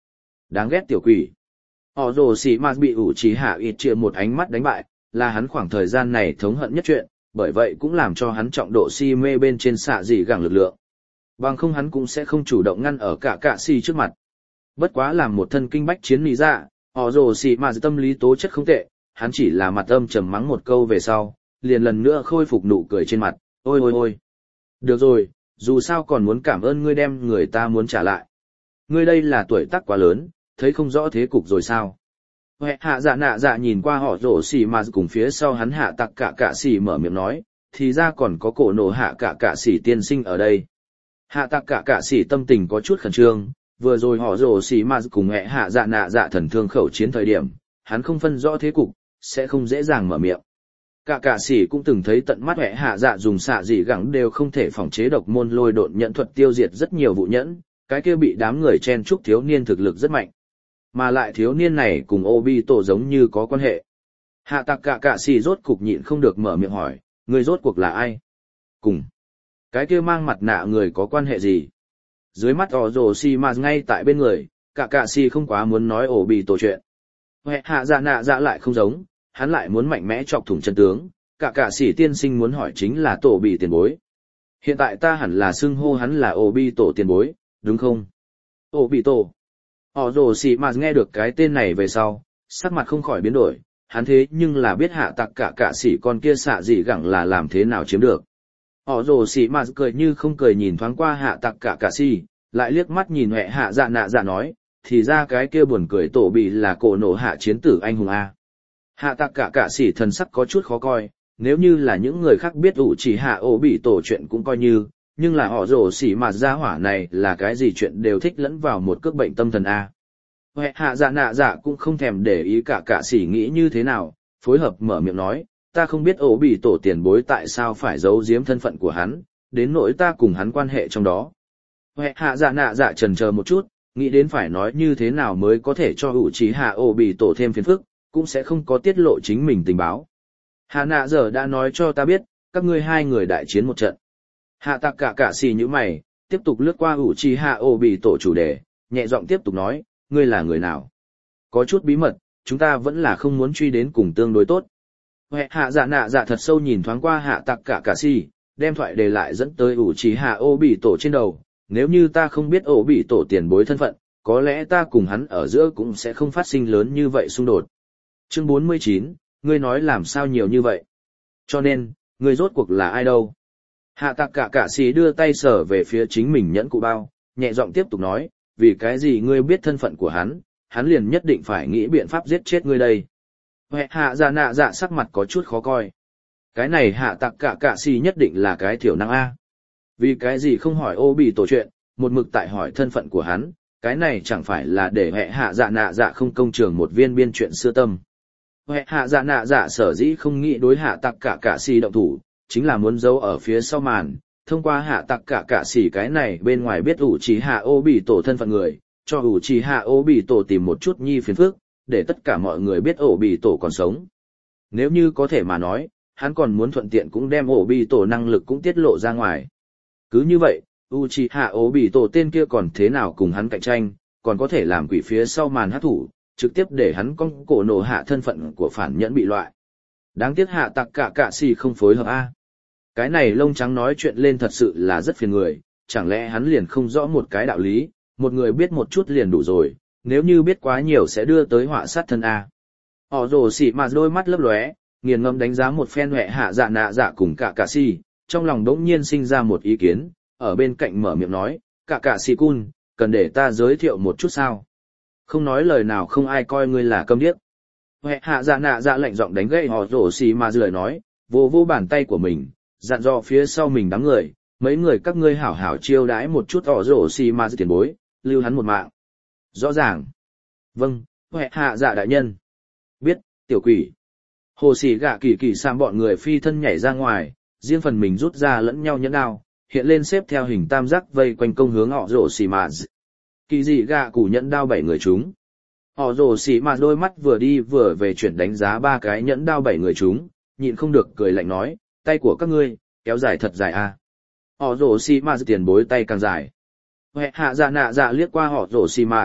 Đáng ghét tiểu quỷ. Họ rồ xì mà bị ủ trí hạ ít chia một ánh mắt đánh bại, là hắn khoảng thời gian này thống hận nhất chuyện, bởi vậy cũng làm cho hắn trọng độ si mê bên trên xạ dị gẳng lực lượng. Bằng không hắn cũng sẽ không chủ động ngăn ở cả cạ xì trước mặt. Bất quá làm một thân kinh bách chiến lý dạ, họ rồ xì mà tâm lý tố chất không tệ, hắn chỉ là mặt âm trầm mắng một câu về sau, liền lần nữa khôi phục nụ cười trên mặt, ôi ôi ôi. Được rồi, dù sao còn muốn cảm ơn ngươi đem người ta muốn trả lại. Ngươi đây là tuổi tác quá lớn, thấy không rõ thế cục rồi sao. Huệ hạ dạ nạ dạ nhìn qua họ rổ xì mà cùng phía sau hắn hạ tặc cả cả xì mở miệng nói, thì ra còn có cổ nổ hạ cả cả xì tiên sinh ở đây. Hạ tặc cả cả xì tâm tình có chút khẩn trương, vừa rồi họ rổ xì mà cùng huệ hạ dạ nạ dạ thần thương khẩu chiến thời điểm, hắn không phân rõ thế cục, sẽ không dễ dàng mở miệng. Cả cả sĩ cũng từng thấy tận mắt huệ hạ dạ dùng xạ dị gẳng đều không thể phòng chế độc môn lôi độn nhận thuật tiêu diệt rất nhiều vụ nhẫn, cái kia bị đám người chen chúc thiếu niên thực lực rất mạnh. Mà lại thiếu niên này cùng Obito giống như có quan hệ. Hạ tặc cả cả sĩ rốt cục nhịn không được mở miệng hỏi, người rốt cuộc là ai? Cùng. Cái kia mang mặt nạ người có quan hệ gì? Dưới mắt Orochimaru ngay tại bên người, cả cả sĩ không quá muốn nói Obito chuyện. Huệ hạ dạ nạ dạ lại không giống. Hắn lại muốn mạnh mẽ chọc thủng chân tướng, cả cả sĩ tiên sinh muốn hỏi chính là tổ bị tiền bối. Hiện tại ta hẳn là xưng hô hắn là ổ bị tổ tiền bối, đúng không? Ổ bị tổ. Họ rồ sĩ mà nghe được cái tên này về sau, sắc mặt không khỏi biến đổi, hắn thế nhưng là biết hạ tặc cả cả sĩ con kia xạ gì gẳng là làm thế nào chiếm được. Họ rồ sĩ mà cười như không cười nhìn thoáng qua hạ tặc cả cả sĩ, lại liếc mắt nhìn huệ hạ dạ nạ dạ nói, thì ra cái kia buồn cười tổ bị là cổ nổ hạ chiến tử anh hùng A. Hạ tặc cả cả sĩ thần sắc có chút khó coi, nếu như là những người khác biết ủ chỉ hạ ổ bị tổ chuyện cũng coi như, nhưng là họ rồ xỉ mà gia hỏa này là cái gì chuyện đều thích lẫn vào một cước bệnh tâm thần A. Huệ hạ dạ nạ dạ cũng không thèm để ý cả cả sĩ nghĩ như thế nào, phối hợp mở miệng nói, ta không biết ổ bị tổ tiền bối tại sao phải giấu giếm thân phận của hắn, đến nỗi ta cùng hắn quan hệ trong đó. Huệ hạ dạ nạ dạ chần chờ một chút, nghĩ đến phải nói như thế nào mới có thể cho ủ chỉ hạ ổ bị tổ thêm phiền phức, cũng sẽ không có tiết lộ chính mình tình báo. Hạ nạ giờ đã nói cho ta biết, các ngươi hai người đại chiến một trận. Hạ tặc cả cả xì như mày, tiếp tục lướt qua ủ trì hạ ổ bị tổ chủ đề, nhẹ giọng tiếp tục nói, ngươi là người nào? Có chút bí mật, chúng ta vẫn là không muốn truy đến cùng tương đối tốt. Huệ hạ dạ nạ dạ thật sâu nhìn thoáng qua hạ tặc cả cả xì, đem thoại đề lại dẫn tới ủ trì hạ ổ bị tổ trên đầu, nếu như ta không biết ổ bị tổ tiền bối thân phận, có lẽ ta cùng hắn ở giữa cũng sẽ không phát sinh lớn như vậy xung đột. Chương bốn mươi chín, ngươi nói làm sao nhiều như vậy? Cho nên, ngươi rốt cuộc là ai đâu? Hạ tặc cả cả sĩ đưa tay sờ về phía chính mình nhẫn cụ bao, nhẹ giọng tiếp tục nói, vì cái gì ngươi biết thân phận của hắn, hắn liền nhất định phải nghĩ biện pháp giết chết ngươi đây. Huệ hạ dạ nạ dạ sắc mặt có chút khó coi. Cái này hạ tặc cả cả sĩ nhất định là cái thiểu năng A. Vì cái gì không hỏi ô bị tổ chuyện, một mực tại hỏi thân phận của hắn, cái này chẳng phải là để huệ hạ dạ nạ dạ không công trường một viên biên chuyện xưa tâm. Huệ hạ dạ nạ dạ sở dĩ không nghĩ đối hạ tặc cả cả xì động thủ, chính là muốn giấu ở phía sau màn, thông qua hạ tặc cả cả xì cái này bên ngoài biết ủ trì hạ ô bị tổ thân phận người, cho ủ trì hạ ô bị tổ tìm một chút nhi phiền phức, để tất cả mọi người biết ổ bị tổ còn sống. Nếu như có thể mà nói, hắn còn muốn thuận tiện cũng đem ổ bị tổ năng lực cũng tiết lộ ra ngoài. Cứ như vậy, Uchiha Obito tên kia còn thế nào cùng hắn cạnh tranh, còn có thể làm quỷ phía sau màn hát thủ, trực tiếp để hắn con cổ nổ hạ thân phận của phản nhẫn bị loại. Đáng tiếc hạ tặc cả cả xì không phối hợp A. Cái này lông trắng nói chuyện lên thật sự là rất phiền người, chẳng lẽ hắn liền không rõ một cái đạo lý, một người biết một chút liền đủ rồi, nếu như biết quá nhiều sẽ đưa tới họa sát thân A. Họ rồ xỉ mà đôi mắt lấp lóe, nghiền ngẫm đánh giá một phen huệ hạ dạ nạ dạ cùng cả cả xì, trong lòng đống nhiên sinh ra một ý kiến, ở bên cạnh mở miệng nói, cả cả xì cun, cần để ta giới thiệu một chút sao? Không nói lời nào không ai coi ngươi là câm điếc. Huệ hạ dạ nạ dạ lạnh giọng đánh gậy họ rổ xì mà lời nói, vô vô bàn tay của mình, dặn dò phía sau mình đám người, mấy người các ngươi hảo hảo chiêu đãi một chút họ rổ xì mà tiền bối, lưu hắn một mạng. Rõ ràng. Vâng, huệ hạ dạ đại nhân. Biết, tiểu quỷ. Hồ xì gạ kỳ kỳ sang bọn người phi thân nhảy ra ngoài, riêng phần mình rút ra lẫn nhau nhẫn đao, hiện lên xếp theo hình tam giác vây quanh công hướng họ rổ xì mà. Kỳ dị gạ củ nhẫn đao bảy người chúng. Họ rồ xì mà đôi mắt vừa đi vừa về chuyển đánh giá ba cái nhẫn đao bảy người chúng, nhịn không được cười lạnh nói, tay của các ngươi, kéo dài thật dài à. Họ rồ xì mà tiền bối tay càng dài. Huệ hạ dạ nạ dạ liếc qua họ rồ xì mà,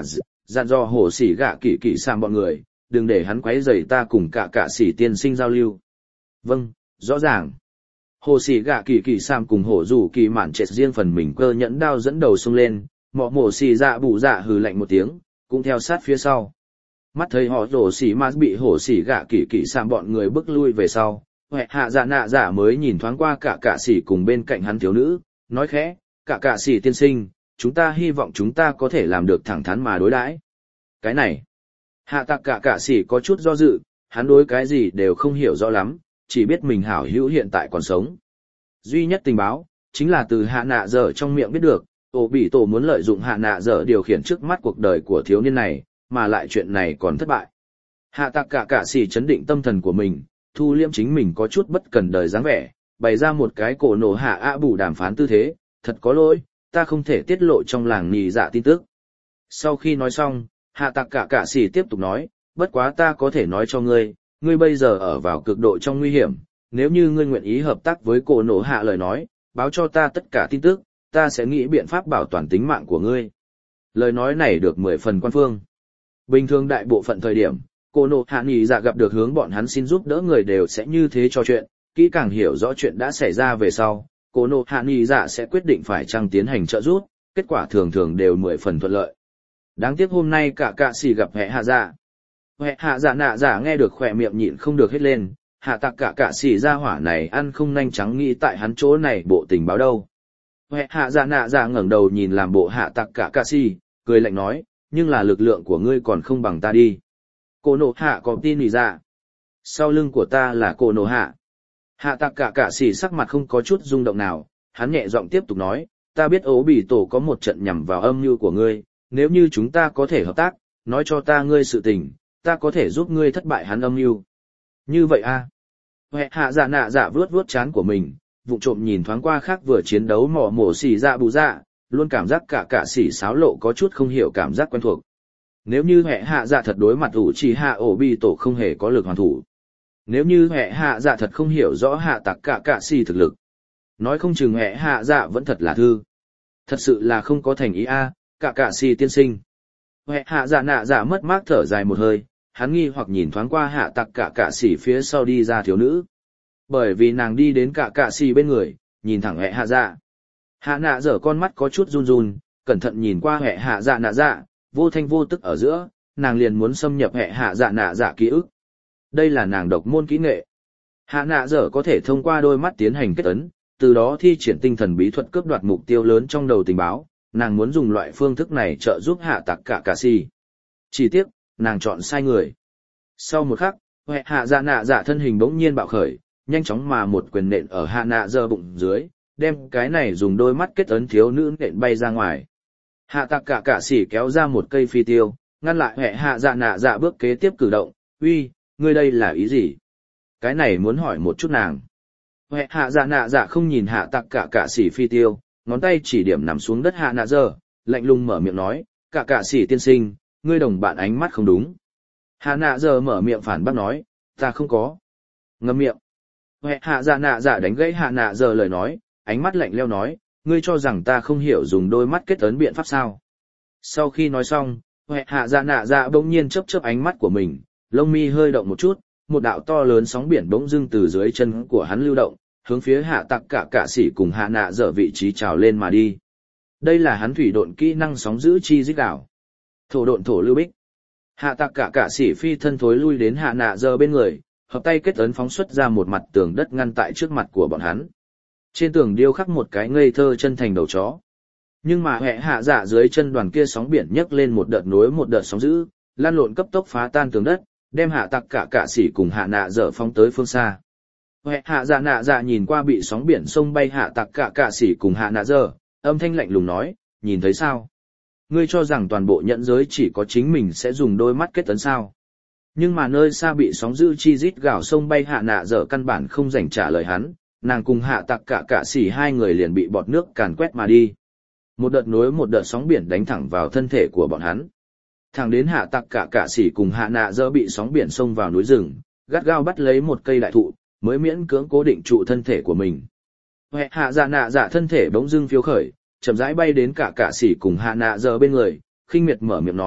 dặn dò hồ sĩ gạ kỳ kỳ sảm bọn người, đừng để hắn quấy rầy ta cùng cả cả sĩ tiên sinh giao lưu. Vâng, rõ ràng. Hồ sĩ gạ kỳ kỳ sảm cùng hổ rủ kỳ mạn trệt riêng phần mình cơ nhẫn đao dẫn đầu xông lên, mọ mổ xì dạ bụ dạ hừ lạnh một tiếng, cũng theo sát phía sau. Mắt thấy họ rổ xì mà bị hổ xì gạ kỳ kỳ sảm bọn người bước lui về sau, huệ hạ dạ nạ dạ mới nhìn thoáng qua cả cả sĩ cùng bên cạnh hắn thiếu nữ, nói khẽ, cả cả sĩ tiên sinh, chúng ta hy vọng chúng ta có thể làm được thẳng thắn mà đối đãi. Cái này, hạ tạc cả cả sĩ có chút do dự, hắn đối cái gì đều không hiểu rõ lắm, chỉ biết mình hảo hữu hiện tại còn sống. Duy nhất tình báo, chính là từ hạ nạ dở trong miệng biết được, ổ bị tổ muốn lợi dụng hạ nạ dở điều khiển trước mắt cuộc đời của thiếu niên này, mà lại chuyện này còn thất bại. Hạ tạc cả cả sĩ chấn định tâm thần của mình, thu liêm chính mình có chút bất cần đời dáng vẻ, bày ra một cái cổ nổ hạ ạ bù đàm phán tư thế, thật có lỗi, ta không thể tiết lộ trong làng nhì dạ tin tức. Sau khi nói xong, hạ tạc cả cả sĩ tiếp tục nói, bất quá ta có thể nói cho ngươi, ngươi bây giờ ở vào cực độ trong nguy hiểm, nếu như ngươi nguyện ý hợp tác với cổ nổ hạ lời nói, báo cho ta tất cả tin tức, ta sẽ nghĩ biện pháp bảo toàn tính mạng của ngươi. Lời nói này được mười phần quan phương. Bình thường đại bộ phận thời điểm, cổ nổ hạ nhì dạ gặp được hướng bọn hắn xin giúp đỡ người đều sẽ như thế cho chuyện, kỹ càng hiểu rõ chuyện đã xảy ra về sau, cổ nổ hạ nhì dạ sẽ quyết định phải chăng tiến hành trợ giúp, kết quả thường thường đều mười phần thuận lợi. Đáng tiếc hôm nay cả cạ xì gặp hệ hạ dạ. Hệ hạ dạ nạ dạ nghe được khỏe miệng nhịn không được hết lên, hạ tạc cả cạ xì ra hỏa này ăn không nhanh trắng nghĩ tại hắn chỗ này bộ tình báo đâu. Hệ hạ dạ nạ dạ ngẩng đầu nhìn làm bộ hạ tạc cả cạ xì, cười lạnh nói, nhưng là lực lượng của ngươi còn không bằng ta đi. Cổ nổ hạ có tin gì ra? Sau lưng của ta là cổ nổ hạ. Hạ tạc cả cả xì sắc mặt không có chút rung động nào, hắn nhẹ giọng tiếp tục nói, ta biết ố bị tổ có một trận nhằm vào âm mưu của ngươi, nếu như chúng ta có thể hợp tác, nói cho ta ngươi sự tình, ta có thể giúp ngươi thất bại hắn âm mưu. Như vậy a? À? Hệ hạ dạ nạ dạ vuốt vuốt trán của mình, vụng trộm nhìn thoáng qua khác vừa chiến đấu mỏ mổ xì dạ bù dạ, luôn cảm giác cả cả xì xáo lộ có chút không hiểu cảm giác quen thuộc. Nếu như hệ hạ dạ thật đối mặt ủ trì hạ ổ bị tổ không hề có lực hoàn thủ. Nếu như hệ hạ dạ thật không hiểu rõ hạ tạc cả cả xì thực lực. Nói không chừng hệ hạ dạ vẫn thật là thư. Thật sự là không có thành ý a, à, cả cả xì tiên sinh. Hệ hạ dạ nạ dạ mất mát thở dài một hơi, hắn nghi hoặc nhìn thoáng qua hạ tạc cả cả xì phía sau đi ra thiếu nữ. Bởi vì nàng đi đến cả cả xì bên người, nhìn thẳng hệ hạ dạ. Hạ nạ dở con mắt có chút run run, cẩn thận nhìn qua hệ hạ dạ nạ dạ, vô thanh vô tức ở giữa, nàng liền muốn xâm nhập hệ hạ dạ nạ dạ ký ức. Đây là nàng độc môn kỹ nghệ. Hạ nạ dở có thể thông qua đôi mắt tiến hành kết ấn, từ đó thi triển tinh thần bí thuật cướp đoạt mục tiêu lớn trong đầu tình báo, nàng muốn dùng loại phương thức này trợ giúp hạ tạc cả cả si. Chỉ tiếc, nàng chọn sai người. Sau một khắc, hệ hạ dạ nạ dạ thân hình bỗng nhiên bạo khởi, nhanh chóng mà một quyền nện ở hạ nạ dở bụng dưới, đem cái này dùng đôi mắt kết ấn thiếu nữ nện bay ra ngoài. Hạ tạc cả cả xỉ kéo ra một cây phi tiêu, ngăn lại hệ hạ dạ nạ dạ bước kế tiếp cử động, uy, ngươi đây là ý gì? Cái này muốn hỏi một chút nàng. Hệ hạ dạ nạ dạ không nhìn hạ tạc cả cả xỉ phi tiêu, ngón tay chỉ điểm nằm xuống đất hạ nạ dở, lạnh lùng mở miệng nói, cả cả xỉ tiên sinh, ngươi đồng bạn ánh mắt không đúng. Hạ nạ dở mở miệng phản bác nói, ta không có. Ngậm miệng. Hệ hạ dạ nạ dạ đánh gãy hạ nạ dở lời nói, ánh mắt lạnh leo nói, ngươi cho rằng ta không hiểu dùng đôi mắt kết ấn biện pháp sao. Sau khi nói xong, hệ hạ dạ nạ dạ bỗng nhiên chớp chớp ánh mắt của mình, lông mi hơi động một chút, một đạo to lớn sóng biển bỗng dưng từ dưới chân của hắn lưu động, hướng phía hạ tạc cả cả xỉ cùng hạ nạ dở vị trí trào lên mà đi. Đây là hắn thủy độn kỹ năng sóng giữ chi dích đảo. Thổ độn thổ lưu bích. Hạ tạc cả cả xỉ phi thân thối lui đến hạ nạ dở bên người, hợp tay kết ấn phóng xuất ra một mặt tường đất ngăn tại trước mặt của bọn hắn. Trên tường điêu khắc một cái ngây thơ chân thành đầu chó. Nhưng mà hệ hạ dạ dưới chân đoàn kia sóng biển nhấc lên một đợt nối một đợt sóng dữ, lan lộn cấp tốc phá tan tường đất, đem hạ tặc cả cả xỉ cùng hạ nạ dở phóng tới phương xa. Hệ hạ dạ nạ dạ nhìn qua bị sóng biển sông bay hạ tặc cả cả xỉ cùng hạ nạ dở, âm thanh lạnh lùng nói, nhìn thấy sao? Ngươi cho rằng toàn bộ nhẫn giới chỉ có chính mình sẽ dùng đôi mắt kết tấn sao? Nhưng mà nơi xa bị sóng dữ chi rít gào sông bay hạ nạ dở căn bản không rảnh trả lời hắn, nàng cùng hạ tặc cả cả xỉ hai người liền bị bọt nước càn quét mà đi. Một đợt nối một đợt sóng biển đánh thẳng vào thân thể của bọn hắn. Thẳng đến hạ tặc cả cả xỉ cùng hạ nạ dỡ bị sóng biển xông vào núi rừng, gắt gao bắt lấy một cây đại thụ, mới miễn cưỡng cố định trụ thân thể của mình. Hệ hạ dạ nạ dạ thân thể bỗng dưng phiêu khởi, chậm rãi bay đến cả cả xỉ cùng hạ nạ dỡ bên người, khinh miệt mở miệng nói,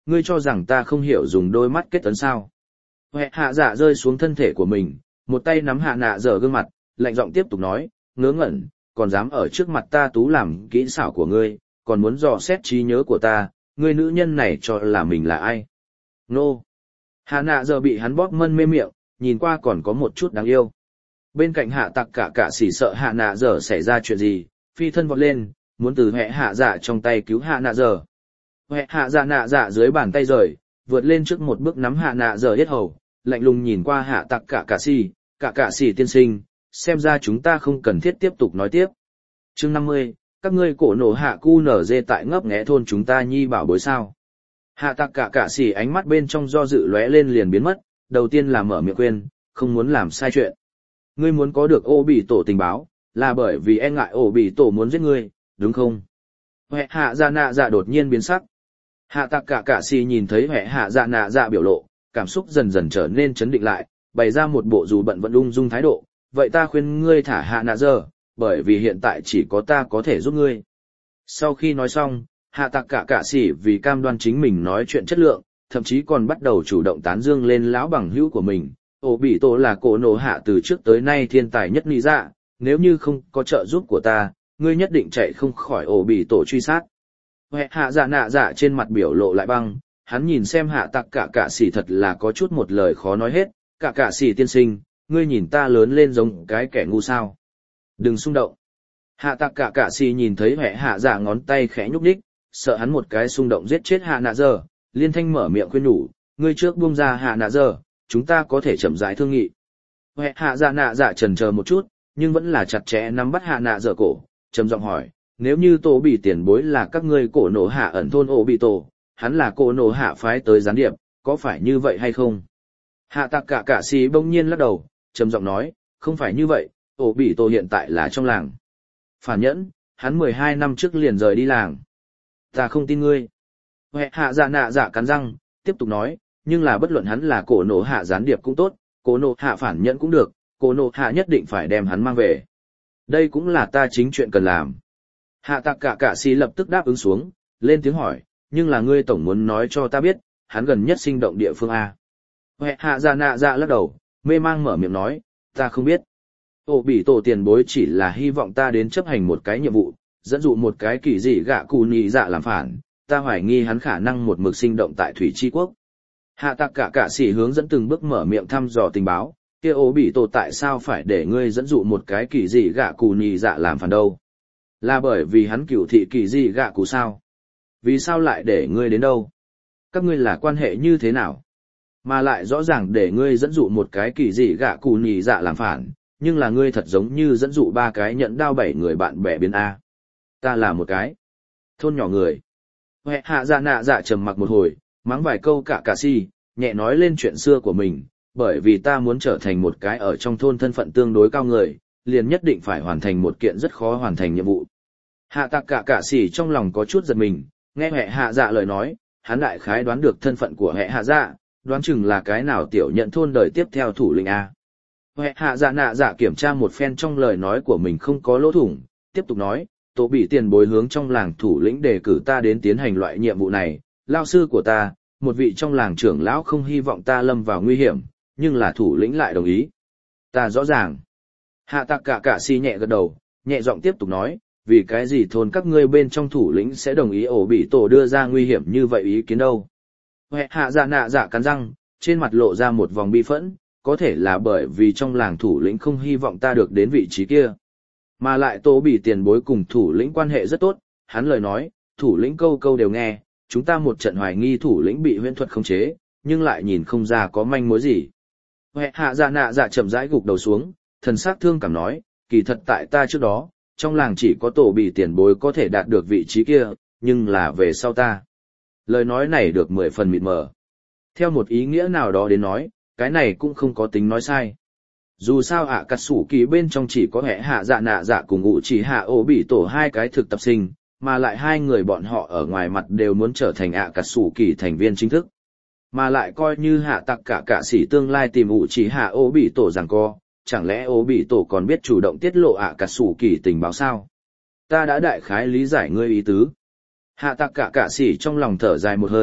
ngươi cho rằng ta không hiểu dùng đôi mắt kết ấn sao. Hệ hạ dạ rơi xuống thân thể của mình, một tay nắm hạ nạ dở gương mặt, lạnh giọng tiếp tục nói, ngớ ngẩn, còn dám ở trước mặt ta tú làm kỹ xảo của ngươi, còn muốn dò xét trí nhớ của ta, ngươi nữ nhân này cho là mình là ai. Nô! Hạ nạ dở bị hắn bóp mân mê miệng, nhìn qua còn có một chút đáng yêu. Bên cạnh hạ tặc cả cả xỉ sợ hạ nạ dở xảy ra chuyện gì, phi thân vọt lên, muốn từ hệ hạ dạ trong tay cứu hạ nạ dở. Hệ hạ dạ nạ dạ dưới bàn tay rời, vượt lên trước một bước nắm hạ nạ dở yết hầu, lạnh lùng nhìn qua hạ tặc cả cả xỉ, cả cả xỉ tiên sinh, xem ra chúng ta không cần thiết tiếp tục nói tiếp. Chương năm mươi, các ngươi cổ nổ hạ cu nở dê tại ngấp nghé thôn chúng ta nhi bảo bối sao. Hạ tặc cả cả xỉ ánh mắt bên trong do dự lóe lên liền biến mất, đầu tiên là mở miệng khuyên, không muốn làm sai chuyện. Ngươi muốn có được ô bị tổ tình báo, là bởi vì e ngại ô bị tổ muốn giết ngươi, đúng không? Hệ hạ dạ nạ dạ đột nhiên biến sắc. Hạ tặc cả cả xỉ nhìn thấy hệ hạ dạ nạ dạ biểu lộ, cảm xúc dần dần trở nên chấn định lại, bày ra một bộ dù bận vẫn ung dung thái độ, vậy ta khuyên ngươi thả hạ nạ dở, bởi vì hiện tại chỉ có ta có thể giúp ngươi. Sau khi nói xong, hạ tặc cả cả xỉ vì cam đoan chính mình nói chuyện chất lượng, thậm chí còn bắt đầu chủ động tán dương lên lão bằng hữu của mình. Ổ bị tổ là cổ nổ hạ từ trước tới nay thiên tài nhất lý dạ, nếu như không có trợ giúp của ta, ngươi nhất định chạy không khỏi ổ bị tổ truy sát. Hệ hạ dạ nạ dạ trên mặt biểu lộ lại băng, hắn nhìn xem hạ tặc cả cả xỉ thật là có chút một lời khó nói hết, cả cả xỉ tiên sinh, ngươi nhìn ta lớn lên giống cái kẻ ngu sao. Đừng xung động. Hạ tặc cả cả xỉ nhìn thấy hệ hạ dạ ngón tay khẽ nhúc nhích, sợ hắn một cái xung động giết chết hạ nạ dở, liên thanh mở miệng khuyên nhủ, ngươi trước buông ra hạ nạ dở, chúng ta có thể chậm rãi thương nghị. Hệ hạ dạ nạ dạ chần chờ một chút, nhưng vẫn là chặt chẽ nắm bắt hạ nạ dở cổ, trầm giọng hỏi, nếu như tổ bị tiền bối là các ngươi cổ nổ hạ ẩn thôn ổ bị tổ, hắn là cổ nổ hạ phái tới gián điệp, có phải như vậy hay không? Hạ tặc cả cả xì bỗng nhiên lắc đầu, trầm giọng nói, không phải như vậy, ổ bị tổ hiện tại là trong làng. Phản nhẫn, hắn mười hai năm trước liền rời đi làng. Ta không tin ngươi. Hệ hạ dạ nạ dạ cắn răng, tiếp tục nói, nhưng là bất luận hắn là cổ nổ hạ gián điệp cũng tốt, cổ nổ hạ phản nhẫn cũng được, cổ nổ hạ nhất định phải đem hắn mang về. Đây cũng là ta chính chuyện cần làm. Hạ tặc cả cả xì lập tức đáp ứng xuống, lên tiếng hỏi, nhưng là ngươi tổng muốn nói cho ta biết, hắn gần nhất sinh động địa phương A. Hệ hạ dạ nạ dạ lắc đầu, mê mang mở miệng nói, ta không biết. Ổ bị tổ tiền bối chỉ là hy vọng ta đến chấp hành một cái nhiệm vụ, dẫn dụ một cái kỳ dị gạ cù nhị dạ làm phản, ta hoài nghi hắn khả năng một mực sinh động tại Thủy Chi Quốc. Hạ tặc cả cả sĩ hướng dẫn từng bước mở miệng thăm dò tình báo, kia ố bị tổ tại sao phải để ngươi dẫn dụ một cái kỳ dị gạ cù nhị dạ làm phản đâu? Là bởi vì hắn cửu thị kỳ dị gạ cù sao? Vì sao lại để ngươi đến đâu? Các ngươi là quan hệ như thế nào? Mà lại rõ ràng để ngươi dẫn dụ một cái kỳ dị gạ cù nhị dạ làm phản, nhưng là ngươi thật giống như dẫn dụ ba cái nhận đao bảy người bạn bè biến A. Ta là một cái thôn nhỏ người. Hệ hạ dạ nạ dạ trầm mặc một hồi, mắng vài câu cả cả si, nhẹ nói lên chuyện xưa của mình, bởi vì ta muốn trở thành một cái ở trong thôn thân phận tương đối cao người, liền nhất định phải hoàn thành một kiện rất khó hoàn thành nhiệm vụ. Hạ tặc cả cả si trong lòng có chút giật mình, nghe hệ hạ dạ lời nói, hắn đại khái đoán được thân phận của hệ hạ dạ, đoán chừng là cái nào tiểu nhận thôn đời tiếp theo thủ lĩnh A. Hệ hạ dạ nạ dạ kiểm tra một phen trong lời nói của mình không có lỗ thủng, tiếp tục nói, tổ bị tiền bối hướng trong làng thủ lĩnh đề cử ta đến tiến hành loại nhiệm vụ này, lao sư của ta, một vị trong làng trưởng lão không hy vọng ta lâm vào nguy hiểm, nhưng là thủ lĩnh lại đồng ý. Ta rõ ràng. Hạ tặc cả cả si nhẹ gật đầu, nhẹ giọng tiếp tục nói, vì cái gì thôn các ngươi bên trong thủ lĩnh sẽ đồng ý ổ bị tổ đưa ra nguy hiểm như vậy ý kiến đâu. Hệ hạ dạ nạ dạ cắn răng, trên mặt lộ ra một vòng bi phẫn, có thể là bởi vì trong làng thủ lĩnh không hy vọng ta được đến vị trí kia. Mà lại tổ bị tiền bối cùng thủ lĩnh quan hệ rất tốt, hắn lời nói, thủ lĩnh câu câu đều nghe, chúng ta một trận hoài nghi thủ lĩnh bị huyễn thuật khống chế, nhưng lại nhìn không ra có manh mối gì. Hệ hạ dạ nạ dạ chậm rãi gục đầu xuống, thần sắc thương cảm nói, kỳ thật tại ta trước đó, trong làng chỉ có tổ bị tiền bối có thể đạt được vị trí kia, nhưng là về sau ta. Lời nói này được mười phần mịt mờ. Theo một ý nghĩa nào đó đến nói, cái này cũng không có tính nói sai. Dù sao ạ cắt sủ kỳ bên trong chỉ có hệ hạ dạ nạ dạ cùng ngụ chỉ hạ ổ bị tổ hai cái thực tập sinh, mà lại hai người bọn họ ở ngoài mặt đều muốn trở thành ạ cắt sủ kỳ thành viên chính thức. Mà lại coi như hạ tặc cả cả sĩ tương lai tìm ngụ chỉ hạ ổ bị tổ rằng co, chẳng lẽ ổ bị tổ còn biết chủ động tiết lộ ạ cắt sủ kỳ tình báo sao? Ta đã đại khái lý giải ngươi ý tứ. Hạ tặc cả cả sĩ trong lòng thở dài một hơi,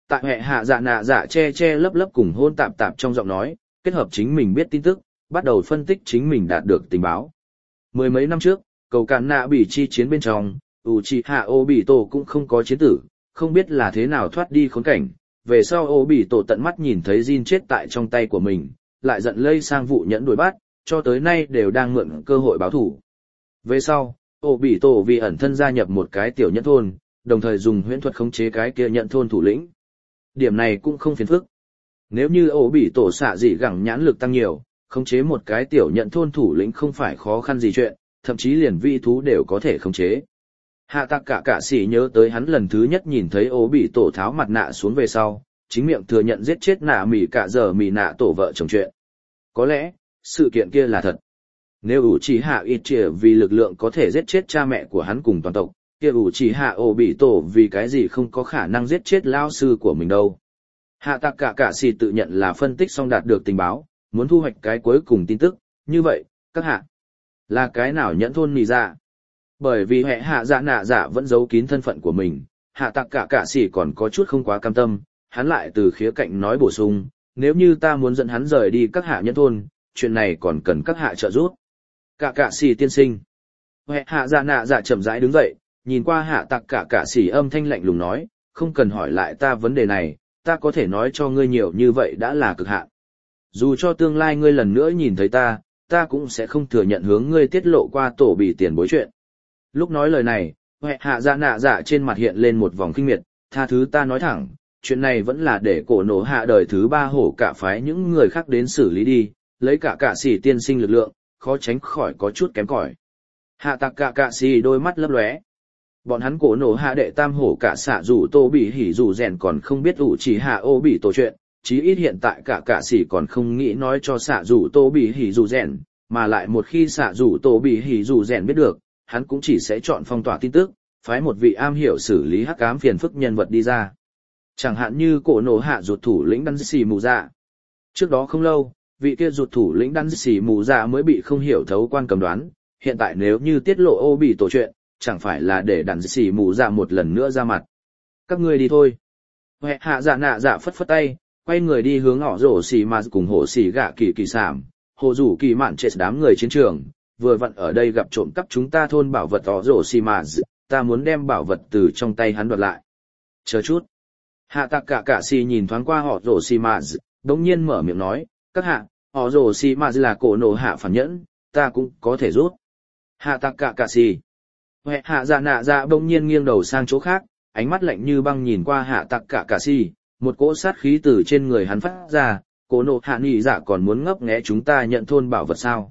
Tại hệ hạ dạ nạ dạ che che lấp lấp cùng hôn tạp tạp trong giọng nói, kết hợp chính mình biết tin tức, bắt đầu phân tích chính mình đạt được tình báo. Mười mấy năm trước, cầu cạn nạ bị chi chiến bên trong, Uchiha Obito cũng không có chiến tử, không biết là thế nào thoát đi khốn cảnh. Về sau Obito tận mắt nhìn thấy Jin chết tại trong tay của mình, lại giận lây sang vụ nhẫn đuổi bắt, cho tới nay đều đang mượn cơ hội báo thủ. Về sau, Obito vì ẩn thân gia nhập một cái tiểu nhẫn thôn, đồng thời dùng huyễn thuật khống chế cái kia nhận thôn thủ lĩnh. Điểm này cũng không phiền phức. Nếu như Obito xạ dị gẳng nhãn lực tăng nhiều, khống chế một cái tiểu nhận thôn thủ lĩnh không phải khó khăn gì chuyện, thậm chí liền vi thú đều có thể khống chế. Hạ tạc cả cả sĩ nhớ tới hắn lần thứ nhất nhìn thấy ố bị tổ tháo mặt nạ xuống về sau, chính miệng thừa nhận giết chết nạ mỉ cả giờ mỉ nạ tổ vợ chồng chuyện. Có lẽ, sự kiện kia là thật. Nếu ủ chỉ hạ ít trịa vì lực lượng có thể giết chết cha mẹ của hắn cùng toàn tộc, kia ủ chỉ hạ ố bị tổ vì cái gì không có khả năng giết chết lao sư của mình đâu. Hạ tạc cả cả sĩ tự nhận là phân tích xong đạt được tình báo, muốn thu hoạch cái cuối cùng tin tức, như vậy, các hạ, là cái nào nhẫn thôn nì ra. Bởi vì hệ hạ dạ nạ dạ vẫn giấu kín thân phận của mình, hạ tạc cả cả sĩ còn có chút không quá cam tâm, hắn lại từ khía cạnh nói bổ sung, nếu như ta muốn dẫn hắn rời đi các hạ nhẫn thôn, chuyện này còn cần các hạ trợ giúp. Cả cả sĩ tiên sinh. Hệ hạ dạ nạ dạ chậm rãi đứng dậy, nhìn qua hạ tạc cả cả sĩ âm thanh lạnh lùng nói, không cần hỏi lại ta vấn đề này, ta có thể nói cho ngươi nhiều như vậy đã là cực hạn. Dù cho tương lai ngươi lần nữa nhìn thấy ta, ta cũng sẽ không thừa nhận hướng ngươi tiết lộ qua tổ bị tiền bối chuyện. Lúc nói lời này, hệ hạ dạ nạ dạ trên mặt hiện lên một vòng kinh miệt, tha thứ ta nói thẳng, chuyện này vẫn là để cổ nổ hạ đời thứ ba hổ cả phái những người khác đến xử lý đi, lấy cả cả sĩ tiên sinh lực lượng, khó tránh khỏi có chút kém cỏi. Hạ tạc cả cả sĩ đôi mắt lấp lóe. Bọn hắn cổ nổ hạ đệ tam hổ cả xạ rủ tô bị hỉ rủ rèn còn không biết ủ chỉ hạ ô bị tổ chuyện, chí ít hiện tại cả cả sĩ còn không nghĩ nói cho xạ rủ tô bị hỉ rủ rèn, mà lại một khi xạ rủ tô bị hỉ rủ rèn biết được, hắn cũng chỉ sẽ chọn phong tỏa tin tức, phái một vị am hiểu xử lý hắc ám phiền phức nhân vật đi ra. Chẳng hạn như cổ nổ hạ ruột thủ lĩnh đan xì mù dạ. Trước đó không lâu, vị kia ruột thủ lĩnh đan xì mù dạ mới bị không hiểu thấu quan cầm đoán, hiện tại nếu như tiết lộ ô bị tổ chuyện, chẳng phải là để đan xì mù dạ một lần nữa ra mặt. Các ngươi đi thôi. Hệ hạ dạ nạ dạ phất phất tay, quay người đi hướng họ rổ xì mà cùng hộ xì gạ kỳ kỳ sảm, hồ rủ kỳ mạn chết đám người chiến trường. Vừa vặn ở đây gặp trộm cắp chúng ta thôn bảo vật họ rổ xì mà, ta muốn đem bảo vật từ trong tay hắn đoạt lại. Chờ chút. Hạ tạc cả cả xì nhìn thoáng qua họ rổ xì mà, đống nhiên mở miệng nói, các hạ, họ rổ xì mà là cổ nổ hạ phản nhẫn, ta cũng có thể rút. Hạ tạc cả cả xì. Hệ hạ dạ nạ dạ bỗng nhiên nghiêng đầu sang chỗ khác, ánh mắt lạnh như băng nhìn qua hạ tạc cả cả xì, một cỗ sát khí từ trên người hắn phát ra, cổ nổ hạ nhị dạ còn muốn ngấp nghé chúng ta nhận thôn bảo vật sao.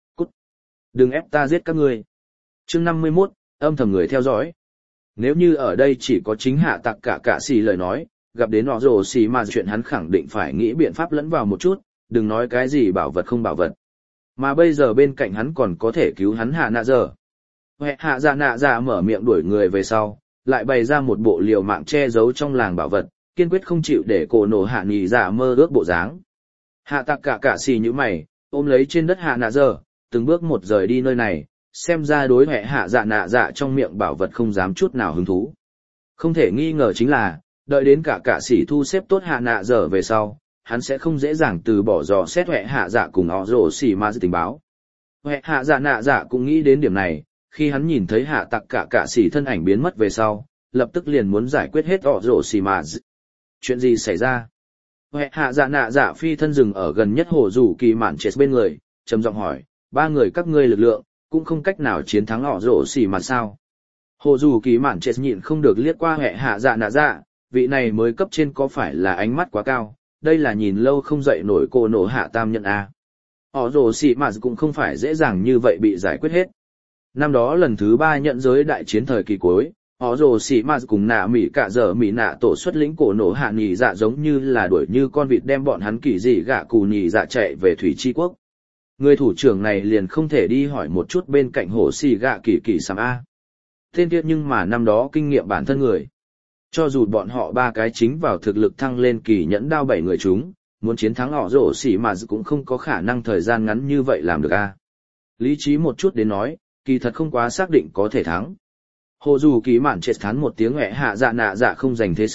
Đừng ép ta giết các ngươi. Chương năm mươi mốt, âm thầm người theo dõi. Nếu như ở đây chỉ có chính hạ tạc cả cả xì lời nói, gặp đến họ rồ xì mà chuyện hắn khẳng định phải nghĩ biện pháp lẫn vào một chút, đừng nói cái gì bảo vật không bảo vật. Mà bây giờ bên cạnh hắn còn có thể cứu hắn hạ nạ giờ. Hệ hạ dạ nạ dạ mở miệng đuổi người về sau, lại bày ra một bộ liều mạng che giấu trong làng bảo vật, kiên quyết không chịu để cổ nổ hạ nhì dạ mơ ước bộ dáng. Hạ tạc cả cả xì như mày, ôm lấy trên đất hạ nạ giờ, từng bước một rời đi nơi này, xem ra đối hệ hạ dạ nạ dạ trong miệng bảo vật không dám chút nào hứng thú. Không thể nghi ngờ chính là, đợi đến cả cả sĩ thu xếp tốt hạ nạ giờ về sau, hắn sẽ không dễ dàng từ bỏ dò xét hệ hạ dạ cùng họ rổ xỉ mà tình báo. Hệ hạ dạ nạ dạ cũng nghĩ đến điểm này, khi hắn nhìn thấy hạ tặc cả cả sĩ thân ảnh biến mất về sau, lập tức liền muốn giải quyết hết họ rổ xỉ mà. Chuyện gì xảy ra? Hệ hạ dạ nạ dạ phi thân dừng ở gần nhất hồ rủ kỳ mạn chết bên người, trầm giọng hỏi, ba người các ngươi lực lượng, cũng không cách nào chiến thắng họ rổ xỉ mà sao. Hồ dù kỳ mạn chết nhịn không được liếc qua hệ hạ dạ nạ dạ, vị này mới cấp trên có phải là ánh mắt quá cao, đây là nhìn lâu không dậy nổi cô nổ hạ tam nhận a. Họ rổ xỉ mà cũng không phải dễ dàng như vậy bị giải quyết hết. Năm đó lần thứ ba nhận giới đại chiến thời kỳ cuối, họ rổ xỉ mà cùng nạ mỉ cả giờ mỉ nạ tổ xuất lĩnh cổ nổ hạ nhì dạ giống như là đuổi như con vịt đem bọn hắn kỳ dị gạ cù nhì dạ chạy về thủy tri quốc. Người thủ trưởng này liền không thể đi hỏi một chút bên cạnh hồ xì gạ kỳ kỳ sắm A. Tên kia nhưng mà năm đó kinh nghiệm bản thân người. Cho dù bọn họ ba cái chính vào thực lực thăng lên kỳ nhẫn đao bảy người chúng, muốn chiến thắng họ rổ xỉ mà cũng không có khả năng thời gian ngắn như vậy làm được A. Lý trí một chút đến nói, kỳ thật không quá xác định có thể thắng. Hồ dù kỳ mạn chết thán một tiếng hẹ hạ dạ nạ dạ không giành thế sự,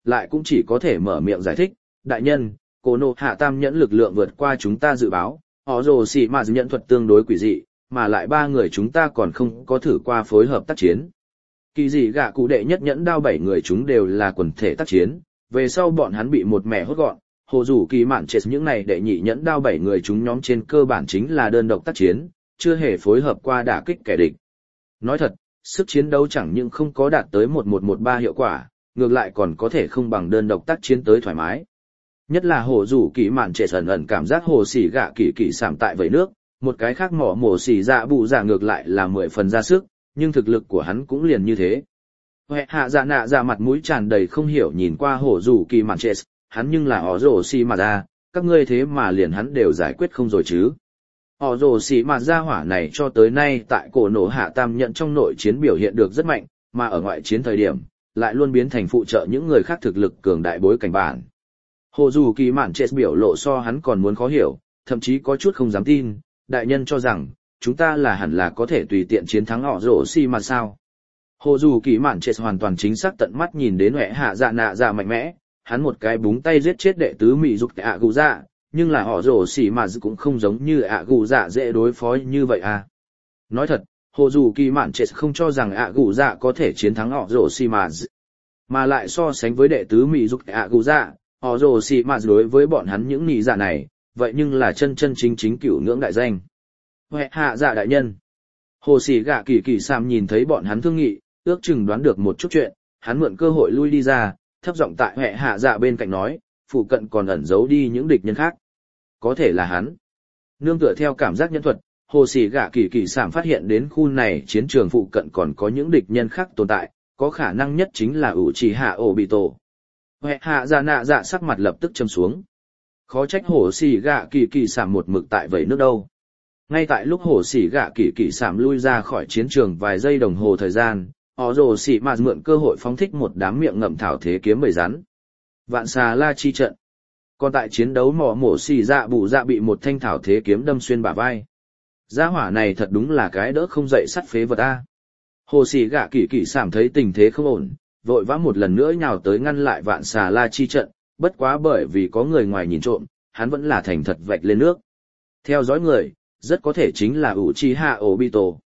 lại cũng chỉ có thể mở miệng giải thích, đại nhân, cổ nộ hạ tam nhẫn lực lượng vượt qua chúng ta dự báo, họ rồ xì mà nhận thuật tương đối quỷ dị, mà lại ba người chúng ta còn không có thử qua phối hợp tác chiến. Kỳ dị gạ cụ đệ nhất nhẫn đao bảy người chúng đều là quần thể tác chiến, về sau bọn hắn bị một mẻ hốt gọn, hồ dù kỳ mạn chết những này đệ nhị nhẫn đao bảy người chúng nhóm trên cơ bản chính là đơn độc tác chiến, chưa hề phối hợp qua đả kích kẻ địch. Nói thật, sức chiến đấu chẳng những không có đạt tới một một một ba hiệu quả, ngược lại còn có thể không bằng đơn độc tác chiến tới thoải mái. Nhất là hồ dù kỳ mạn chết ẩn ẩn cảm giác hồ xỉ gạ kỳ kỳ sảm tại vẩy nước, một cái khác mỏ mổ xỉ dạ bụ dạ ngược lại là mười phần ra sức, nhưng thực lực của hắn cũng liền như thế. Huệ hạ dạ nạ dạ mặt mũi tràn đầy không hiểu nhìn qua hồ dù kỳ mạn chết, hắn nhưng là họ rồ xì mà ra, các ngươi thế mà liền hắn đều giải quyết không rồi chứ. Họ rồ xì mà ra hỏa này cho tới nay tại cổ nổ hạ tam nhận trong nội chiến biểu hiện được rất mạnh, mà ở ngoại chiến thời điểm, lại luôn biến thành phụ trợ những người khác thực lực cường đại bối cảnh bản. Hồ dù kỳ mạn chết biểu lộ so hắn còn muốn khó hiểu, thậm chí có chút không dám tin, đại nhân cho rằng, chúng ta là hẳn là có thể tùy tiện chiến thắng họ rồ xì mà sao. Hồ dù kỳ mạn chết hoàn toàn chính xác tận mắt nhìn đến huệ hạ dạ nạ dạ mạnh mẽ, hắn một cái búng tay giết chết đệ tứ mỹ dục ạ gù dạ, nhưng là họ rồ xỉ mà cũng không giống như ạ gù dạ dễ đối phó như vậy à. Nói thật, hồ dù kỳ mạn chết không cho rằng ạ gù dạ có thể chiến thắng họ rồ xỉ mà mà lại so sánh với đệ tứ mỹ dục ạ gù dạ, họ rồ xỉ mà đối với bọn hắn những nị dạ này, vậy nhưng là chân chân chính chính cửu ngưỡng đại danh. Huệ hạ dạ đại nhân. Hồ xỉ gạ kỳ kỳ sam nhìn thấy bọn hắn thương nghị, ước chừng đoán được một chút chuyện, hắn mượn cơ hội lui đi ra, thấp giọng tại huệ hạ dạ bên cạnh nói, phụ cận còn ẩn giấu đi những địch nhân khác. Có thể là hắn. Nương tựa theo cảm giác nhân thuật, hồ xỉ gạ kỳ kỳ sảm phát hiện đến khu này chiến trường phụ cận còn có những địch nhân khác tồn tại, có khả năng nhất chính là ủ trì hạ ổ bị tổ. Huệ hạ dạ nạ dạ sắc mặt lập tức châm xuống. Khó trách hồ xỉ gạ kỳ kỳ sảm một mực tại vẩy nước đâu. Ngay tại lúc hồ xỉ gạ kỳ kỳ sảm lui ra khỏi chiến trường vài giây đồng hồ thời gian, họ rồ xỉ mà mượn cơ hội phóng thích một đám miệng ngậm thảo thế kiếm bầy rắn. Vạn xà la chi trận. Còn tại chiến đấu mỏ mổ xỉ dạ bụ dạ bị một thanh thảo thế kiếm đâm xuyên bả vai. Gia hỏa này thật đúng là cái đỡ không dậy sắt phế vật a. Hồ xỉ gạ kỳ kỳ sảm thấy tình thế không ổn, vội vã một lần nữa nhào tới ngăn lại vạn xà la chi trận, bất quá bởi vì có người ngoài nhìn trộm, hắn vẫn là thành thật vạch lên nước. Theo dõi người, rất có thể chính là Uchiha Obito.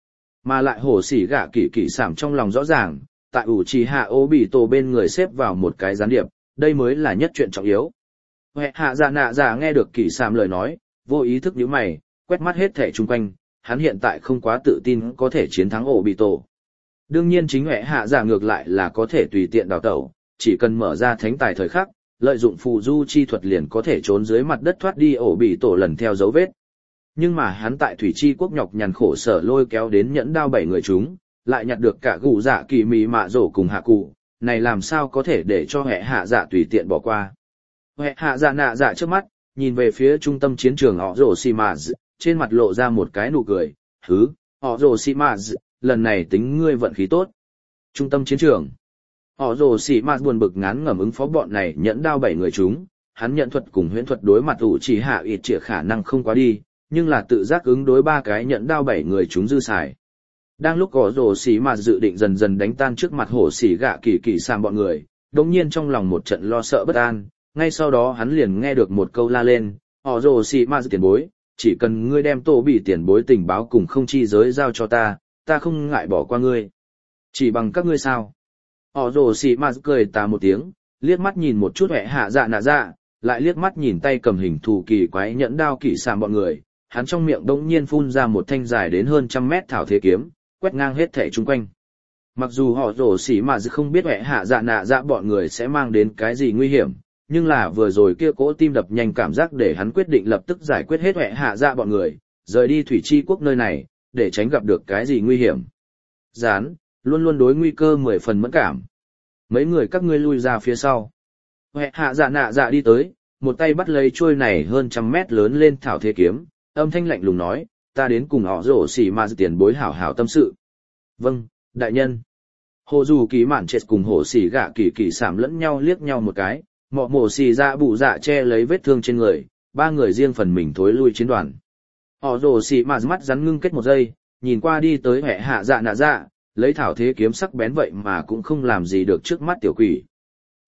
Mà lại hồ xỉ gạ kỳ kỳ sảm trong lòng rõ ràng, tại Uchiha Obito bên người xếp vào một cái gián điệp, đây mới là nhất chuyện trọng yếu. Huệ hạ dạ nạ dạ nghe được kỳ sảm lời nói, vô ý thức nhíu mày, quét mắt hết thảy chung quanh, hắn hiện tại không quá tự tin có thể chiến thắng Obito. Đương nhiên chính Huệ hạ dạ ngược lại là có thể tùy tiện đào tẩu, chỉ cần mở ra thánh tài thời khắc, lợi dụng phù du chi thuật liền có thể trốn dưới mặt đất thoát đi Obito lần theo dấu vết. Nhưng mà hắn tại thủy chi quốc nhọc nhằn khổ sở lôi kéo đến nhẫn đao bảy người chúng, lại nhặt được cả gù dạ kỳ mì mạ rổ cùng hạ cụ, này làm sao có thể để cho hệ hạ dạ tùy tiện bỏ qua. Hệ hạ dạ nạ dạ trước mắt, nhìn về phía trung tâm chiến trường họ rổ xì mà trên mặt lộ ra một cái nụ cười, hứ, họ rổ xì mà lần này tính ngươi vận khí tốt. Trung tâm chiến trường, họ rổ xì mà buồn bực ngán ngẩm ứng phó bọn này nhẫn đao bảy người chúng, hắn nhận thuật cùng huyễn thuật đối mặt ủ chỉ hạ ít trịa khả năng không quá đi, nhưng là tự giác ứng đối ba cái nhẫn đao bảy người chúng dư xài. Đang lúc có rồ xỉ mà dự định dần dần đánh tan trước mặt hổ xỉ gạ kỳ kỳ sang bọn người, đồng nhiên trong lòng một trận lo sợ bất an, ngay sau đó hắn liền nghe được một câu la lên, họ rồ xỉ mà tiền bối, chỉ cần ngươi đem tổ bị tiền bối tình báo cùng không chi giới giao cho ta, ta không ngại bỏ qua ngươi. Chỉ bằng các ngươi sao? Họ rồ xỉ mà cười tà một tiếng, liếc mắt nhìn một chút hẹ hạ dạ nạ dạ, lại liếc mắt nhìn tay cầm hình thù kỳ quái nhẫn đao kỳ sang bọn người. Hắn trong miệng đống nhiên phun ra một thanh dài đến hơn trăm mét thảo thế kiếm, quét ngang hết thể chung quanh. Mặc dù họ rổ xỉ mà không biết hệ hạ dạ nạ dạ bọn người sẽ mang đến cái gì nguy hiểm, nhưng là vừa rồi kia cỗ tim đập nhanh cảm giác để hắn quyết định lập tức giải quyết hết hệ hạ dạ bọn người, rời đi thủy chi quốc nơi này, để tránh gặp được cái gì nguy hiểm. Gián, luôn luôn đối nguy cơ mười phần mẫn cảm. Mấy người các ngươi lui ra phía sau. Hệ hạ dạ nạ dạ đi tới, một tay bắt lấy chuôi này hơn trăm mét lớn lên thảo thế kiếm. Âm thanh lạnh lùng nói, ta đến cùng họ rổ xỉ mà tiền bối hảo hảo tâm sự. Vâng, đại nhân. Hồ dù kỳ mạn chết cùng hổ xỉ gạ kỳ kỳ sảm lẫn nhau liếc nhau một cái, mọ mổ xỉ dạ bụ dạ che lấy vết thương trên người, ba người riêng phần mình thối lui chiến đoàn. Họ rổ xỉ mà mắt rắn ngưng kết một giây, nhìn qua đi tới hệ hạ dạ nạ dạ, lấy thảo thế kiếm sắc bén vậy mà cũng không làm gì được trước mắt tiểu quỷ.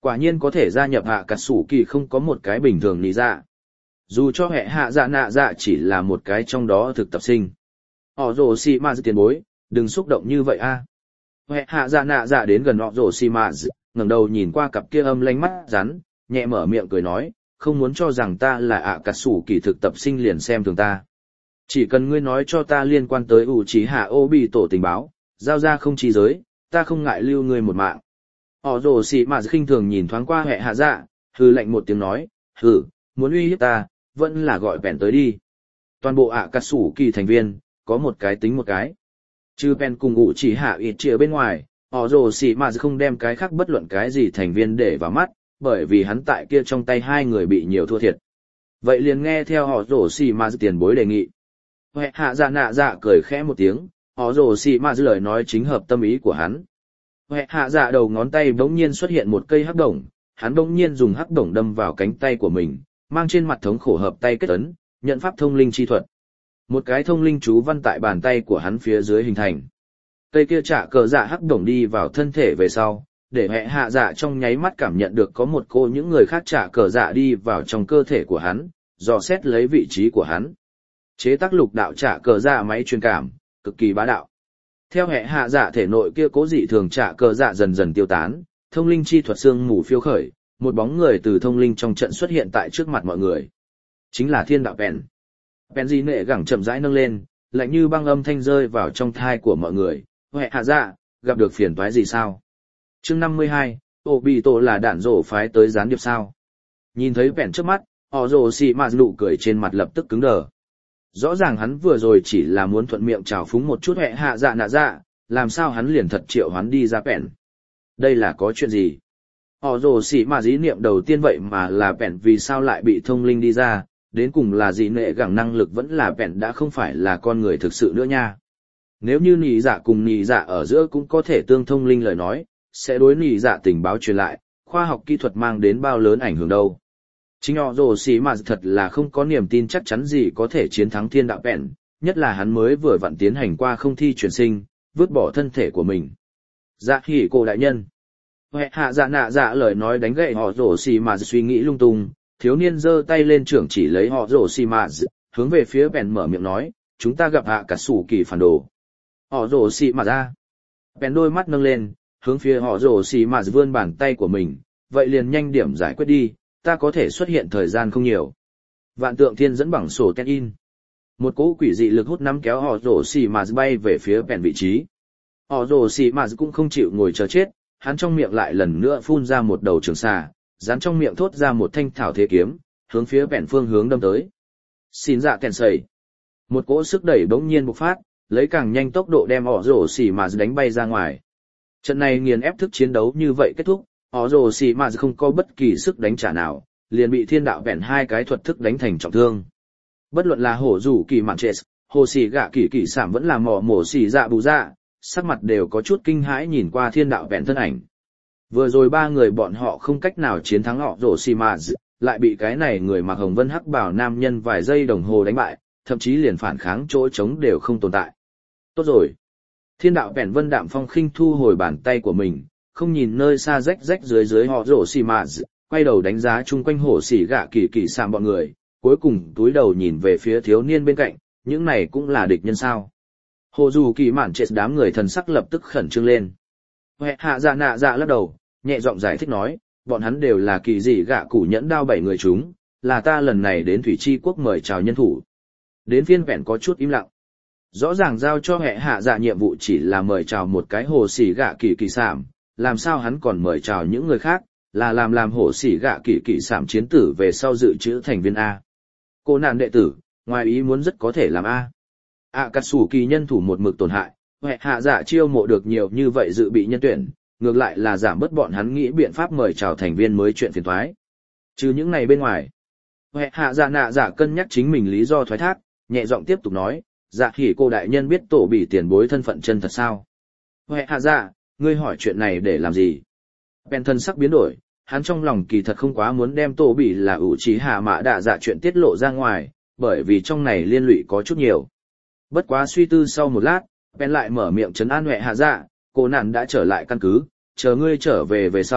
Quả nhiên có thể gia nhập hạ cà sủ kỳ không có một cái bình thường lý dạ. Dù cho hệ hạ dạ nạ dạ chỉ là một cái trong đó thực tập sinh. Họ rồ xì mà tiền bối, đừng xúc động như vậy a. Hệ hạ dạ nạ dạ đến gần họ rồ xì mà ngẩng đầu nhìn qua cặp kia âm lánh mắt rắn, nhẹ mở miệng cười nói, không muốn cho rằng ta là ạ cà sủ kỳ thực tập sinh liền xem thường ta. Chỉ cần ngươi nói cho ta liên quan tới ủ trí hạ ô bị tổ tình báo, giao ra không chi giới, ta không ngại lưu ngươi một mạng. Họ rồ xì mà khinh thường nhìn thoáng qua hệ hạ dạ, hừ lạnh một tiếng nói, hừ, muốn uy hiếp ta, vẫn là gọi bèn tới đi. Toàn bộ ạ cà sủ kỳ thành viên, có một cái tính một cái. Chứ bèn cùng ủ trí hạ ít chia bên ngoài, họ rồ xì mà không đem cái khác bất luận cái gì thành viên để vào mắt, bởi vì hắn tại kia trong tay hai người bị nhiều thua thiệt. Vậy liền nghe theo họ rồ xì mà tiền bối đề nghị. Hệ hạ dạ nạ dạ cười khẽ một tiếng, họ rồ xì mà lời nói chính hợp tâm ý của hắn. Hệ hạ dạ đầu ngón tay bỗng nhiên xuất hiện một cây hắc đồng, hắn bỗng nhiên dùng hắc đồng đâm vào cánh tay của mình, mang trên mặt thống khổ hợp tay kết ấn, nhận pháp thông linh chi thuật. Một cái thông linh chú văn tại bàn tay của hắn phía dưới hình thành. Cây kia trả cờ dạ hắc đồng đi vào thân thể về sau, để hệ hạ dạ trong nháy mắt cảm nhận được có một cô những người khác trả cờ dạ đi vào trong cơ thể của hắn, dò xét lấy vị trí của hắn. Chế tác lục đạo trả cờ dạ máy truyền cảm, cực kỳ bá đạo. Theo hệ hạ dạ thể nội kia cố dị thường trả cờ dạ dần dần tiêu tán, thông linh chi thuật xương mù phiêu khởi, một bóng người từ thông linh trong trận xuất hiện tại trước mặt mọi người. Chính là thiên đạo Pen. Pen di nệ gẳng chậm rãi nâng lên, lạnh như băng âm thanh rơi vào trong thai của mọi người. Hệ hạ dạ, gặp được phiền toái gì sao? Chương năm mươi hai, ổ bị tổ là đạn rổ phái tới gián điệp sao? Nhìn thấy Pen trước mắt, họ rồ xì mà nụ cười trên mặt lập tức cứng đờ. Rõ ràng hắn vừa rồi chỉ là muốn thuận miệng chào phúng một chút hệ hạ dạ nạ dạ, làm sao hắn liền thật triệu hắn đi ra Pen? Đây là có chuyện gì? Họ rồ xì mà dí niệm đầu tiên vậy mà là Pen vì sao lại bị thông linh đi ra, đến cùng là gì nệ gẳng năng lực vẫn là Pen đã không phải là con người thực sự nữa nha. Nếu như nì dạ cùng nì dạ ở giữa cũng có thể tương thông linh lời nói, sẽ đối nì dạ tình báo truyền lại, khoa học kỹ thuật mang đến bao lớn ảnh hưởng đâu. Chính họ rồ xì mà thật là không có niềm tin chắc chắn gì có thể chiến thắng thiên đạo Pen, nhất là hắn mới vừa vặn tiến hành qua không thi chuyển sinh, vứt bỏ thân thể của mình. Dạ hỉ cổ đại nhân. Hệ hạ dạ nạ dạ lời nói đánh gậy họ rồ xì mà suy nghĩ lung tung, thiếu niên giơ tay lên trưởng chỉ lấy họ rồ xì mà, hướng về phía Pen mở miệng nói, chúng ta gặp hạ cả sủ kỳ phản đồ. Họ rồ xì mà ra. Pen đôi mắt nâng lên, hướng phía họ rồ xì mà vươn bàn tay của mình, vậy liền nhanh điểm giải quyết đi, ta có thể xuất hiện thời gian không nhiều. Vạn tượng thiên dẫn bằng sổ ten in. Một cỗ quỷ dị lực hút nắm kéo họ rồ xì mà bay về phía Pen vị trí. Họ rồ xì mà cũng không chịu ngồi chờ chết, hắn trong miệng lại lần nữa phun ra một đầu trường xà, dán trong miệng thốt ra một thanh thảo thế kiếm, hướng phía Pen phương hướng đâm tới. Xin dạ kèn sầy. Một cỗ sức đẩy bỗng nhiên bộc phát, lấy càng nhanh tốc độ đem họ rồ xì mà đánh bay ra ngoài. Trận này nghiền ép thức chiến đấu như vậy kết thúc, họ rồ xì mà không có bất kỳ sức đánh trả nào, liền bị thiên đạo Pen hai cái thuật thức đánh thành trọng thương. Bất luận là hổ rủ kỳ mạn chết, hồ xì gạ kỳ kỳ sảm vẫn là mỏ mổ xì dạ bù dạ, sắc mặt đều có chút kinh hãi nhìn qua thiên đạo Pen thân ảnh. Vừa rồi ba người bọn họ không cách nào chiến thắng họ rồ xì mà, lại bị cái này người mặc hồng vân hắc bảo nam nhân vài giây đồng hồ đánh bại, thậm chí liền phản kháng chỗ trống đều không tồn tại. Tốt rồi. Thiên đạo Pen vân đạm phong khinh thu hồi bàn tay của mình, không nhìn nơi xa rách rách dưới dưới họ rồ xì mà, quay đầu đánh giá chung quanh hổ xì gạ kỳ kỳ sảm bọn người, cuối cùng túi đầu nhìn về phía thiếu niên bên cạnh, những này cũng là địch nhân sao. Hồ dù kỳ mạn chết đám người thần sắc lập tức khẩn trương lên. Hệ hạ dạ nạ dạ lắc đầu, nhẹ giọng giải thích nói, bọn hắn đều là kỳ dị gạ củ nhẫn đao bảy người chúng, là ta lần này đến Thủy Chi Quốc mời chào nhân thủ. Đến phiên Pen có chút im lặng. Rõ ràng giao cho hệ hạ dạ nhiệm vụ chỉ là mời chào một cái hồ xỉ gạ kỳ kỳ sảm, làm sao hắn còn mời chào những người khác, là làm làm hồ xỉ gạ kỳ kỳ sảm chiến tử về sau dự trữ thành viên A. Cô nạn đệ tử, ngoài ý muốn rất có thể làm A. A cắt sủ kỳ nhân thủ một mực tổn hại, hệ hạ dạ chiêu mộ được nhiều như vậy dự bị nhân tuyển, ngược lại là giảm bớt bọn hắn nghĩ biện pháp mời chào thành viên mới chuyện phiền thoái. Trừ những này bên ngoài, hệ hạ dạ nạ dạ cân nhắc chính mình lý do thoái thác, nhẹ giọng tiếp tục nói, dạ hỉ cô đại nhân biết tổ bị tiền bối thân phận chân thật sao? Hệ hạ dạ, ngươi hỏi chuyện này để làm gì? Pen thân sắc biến đổi, hắn trong lòng kỳ thật không quá muốn đem tổ bị là ủ trí hạ mã đạ dạ chuyện tiết lộ ra ngoài, bởi vì trong này liên lụy có chút nhiều. Bất quá suy tư sau một lát, Pen lại mở miệng trấn an hệ hạ dạ, cô nạn đã trở lại căn cứ, chờ ngươi trở về về sau,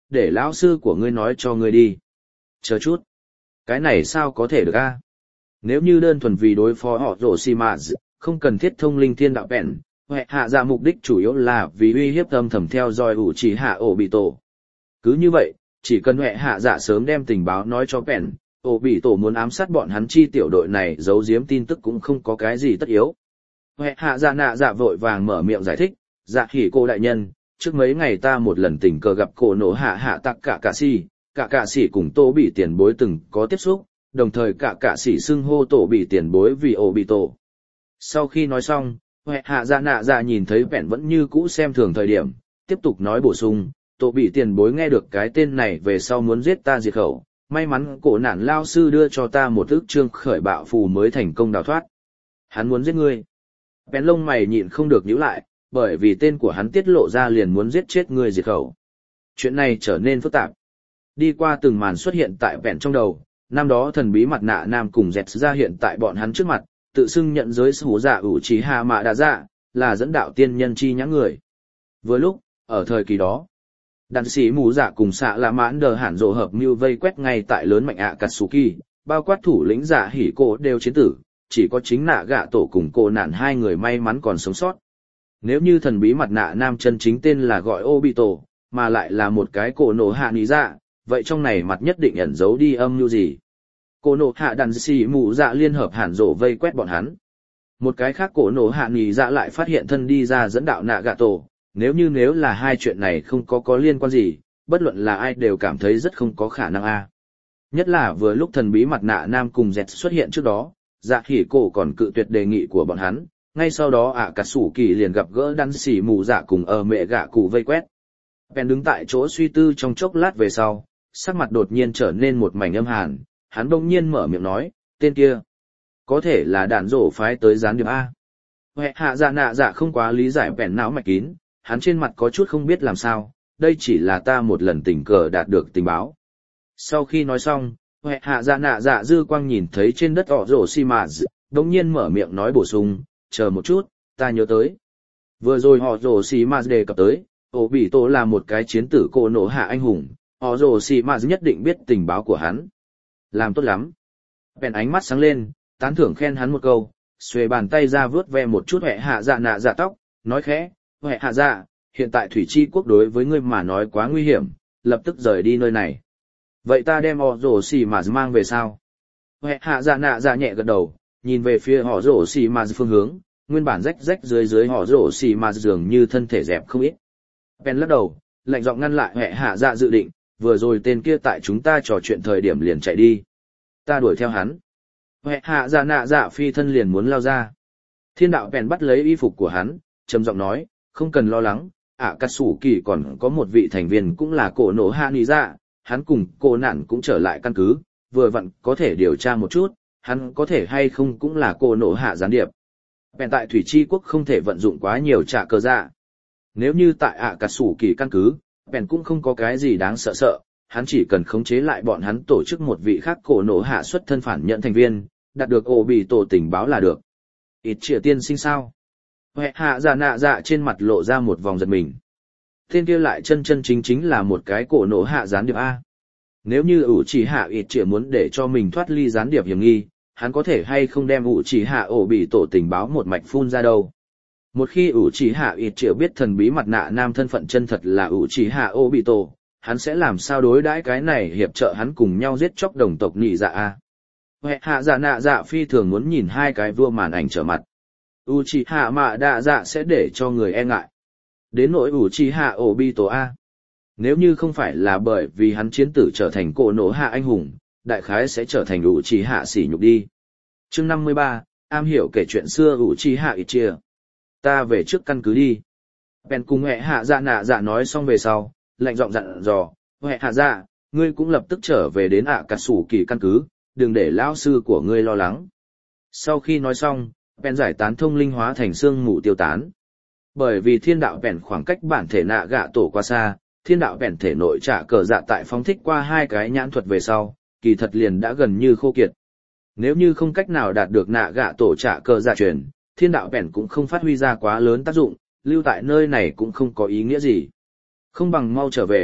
để lão sư của ngươi nói cho ngươi đi. Chờ chút. Cái này sao có thể được a? Nếu như đơn thuần vì đối phó họ rổ xì mà không cần thiết thông linh thiên đạo bèn, hệ hạ dạ mục đích chủ yếu là vì uy hiếp âm thầm theo dõi ủ chỉ hạ ổ bị tổ. Cứ như vậy, chỉ cần hệ hạ dạ sớm đem tình báo nói cho bèn, ổ bị tổ muốn ám sát bọn hắn chi tiểu đội này giấu giếm tin tức cũng không có cái gì tất yếu. Hệ hạ dạ nạ dạ vội vàng mở miệng giải thích, dạ hỉ cô đại nhân, trước mấy ngày ta một lần tình cờ gặp cổ nổ hạ hạ tặc cả cạ si, cả cạ sĩ cùng tổ bị tiền bối từng có tiếp xúc, đồng thời cả cạ sĩ xưng hô tổ bị tiền bối vì ổ bị tổ. Sau khi nói xong, hệ hạ dạ nạ dạ nhìn thấy vẹn vẫn như cũ xem thường thời điểm, tiếp tục nói bổ sung, tổ bị tiền bối nghe được cái tên này về sau muốn giết ta diệt khẩu, may mắn cổ nạn lao sư đưa cho ta một ức chương khởi bạo phù mới thành công đào thoát. Hắn muốn giết ngươi. Vẹn lông mày nhịn không được nhíu lại, bởi vì tên của hắn tiết lộ ra liền muốn giết chết ngươi diệt khẩu. Chuyện này trở nên phức tạp. Đi qua từng màn xuất hiện tại vẹn trong đầu, năm đó thần bí mặt nạ nam cùng dẹt ra hiện tại bọn hắn trước mặt, tự xưng nhận giới sủ dạ ủ trí hạ mạ đa dạ, là dẫn đạo tiên nhân chi nhãn người. Vừa lúc, ở thời kỳ đó, đàn sĩ mù dạ cùng xạ là mãn đờ hẳn rộ hợp mưu vây quét ngay tại lớn mạnh ạ Katsuki, bao quát thủ lĩnh dạ hỉ cổ đều chiến tử, chỉ có chính nạ gạ tổ cùng cô nạn hai người may mắn còn sống sót. Nếu như thần bí mặt nạ nam chân chính tên là gọi Obito, mà lại là một cái cổ nổ hạ ní dạ, vậy trong này mặt nhất định ẩn giấu đi âm mưu gì? Cổ nổ hạ đàn xì mù dạ liên hợp hẳn rổ vây quét bọn hắn. Một cái khác cổ nổ hạ ní dạ lại phát hiện thân đi ra dẫn đạo nạ gạ tổ, nếu như nếu là hai chuyện này không có có liên quan gì, bất luận là ai đều cảm thấy rất không có khả năng a. Nhất là vừa lúc thần bí mặt nạ nam cùng dẹt xuất hiện trước đó, dạ hỉ cổ còn cự tuyệt đề nghị của bọn hắn. Ngay sau đó ạ cả sủ kỳ liền gặp gỡ đan xỉ mù dạ cùng ở mẹ gạ cụ vây quét. Bèn đứng tại chỗ suy tư trong chốc lát về sau, sắc mặt đột nhiên trở nên một mảnh âm hàn, hắn đông nhiên mở miệng nói, tên kia, có thể là đạn rổ phái tới gián điệp A. Hệ hạ dạ nạ dạ không quá lý giải bèn não mạch kín, hắn trên mặt có chút không biết làm sao, đây chỉ là ta một lần tình cờ đạt được tình báo. Sau khi nói xong, hệ hạ dạ nạ dạ dư quang nhìn thấy trên đất ỏ rổ xi mà đông nhiên mở miệng nói bổ sung, chờ một chút, ta nhớ tới. Vừa rồi họ rồ xì mà đề cập tới, ổ bị tổ là một cái chiến tử cổ nổ hạ anh hùng, họ rồ xì mà nhất định biết tình báo của hắn. Làm tốt lắm. Bèn ánh mắt sáng lên, tán thưởng khen hắn một câu, xuề bàn tay ra vướt ve một chút hệ hạ dạ nạ dạ tóc, nói khẽ, hệ hạ dạ, hiện tại thủy chi quốc đối với ngươi mà nói quá nguy hiểm, lập tức rời đi nơi này. Vậy ta đem họ rồ xì mà mang về sao? Hệ hạ dạ nạ dạ nhẹ gật đầu. Nhìn về phía họ rổ xì mà phương hướng, nguyên bản rách rách dưới dưới họ rổ xì mà dường như thân thể dẹp không ít. Pen lắc đầu, lạnh giọng ngăn lại hệ hạ dạ dự định, vừa rồi tên kia tại chúng ta trò chuyện thời điểm liền chạy đi. Ta đuổi theo hắn. Hệ hạ dạ nạ dạ phi thân liền muốn lao ra. Thiên đạo Pen bắt lấy y phục của hắn, trầm giọng nói, không cần lo lắng, ạ cắt sủ kỳ còn có một vị thành viên cũng là cổ nổ hạ nì dạ, hắn cùng cô nạn cũng trở lại căn cứ, vừa vặn có thể điều tra một chút. Hắn có thể hay không cũng là cô nổ hạ gián điệp. Bèn tại Thủy Chi Quốc không thể vận dụng quá nhiều trả cơ dạ. Nếu như tại ạ cà sủ kỳ căn cứ, bèn cũng không có cái gì đáng sợ sợ, hắn chỉ cần khống chế lại bọn hắn tổ chức một vị khác cổ nổ hạ xuất thân phản nhận thành viên, đạt được ổ bị tổ tình báo là được. Ít trịa tiên sinh sao? Hệ hạ dạ nạ dạ trên mặt lộ ra một vòng giật mình. Tên kia lại chân chân chính chính là một cái cổ nổ hạ gián điệp A. Nếu như ủ chỉ hạ ít trịa muốn để cho mình thoát ly gián điệp hiểm nghi, hắn có thể hay không đem ủ chỉ hạ ổ bị tổ tình báo một mạch phun ra đâu. Một khi ủ chỉ hạ ít trịa biết thần bí mặt nạ nam thân phận chân thật là ủ chỉ hạ ổ bị tổ, hắn sẽ làm sao đối đãi cái này hiệp trợ hắn cùng nhau giết chóc đồng tộc nhị dạ a. Hệ hạ dạ nạ dạ phi thường muốn nhìn hai cái vua màn ảnh trở mặt. ủ chỉ hạ mạ đạ dạ sẽ để cho người e ngại. Đến nỗi ủ chỉ hạ ổ bị tổ a. Nếu như không phải là bởi vì hắn chiến tử trở thành cổ nổ hạ anh hùng, đại khái sẽ trở thành ủ trì hạ sỉ nhục đi. Chương năm mươi ba, am hiểu kể chuyện xưa ủ trì hạ ít chia. Ta về trước căn cứ đi. Bèn cùng hệ hạ dạ nạ dạ nói xong về sau, lạnh giọng dặn dò, hệ hạ dạ, ngươi cũng lập tức trở về đến ạ cà sủ kỳ căn cứ, đừng để lão sư của ngươi lo lắng. Sau khi nói xong, bèn giải tán thông linh hóa thành xương mù tiêu tán. Bởi vì thiên đạo bèn khoảng cách bản thể nạ gạ tổ quá xa, thiên đạo bèn thể nội trả cờ dạ tại phóng thích qua hai cái nhãn thuật về sau, kỳ thật liền đã gần như khô kiệt. Nếu như không cách nào đạt được nạ gạ tổ trả cờ dạ truyền, thiên đạo bèn cũng không phát huy ra quá lớn tác dụng, lưu tại nơi này cũng không có ý nghĩa gì. Không bằng mau trở về,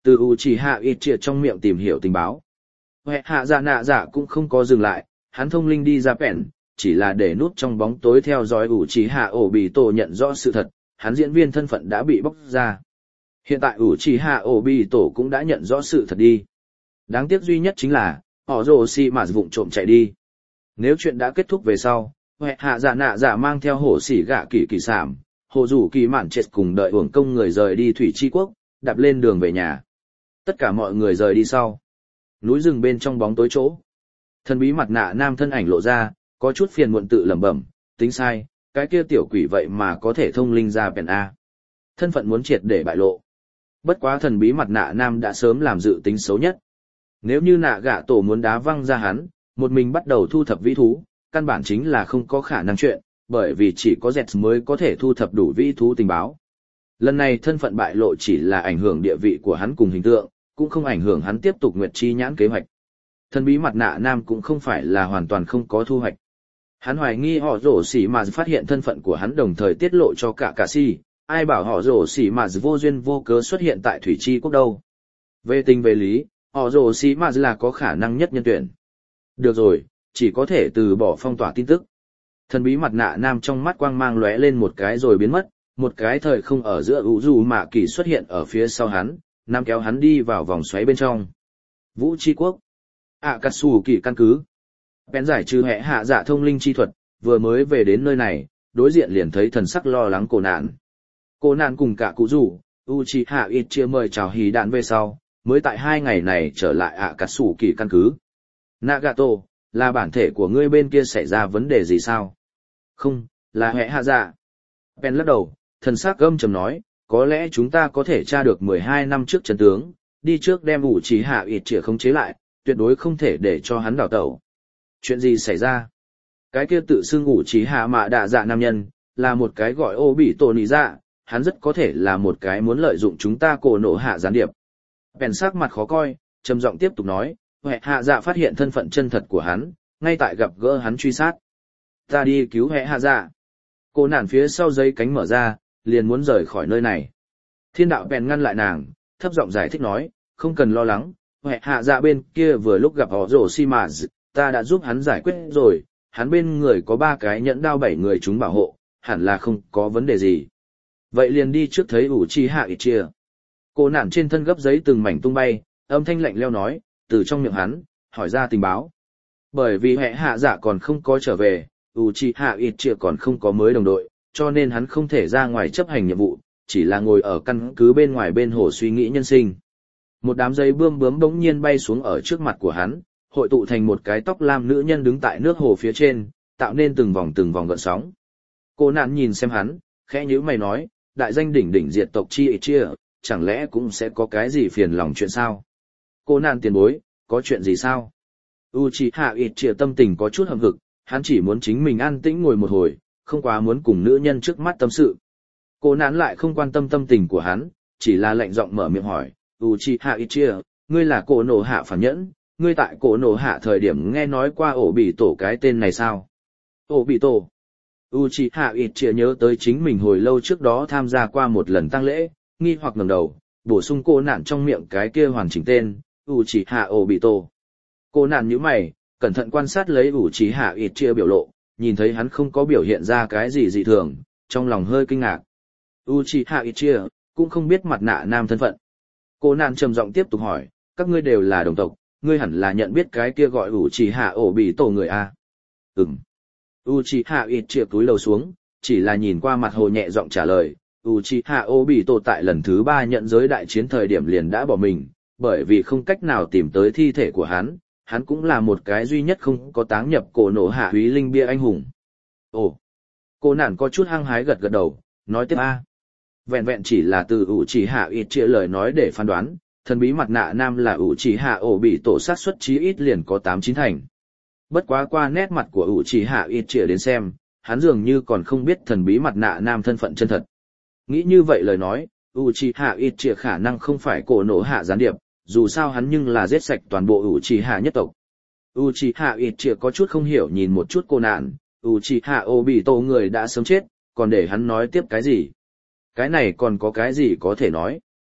Từ Uchiha Itchia trong miệng tìm hiểu tình báo. Hệ hạ dạ nạ dạ cũng không có dừng lại, hắn thông linh đi ra bèn, chỉ là để núp trong bóng tối theo dõi Uchiha Obito nhận rõ sự thật, hắn diễn viên thân phận đã bị bóc ra. Hiện tại Uchiha Obito cũng đã nhận rõ sự thật đi. Đáng tiếc duy nhất chính là, Orochimaru vụng trộm chạy đi. Nếu chuyện đã kết thúc về sau, hệ hạ dạ nạ dạ mang theo hổ xỉ gạ kỳ kỳ sảm, hồ rủ kỳ mạn chết cùng đợi hưởng công người rời đi thủy tri quốc, đạp lên đường về nhà. Tất cả mọi người rời đi sau. Núi rừng bên trong bóng tối chỗ. Thần bí mặt nạ nam thân ảnh lộ ra, có chút phiền muộn tự lẩm bẩm, tính sai, cái kia tiểu quỷ vậy mà có thể thông linh ra bèn A. Thân phận muốn triệt để bại lộ. Bất quá thần bí mặt nạ nam đã sớm làm dự tính xấu nhất. Nếu như nạ gạ tổ muốn đá văng ra hắn, một mình bắt đầu thu thập vĩ thú, căn bản chính là không có khả năng chuyện, bởi vì chỉ có Zets mới có thể thu thập đủ vĩ thú tình báo. Lần này thân phận bại lộ chỉ là ảnh hưởng địa vị của hắn cùng hình tượng, cũng không ảnh hưởng hắn tiếp tục nguyệt chi nhãn kế hoạch. Thần bí mặt nạ nam cũng không phải là hoàn toàn không có thu hoạch. Hắn hoài nghi họ rổ xỉ mà phát hiện thân phận của hắn đồng thời tiết lộ cho cả cả si, ai bảo họ rổ xỉ mà vô duyên vô cớ xuất hiện tại thủy chi quốc đâu. Về tình về lý, họ rổ xỉ mà là có khả năng nhất nhân tuyển. Được rồi, chỉ có thể từ bỏ phong tỏa tin tức. Thần bí mặt nạ nam trong mắt quang mang lóe lên một cái rồi biến mất, một cái thời không ở giữa ủ dù mạ kỳ xuất hiện ở phía sau hắn, nam kéo hắn đi vào vòng xoáy bên trong. Vũ Chi Quốc. ạ cà sù kỳ căn cứ. Bén giải trừ hệ hạ dạ thông linh chi thuật, vừa mới về đến nơi này, đối diện liền thấy thần sắc lo lắng cổ nạn. Cổ nạn cùng cả cụ rủ, Uchiha Itchia mời chào hỉ đạn về sau, mới tại hai ngày này trở lại ạ cà sù kỳ căn cứ. Nagato, là bản thể của ngươi bên kia xảy ra vấn đề gì sao? Không, là hệ hạ dạ. Ben lắc đầu, thần sắc gâm trầm nói, có lẽ chúng ta có thể tra được mười hai năm trước trận tướng, đi trước đem Uchiha Itchia khống chế lại, tuyệt đối không thể để cho hắn đào tẩu. Chuyện gì xảy ra? Cái kia tự xưng Uchiha mạ đạ dạ nam nhân, là một cái gọi ô bị tổ nị dạ, hắn rất có thể là một cái muốn lợi dụng chúng ta cổ nổ hạ gián điệp. Ben sắc mặt khó coi, trầm giọng tiếp tục nói, hệ hạ dạ phát hiện thân phận chân thật của hắn, ngay tại gặp gỡ hắn truy sát. Ta đi cứu hệ hạ dạ. Cô nản phía sau dây cánh mở ra, liền muốn rời khỏi nơi này. Thiên đạo bèn ngăn lại nàng, thấp giọng giải thích nói, không cần lo lắng, hệ hạ dạ bên kia vừa lúc gặp họ rổ xi mà, ta đã giúp hắn giải quyết rồi, hắn bên người có ba cái nhẫn đao bảy người chúng bảo hộ, hẳn là không có vấn đề gì. Vậy liền đi trước thấy Uchiha Itchia. Cô nản trên thân gấp giấy từng mảnh tung bay, âm thanh lạnh leo nói, từ trong miệng hắn, hỏi ra tình báo. Bởi vì hệ hạ dạ còn không có trở về, Uchiha Itchia còn không có mới đồng đội, cho nên hắn không thể ra ngoài chấp hành nhiệm vụ, chỉ là ngồi ở căn cứ bên ngoài bên hồ suy nghĩ nhân sinh. Một đám giấy bươm bướm bỗng nhiên bay xuống ở trước mặt của hắn, hội tụ thành một cái tóc lam nữ nhân đứng tại nước hồ phía trên, tạo nên từng vòng từng vòng gợn sóng. Cô nạn nhìn xem hắn, khẽ nhíu mày nói, đại danh đỉnh đỉnh diệt tộc chi Itchia, chẳng lẽ cũng sẽ có cái gì phiền lòng chuyện sao? Cô nạn tiền bối, có chuyện gì sao? Uchiha Itchia tâm tình có chút hậm hực, hắn chỉ muốn chính mình an tĩnh ngồi một hồi, không quá muốn cùng nữ nhân trước mắt tâm sự. Cô nạn lại không quan tâm tâm tình của hắn, chỉ là lạnh giọng mở miệng hỏi, Uchiha Itchia, ngươi là cổ nổ hạ phản nhẫn, ngươi tại cổ nổ hạ thời điểm nghe nói qua ổ bị tổ cái tên này sao? Ổ bị tổ. Uchiha Itchia nhớ tới chính mình hồi lâu trước đó tham gia qua một lần tang lễ, nghi hoặc ngẩng đầu, bổ sung cô nạn trong miệng cái kia hoàn chỉnh tên, Uchiha Obito. Cô nạn nhíu mày, cẩn thận quan sát lấy Uchiha Itchia biểu lộ, nhìn thấy hắn không có biểu hiện ra cái gì dị thường, trong lòng hơi kinh ngạc. Uchiha Itchia cũng không biết mặt nạ nam thân phận. Cô nạn trầm giọng tiếp tục hỏi, các ngươi đều là đồng tộc, ngươi hẳn là nhận biết cái kia gọi Uchiha Obito người a? Ừm. Uchiha Itchia cúi đầu xuống, chỉ là nhìn qua mặt hồ nhẹ giọng trả lời, Uchiha Obito tại lần thứ ba nhận giới đại chiến thời điểm liền đã bỏ mình, bởi vì không cách nào tìm tới thi thể của hắn, hắn cũng là một cái duy nhất không có táng nhập cổ nổ hạ úy linh bia anh hùng. Ồ, cô nản có chút hăng hái gật gật đầu, nói tiếp a. Vẹn vẹn chỉ là từ Uchiha Itchia lời nói để phán đoán, thần bí mặt nạ nam là Uchiha Obito sát suất chí ít liền có tám chín thành. Bất quá qua nét mặt của Uchiha Itchia đến xem, hắn dường như còn không biết thần bí mặt nạ nam thân phận chân thật. Nghĩ như vậy lời nói, Uchiha Itchia khả năng không phải cổ nổ hạ gián điệp, dù sao hắn nhưng là giết sạch toàn bộ Uchiha nhất tộc. Uchiha Itchia có chút không hiểu nhìn một chút cô nạn, Uchiha Obito người đã sớm chết, còn để hắn nói tiếp cái gì? Cái này còn có cái gì có thể nói?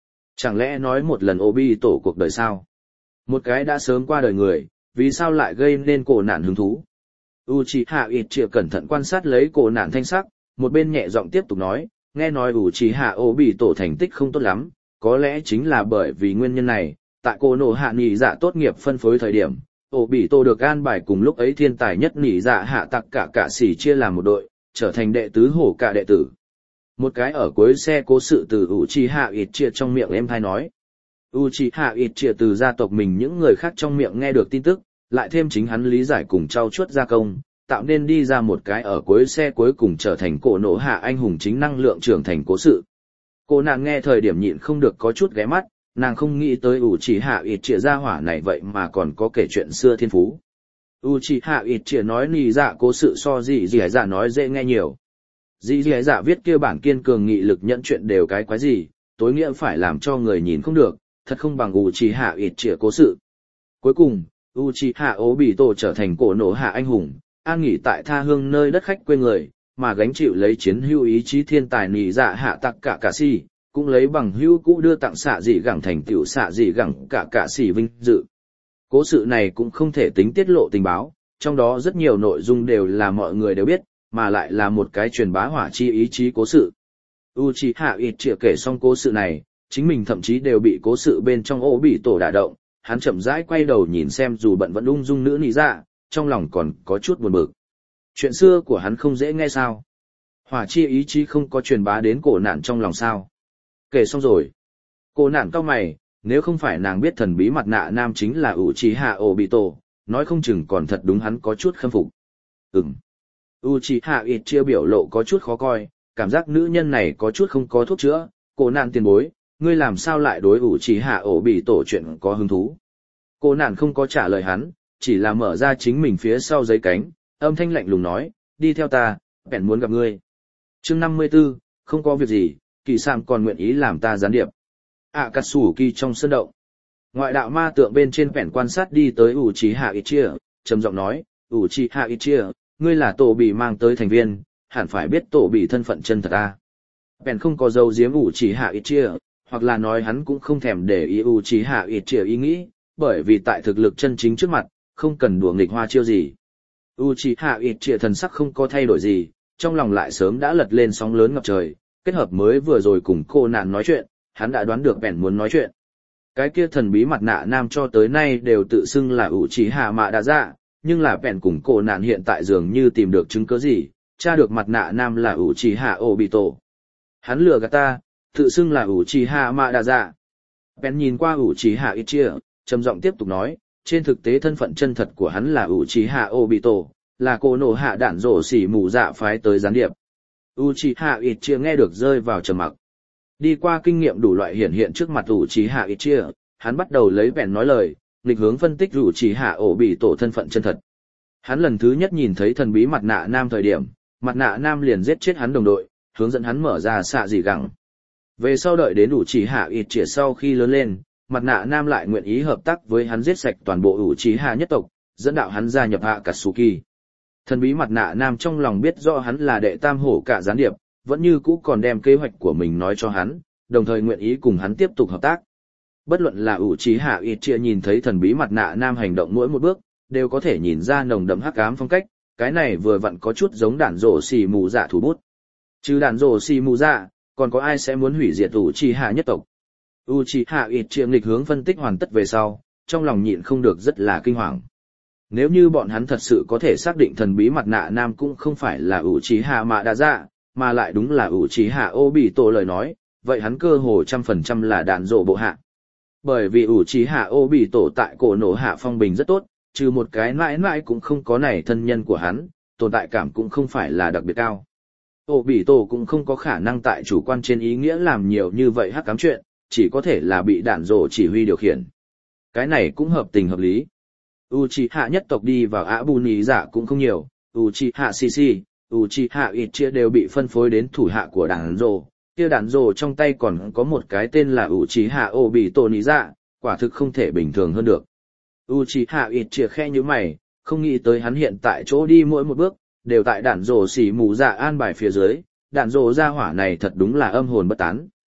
Chẳng lẽ nói một lần Obito cuộc đời sao? Một cái đã sớm qua đời người, vì sao lại gây nên cổ nạn hứng thú? Uchiha Itachi cẩn thận quan sát lấy cổ nạn thanh sắc, một bên nhẹ giọng tiếp tục nói, nghe nói Uchiha Obito thành tích không tốt lắm, có lẽ chính là bởi vì nguyên nhân này, tại cô nổ hạ nhị dạ tốt nghiệp phân phối thời điểm, Obito được an bài cùng lúc ấy thiên tài nhất nhị dạ hạ tặc cả cả xỉ chia làm một đội, trở thành đệ tứ hổ cả đệ tử. Một cái ở cuối xe cố sự từ Uchiha Itachi trong miệng em thay nói. Uchiha Itachi từ gia tộc mình những người khác trong miệng nghe được tin tức, lại thêm chính hắn lý giải cùng trau chuốt gia công, tạo nên đi ra một cái ở cuối xe cuối cùng trở thành cổ nổ hạ anh hùng chính năng lượng trưởng thành cố sự. Cô nàng nghe thời điểm nhịn không được có chút ghé mắt, nàng không nghĩ tới Uchiha Itachi gia hỏa này vậy mà còn có kể chuyện xưa thiên phú. Uchiha Itachi nói nì dạ cố sự so gì gì dạ nói dễ nghe nhiều. Dì dì dạ viết kia bản kiên cường nghị lực nhận chuyện đều cái quái gì, tối nghĩa phải làm cho người nhìn không được, thật không bằng Uchiha Itachi cố sự. Cuối cùng, Uchiha Obito trở thành cổ nổ hạ anh hùng, an nghỉ tại tha hương nơi đất khách quê người, mà gánh chịu lấy chiến hữu ý chí thiên tài nì dạ hạ tặc cả cả si, cũng lấy bằng hữu cũ đưa tặng xạ dị gẳng thành tiểu xạ dị gẳng cả cả si vinh dự. Cố sự này cũng không thể tính tiết lộ tình báo, trong đó rất nhiều nội dung đều là mọi người đều biết, mà lại là một cái truyền bá hỏa chi ý chí cố sự. Uchiha Itachi kể xong cố sự này, chính mình thậm chí đều bị cố sự bên trong Obito đả động, hắn chậm rãi quay đầu nhìn xem dù bận vẫn ung dung nữ nị dạ, trong lòng còn có chút buồn bực. Chuyện xưa của hắn không dễ nghe sao? Hỏa chi ý chí không có truyền bá đến cổ nạn trong lòng sao? Kể xong rồi. Cổ nạn cau mày, nếu không phải nàng biết thần bí mặt nạ nam chính là Uchiha Obito, nói không chừng còn thật đúng hắn có chút khâm phục. Ừm. Uchiha Itachi biểu lộ có chút khó coi, cảm giác nữ nhân này có chút không có thuốc chữa, cổ nạn tiền bối, ngươi làm sao lại đối Uchiha Obito chuyện có hứng thú. Cổ nạn không có trả lời hắn, chỉ là mở ra chính mình phía sau giấy cánh, âm thanh lạnh lùng nói, đi theo ta, bèn muốn gặp ngươi. Chương năm mươi tư, không có việc gì, kỳ sạm còn nguyện ý làm ta gián điệp. Akatsuki trong sân động. Ngoại đạo ma tượng bên trên bèn quan sát đi tới Uchiha Itachi, trầm giọng nói, Uchiha Itachi, ngươi là tổ bị mang tới thành viên, hẳn phải biết tổ bị thân phận chân thật ta. Bèn không có dấu giếm Uchiha Itachi, hoặc là nói hắn cũng không thèm để ý Uchiha Itachi ý nghĩ, bởi vì tại thực lực chân chính trước mặt, không cần đùa nghịch hoa chiêu gì. Uchiha Itachi thần sắc không có thay đổi gì, trong lòng lại sớm đã lật lên sóng lớn ngập trời, kết hợp mới vừa rồi cùng cô nạn nói chuyện, hắn đã đoán được bèn muốn nói chuyện. Cái kia thần bí mặt nạ nam cho tới nay đều tự xưng là Uchiha Madara, nhưng là bèn cùng cô nạn hiện tại dường như tìm được chứng cứ gì, tra được mặt nạ nam là Uchiha Obito. Hắn lừa gạt ta, tự xưng là Uchiha Madara. Bèn nhìn qua Uchiha Itachi, trầm giọng tiếp tục nói, trên thực tế thân phận chân thật của hắn là Uchiha Obito, là cô nổ hạ đạn rổ xỉ mù dạ phái tới gián điệp. Uchiha Itachi nghe được rơi vào trầm mặc. Đi qua kinh nghiệm đủ loại hiển hiện trước mặt Uchiha Itachi, hắn bắt đầu lấy bèn nói lời, nghịch hướng phân tích Uchiha Obito thân phận chân thật. Hắn lần thứ nhất nhìn thấy thần bí mặt nạ nam thời điểm, mặt nạ nam liền giết chết hắn đồng đội, hướng dẫn hắn mở ra xạ dị gẳng. Về sau đợi đến Uchiha Itachi sau khi lớn lên, mặt nạ nam lại nguyện ý hợp tác với hắn giết sạch toàn bộ Uchiha nhất tộc, dẫn đạo hắn gia nhập Akatsuki. Thần bí mặt nạ nam trong lòng biết rõ hắn là đệ tam hổ cả gián điệp, vẫn như cũ còn đem kế hoạch của mình nói cho hắn, đồng thời nguyện ý cùng hắn tiếp tục hợp tác. Bất luận là Uchiha Itachi nhìn thấy thần bí mặt nạ nam hành động mỗi một bước, đều có thể nhìn ra nồng đậm hắc ám phong cách, cái này vừa vặn có chút giống đạn rổ xì mù dạ thủ bút. Chứ đạn rổ xì mù dạ, còn có ai sẽ muốn hủy diệt Uchiha nhất tộc? Uchiha Itachi nghịch hướng phân tích hoàn tất về sau, trong lòng nhịn không được rất là kinh hoàng. Nếu như bọn hắn thật sự có thể xác định thần bí mặt nạ nam cũng không phải là Uchiha Madara, mà lại đúng là Uchiha Obito lời nói, vậy hắn cơ hồ trăm phần trăm là đạn rổ bộ hạ. Bởi vì Uchiha Obito tại cổ nổ hạ phong bình rất tốt, trừ một cái mãi mãi cũng không có này thân nhân của hắn, tồn tại cảm cũng không phải là đặc biệt cao. Obito cũng không có khả năng tại chủ quan trên ý nghĩa làm nhiều như vậy hắc ám chuyện, chỉ có thể là bị đạn rổ chỉ huy điều khiển. Cái này cũng hợp tình hợp lý. Uchiha nhất tộc đi vào Ả Bù Nì Dạ cũng không nhiều, Uchiha Shishi, Uchiha Itachi đều bị phân phối đến thủ hạ của đạn rổ. Kia đạn rổ trong tay còn có một cái tên là Uchiha Obito Nì Dạ, quả thực không thể bình thường hơn được. Uchiha Itachi khe như mày, không nghĩ tới hắn hiện tại chỗ đi mỗi một bước, đều tại đạn rổ xỉ mù dạ an bài phía dưới, đạn rổ ra hỏa này thật đúng là âm hồn bất tán.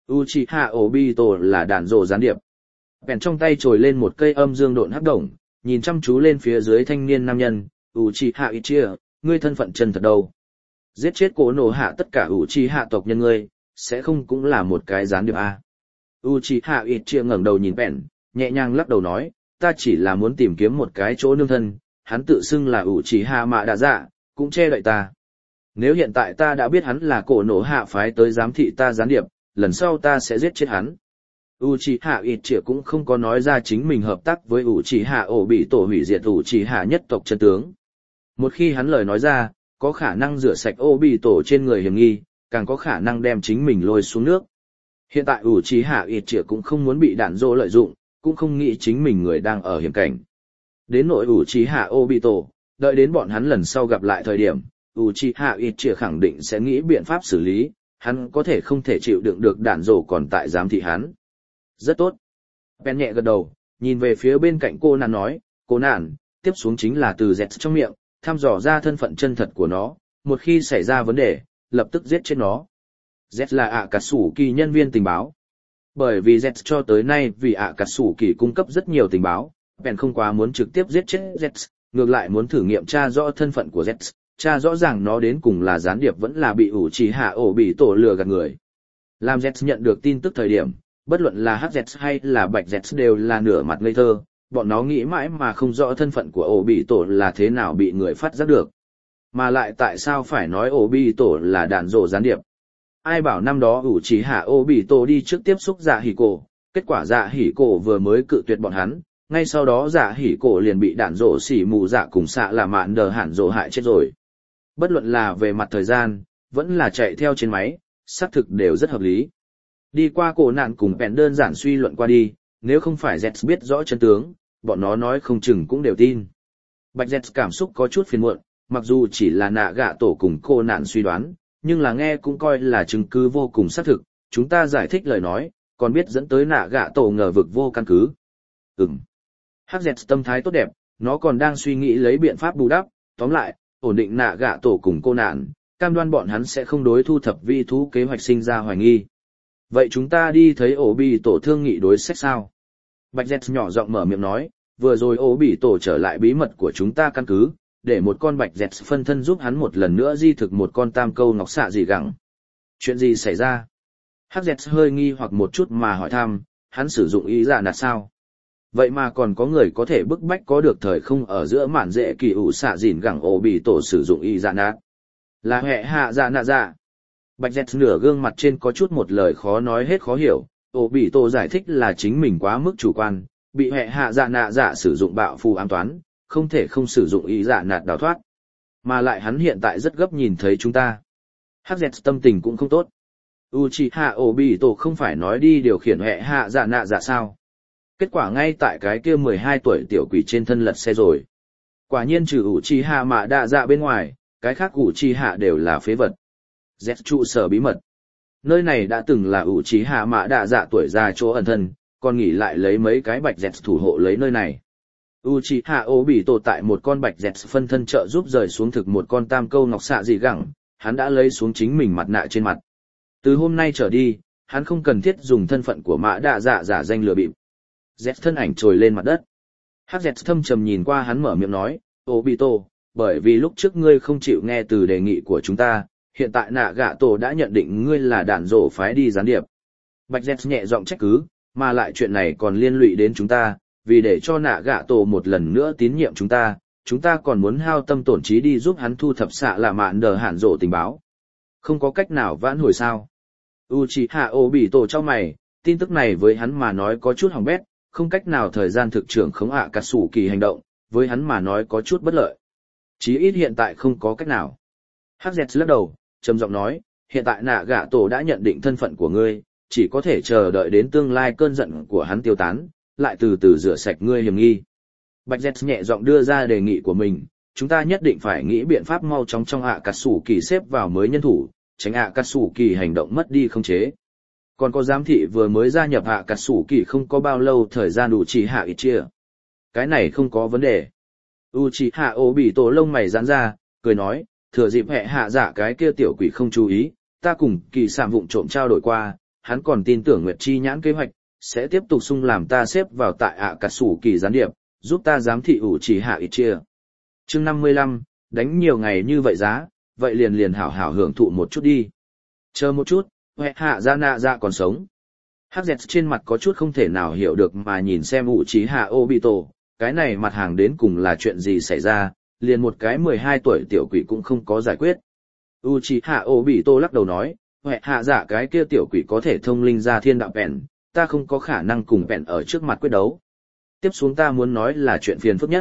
Uchiha Obito là đàn rồ gián điệp. Bèn trong tay trồi lên một cây âm dương độn hắc đồng, nhìn chăm chú lên phía dưới thanh niên nam nhân, Uchiha Itachi, ngươi thân phận chân thật đâu? Giết chết Cổ Nổ Hạ tất cả Uchiha tộc nhân ngươi, sẽ không cũng là một cái gián điệp à? Uchiha Itachi ngẩng đầu nhìn Bèn, nhẹ nhàng lắc đầu nói, ta chỉ là muốn tìm kiếm một cái chỗ nương thân, hắn tự xưng là Uchiha Mạ Đa Dạ, cũng che đậy ta. Nếu hiện tại ta đã biết hắn là Cổ Nổ Hạ phái tới giám thị ta gián điệp, lần sau ta sẽ giết chết hắn. Uchiha Itachi cũng không có nói ra chính mình hợp tác với Uchiha Obito hủy diệt Uchiha nhất tộc chân tướng. Một khi hắn lời nói ra, có khả năng rửa sạch Obito trên người hiểm nghi, càng có khả năng đem chính mình lôi xuống nước. Hiện tại Uchiha Itachi cũng không muốn bị đạn dô lợi dụng, cũng không nghĩ chính mình người đang ở hiểm cảnh. Đến nỗi Uchiha Obito, đợi đến bọn hắn lần sau gặp lại thời điểm, Uchiha Itachi khẳng định sẽ nghĩ biện pháp xử lý, hắn có thể không thể chịu đựng được đạn dô còn tại giám thị hắn. Rất tốt. Ben nhẹ gật đầu, nhìn về phía bên cạnh cô nàng nói, cô nàng, tiếp xuống chính là từ Z trong miệng, thăm dò ra thân phận chân thật của nó, một khi xảy ra vấn đề, lập tức giết chết nó. Z là ạ cà sủ kỳ nhân viên tình báo. Bởi vì Z cho tới nay vì ạ cà sủ kỳ cung cấp rất nhiều tình báo, Ben không quá muốn trực tiếp giết chết Z, ngược lại muốn thử nghiệm tra rõ thân phận của Z, tra rõ ràng nó đến cùng là gián điệp vẫn là bị Uchiha Obito lừa gạt người. Làm Z nhận được tin tức thời điểm, bất luận là hắc dẹt hay là bạch dẹt đều là nửa mặt ngây thơ, bọn nó nghĩ mãi mà không rõ thân phận của Obito là thế nào bị người phát giác được. Mà lại tại sao phải nói Obito là đàn rồ gián điệp? Ai bảo năm đó Uchiha Obito đi trước tiếp xúc Dạ Hỉ Cổ, kết quả Dạ Hỉ Cổ vừa mới cự tuyệt bọn hắn, ngay sau đó Dạ Hỉ Cổ liền bị đạn rồ xỉ mù dạ cùng xạ là mạn đờ hẳn rồ hại chết rồi. Bất luận là về mặt thời gian, vẫn là chạy theo trên máy, xác thực đều rất hợp lý. Đi qua cổ nạn cùng bèn đơn giản suy luận qua đi, nếu không phải Z biết rõ chân tướng, bọn nó nói không chừng cũng đều tin. Bạch Z cảm xúc có chút phiền muộn, mặc dù chỉ là nạ gạ tổ cùng cô nạn suy đoán, nhưng là nghe cũng coi là chứng cứ vô cùng xác thực, chúng ta giải thích lời nói, còn biết dẫn tới nạ gạ tổ ngờ vực vô căn cứ. Ừm. hắc dẹt tâm thái tốt đẹp, nó còn đang suy nghĩ lấy biện pháp bù đắp, tóm lại, ổn định nạ gạ tổ cùng cô nạn, cam đoan bọn hắn sẽ không đối thu thập vi thú kế hoạch sinh ra hoài nghi. Vậy chúng ta đi thấy ổ bị tổ thương nghị đối sách sao? Bạch Z nhỏ giọng mở miệng nói, vừa rồi ổ bị tổ trở lại bí mật của chúng ta căn cứ, để một con Bạch Z phân thân giúp hắn một lần nữa di thực một con tam câu ngọc xạ gì gẳng. Chuyện gì xảy ra? hắc dẹt hơi nghi hoặc một chút mà hỏi thăm, hắn sử dụng ý dạ nạt sao? Vậy mà còn có người có thể bức bách có được thời không ở giữa mạn dễ kỳ ủ xạ dìn gẳng ổ bị tổ sử dụng ý dạ nạt. Là hệ hạ dạ nạ dạ. Bạch Z nửa gương mặt trên có chút một lời khó nói hết khó hiểu, ổ bị tổ giải thích là chính mình quá mức chủ quan, bị hệ hạ dạ nạ dạ sử dụng bạo phù ám toán, không thể không sử dụng ý dạ nạt đào thoát. Mà lại hắn hiện tại rất gấp nhìn thấy chúng ta. hắc dẹt tâm tình cũng không tốt. Uchiha Obito không phải nói đi điều khiển hệ hạ dạ nạ dạ sao? Kết quả ngay tại cái kia mười hai tuổi tiểu quỷ trên thân lật xe rồi. Quả nhiên trừ Uchiha Mạ Đa Dạ bên ngoài, cái khác Uchiha đều là phế vật. Z trụ sở bí mật. Nơi này đã từng là Uchiha Mạ Đa Dạ tuổi già chỗ ẩn thân, còn nghỉ lại lấy mấy cái bạch Z thủ hộ lấy nơi này. Uchiha Obito tại một con bạch Z phân thân trợ giúp rời xuống thực một con tam câu ngọc xạ dị gẳng, hắn đã lấy xuống chính mình mặt nạ trên mặt. Từ hôm nay trở đi, hắn không cần thiết dùng thân phận của Mạ Đa Dạ giả danh lừa bịp. Z thân ảnh trồi lên mặt đất. hắc dẹt thâm trầm nhìn qua hắn mở miệng nói, Obito, bởi vì lúc trước ngươi không chịu nghe từ đề nghị của chúng ta, hiện tại nạ gạ tổ đã nhận định ngươi là đàn rổ phái đi gián điệp. Bạch Z nhẹ giọng trách cứ, mà lại chuyện này còn liên lụy đến chúng ta, vì để cho nạ gạ tổ một lần nữa tín nhiệm chúng ta, chúng ta còn muốn hao tâm tổn trí đi giúp hắn thu thập xạ là mạn đờ hạn rổ tình báo. Không có cách nào vãn hồi sao. Uchiha Obito trong mày, tin tức này với hắn mà nói có chút hỏng bét, không cách nào thời gian thực trưởng khống ạ cà sủ kỳ hành động, với hắn mà nói có chút bất lợi. Chí ít hiện tại không có cách nào. hắc dẹt lắc đầu, trầm giọng nói, hiện tại nạ gạ tổ đã nhận định thân phận của ngươi, chỉ có thể chờ đợi đến tương lai cơn giận của hắn tiêu tán, lại từ từ rửa sạch ngươi hiểm nghi. Bạch Z nhẹ giọng đưa ra đề nghị của mình, chúng ta nhất định phải nghĩ biện pháp mau chóng trong ạ cà sủ kỳ xếp vào mới nhân thủ, tránh ạ cà sủ kỳ hành động mất đi không chế. Còn có giám thị vừa mới gia nhập ạ cà sủ kỳ không có bao lâu thời gian đủ chỉ hạ ít chia. Cái này không có vấn đề. Uchiha Obito lông mày giãn ra, cười nói, thừa dịp hệ hạ giả cái kia tiểu quỷ không chú ý, ta cùng kỳ sảm vụng trộm trao đổi qua, hắn còn tin tưởng Nguyệt Chi nhãn kế hoạch, sẽ tiếp tục sung làm ta xếp vào tại ạ cà sủ kỳ gián điệp, giúp ta giám thị ủ chỉ hạ ít chia. chương năm mươi lăm, đánh nhiều ngày như vậy giá, vậy liền liền hảo hảo hưởng thụ một chút đi. Chờ một chút, huệ hạ ra nạ ra còn sống. Hắc dẹt trên mặt có chút không thể nào hiểu được mà nhìn xem ủ chỉ hạ Obito, cái này mặt hàng đến cùng là chuyện gì xảy ra, liền một cái mười hai tuổi tiểu quỷ cũng không có giải quyết. Uchiha Obito lắc đầu nói, huệ hạ giả cái kia tiểu quỷ có thể thông linh ra thiên đạo bèn, ta không có khả năng cùng bèn ở trước mặt quyết đấu. Tiếp xuống ta muốn nói là chuyện phiền phức nhất.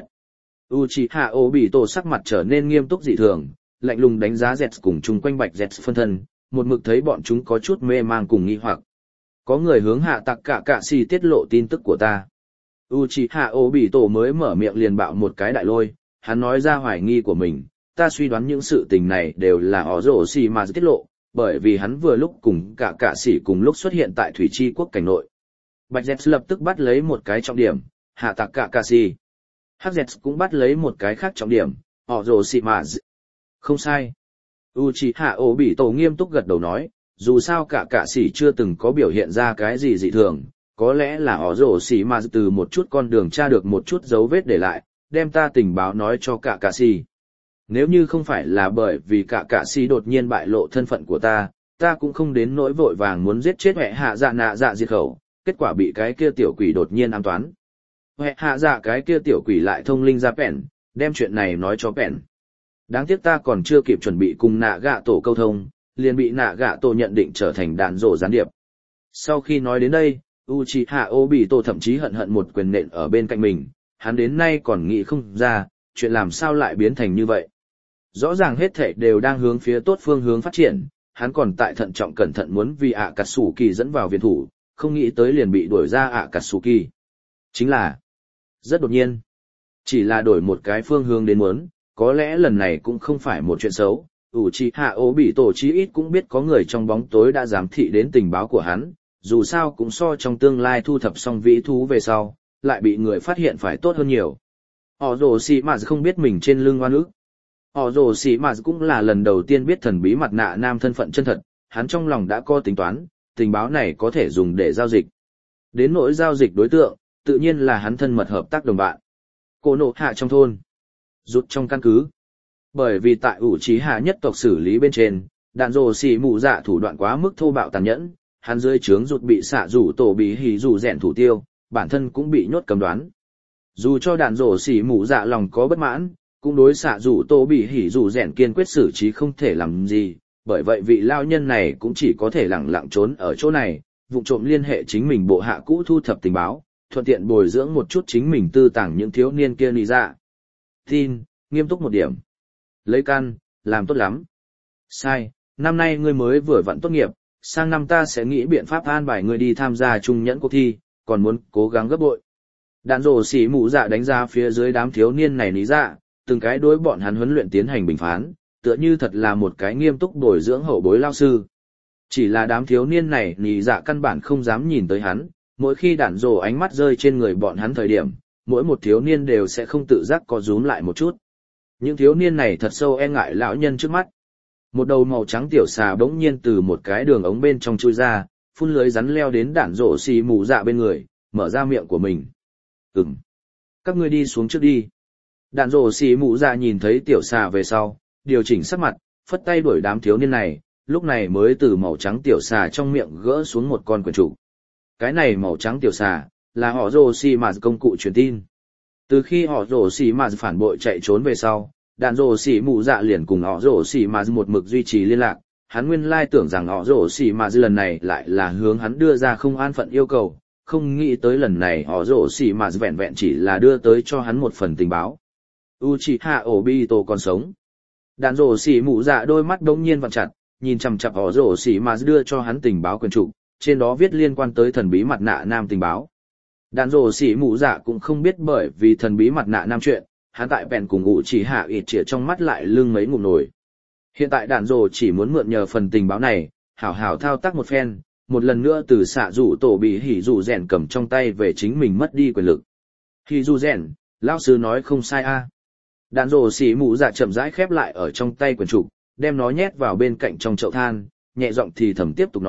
Uchiha Obito sắc mặt trở nên nghiêm túc dị thường, lạnh lùng đánh giá Zets cùng chung quanh bạch Zets phân thân, một mực thấy bọn chúng có chút mê mang cùng nghi hoặc. Có người hướng hạ tặc cả cạ xì tiết lộ tin tức của ta. Uchiha Obito mới mở miệng liền bạo một cái đại lôi, hắn nói ra hoài nghi của mình, ta suy đoán những sự tình này đều là Orochimaru tiết lộ, bởi vì hắn vừa lúc cùng cả cạ sĩ cùng lúc xuất hiện tại Thủy Chi quốc cảnh nội. Bạch Zets lập tức bắt lấy một cái trọng điểm, hạ tặc cả cạ sĩ. Hắc Zets cũng bắt lấy một cái khác trọng điểm, Orochimaru. Không sai. Uchiha Obito nghiêm túc gật đầu nói, dù sao cả cạ sĩ chưa từng có biểu hiện ra cái gì dị thường, có lẽ là Orochimaru từ một chút con đường tra được một chút dấu vết để lại, đem ta tình báo nói cho cả cạ sĩ. Nếu như không phải là bởi vì cả cạ sĩ đột nhiên bại lộ thân phận của ta, ta cũng không đến nỗi vội vàng muốn giết chết hệ hạ dạ nạ dạ diệt khẩu, kết quả bị cái kia tiểu quỷ đột nhiên ám toán. Hệ hạ dạ cái kia tiểu quỷ lại thông linh ra Pèn, đem chuyện này nói cho Pèn. Đáng tiếc ta còn chưa kịp chuẩn bị cùng nạ gạ tổ câu thông, liền bị nạ gạ tổ nhận định trở thành đàn rổ gián điệp. Sau khi nói đến đây, Uchiha Obito thậm chí hận hận một quyền nện ở bên cạnh mình, hắn đến nay còn nghĩ không ra, chuyện làm sao lại biến thành như vậy. Rõ ràng hết thảy đều đang hướng phía tốt phương hướng phát triển, hắn còn tại thận trọng cẩn thận muốn vì ạ cà sủ kỳ dẫn vào viện thủ, không nghĩ tới liền bị đuổi ra ạ cà sủ kỳ. Chính là, rất đột nhiên, chỉ là đổi một cái phương hướng đến muốn, có lẽ lần này cũng không phải một chuyện xấu. Uchiha Obito chí ít cũng biết có người trong bóng tối đã giám thị đến tình báo của hắn, dù sao cũng so trong tương lai thu thập xong vĩ thú về sau, lại bị người phát hiện phải tốt hơn nhiều. Orochimaru không biết mình trên lưng oan ức. Orochimaru cũng là lần đầu tiên biết thần bí mặt nạ nam thân phận chân thật, hắn trong lòng đã có tính toán, tình báo này có thể dùng để giao dịch. Đến nỗi giao dịch đối tượng, tự nhiên là hắn thân mật hợp tác đồng bạn. Cô nộ hạ trong thôn, rút trong căn cứ. Bởi vì tại ủ trí hạ nhất tộc xử lý bên trên, đạn rồ xì mù dạ thủ đoạn quá mức thô bạo tàn nhẫn, hắn dưới trướng rụt bị xạ rủ tổ bí hỉ rủ rèn thủ tiêu, bản thân cũng bị nhốt cầm đoán. Dù cho đạn rồ xì mù dạ lòng có bất mãn, cũng đối xạ rủ tổ bị hỉ rủ rèn kiên quyết xử trí không thể làm gì, bởi vậy vị lao nhân này cũng chỉ có thể lẳng lặng trốn ở chỗ này, vụng trộm liên hệ chính mình bộ hạ cũ thu thập tình báo, thuận tiện bồi dưỡng một chút chính mình tư tàng những thiếu niên kia nị dạ. Tin, nghiêm túc một điểm. Lấy căn, làm tốt lắm. Sai, năm nay ngươi mới vừa vặn tốt nghiệp, sang năm ta sẽ nghĩ biện pháp an bài ngươi đi tham gia trung nhẫn cuộc thi, còn muốn cố gắng gấp bội. Đạn rồ xỉ mụ dạ đánh ra phía dưới đám thiếu niên này nị dạ, từng cái đối bọn hắn huấn luyện tiến hành bình phán, tựa như thật là một cái nghiêm túc bồi dưỡng hậu bối lao sư. Chỉ là đám thiếu niên này nị dạ căn bản không dám nhìn tới hắn, mỗi khi đạn rồ ánh mắt rơi trên người bọn hắn thời điểm, mỗi một thiếu niên đều sẽ không tự giác co rúm lại một chút. Những thiếu niên này thật sâu e ngại lão nhân trước mắt. Một đầu màu trắng tiểu xà bỗng nhiên từ một cái đường ống bên trong chui ra, phun lưới rắn leo đến đạn rổ xì mù dạ bên người, mở ra miệng của mình. Ừm. Các ngươi đi xuống trước đi. Đạn rổ xì mù dạ nhìn thấy tiểu xà về sau, điều chỉnh sắc mặt, phất tay đuổi đám thiếu niên này, lúc này mới từ màu trắng tiểu xà trong miệng gỡ xuống một con quyển trục. Cái này màu trắng tiểu xà, là họ rổ xì mà công cụ truyền tin. Từ khi họ rổ xì mà phản bội chạy trốn về sau, đạn rổ xì mù dạ liền cùng họ rổ xì mà một mực duy trì liên lạc. Hắn nguyên lai tưởng rằng họ rổ xì mà lần này lại là hướng hắn đưa ra không an phận yêu cầu, không nghĩ tới lần này họ rổ xì mà vẹn vẹn chỉ là đưa tới cho hắn một phần tình báo. Uchiha Obito còn sống. Đạn rổ xì mù dạ đôi mắt đống nhiên vặn chặt, nhìn chằm chằm họ rổ xì mà đưa cho hắn tình báo quyền trục, trên đó viết liên quan tới thần bí mặt nạ nam tình báo. Đạn rổ xỉ mù dạ cũng không biết bởi vì thần bí mặt nạ nam chuyện, hắn tại bèn cùng ngụ chỉ hạ ịt trịa trong mắt lại lưng mấy ngụm nổi. Hiện tại đạn rổ chỉ muốn mượn nhờ phần tình báo này, hảo hảo thao tác một phen, một lần nữa từ xạ rủ tổ bị hỉ rủ rèn cầm trong tay về chính mình mất đi quyền lực. Hỉ rủ rèn, lão sư nói không sai a. À. Đạn rổ xỉ mù dạ chậm rãi khép lại ở trong tay quyền trục, đem nó nhét vào bên cạnh trong chậu than, nhẹ giọng thì thầm tiếp tục nói,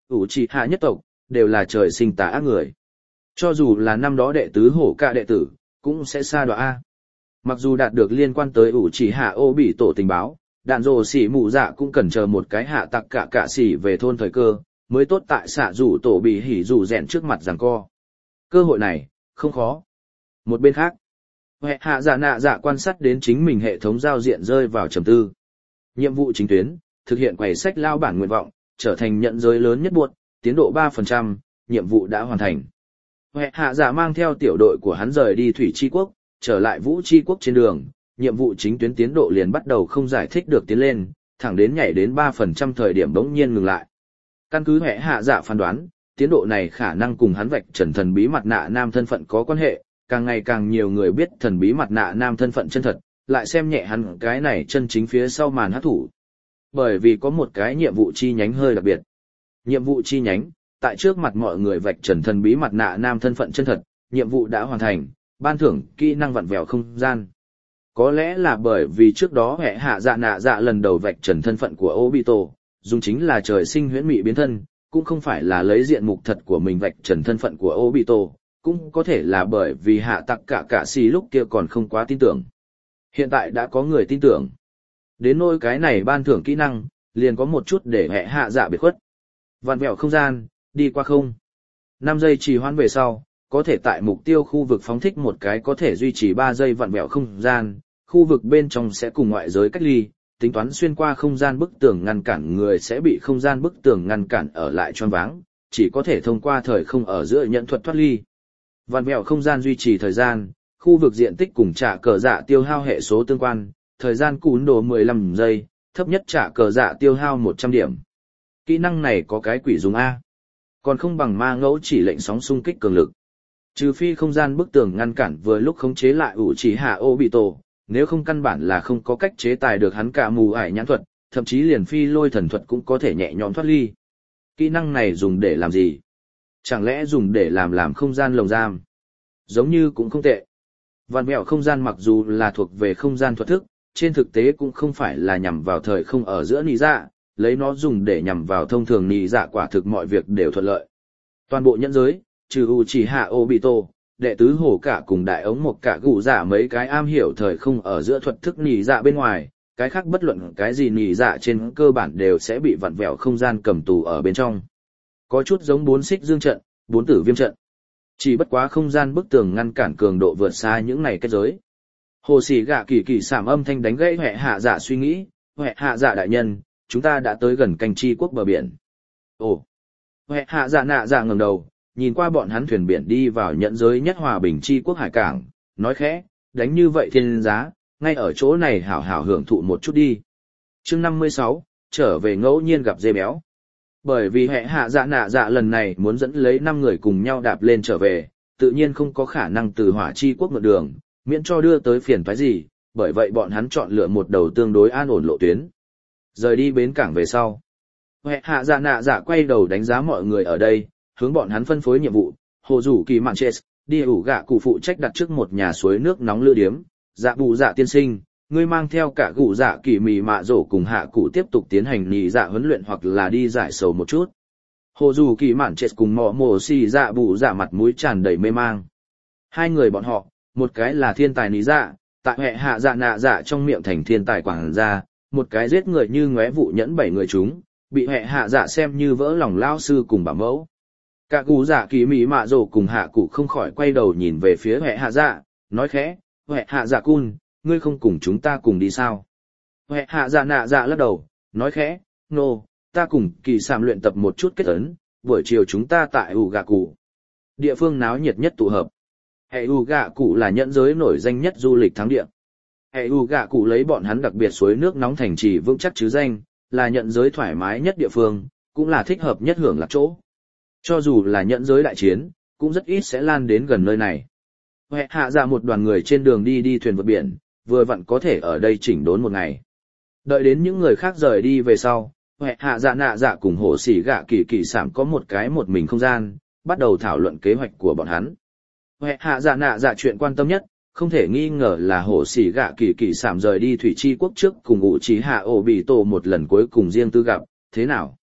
ủ trì hạ nhất tộc, đều là trời sinh tà ác người. Cho dù là năm đó đệ tứ hổ cả đệ tử, cũng sẽ xa đọa A. Mặc dù đạt được liên quan tới ủ trì hạ ô bị tổ tình báo, đạn rồ xỉ mụ dạ cũng cần chờ một cái hạ tặc cả cả xỉ về thôn thời cơ, mới tốt tại xạ rủ tổ bị hỉ rủ rèn trước mặt giằng co. Cơ hội này, không khó. Một bên khác, hệ hạ dạ nạ dạ quan sát đến chính mình hệ thống giao diện rơi vào trầm tư. Nhiệm vụ chính tuyến, thực hiện quầy sách lao bản nguyện vọng, trở thành nhận giới lớn nhất buộc, tiến độ ba phần trăm, nhiệm vụ đã hoàn thành. Hệ hạ dạ mang theo tiểu đội của hắn rời đi Thủy Chi Quốc, trở lại Vũ Chi Quốc trên đường, nhiệm vụ chính tuyến tiến độ liền bắt đầu không giải thích được tiến lên, thẳng đến nhảy đến ba phần trăm thời điểm bỗng nhiên ngừng lại. Căn cứ hệ hạ dạ phán đoán, tiến độ này khả năng cùng hắn vạch trần thần bí mặt nạ nam thân phận có quan hệ, càng ngày càng nhiều người biết thần bí mặt nạ nam thân phận chân thật, lại xem nhẹ hắn cái này chân chính phía sau màn hắc thủ. Bởi vì có một cái nhiệm vụ chi nhánh hơi đặc biệt. Nhiệm vụ chi nhánh, tại trước mặt mọi người vạch trần thần bí mặt nạ nam thân phận chân thật, nhiệm vụ đã hoàn thành, ban thưởng kỹ năng vặn vẹo không gian. Có lẽ là bởi vì trước đó hệ hạ dạ nạ dạ lần đầu vạch trần thân phận của Obito, dùng chính là trời sinh huyễn mị biến thân, cũng không phải là lấy diện mục thật của mình vạch trần thân phận của Obito, cũng có thể là bởi vì hạ tặc cả cả xì lúc kia còn không quá tin tưởng. Hiện tại đã có người tin tưởng. Đến nỗi cái này ban thưởng kỹ năng, liền có một chút để hệ hạ dạ biệt khuất. Vặn vẹo không gian, đi qua không. năm giây trì hoãn về sau, có thể tại mục tiêu khu vực phóng thích một cái có thể duy trì ba giây vặn vẹo không gian, khu vực bên trong sẽ cùng ngoại giới cách ly, tính toán xuyên qua không gian bức tường ngăn cản người sẽ bị không gian bức tường ngăn cản ở lại choáng váng, chỉ có thể thông qua thời không ở giữa nhận thuật thoát ly. Vặn vẹo không gian duy trì thời gian, khu vực diện tích cùng trả cờ dạ tiêu hao hệ số tương quan, thời gian cún đồ mười lăm giây, thấp nhất trả cờ dạ tiêu hao một trăm điểm. Kỹ năng này có cái quỷ dùng A. Còn không bằng ma ngẫu chỉ lệnh sóng xung kích cường lực. Trừ phi không gian bức tường ngăn cản vừa lúc khống chế lại ủ chỉ hạ Obito, nếu không căn bản là không có cách chế tài được hắn cả mù ải nhãn thuật, thậm chí liền phi lôi thần thuật cũng có thể nhẹ nhõm thoát ly. Kỹ năng này dùng để làm gì? Chẳng lẽ dùng để làm làm không gian lồng giam? Giống như cũng không tệ. Vạn mẹo không gian mặc dù là thuộc về không gian thuật thức, trên thực tế cũng không phải là nhằm vào thời không ở giữa nì dạ, lấy nó dùng để nhằm vào thông thường nì dạ quả thực mọi việc đều thuận lợi. Toàn bộ nhẫn giới, trừ Uchiha Obito, đệ tứ hổ cả cùng đại ống một cả gù dạ mấy cái am hiểu thời không ở giữa thuật thức nì dạ bên ngoài, cái khác bất luận cái gì nì dạ trên cơ bản đều sẽ bị vặn vẹo không gian cầm tù ở bên trong. Có chút giống bốn xích dương trận, bốn tử viêm trận. Chỉ bất quá không gian bức tường ngăn cản cường độ vượt xa những này kết giới. Hồ Sĩ Gạ kỳ kỳ sảm âm thanh đánh gãy Hoè Hạ Dạ suy nghĩ, Hoè Hạ Dạ đại nhân, chúng ta đã tới gần Canh Chi quốc bờ biển. Ồ. Hoè Hạ Dạ nạ dạ ngẩng đầu, nhìn qua bọn hắn thuyền biển đi vào nhận giới nhất hòa bình chi quốc hải cảng, nói khẽ, đánh như vậy thiên giá, ngay ở chỗ này hảo hảo hưởng thụ một chút đi. Chương năm mươi sáu, trở về ngẫu nhiên gặp dê béo. Bởi vì hệ hạ dạ nạ dạ lần này muốn dẫn lấy năm người cùng nhau đạp lên trở về, tự nhiên không có khả năng từ hỏa chi quốc mượn đường, miễn cho đưa tới phiền toái gì, bởi vậy bọn hắn chọn lựa một đầu tương đối an ổn lộ tuyến. Rời đi bến cảng về sau. Hệ hạ dạ nạ dạ quay đầu đánh giá mọi người ở đây, hướng bọn hắn phân phối nhiệm vụ, hồ rủ kỳ mạn chết, đi ủ gạ cụ phụ trách đặt trước một nhà suối nước nóng lữ điếm, dạ bù dạ tiên sinh. Ngươi mang theo cả cụ dạ kỳ mì mạ rổ cùng hạ cụ tiếp tục tiến hành nhị dạ huấn luyện hoặc là đi giải sầu một chút. Hồ dù kỳ mạn chết cùng mọ mồ xì dạ bụ dạ mặt mũi tràn đầy mê mang. Hai người bọn họ, một cái là thiên tài nhị dạ, tại hệ hạ dạ nạ dạ trong miệng thành thiên tài quảng gia, một cái giết người như ngóe vụ nhẫn bảy người chúng, bị hệ hạ dạ xem như vỡ lòng lao sư cùng bảo mẫu. Cả cụ dạ kỳ mì mạ rổ cùng hạ cụ không khỏi quay đầu nhìn về phía hệ hạ dạ, nói khẽ, hệ hạ dạ cun. Ngươi không cùng chúng ta cùng đi sao? Hệ hạ dạ nạ dạ lắc đầu, nói khẽ, nô, no, ta cùng kỳ sàm luyện tập một chút kết ấn, buổi chiều chúng ta tại ủ gạ cụ. Địa phương náo nhiệt nhất tụ hợp. Hệ ủ gạ cụ là nhẫn giới nổi danh nhất du lịch thắng địa. Hệ ủ gạ cụ lấy bọn hắn đặc biệt suối nước nóng thành trì vững chắc chứ danh, là nhẫn giới thoải mái nhất địa phương, cũng là thích hợp nhất hưởng lạc chỗ. Cho dù là nhẫn giới đại chiến, cũng rất ít sẽ lan đến gần nơi này. Hệ hạ dạ một đoàn người trên đường đi đi thuyền vượt biển, vừa vặn có thể ở đây chỉnh đốn một ngày. Đợi đến những người khác rời đi về sau, hệ hạ dạ nạ dạ cùng hồ sĩ gạ kỳ kỳ sảm có một cái một mình không gian, bắt đầu thảo luận kế hoạch của bọn hắn. Hệ hạ dạ nạ dạ chuyện quan tâm nhất, không thể nghi ngờ là hồ sĩ gạ kỳ kỳ sảm rời đi thủy chi quốc trước cùng ngụ trí hạ ổ bị tổ một lần cuối cùng riêng tư gặp, thế nào?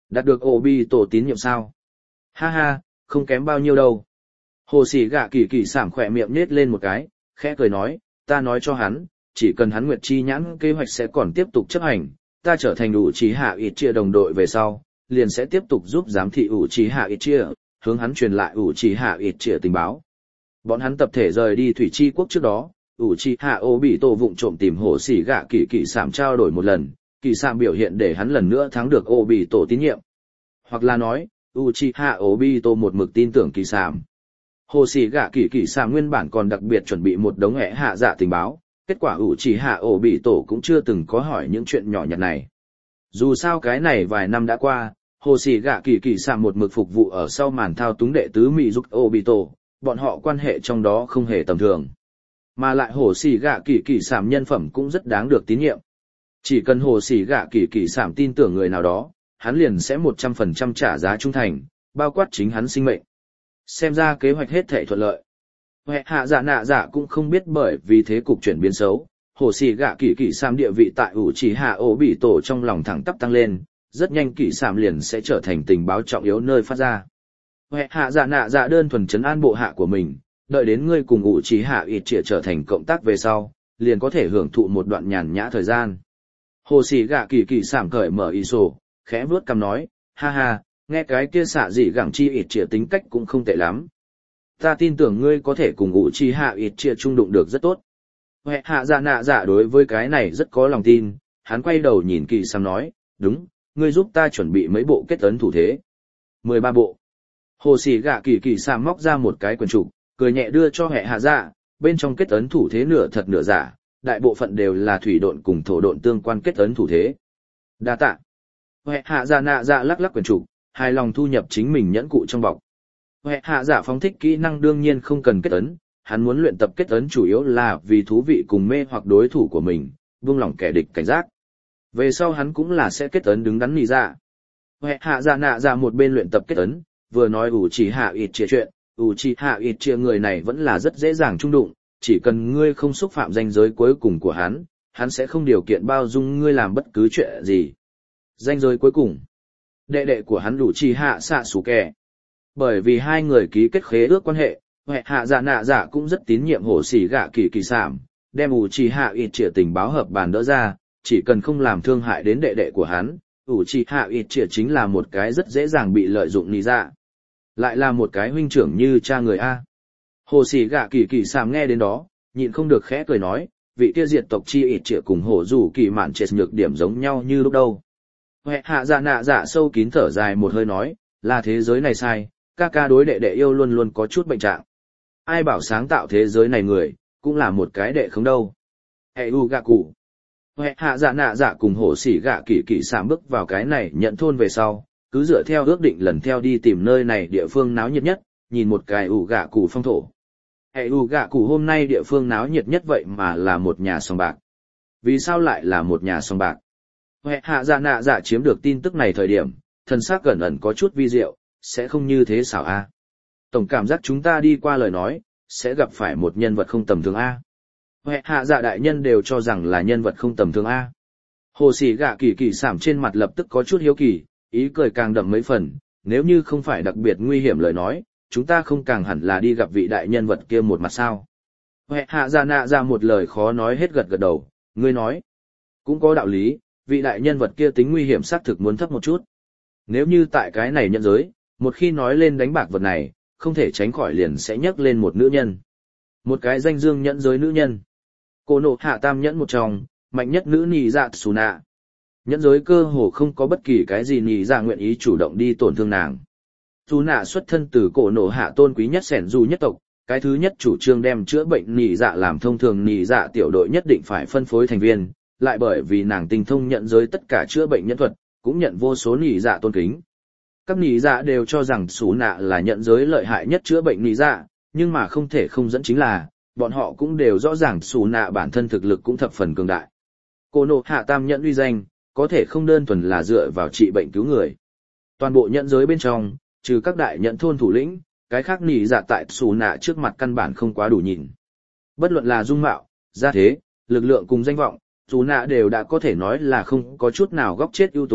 Đạt được ổ bị tổ tín nhiệm sao? Ha ha, không kém bao nhiêu đâu. Hồ Sĩ Gạ Kỳ Kỳ sảm khỏe miệng nhếch lên một cái, khẽ cười nói, ta nói cho hắn, chỉ cần hắn Nguyệt Chi nhãn kế hoạch sẽ còn tiếp tục chấp hành, ta trở thành ủ trí hạ ít chia đồng đội về sau, liền sẽ tiếp tục giúp giám thị ủ trí hạ ít chia, hướng hắn truyền lại ủ trí hạ ít chia tình báo. Bọn hắn tập thể rời đi Thủy Chi quốc trước đó, ủ trí hạ ô bị tổ vụng trộm tìm Hồ Sĩ Gạ Kỳ Kỳ sảm trao đổi một lần, Kỳ sảm biểu hiện để hắn lần nữa thắng được ô bị tổ tín nhiệm. Hoặc là nói, Uchiha Obito một mực tin tưởng Kỳ sảm. Hồ Sĩ Gạ Kỳ Kỳ sảm nguyên bản còn đặc biệt chuẩn bị một đống hệ hạ dạ tình báo, kết quả Uchiha Obito cũng chưa từng có hỏi những chuyện nhỏ nhặt này. Dù sao cái này vài năm đã qua, Hồ Sĩ Gạ Kỳ Kỳ sảm một mực phục vụ ở sau màn thao túng đệ tứ Mị Dục Obito, bọn họ quan hệ trong đó không hề tầm thường. Mà lại Hồ Sĩ Gạ Kỳ Kỳ sảm nhân phẩm cũng rất đáng được tín nhiệm. Chỉ cần Hồ Sĩ Gạ Kỳ Kỳ sảm tin tưởng người nào đó, hắn liền sẽ một trăm phần trăm trả giá trung thành, bao quát chính hắn sinh mệnh. Xem ra kế hoạch hết thảy thuận lợi. Hệ hạ dạ nạ dạ cũng không biết bởi vì thế cục chuyển biến xấu, Hồ Sĩ Gạ Kỳ Kỳ sảm địa vị tại Uchiha Obito trong lòng thẳng tắp tăng lên, rất nhanh Kỳ sảm liền sẽ trở thành tình báo trọng yếu nơi phát ra. Hệ hạ dạ nạ dạ đơn thuần trấn an bộ hạ của mình, đợi đến ngươi cùng Uchiha Itchia trở thành cộng tác về sau, liền có thể hưởng thụ một đoạn nhàn nhã thời gian. Hồ Sĩ Gạ Kỳ Kỳ sảm cởi mở y sổ, khẽ vuốt cằm nói, ha ha, nghe cái kia xạ dị gẳng chi ít trịa tính cách cũng không tệ lắm. Ta tin tưởng ngươi có thể cùng ủ chi hạ ít trịa trung đụng được rất tốt. Hệ hạ dạ nạ dạ đối với cái này rất có lòng tin, hắn quay đầu nhìn Kỳ sảm nói, đúng, ngươi giúp ta chuẩn bị mấy bộ kết ấn thủ thế. mười ba bộ. Hồ Sĩ Gạ Kỳ Kỳ sảm móc ra một cái quyển trục, cười nhẹ đưa cho hệ hạ dạ, bên trong kết ấn thủ thế nửa thật nửa giả, đại bộ phận đều là thủy độn cùng thổ độn tương quan kết ấn thủ thế. Đa tạ. Hệ hạ dạ nạ dạ lắc lắc quyển trục, hài lòng thu nhập chính mình nhẫn cụ trong bọc. Hệ hạ dạ phóng thích kỹ năng đương nhiên không cần kết ấn, hắn muốn luyện tập kết ấn chủ yếu là vì thú vị cùng mê hoặc đối thủ của mình, buông lỏng kẻ địch cảnh giác. Về sau hắn cũng là sẽ kết ấn đứng đắn nì dạ. Hệ hạ dạ nạ dạ một bên luyện tập kết ấn, vừa nói ủ chỉ hạ ít chia chuyện, ủ chỉ hạ ít chia người này vẫn là rất dễ dàng trung đụng, chỉ cần ngươi không xúc phạm ranh giới cuối cùng của hắn, hắn sẽ không điều kiện bao dung ngươi làm bất cứ chuyện gì. Ranh giới cuối cùng. Đệ đệ của hắn đủ chi hạ xạ sủ kẻ. Bởi vì hai người ký kết khế ước quan hệ, hệ hạ dạ nạ dạ cũng rất tín nhiệm Hồ Sĩ Gạ Kỳ Kỳ sảm, đem ủ chi hạ ít trịa tình báo hợp bàn đỡ ra, chỉ cần không làm thương hại đến đệ đệ của hắn, ủ chi hạ ít trịa chính là một cái rất dễ dàng bị lợi dụng nì dạ. Lại là một cái huynh trưởng như cha người A. Hồ Sĩ Gạ Kỳ Kỳ sảm nghe đến đó, nhịn không được khẽ cười nói, vị kia diệt tộc chi ít trịa cùng hổ rủ kỳ mạn chết nhược điểm giống nhau như lúc đâu. Hệ hạ dạ nạ dạ sâu kín thở dài một hơi nói, là thế giới này sai, ca ca đối đệ đệ yêu luôn luôn có chút bệnh trạng. Ai bảo sáng tạo thế giới này người, cũng là một cái đệ không đâu. Hệ u gạ cụ. Hệ hạ dạ nạ dạ cùng Hồ Sĩ Gạ Kỳ Kỳ sảm bước vào cái này nhận thôn về sau, cứ dựa theo ước định lần theo đi tìm nơi này địa phương náo nhiệt nhất, nhìn một cái u gạ cụ phong thổ. Hệ u gạ cụ hôm nay địa phương náo nhiệt nhất vậy mà là một nhà sòng bạc. Vì sao lại là một nhà sòng bạc? Hệ hạ dạ nạ dạ chiếm được tin tức này thời điểm, thân xác gần ẩn có chút vi diệu, sẽ không như thế xảo a. Tổng cảm giác chúng ta đi qua lời nói, sẽ gặp phải một nhân vật không tầm thường a. Hệ hạ dạ đại nhân đều cho rằng là nhân vật không tầm thường a. Hồ Sĩ Gạ Kỳ Kỳ sảm trên mặt lập tức có chút hiếu kỳ, ý cười càng đậm mấy phần, nếu như không phải đặc biệt nguy hiểm lời nói, chúng ta không càng hẳn là đi gặp vị đại nhân vật kia một mặt sao. Hệ hạ dạ nạ dạ một lời khó nói hết gật gật đầu, ngươi nói, cũng có đạo lý. Vị đại nhân vật kia tính nguy hiểm xác thực muốn thấp một chút. Nếu như tại cái này nhận giới, một khi nói lên đánh bạc vật này, không thể tránh khỏi liền sẽ nhắc lên một nữ nhân. Một cái danh dương nhẫn giới nữ nhân. Cô nộ hạ tam nhẫn một trong, mạnh nhất nữ nì dạ Tsuna. Nhẫn giới cơ hồ không có bất kỳ cái gì nì dạ nguyện ý chủ động đi tổn thương nàng. Tsuna xuất thân từ cổ nộ hạ tôn quý nhất sẻn du nhất tộc, cái thứ nhất chủ trương đem chữa bệnh nì dạ làm thông thường nì dạ tiểu đội nhất định phải phân phối thành viên. Lại bởi vì nàng tinh thông nhận giới tất cả chữa bệnh nhân thuật, cũng nhận vô số nỉ dạ tôn kính. Các nỉ dạ đều cho rằng Sú Nạ là nhận giới lợi hại nhất chữa bệnh nỉ dạ, nhưng mà không thể không dẫn chính là, bọn họ cũng đều rõ ràng Sú Nạ bản thân thực lực cũng thập phần cường đại. Cô nộ hạ tam nhận uy danh, có thể không đơn thuần là dựa vào trị bệnh cứu người. Toàn bộ nhận giới bên trong, trừ các đại nhận thôn thủ lĩnh, cái khác nỉ dạ tại Sú Nạ trước mặt căn bản không quá đủ nhìn. Bất luận là dung mạo, gia thế, lực lượng cùng danh vọng, Sú Nạ đều đã có thể nói là không có chút nào góc chết ưu tú,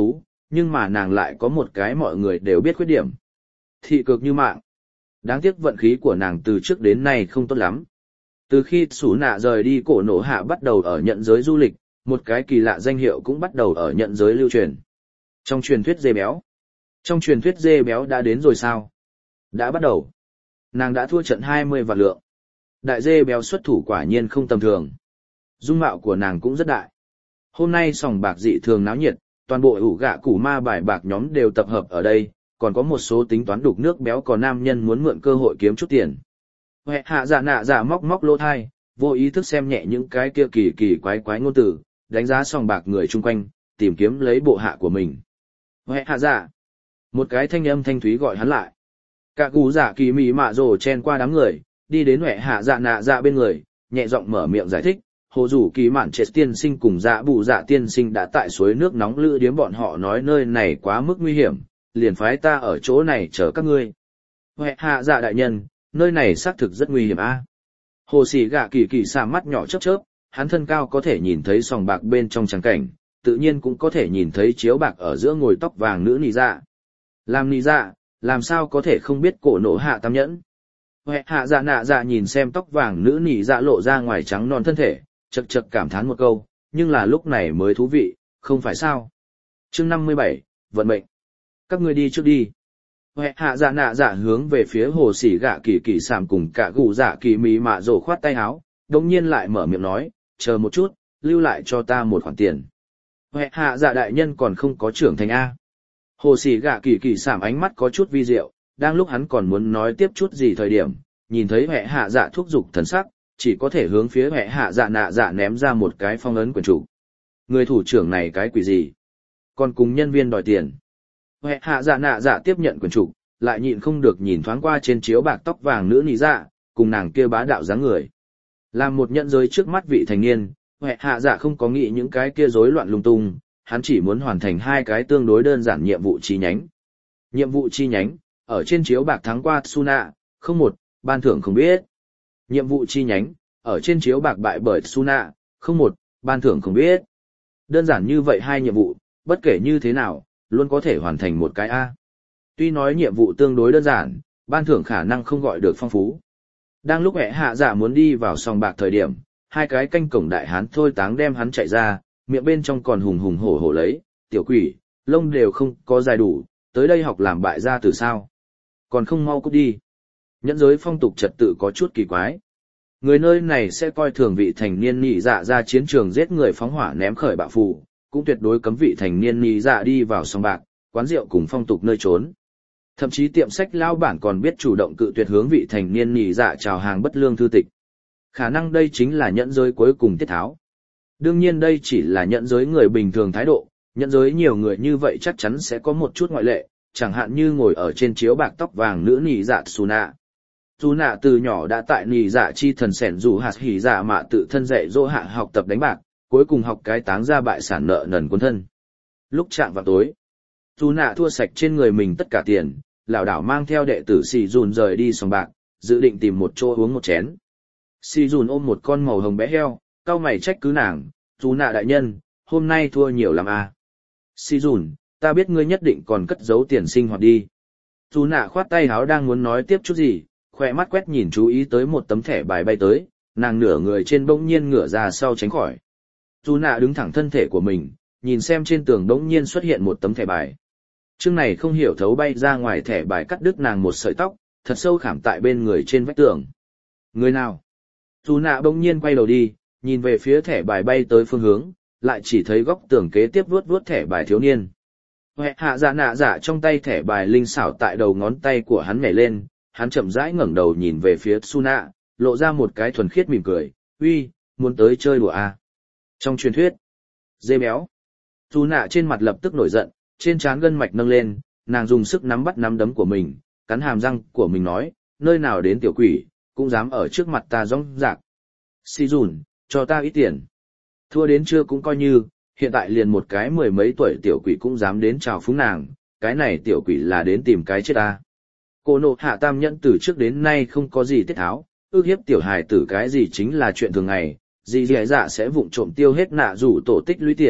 nhưng mà nàng lại có một cái mọi người đều biết khuyết điểm. Thị cực như mạng. Đáng tiếc vận khí của nàng từ trước đến nay không tốt lắm. Từ khi Sú Nạ rời đi cổ nổ hạ bắt đầu ở nhận giới du lịch, một cái kỳ lạ danh hiệu cũng bắt đầu ở nhận giới lưu truyền. Trong truyền thuyết dê béo. Trong truyền thuyết dê béo đã đến rồi sao? Đã bắt đầu. Nàng đã thua trận hai mươi vạn lượng. Đại dê béo xuất thủ quả nhiên không tầm thường. Dung mạo của nàng cũng rất đại. Hôm nay sòng bạc dị thường náo nhiệt, toàn bộ ủ gạ củ ma bài bạc nhóm đều tập hợp ở đây, còn có một số tính toán đục nước béo có nam nhân muốn mượn cơ hội kiếm chút tiền. Huệ hạ dạ nạ dạ móc móc lỗ thai, vô ý thức xem nhẹ những cái kia kỳ kỳ quái quái ngôn từ, đánh giá sòng bạc người chung quanh, tìm kiếm lấy bộ hạ của mình. Huệ hạ dạ. Một cái thanh âm thanh thúy gọi hắn lại. Cả cú giả kỳ mị mạ rồ chen qua đám người, đi đến huệ hạ dạ nạ dạ bên người, nhẹ giọng mở miệng giải thích. Hồ rủ kỳ mạn chết tiên sinh cùng dạ bù dạ tiên sinh đã tại suối nước nóng lữ điếm bọn họ nói nơi này quá mức nguy hiểm, liền phái ta ở chỗ này chờ các ngươi. Huệ hạ dạ đại nhân, nơi này xác thực rất nguy hiểm a. Hồ sĩ gạ kỳ kỳ xả mắt nhỏ chớp chớp, hắn thân cao có thể nhìn thấy sòng bạc bên trong trắng cảnh, tự nhiên cũng có thể nhìn thấy chiếu bạc ở giữa ngồi tóc vàng nữ nị dạ. Làm nị dạ, làm sao có thể không biết cổ nổ hạ tam nhẫn. Huệ hạ dạ nạ dạ nhìn xem tóc vàng nữ nị dạ lộ ra ngoài trắng non thân thể, chật chật cảm thán một câu, nhưng là lúc này mới thú vị, không phải sao. Chương năm mươi bảy, vận mệnh. Các ngươi đi trước đi. Huệ hạ dạ nạ dạ hướng về phía hồ sĩ gạ kỳ kỳ sảm cùng cả gù dạ kỳ mì mạ rổ khoát tay áo, đồng nhiên lại mở miệng nói, chờ một chút, lưu lại cho ta một khoản tiền. Huệ hạ dạ đại nhân còn không có trưởng thành A. Hồ sĩ gạ kỳ kỳ sảm ánh mắt có chút vi diệu, đang lúc hắn còn muốn nói tiếp chút gì thời điểm, nhìn thấy huệ hạ dạ thúc giục thần sắc, chỉ có thể hướng phía huệ hạ dạ nạ dạ ném ra một cái phong ấn quyền chủ. Người thủ trưởng này cái quỷ gì? Còn cùng nhân viên đòi tiền. Huệ hạ dạ nạ dạ tiếp nhận quyền chủ, lại nhịn không được nhìn thoáng qua trên chiếu bạc tóc vàng nữ nị dạ, cùng nàng kia bá đạo dáng người. Làm một nhận giới trước mắt vị thành niên, huệ hạ dạ không có nghĩ những cái kia rối loạn lung tung, hắn chỉ muốn hoàn thành hai cái tương đối đơn giản nhiệm vụ chi nhánh. Nhiệm vụ chi nhánh, ở trên chiếu bạc thắng qua Suna, không một, ban thưởng không biết. Nhiệm vụ chi nhánh, ở trên chiếu bạc bại bởi Suna, không một, ban thưởng không biết. Đơn giản như vậy hai nhiệm vụ, bất kể như thế nào, luôn có thể hoàn thành một cái A. Tuy nói nhiệm vụ tương đối đơn giản, ban thưởng khả năng không gọi được phong phú. Đang lúc ẻ hạ dạ muốn đi vào sòng bạc thời điểm, hai cái canh cổng đại hán thôi táng đem hắn chạy ra, miệng bên trong còn hùng hùng hổ hổ lấy, tiểu quỷ, lông đều không có dài đủ, tới đây học làm bại gia từ sao. Còn không mau cút đi. Nhẫn giới phong tục trật tự có chút kỳ quái. Người nơi này sẽ coi thường vị thành niên nhị dạ ra chiến trường giết người phóng hỏa ném khởi bạo phù, cũng tuyệt đối cấm vị thành niên nhị dạ đi vào sòng bạc, quán rượu cùng phong tục nơi trốn. Thậm chí tiệm sách lao bản còn biết chủ động cự tuyệt hướng vị thành niên nhị dạ chào hàng bất lương thư tịch. Khả năng đây chính là nhẫn giới cuối cùng tiết tháo. Đương nhiên đây chỉ là nhẫn giới người bình thường thái độ, nhẫn giới nhiều người như vậy chắc chắn sẽ có một chút ngoại lệ, chẳng hạn như ngồi ở trên chiếu bạc tóc vàng nữ nhị dạ Suna. Suna từ nhỏ đã tại nhị dạ chi thần sẻn dù hạt hỉ dạ mạ tự thân dạy dỗ hạ học tập đánh bạc, cuối cùng học cái táng ra bại sản nợ nần cuốn thân. Lúc chạm vào tối, Suna thua sạch trên người mình tất cả tiền, lảo đảo mang theo đệ tử Sì Dùn rời đi sòng bạc, dự định tìm một chỗ uống một chén. Sì Dùn ôm một con màu hồng bé heo, cau mày trách cứ nàng, Suna đại nhân, hôm nay thua nhiều lắm à. Sì Dùn, ta biết ngươi nhất định còn cất giấu tiền sinh hoạt đi. Suna khoát tay háo đang muốn nói tiếp chút gì, khỏe mắt quét nhìn chú ý tới một tấm thẻ bài bay tới, nàng nửa người trên bỗng nhiên ngửa ra sau tránh khỏi. Suna đứng thẳng thân thể của mình, nhìn xem trên tường bỗng nhiên xuất hiện một tấm thẻ bài. Chương này không hiểu thấu bay ra ngoài thẻ bài cắt đứt nàng một sợi tóc, thật sâu khảm tại bên người trên vách tường. Người nào? Suna bỗng nhiên quay đầu đi, nhìn về phía thẻ bài bay tới phương hướng, lại chỉ thấy góc tường kế tiếp vuốt vuốt thẻ bài thiếu niên. Huệ hạ dạ nạ dạ trong tay thẻ bài linh xảo tại đầu ngón tay của hắn nhảy lên, hắn chậm rãi ngẩng đầu nhìn về phía Suna, lộ ra một cái thuần khiết mỉm cười, uy, muốn tới chơi đùa à? Trong truyền thuyết, dê béo. Suna trên mặt lập tức nổi giận, trên trán gân mạch nâng lên, nàng dùng sức nắm bắt nắm đấm của mình, cắn hàm răng của mình nói, nơi nào đến tiểu quỷ, cũng dám ở trước mặt ta rong rạc. Sì Dùn, cho ta ít tiền. Thua đến chưa cũng coi như, hiện tại liền một cái mười mấy tuổi tiểu quỷ cũng dám đến chào phúng nàng, cái này tiểu quỷ là đến tìm cái chết ta. Cô nộ hạ tam nhẫn từ trước đến nay không có gì tiết tháo, ước hiếp tiểu hài tử cái gì chính là chuyện thường ngày, gì dì dạ sẽ vụng trộm tiêu hết nạ rủ tổ tích lũy tiền,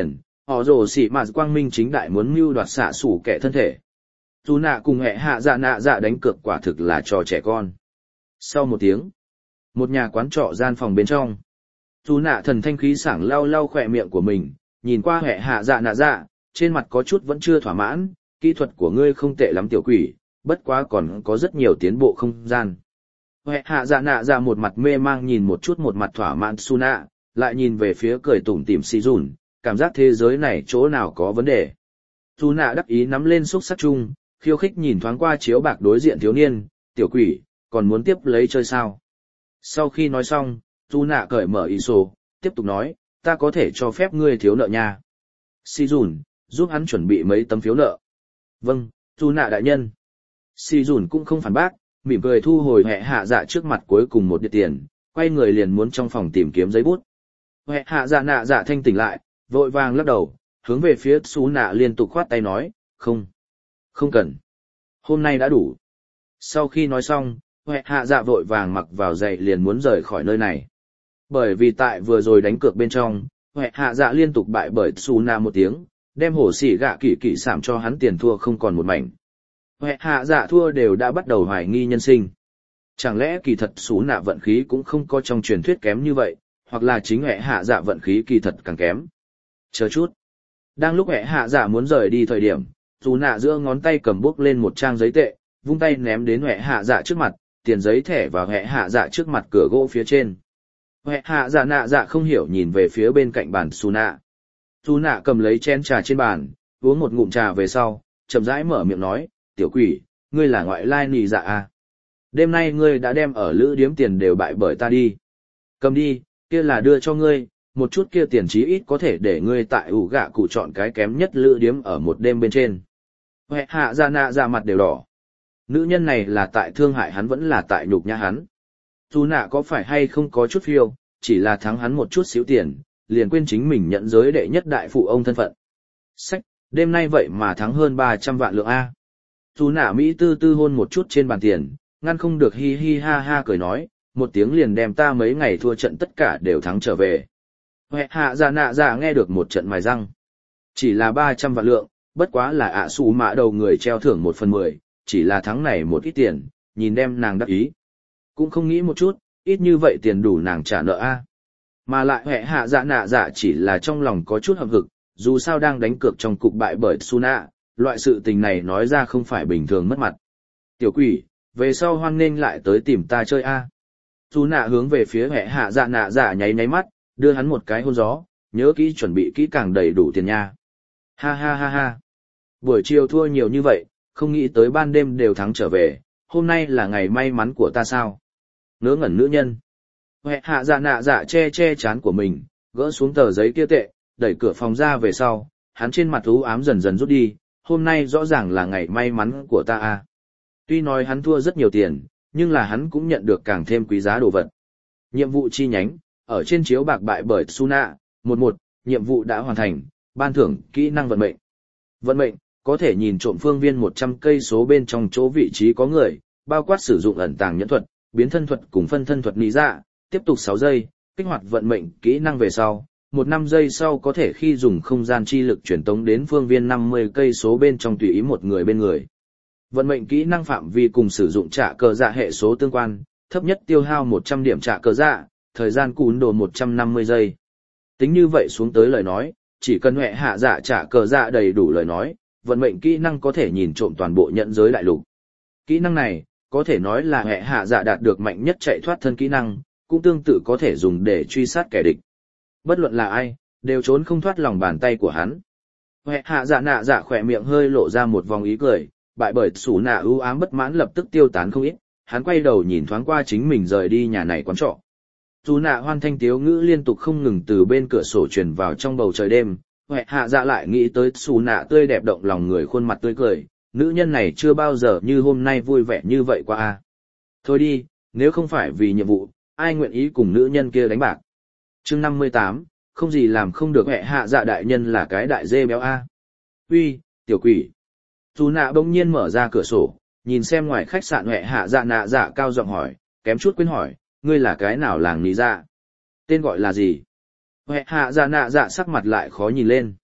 họ rồ xỉ mà quang minh chính đại muốn mưu đoạt xạ sủ kẻ thân thể. Dù nạ cùng hệ hạ dạ nạ dạ đánh cược quả thực là trò trẻ con. Sau một tiếng, một nhà quán trọ gian phòng bên trong. Dù nạ thần thanh khí sảng lau lau khỏe miệng của mình, nhìn qua hệ hạ dạ nạ dạ, trên mặt có chút vẫn chưa thỏa mãn, kỹ thuật của ngươi không tệ lắm tiểu quỷ, bất quá còn có rất nhiều tiến bộ không gian. Hệ hạ dạ nạ dạ một mặt mê mang nhìn một chút một mặt thỏa mãn su nạ, lại nhìn về phía cười tủm tỉm xì dùn, cảm giác thế giới này chỗ nào có vấn đề. Su nạ đắc ý nắm lên xúc sắc chung, khiêu khích nhìn thoáng qua chiếu bạc đối diện thiếu niên, tiểu quỷ, còn muốn tiếp lấy chơi sao? Sau khi nói xong, Su nạ cởi mở ý sổ, tiếp tục nói, ta có thể cho phép ngươi thiếu nợ nha. Si dùn, giúp hắn chuẩn bị mấy tấm phiếu nợ. Vâng, Su nạ đại nhân. Si dùn cũng không phản bác, mỉm cười thu hồi hệ hạ dạ trước mặt cuối cùng một địa tiền, quay người liền muốn trong phòng tìm kiếm giấy bút. Hệ hạ dạ nạ dạ thanh tỉnh lại, vội vàng lắc đầu, hướng về phía Su nạ liên tục khoát tay nói, không, không cần. Hôm nay đã đủ. Sau khi nói xong, hệ hạ dạ vội vàng mặc vào giày liền muốn rời khỏi nơi này. Bởi vì tại vừa rồi đánh cược bên trong, hệ hạ dạ liên tục bại bởi Su nạ một tiếng, đem hổ xỉ gạ kỳ kỳ sảm cho hắn tiền thua không còn một mảnh. Hệ hạ dạ thua đều đã bắt đầu hoài nghi nhân sinh. Chẳng lẽ kỳ thật Su nạ vận khí cũng không có trong truyền thuyết kém như vậy, hoặc là chính hệ hạ dạ vận khí kỳ thật càng kém. Chờ chút. Đang lúc hệ hạ dạ muốn rời đi thời điểm, Su nạ giữa ngón tay cầm bốc lên một trang giấy tệ, vung tay ném đến hệ hạ dạ trước mặt, tiền giấy thẻ vào hệ hạ dạ trước mặt cửa gỗ phía trên. Hệ hạ dạ nạ dạ không hiểu nhìn về phía bên cạnh bàn Su nạ. Su nạ cầm lấy chén trà trên bàn, uống một ngụm trà về sau, chậm rãi mở miệng nói, tiểu quỷ, ngươi là ngoại lai nì dạ à. Đêm nay ngươi đã đem ở lữ điếm tiền đều bại bởi ta đi. Cầm đi, kia là đưa cho ngươi, một chút kia tiền chí ít có thể để ngươi tại ủ gạ cụ chọn cái kém nhất lữ điếm ở một đêm bên trên. Hệ hạ dạ nạ dạ mặt đều đỏ. Nữ nhân này là tại thương hại hắn vẫn là tại nhục nhã hắn. Su nạ có phải hay không có chút phiêu, chỉ là thắng hắn một chút xíu tiền, liền quên chính mình nhận giới đệ nhất đại phụ ông thân phận. Sách, đêm nay vậy mà thắng hơn ba trăm vạn lượng A. Su nạ Mỹ tư tư hôn một chút trên bàn tiền, ngăn không được hi hi ha ha cười nói, một tiếng liền đem ta mấy ngày thua trận tất cả đều thắng trở về. Hệ hạ dạ nạ dạ nghe được một trận mài răng. Chỉ là ba trăm vạn lượng, bất quá là ạ xù mạ đầu người treo thưởng một phần mười, chỉ là thắng này một ít tiền, nhìn đem nàng đắc ý. Cũng không nghĩ một chút, ít như vậy tiền đủ nàng trả nợ A. Mà lại hệ hạ dạ nạ dạ chỉ là trong lòng có chút hậm hực, dù sao đang đánh cược trong cục bại bởi Su nạ, loại sự tình này nói ra không phải bình thường mất mặt. Tiểu quỷ, về sau hoan nghênh lại tới tìm ta chơi A. Su nạ hướng về phía hệ hạ dạ nạ dạ nháy nháy mắt, đưa hắn một cái hôn gió, nhớ kỹ chuẩn bị kỹ càng đầy đủ tiền nha. Ha ha ha ha. Buổi chiều thua nhiều như vậy, không nghĩ tới ban đêm đều thắng trở về, hôm nay là ngày may mắn của ta sao. Ngớ ngẩn nữ nhân. Hệ hạ dạ nạ dạ che che chán của mình, gỡ xuống tờ giấy kia tệ, đẩy cửa phòng ra về sau, hắn trên mặt u ám dần dần rút đi, hôm nay rõ ràng là ngày may mắn của ta a. Tuy nói hắn thua rất nhiều tiền, nhưng là hắn cũng nhận được càng thêm quý giá đồ vật. Nhiệm vụ chi nhánh, ở trên chiếu bạc bại bởi Su nạ, một một, nhiệm vụ đã hoàn thành, ban thưởng kỹ năng vận mệnh. Vận mệnh, có thể nhìn trộm phương viên một trăm cây số bên trong chỗ vị trí có người, bao quát sử dụng ẩn tàng nhẫn thuật, biến thân thuật cùng phân thân thuật lý dạ, tiếp tục sáu giây, kích hoạt vận mệnh kỹ năng về sau, một năm giây sau có thể khi dùng không gian chi lực truyền tống đến phương viên năm mươi cây số bên trong tùy ý một người bên người. Vận mệnh kỹ năng phạm vi cùng sử dụng trả cờ dạ hệ số tương quan, thấp nhất tiêu hao một trăm điểm trả cờ dạ, thời gian cún đồ một trăm năm mươi giây. Tính như vậy xuống tới lời nói, chỉ cần hệ hạ dạ trả cờ dạ đầy đủ lời nói, vận mệnh kỹ năng có thể nhìn trộm toàn bộ nhận giới đại lục. Kỹ năng này, có thể nói là hệ hạ dạ đạt được mạnh nhất chạy thoát thân kỹ năng, cũng tương tự có thể dùng để truy sát kẻ địch. Bất luận là ai, đều trốn không thoát lòng bàn tay của hắn. Hệ hạ dạ nạ dạ khỏe miệng hơi lộ ra một vòng ý cười, bại bởi Su nạ ưu ám bất mãn lập tức tiêu tán không ít, hắn quay đầu nhìn thoáng qua chính mình rời đi nhà này quán trọ. Su nạ hoan thanh tiếu ngữ liên tục không ngừng từ bên cửa sổ truyền vào trong bầu trời đêm, hệ hạ dạ lại nghĩ tới Su nạ tươi đẹp động lòng người khuôn mặt tươi cười, nữ nhân này chưa bao giờ như hôm nay vui vẻ như vậy qua a. Thôi đi, nếu không phải vì nhiệm vụ, ai nguyện ý cùng nữ nhân kia đánh bạc. Chương năm mươi tám, không gì làm không được, hệ hạ dạ đại nhân là cái đại dê béo a. Uy, tiểu quỷ. Su nạ bỗng nhiên mở ra cửa sổ, nhìn xem ngoài khách sạn hệ hạ dạ nạ dạ cao giọng hỏi, kém chút quên hỏi, ngươi là cái nào làng ní dạ? Tên gọi là gì? Hệ hạ dạ nạ dạ sắc mặt lại khó nhìn lên.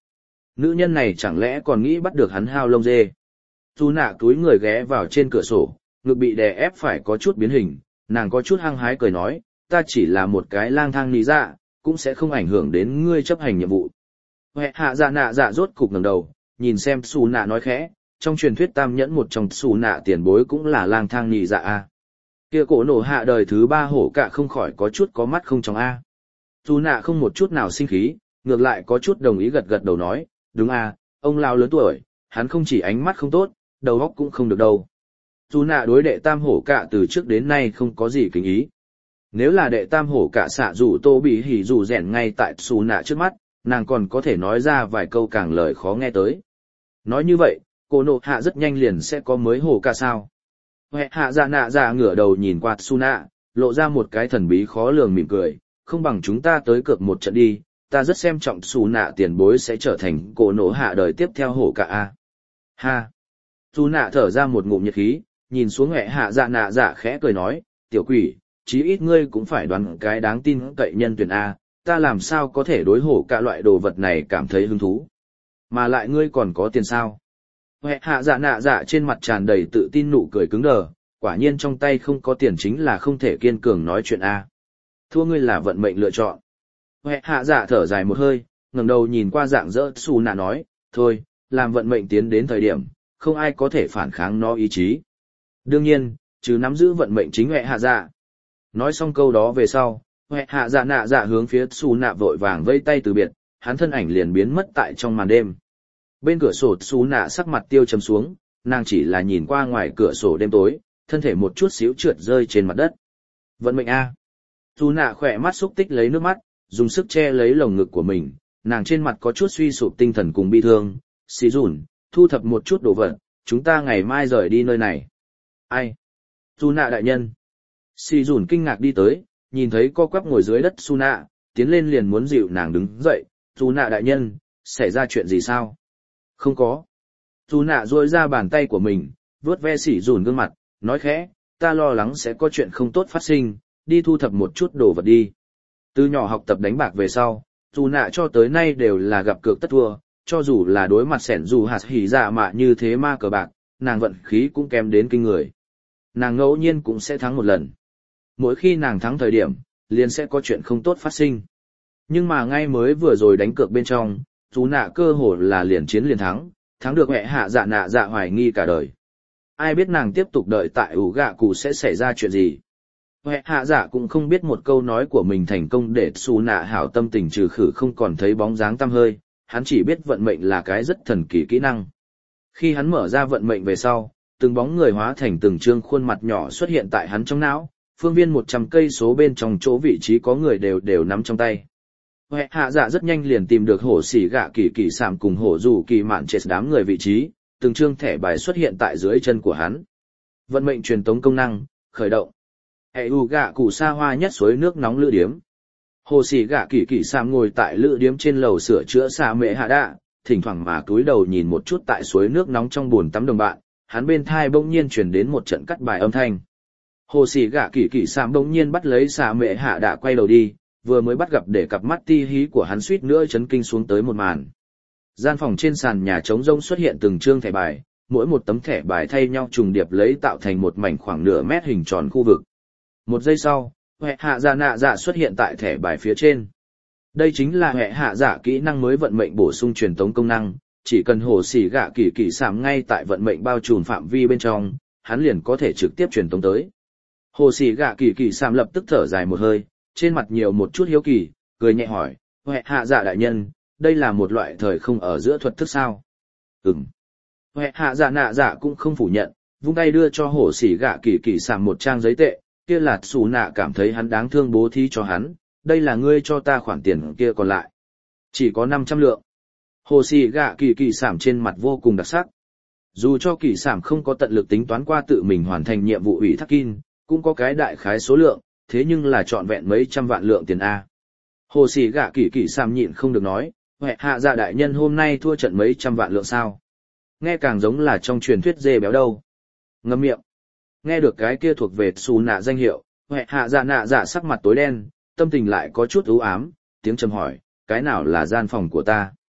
Nữ nhân này chẳng lẽ còn nghĩ bắt được hắn hao lông dê. Dù nạ túi người ghé vào trên cửa sổ, ngực bị đè ép phải có chút biến hình, nàng có chút hăng hái cười nói, ta chỉ là một cái lang thang nị dạ, cũng sẽ không ảnh hưởng đến ngươi chấp hành nhiệm vụ. Huệ hạ dạ nạ dạ rốt cục ngẩng đầu, nhìn xem xù nạ nói khẽ, trong truyền thuyết tam nhẫn một trong xù nạ tiền bối cũng là lang thang nị dạ a. Kia cổ nổ hạ đời thứ ba hổ cả không khỏi có chút có mắt không trong a. Xù nạ không một chút nào sinh khí, ngược lại có chút đồng ý gật gật đầu nói, đúng a, ông lao lớn tuổi, hắn không chỉ ánh mắt không tốt, đầu óc cũng không được đâu. Dù nạ đối đệ tam hổ cả từ trước đến nay không có gì kính ý. Nếu là đệ tam hổ cả xạ rủ tô bị hỉ rủ rèn ngay tại xù nạ trước mắt, nàng còn có thể nói ra vài câu càng lời khó nghe tới. Nói như vậy, cô nộ hạ rất nhanh liền sẽ có mới hổ cả sao. Huệ hạ dạ nạ dạ ngửa đầu nhìn qua xù nạ, lộ ra một cái thần bí khó lường mỉm cười, không bằng chúng ta tới cược một trận đi, ta rất xem trọng xù nạ tiền bối sẽ trở thành cô nộ hạ đời tiếp theo hổ cả a. Ha! Xù nạ thở ra một ngụm nhiệt khí, nhìn xuống Huệ hạ dạ nạ dạ khẽ cười nói, tiểu quỷ, chí ít ngươi cũng phải đoán cái đáng tin cậy nhân tuyển A, ta làm sao có thể đối hổ cả loại đồ vật này cảm thấy hứng thú. Mà lại ngươi còn có tiền sao? Huệ hạ dạ nạ dạ trên mặt tràn đầy tự tin nụ cười cứng đờ, quả nhiên trong tay không có tiền chính là không thể kiên cường nói chuyện A. Thua ngươi là vận mệnh lựa chọn. Huệ hạ dạ thở dài một hơi, ngẩng đầu nhìn qua dạng dỡ xù nạ nói, thôi, làm vận mệnh tiến đến thời điểm, không ai có thể phản kháng nó ý chí. Đương nhiên, chứ nắm giữ vận mệnh chính Huệ hạ dạ. Nói xong câu đó về sau, Huệ hạ dạ nạ dạ hướng phía xù nạ vội vàng vây tay từ biệt, hắn thân ảnh liền biến mất tại trong màn đêm. Bên cửa sổ xù nạ sắc mặt tiêu trầm xuống, nàng chỉ là nhìn qua ngoài cửa sổ đêm tối, thân thể một chút xíu trượt rơi trên mặt đất. Vận mệnh a. Xù nạ khỏe mắt xúc tích lấy nước mắt, dùng sức che lấy lồng ngực của mình, nàng trên mặt có chút suy sụp tinh thần cùng bi thương. Xì dùn, thu thập một chút đồ vật, chúng ta ngày mai rời đi nơi này. Ai? Xù nạ đại nhân. Xì dùn kinh ngạc đi tới, nhìn thấy co quắp ngồi dưới đất Su nạ, tiến lên liền muốn dịu nàng đứng dậy. Su nạ đại nhân, xảy ra chuyện gì sao? Không có. Su nạ duỗi ra bàn tay của mình, vuốt ve xì dùn gương mặt, nói khẽ, ta lo lắng sẽ có chuyện không tốt phát sinh, đi thu thập một chút đồ vật đi. Từ nhỏ học tập đánh bạc về sau, Su nạ cho tới nay đều là gặp cược tất thua, cho dù là đối mặt sẻn dù hạt hỉ dạ mạ như thế ma cờ bạc, nàng vận khí cũng kém đến kinh người. Nàng ngẫu nhiên cũng sẽ thắng một lần. Mỗi khi nàng thắng thời điểm, liền sẽ có chuyện không tốt phát sinh. Nhưng mà ngay mới vừa rồi đánh cược bên trong, Su nạ cơ hồ là liền chiến liền thắng, thắng được Huệ hạ dạ nạ dạ hoài nghi cả đời. Ai biết nàng tiếp tục đợi tại ủ gạ cụ sẽ xảy ra chuyện gì. Huệ hạ dạ cũng không biết một câu nói của mình thành công để Su nạ hảo tâm tình trừ khử không còn thấy bóng dáng tăm hơi, hắn chỉ biết vận mệnh là cái rất thần kỳ kỹ năng. Khi hắn mở ra vận mệnh về sau, từng bóng người hóa thành từng trương khuôn mặt nhỏ xuất hiện tại hắn trong não, phương viên một trăm cây số bên trong chỗ vị trí có người đều đều nắm trong tay. Huệ hạ dạ rất nhanh liền tìm được hổ xỉ gạ kỳ kỳ sảm cùng hổ dù kỳ mạn chết đám người vị trí, từng trương thẻ bài xuất hiện tại dưới chân của hắn. Vận mệnh truyền tống công năng, khởi động. Hệ u gạ cụ xa hoa nhất suối nước nóng lữ điếm. Hồ xỉ gạ kỳ kỳ sảm ngồi tại lữ điếm trên lầu sửa chữa xạ mệ hạ đạ, thỉnh thoảng mà cúi đầu nhìn một chút tại suối nước nóng trong bồn tắm đồng bạn, hắn bên thai bỗng nhiên truyền đến một trận cắt bài âm thanh. Hồ xỉ gạ kỳ kỳ sảm bỗng nhiên bắt lấy xạ mệ hạ đạ quay đầu đi, vừa mới bắt gặp để cặp mắt ti hí của hắn suýt nữa chấn kinh xuống tới một màn. Gian phòng trên sàn nhà trống rỗng xuất hiện từng trương thẻ bài, mỗi một tấm thẻ bài thay nhau trùng điệp lấy tạo thành một mảnh khoảng nửa mét hình tròn khu vực. Một giây sau, Huệ hạ dạ nạ dạ xuất hiện tại thẻ bài phía trên. Đây chính là Huệ hạ dạ kỹ năng mới vận mệnh bổ sung truyền tống công năng, chỉ cần hồ xỉ gạ kỳ kỳ sảm ngay tại vận mệnh bao trùm phạm vi bên trong, hắn liền có thể trực tiếp truyền tống tới. Hồ xỉ gạ kỳ kỳ sảm lập tức thở dài một hơi, trên mặt nhiều một chút hiếu kỳ, cười nhẹ hỏi, Huệ hạ dạ đại nhân, đây là một loại thời không ở giữa thuật thức sao? Ừm. Huệ hạ dạ nạ dạ cũng không phủ nhận, vung tay đưa cho hồ xỉ gạ kỳ kỳ sảm một trang giấy tệ, kia là xù nạ cảm thấy hắn đáng thương bố thí cho hắn, đây là ngươi cho ta khoản tiền kia còn lại. Chỉ có năm trăm lượng. Hồ xỉ gạ kỳ kỳ sảm trên mặt vô cùng đặc sắc. Dù cho kỳ sảm không có tận lực tính toán qua tự mình hoàn thành nhiệm vụ ủy thác kin, cũng có cái đại khái số lượng, thế nhưng là trọn vẹn mấy trăm vạn lượng tiền A. Hồ xỉ gạ kỳ kỳ sảm nhịn không được nói, Huệ hạ dạ đại nhân hôm nay thua trận mấy trăm vạn lượng sao. Nghe càng giống là trong truyền thuyết dê béo đâu. Ngâm miệng. Nghe được cái kia thuộc về xù nạ danh hiệu, Huệ hạ dạ nạ dạ sắc mặt tối đen, tâm tình lại có chút u ám, tiếng trầm hỏi, cái nào là gian phòng của ta?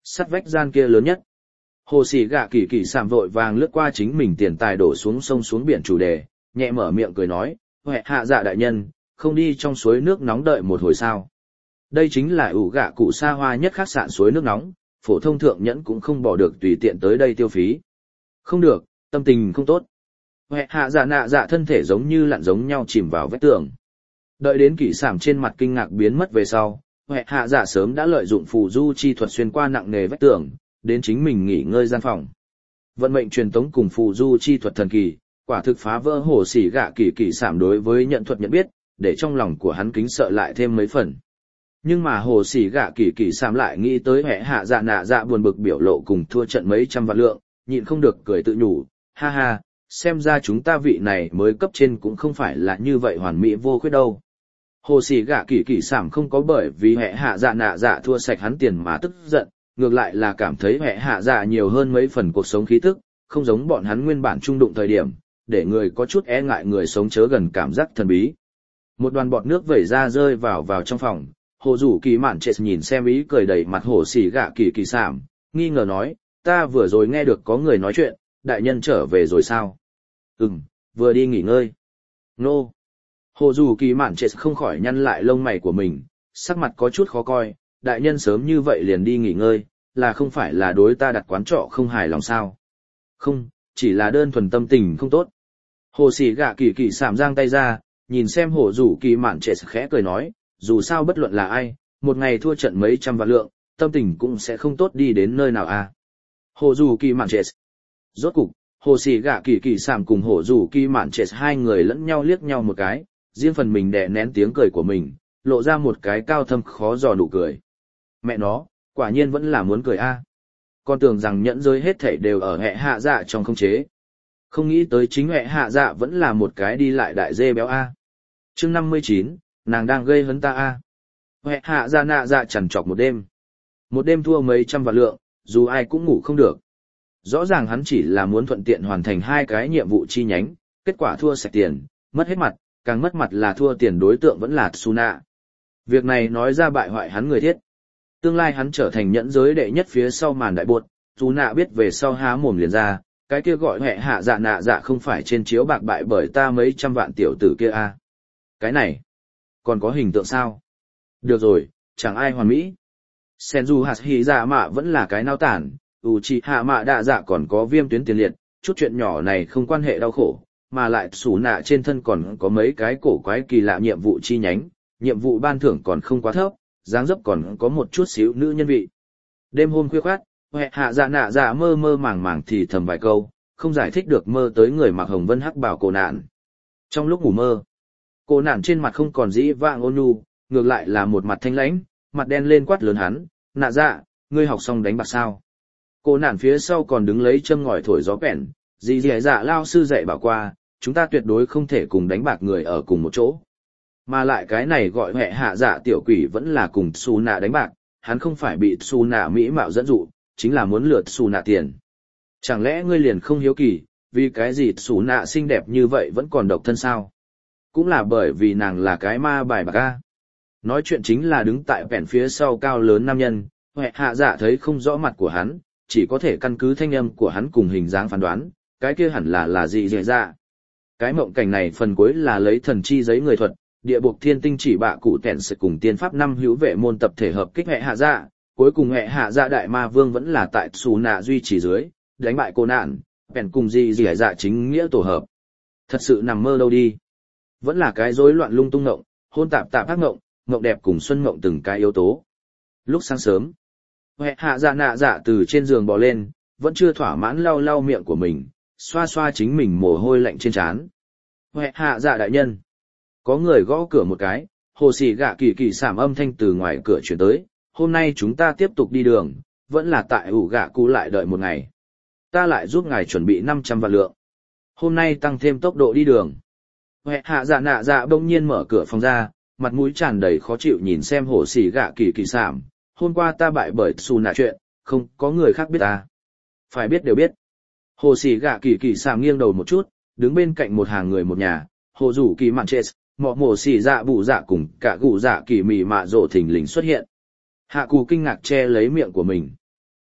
Sắt vách gian kia lớn nhất. Hồ Sĩ Gạ Kỳ Kỳ sạm vội vàng lướt qua chính mình tiền tài đổ xuống sông xuống biển chủ đề, nhẹ mở miệng cười nói, "Huệ hạ dạ đại nhân, không đi trong suối nước nóng đợi một hồi sao?" Đây chính là ủ gạ cụ xa hoa nhất khách sạn suối nước nóng, phổ thông thượng nhẫn cũng không bỏ được tùy tiện tới đây tiêu phí. Không được, tâm tình không tốt. Huệ hạ dạ nạ dạ thân thể giống như lặn giống nhau chìm vào vách tường. Đợi đến Kỳ sảm trên mặt kinh ngạc biến mất về sau, Huệ hạ dạ sớm đã lợi dụng phù du chi thuật xuyên qua nặng nề vách tường, đến chính mình nghỉ ngơi gian phòng. Vận mệnh truyền tống cùng phù du chi thuật thần kỳ, quả thực phá vỡ Hồ Sĩ Gạ Kỳ Kỳ sảm đối với nhận thuật nhận biết, để trong lòng của hắn kính sợ lại thêm mấy phần. Nhưng mà Hồ Sĩ Gạ Kỳ Kỳ sảm lại nghĩ tới Huệ hạ dạ nạ dạ buồn bực biểu lộ cùng thua trận mấy trăm vạn lượng, nhịn không được cười tự nhủ, ha ha, xem ra chúng ta vị này mới cấp trên cũng không phải là như vậy hoàn mỹ vô khuyết đâu. Hồ Sĩ Gạ Kỳ Kỳ sảm không có bởi vì Huệ hạ dạ nạ dạ thua sạch hắn tiền mà tức giận, ngược lại là cảm thấy Huệ hạ dạ nhiều hơn mấy phần cuộc sống khí tức, không giống bọn hắn nguyên bản trung đụng thời điểm, để người có chút e ngại người sống chớ gần cảm giác thần bí. Một đoàn bọt nước vẩy ra rơi vào vào trong phòng, Hồ Dụ Kỳ Mạn Trệ nhìn xem ý cười đầy mặt Hồ Sĩ Gạ Kỳ Kỳ sảm, nghi ngờ nói, ta vừa rồi nghe được có người nói chuyện, đại nhân trở về rồi sao? Ừm, vừa đi nghỉ ngơi. Nô. No. Hồ Dụ Kỳ Mạn Trệ không khỏi nhăn lại lông mày của mình, sắc mặt có chút khó coi, đại nhân sớm như vậy liền đi nghỉ ngơi, là không phải là đối ta đặt quán trọ không hài lòng sao? Không, chỉ là đơn thuần tâm tình không tốt. Hồ Sĩ Gạ Kỳ Kỳ sảm giang tay ra, nhìn xem Hồ Dụ Kỳ Mạn Trệ khẽ cười nói, dù sao bất luận là ai, một ngày thua trận mấy trăm vạn lượng, tâm tình cũng sẽ không tốt đi đến nơi nào à. Hồ Dụ Kỳ Mạn Trệ. Rốt cục, Hồ Sĩ Gạ Kỳ Kỳ sảm cùng Hồ Dụ Kỳ Mạn Trệ hai người lẫn nhau liếc nhau một cái, riêng phần mình đè nén tiếng cười của mình, lộ ra một cái cao thâm khó dò nụ cười. Mẹ nó, quả nhiên vẫn là muốn cười a. À. Con tưởng rằng nhẫn giới hết thảy đều ở hệ hạ dạ trong không chế. Không nghĩ tới chính hệ hạ dạ vẫn là một cái đi lại đại dê béo a. À. Chương năm mươi chín, nàng đang gây hấn ta a. À. Hệ hạ dạ nạ dạ chằn chọc một đêm. Một đêm thua mấy trăm vạn lượng, dù ai cũng ngủ không được. Rõ ràng hắn chỉ là muốn thuận tiện hoàn thành hai cái nhiệm vụ chi nhánh, kết quả thua sạch tiền, mất hết mặt, càng mất mặt là thua tiền đối tượng vẫn là Tsuna. Việc này nói ra bại hoại hắn người thiết. Tương lai hắn trở thành nhẫn giới đệ nhất phía sau màn đại buột, Tsuna biết về sau há mồm liền ra, cái kia gọi hệ hạ dạ nạ dạ không phải trên chiếu bạc bại bởi ta mấy trăm vạn tiểu tử kia a. À. Cái này, còn có hình tượng sao? Được rồi, chẳng ai hoàn mỹ. Senju Hashihisa mạ vẫn là cái nao tản, Uchiha mạ đạ dạ còn có viêm tuyến tiền liệt, chút chuyện nhỏ này không quan hệ đau khổ, mà lại Tsuna trên thân còn có mấy cái cổ quái kỳ lạ nhiệm vụ chi nhánh, nhiệm vụ ban thưởng còn không quá thấp, dáng dấp còn có một chút xíu nữ nhân vị. Đêm hôm khuya khoát, Huệ hạ dạ nạ dạ mơ mơ màng màng thì thầm vài câu, không giải thích được mơ tới người mặc hồng vân hắc bảo cổ nạn. Trong lúc ngủ mơ, cổ nạn trên mặt không còn dĩ vạng ôn nhu, ngược lại là một mặt thanh lãnh, mặt đen lên quát lớn hắn, nạ dạ, ngươi học xong đánh bạc sao? Cổ nạn phía sau còn đứng lấy châm ngòi thổi gió bẻn, dì dì dạ lao sư dạy bảo qua, chúng ta tuyệt đối không thể cùng đánh bạc người ở cùng một chỗ. Mà lại cái này gọi Huệ hạ dạ tiểu quỷ vẫn là cùng Tsuna đánh bạc, hắn không phải bị Tsuna mỹ mạo dẫn dụ, chính là muốn lừa Tsuna tiền. Chẳng lẽ ngươi liền không hiếu kỳ, vì cái gì Tsuna xinh đẹp như vậy vẫn còn độc thân sao? Cũng là bởi vì nàng là cái ma bài bạc a. Nói chuyện chính là đứng tại vẹn phía sau cao lớn nam nhân, Huệ hạ dạ thấy không rõ mặt của hắn, chỉ có thể căn cứ thanh âm của hắn cùng hình dáng phán đoán, cái kia hẳn là là gì dễ dạ. Cái mộng cảnh này phần cuối là lấy thần chi giấy người thuật, địa buộc thiên tinh chỉ bạ cụ tẹn sự cùng tiên pháp năm hữu vệ môn tập thể hợp kích hệ hạ dạ, cuối cùng hệ hạ dạ đại ma vương vẫn là tại Tsuna duy trì dưới, đánh bại cô nạn, bèn cùng gì gì dạ chính nghĩa tổ hợp. Thật sự nằm mơ đâu đi. Vẫn là cái rối loạn lung tung ngộng, hôn tạp tạp ác ngộng, ngộng đẹp cùng xuân ngộng từng cái yếu tố. Lúc sáng sớm, hệ hạ dạ nạ dạ từ trên giường bò lên, vẫn chưa thỏa mãn lau lau miệng của mình, xoa xoa chính mình mồ hôi lạnh trên trán. Hệ hạ dạ đại nhân. Có người gõ cửa một cái, Hồ Sĩ Gạ Kỳ Kỳ sảm âm thanh từ ngoài cửa chuyển tới, hôm nay chúng ta tiếp tục đi đường, vẫn là tại ủ gạ cụ lại đợi một ngày. Ta lại giúp ngài chuẩn bị năm trăm vạn lượng. Hôm nay tăng thêm tốc độ đi đường. Huệ hạ dạ nạ dạ bỗng nhiên mở cửa phòng ra, mặt mũi tràn đầy khó chịu nhìn xem Hồ Sĩ Gạ Kỳ Kỳ sảm, hôm qua ta bại bởi Tsuna chuyện, không có người khác biết ta. Phải biết đều biết. Hồ Sĩ Gạ Kỳ Kỳ sảm nghiêng đầu một chút, đứng bên cạnh một hàng người một nhà, Hồ Dụ Kỳ Mạn Trệ, mọ mổ xì dạ bụ dạ cùng cả gù dạ kỳ mì mạ rộ thình lình xuất hiện. Hạ cù kinh ngạc che lấy miệng của mình.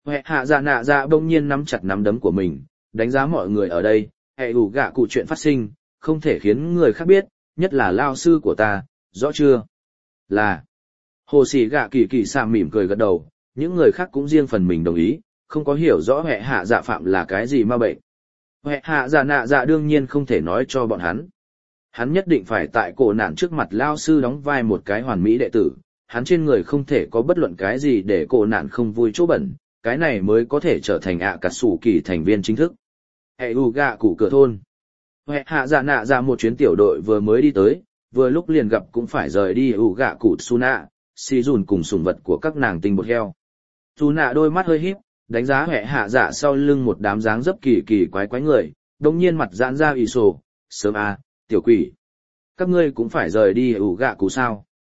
Hệ hạ dạ nạ dạ bỗng nhiên nắm chặt nắm đấm của mình, đánh giá mọi người ở đây, hệ ủ gạ cụ chuyện phát sinh, không thể khiến người khác biết, nhất là lao sư của ta, rõ chưa? Là. Hồ sĩ gạ kỳ kỳ xạ mỉm cười gật đầu, những người khác cũng riêng phần mình đồng ý, không có hiểu rõ hệ hạ dạ phạm là cái gì ma bệnh. Hệ hạ dạ nạ dạ đương nhiên không thể nói cho bọn hắn. Hắn nhất định phải tại cổ nạn trước mặt lao sư đóng vai một cái hoàn mỹ đệ tử, hắn trên người không thể có bất luận cái gì để cổ nạn không vui chỗ bẩn, cái này mới có thể trở thành ạ cà sủ kỳ thành viên chính thức. Hệ u gạ cụ cửa thôn. Hệ hạ dạ nạ dạ một chuyến tiểu đội vừa mới đi tới, vừa lúc liền gặp cũng phải rời đi u gạ cụ Suna, xì dùn cùng sủng vật của các nàng tinh bột heo. Suna đôi mắt hơi híp, đánh giá hệ hạ dạ sau lưng một đám dáng dấp kỳ kỳ quái quái người, đồng nhiên mặt giãn ra ỷ sổ, sớm à, tiểu quỷ. Các ngươi cũng phải rời đi ủ gạ cụ sao.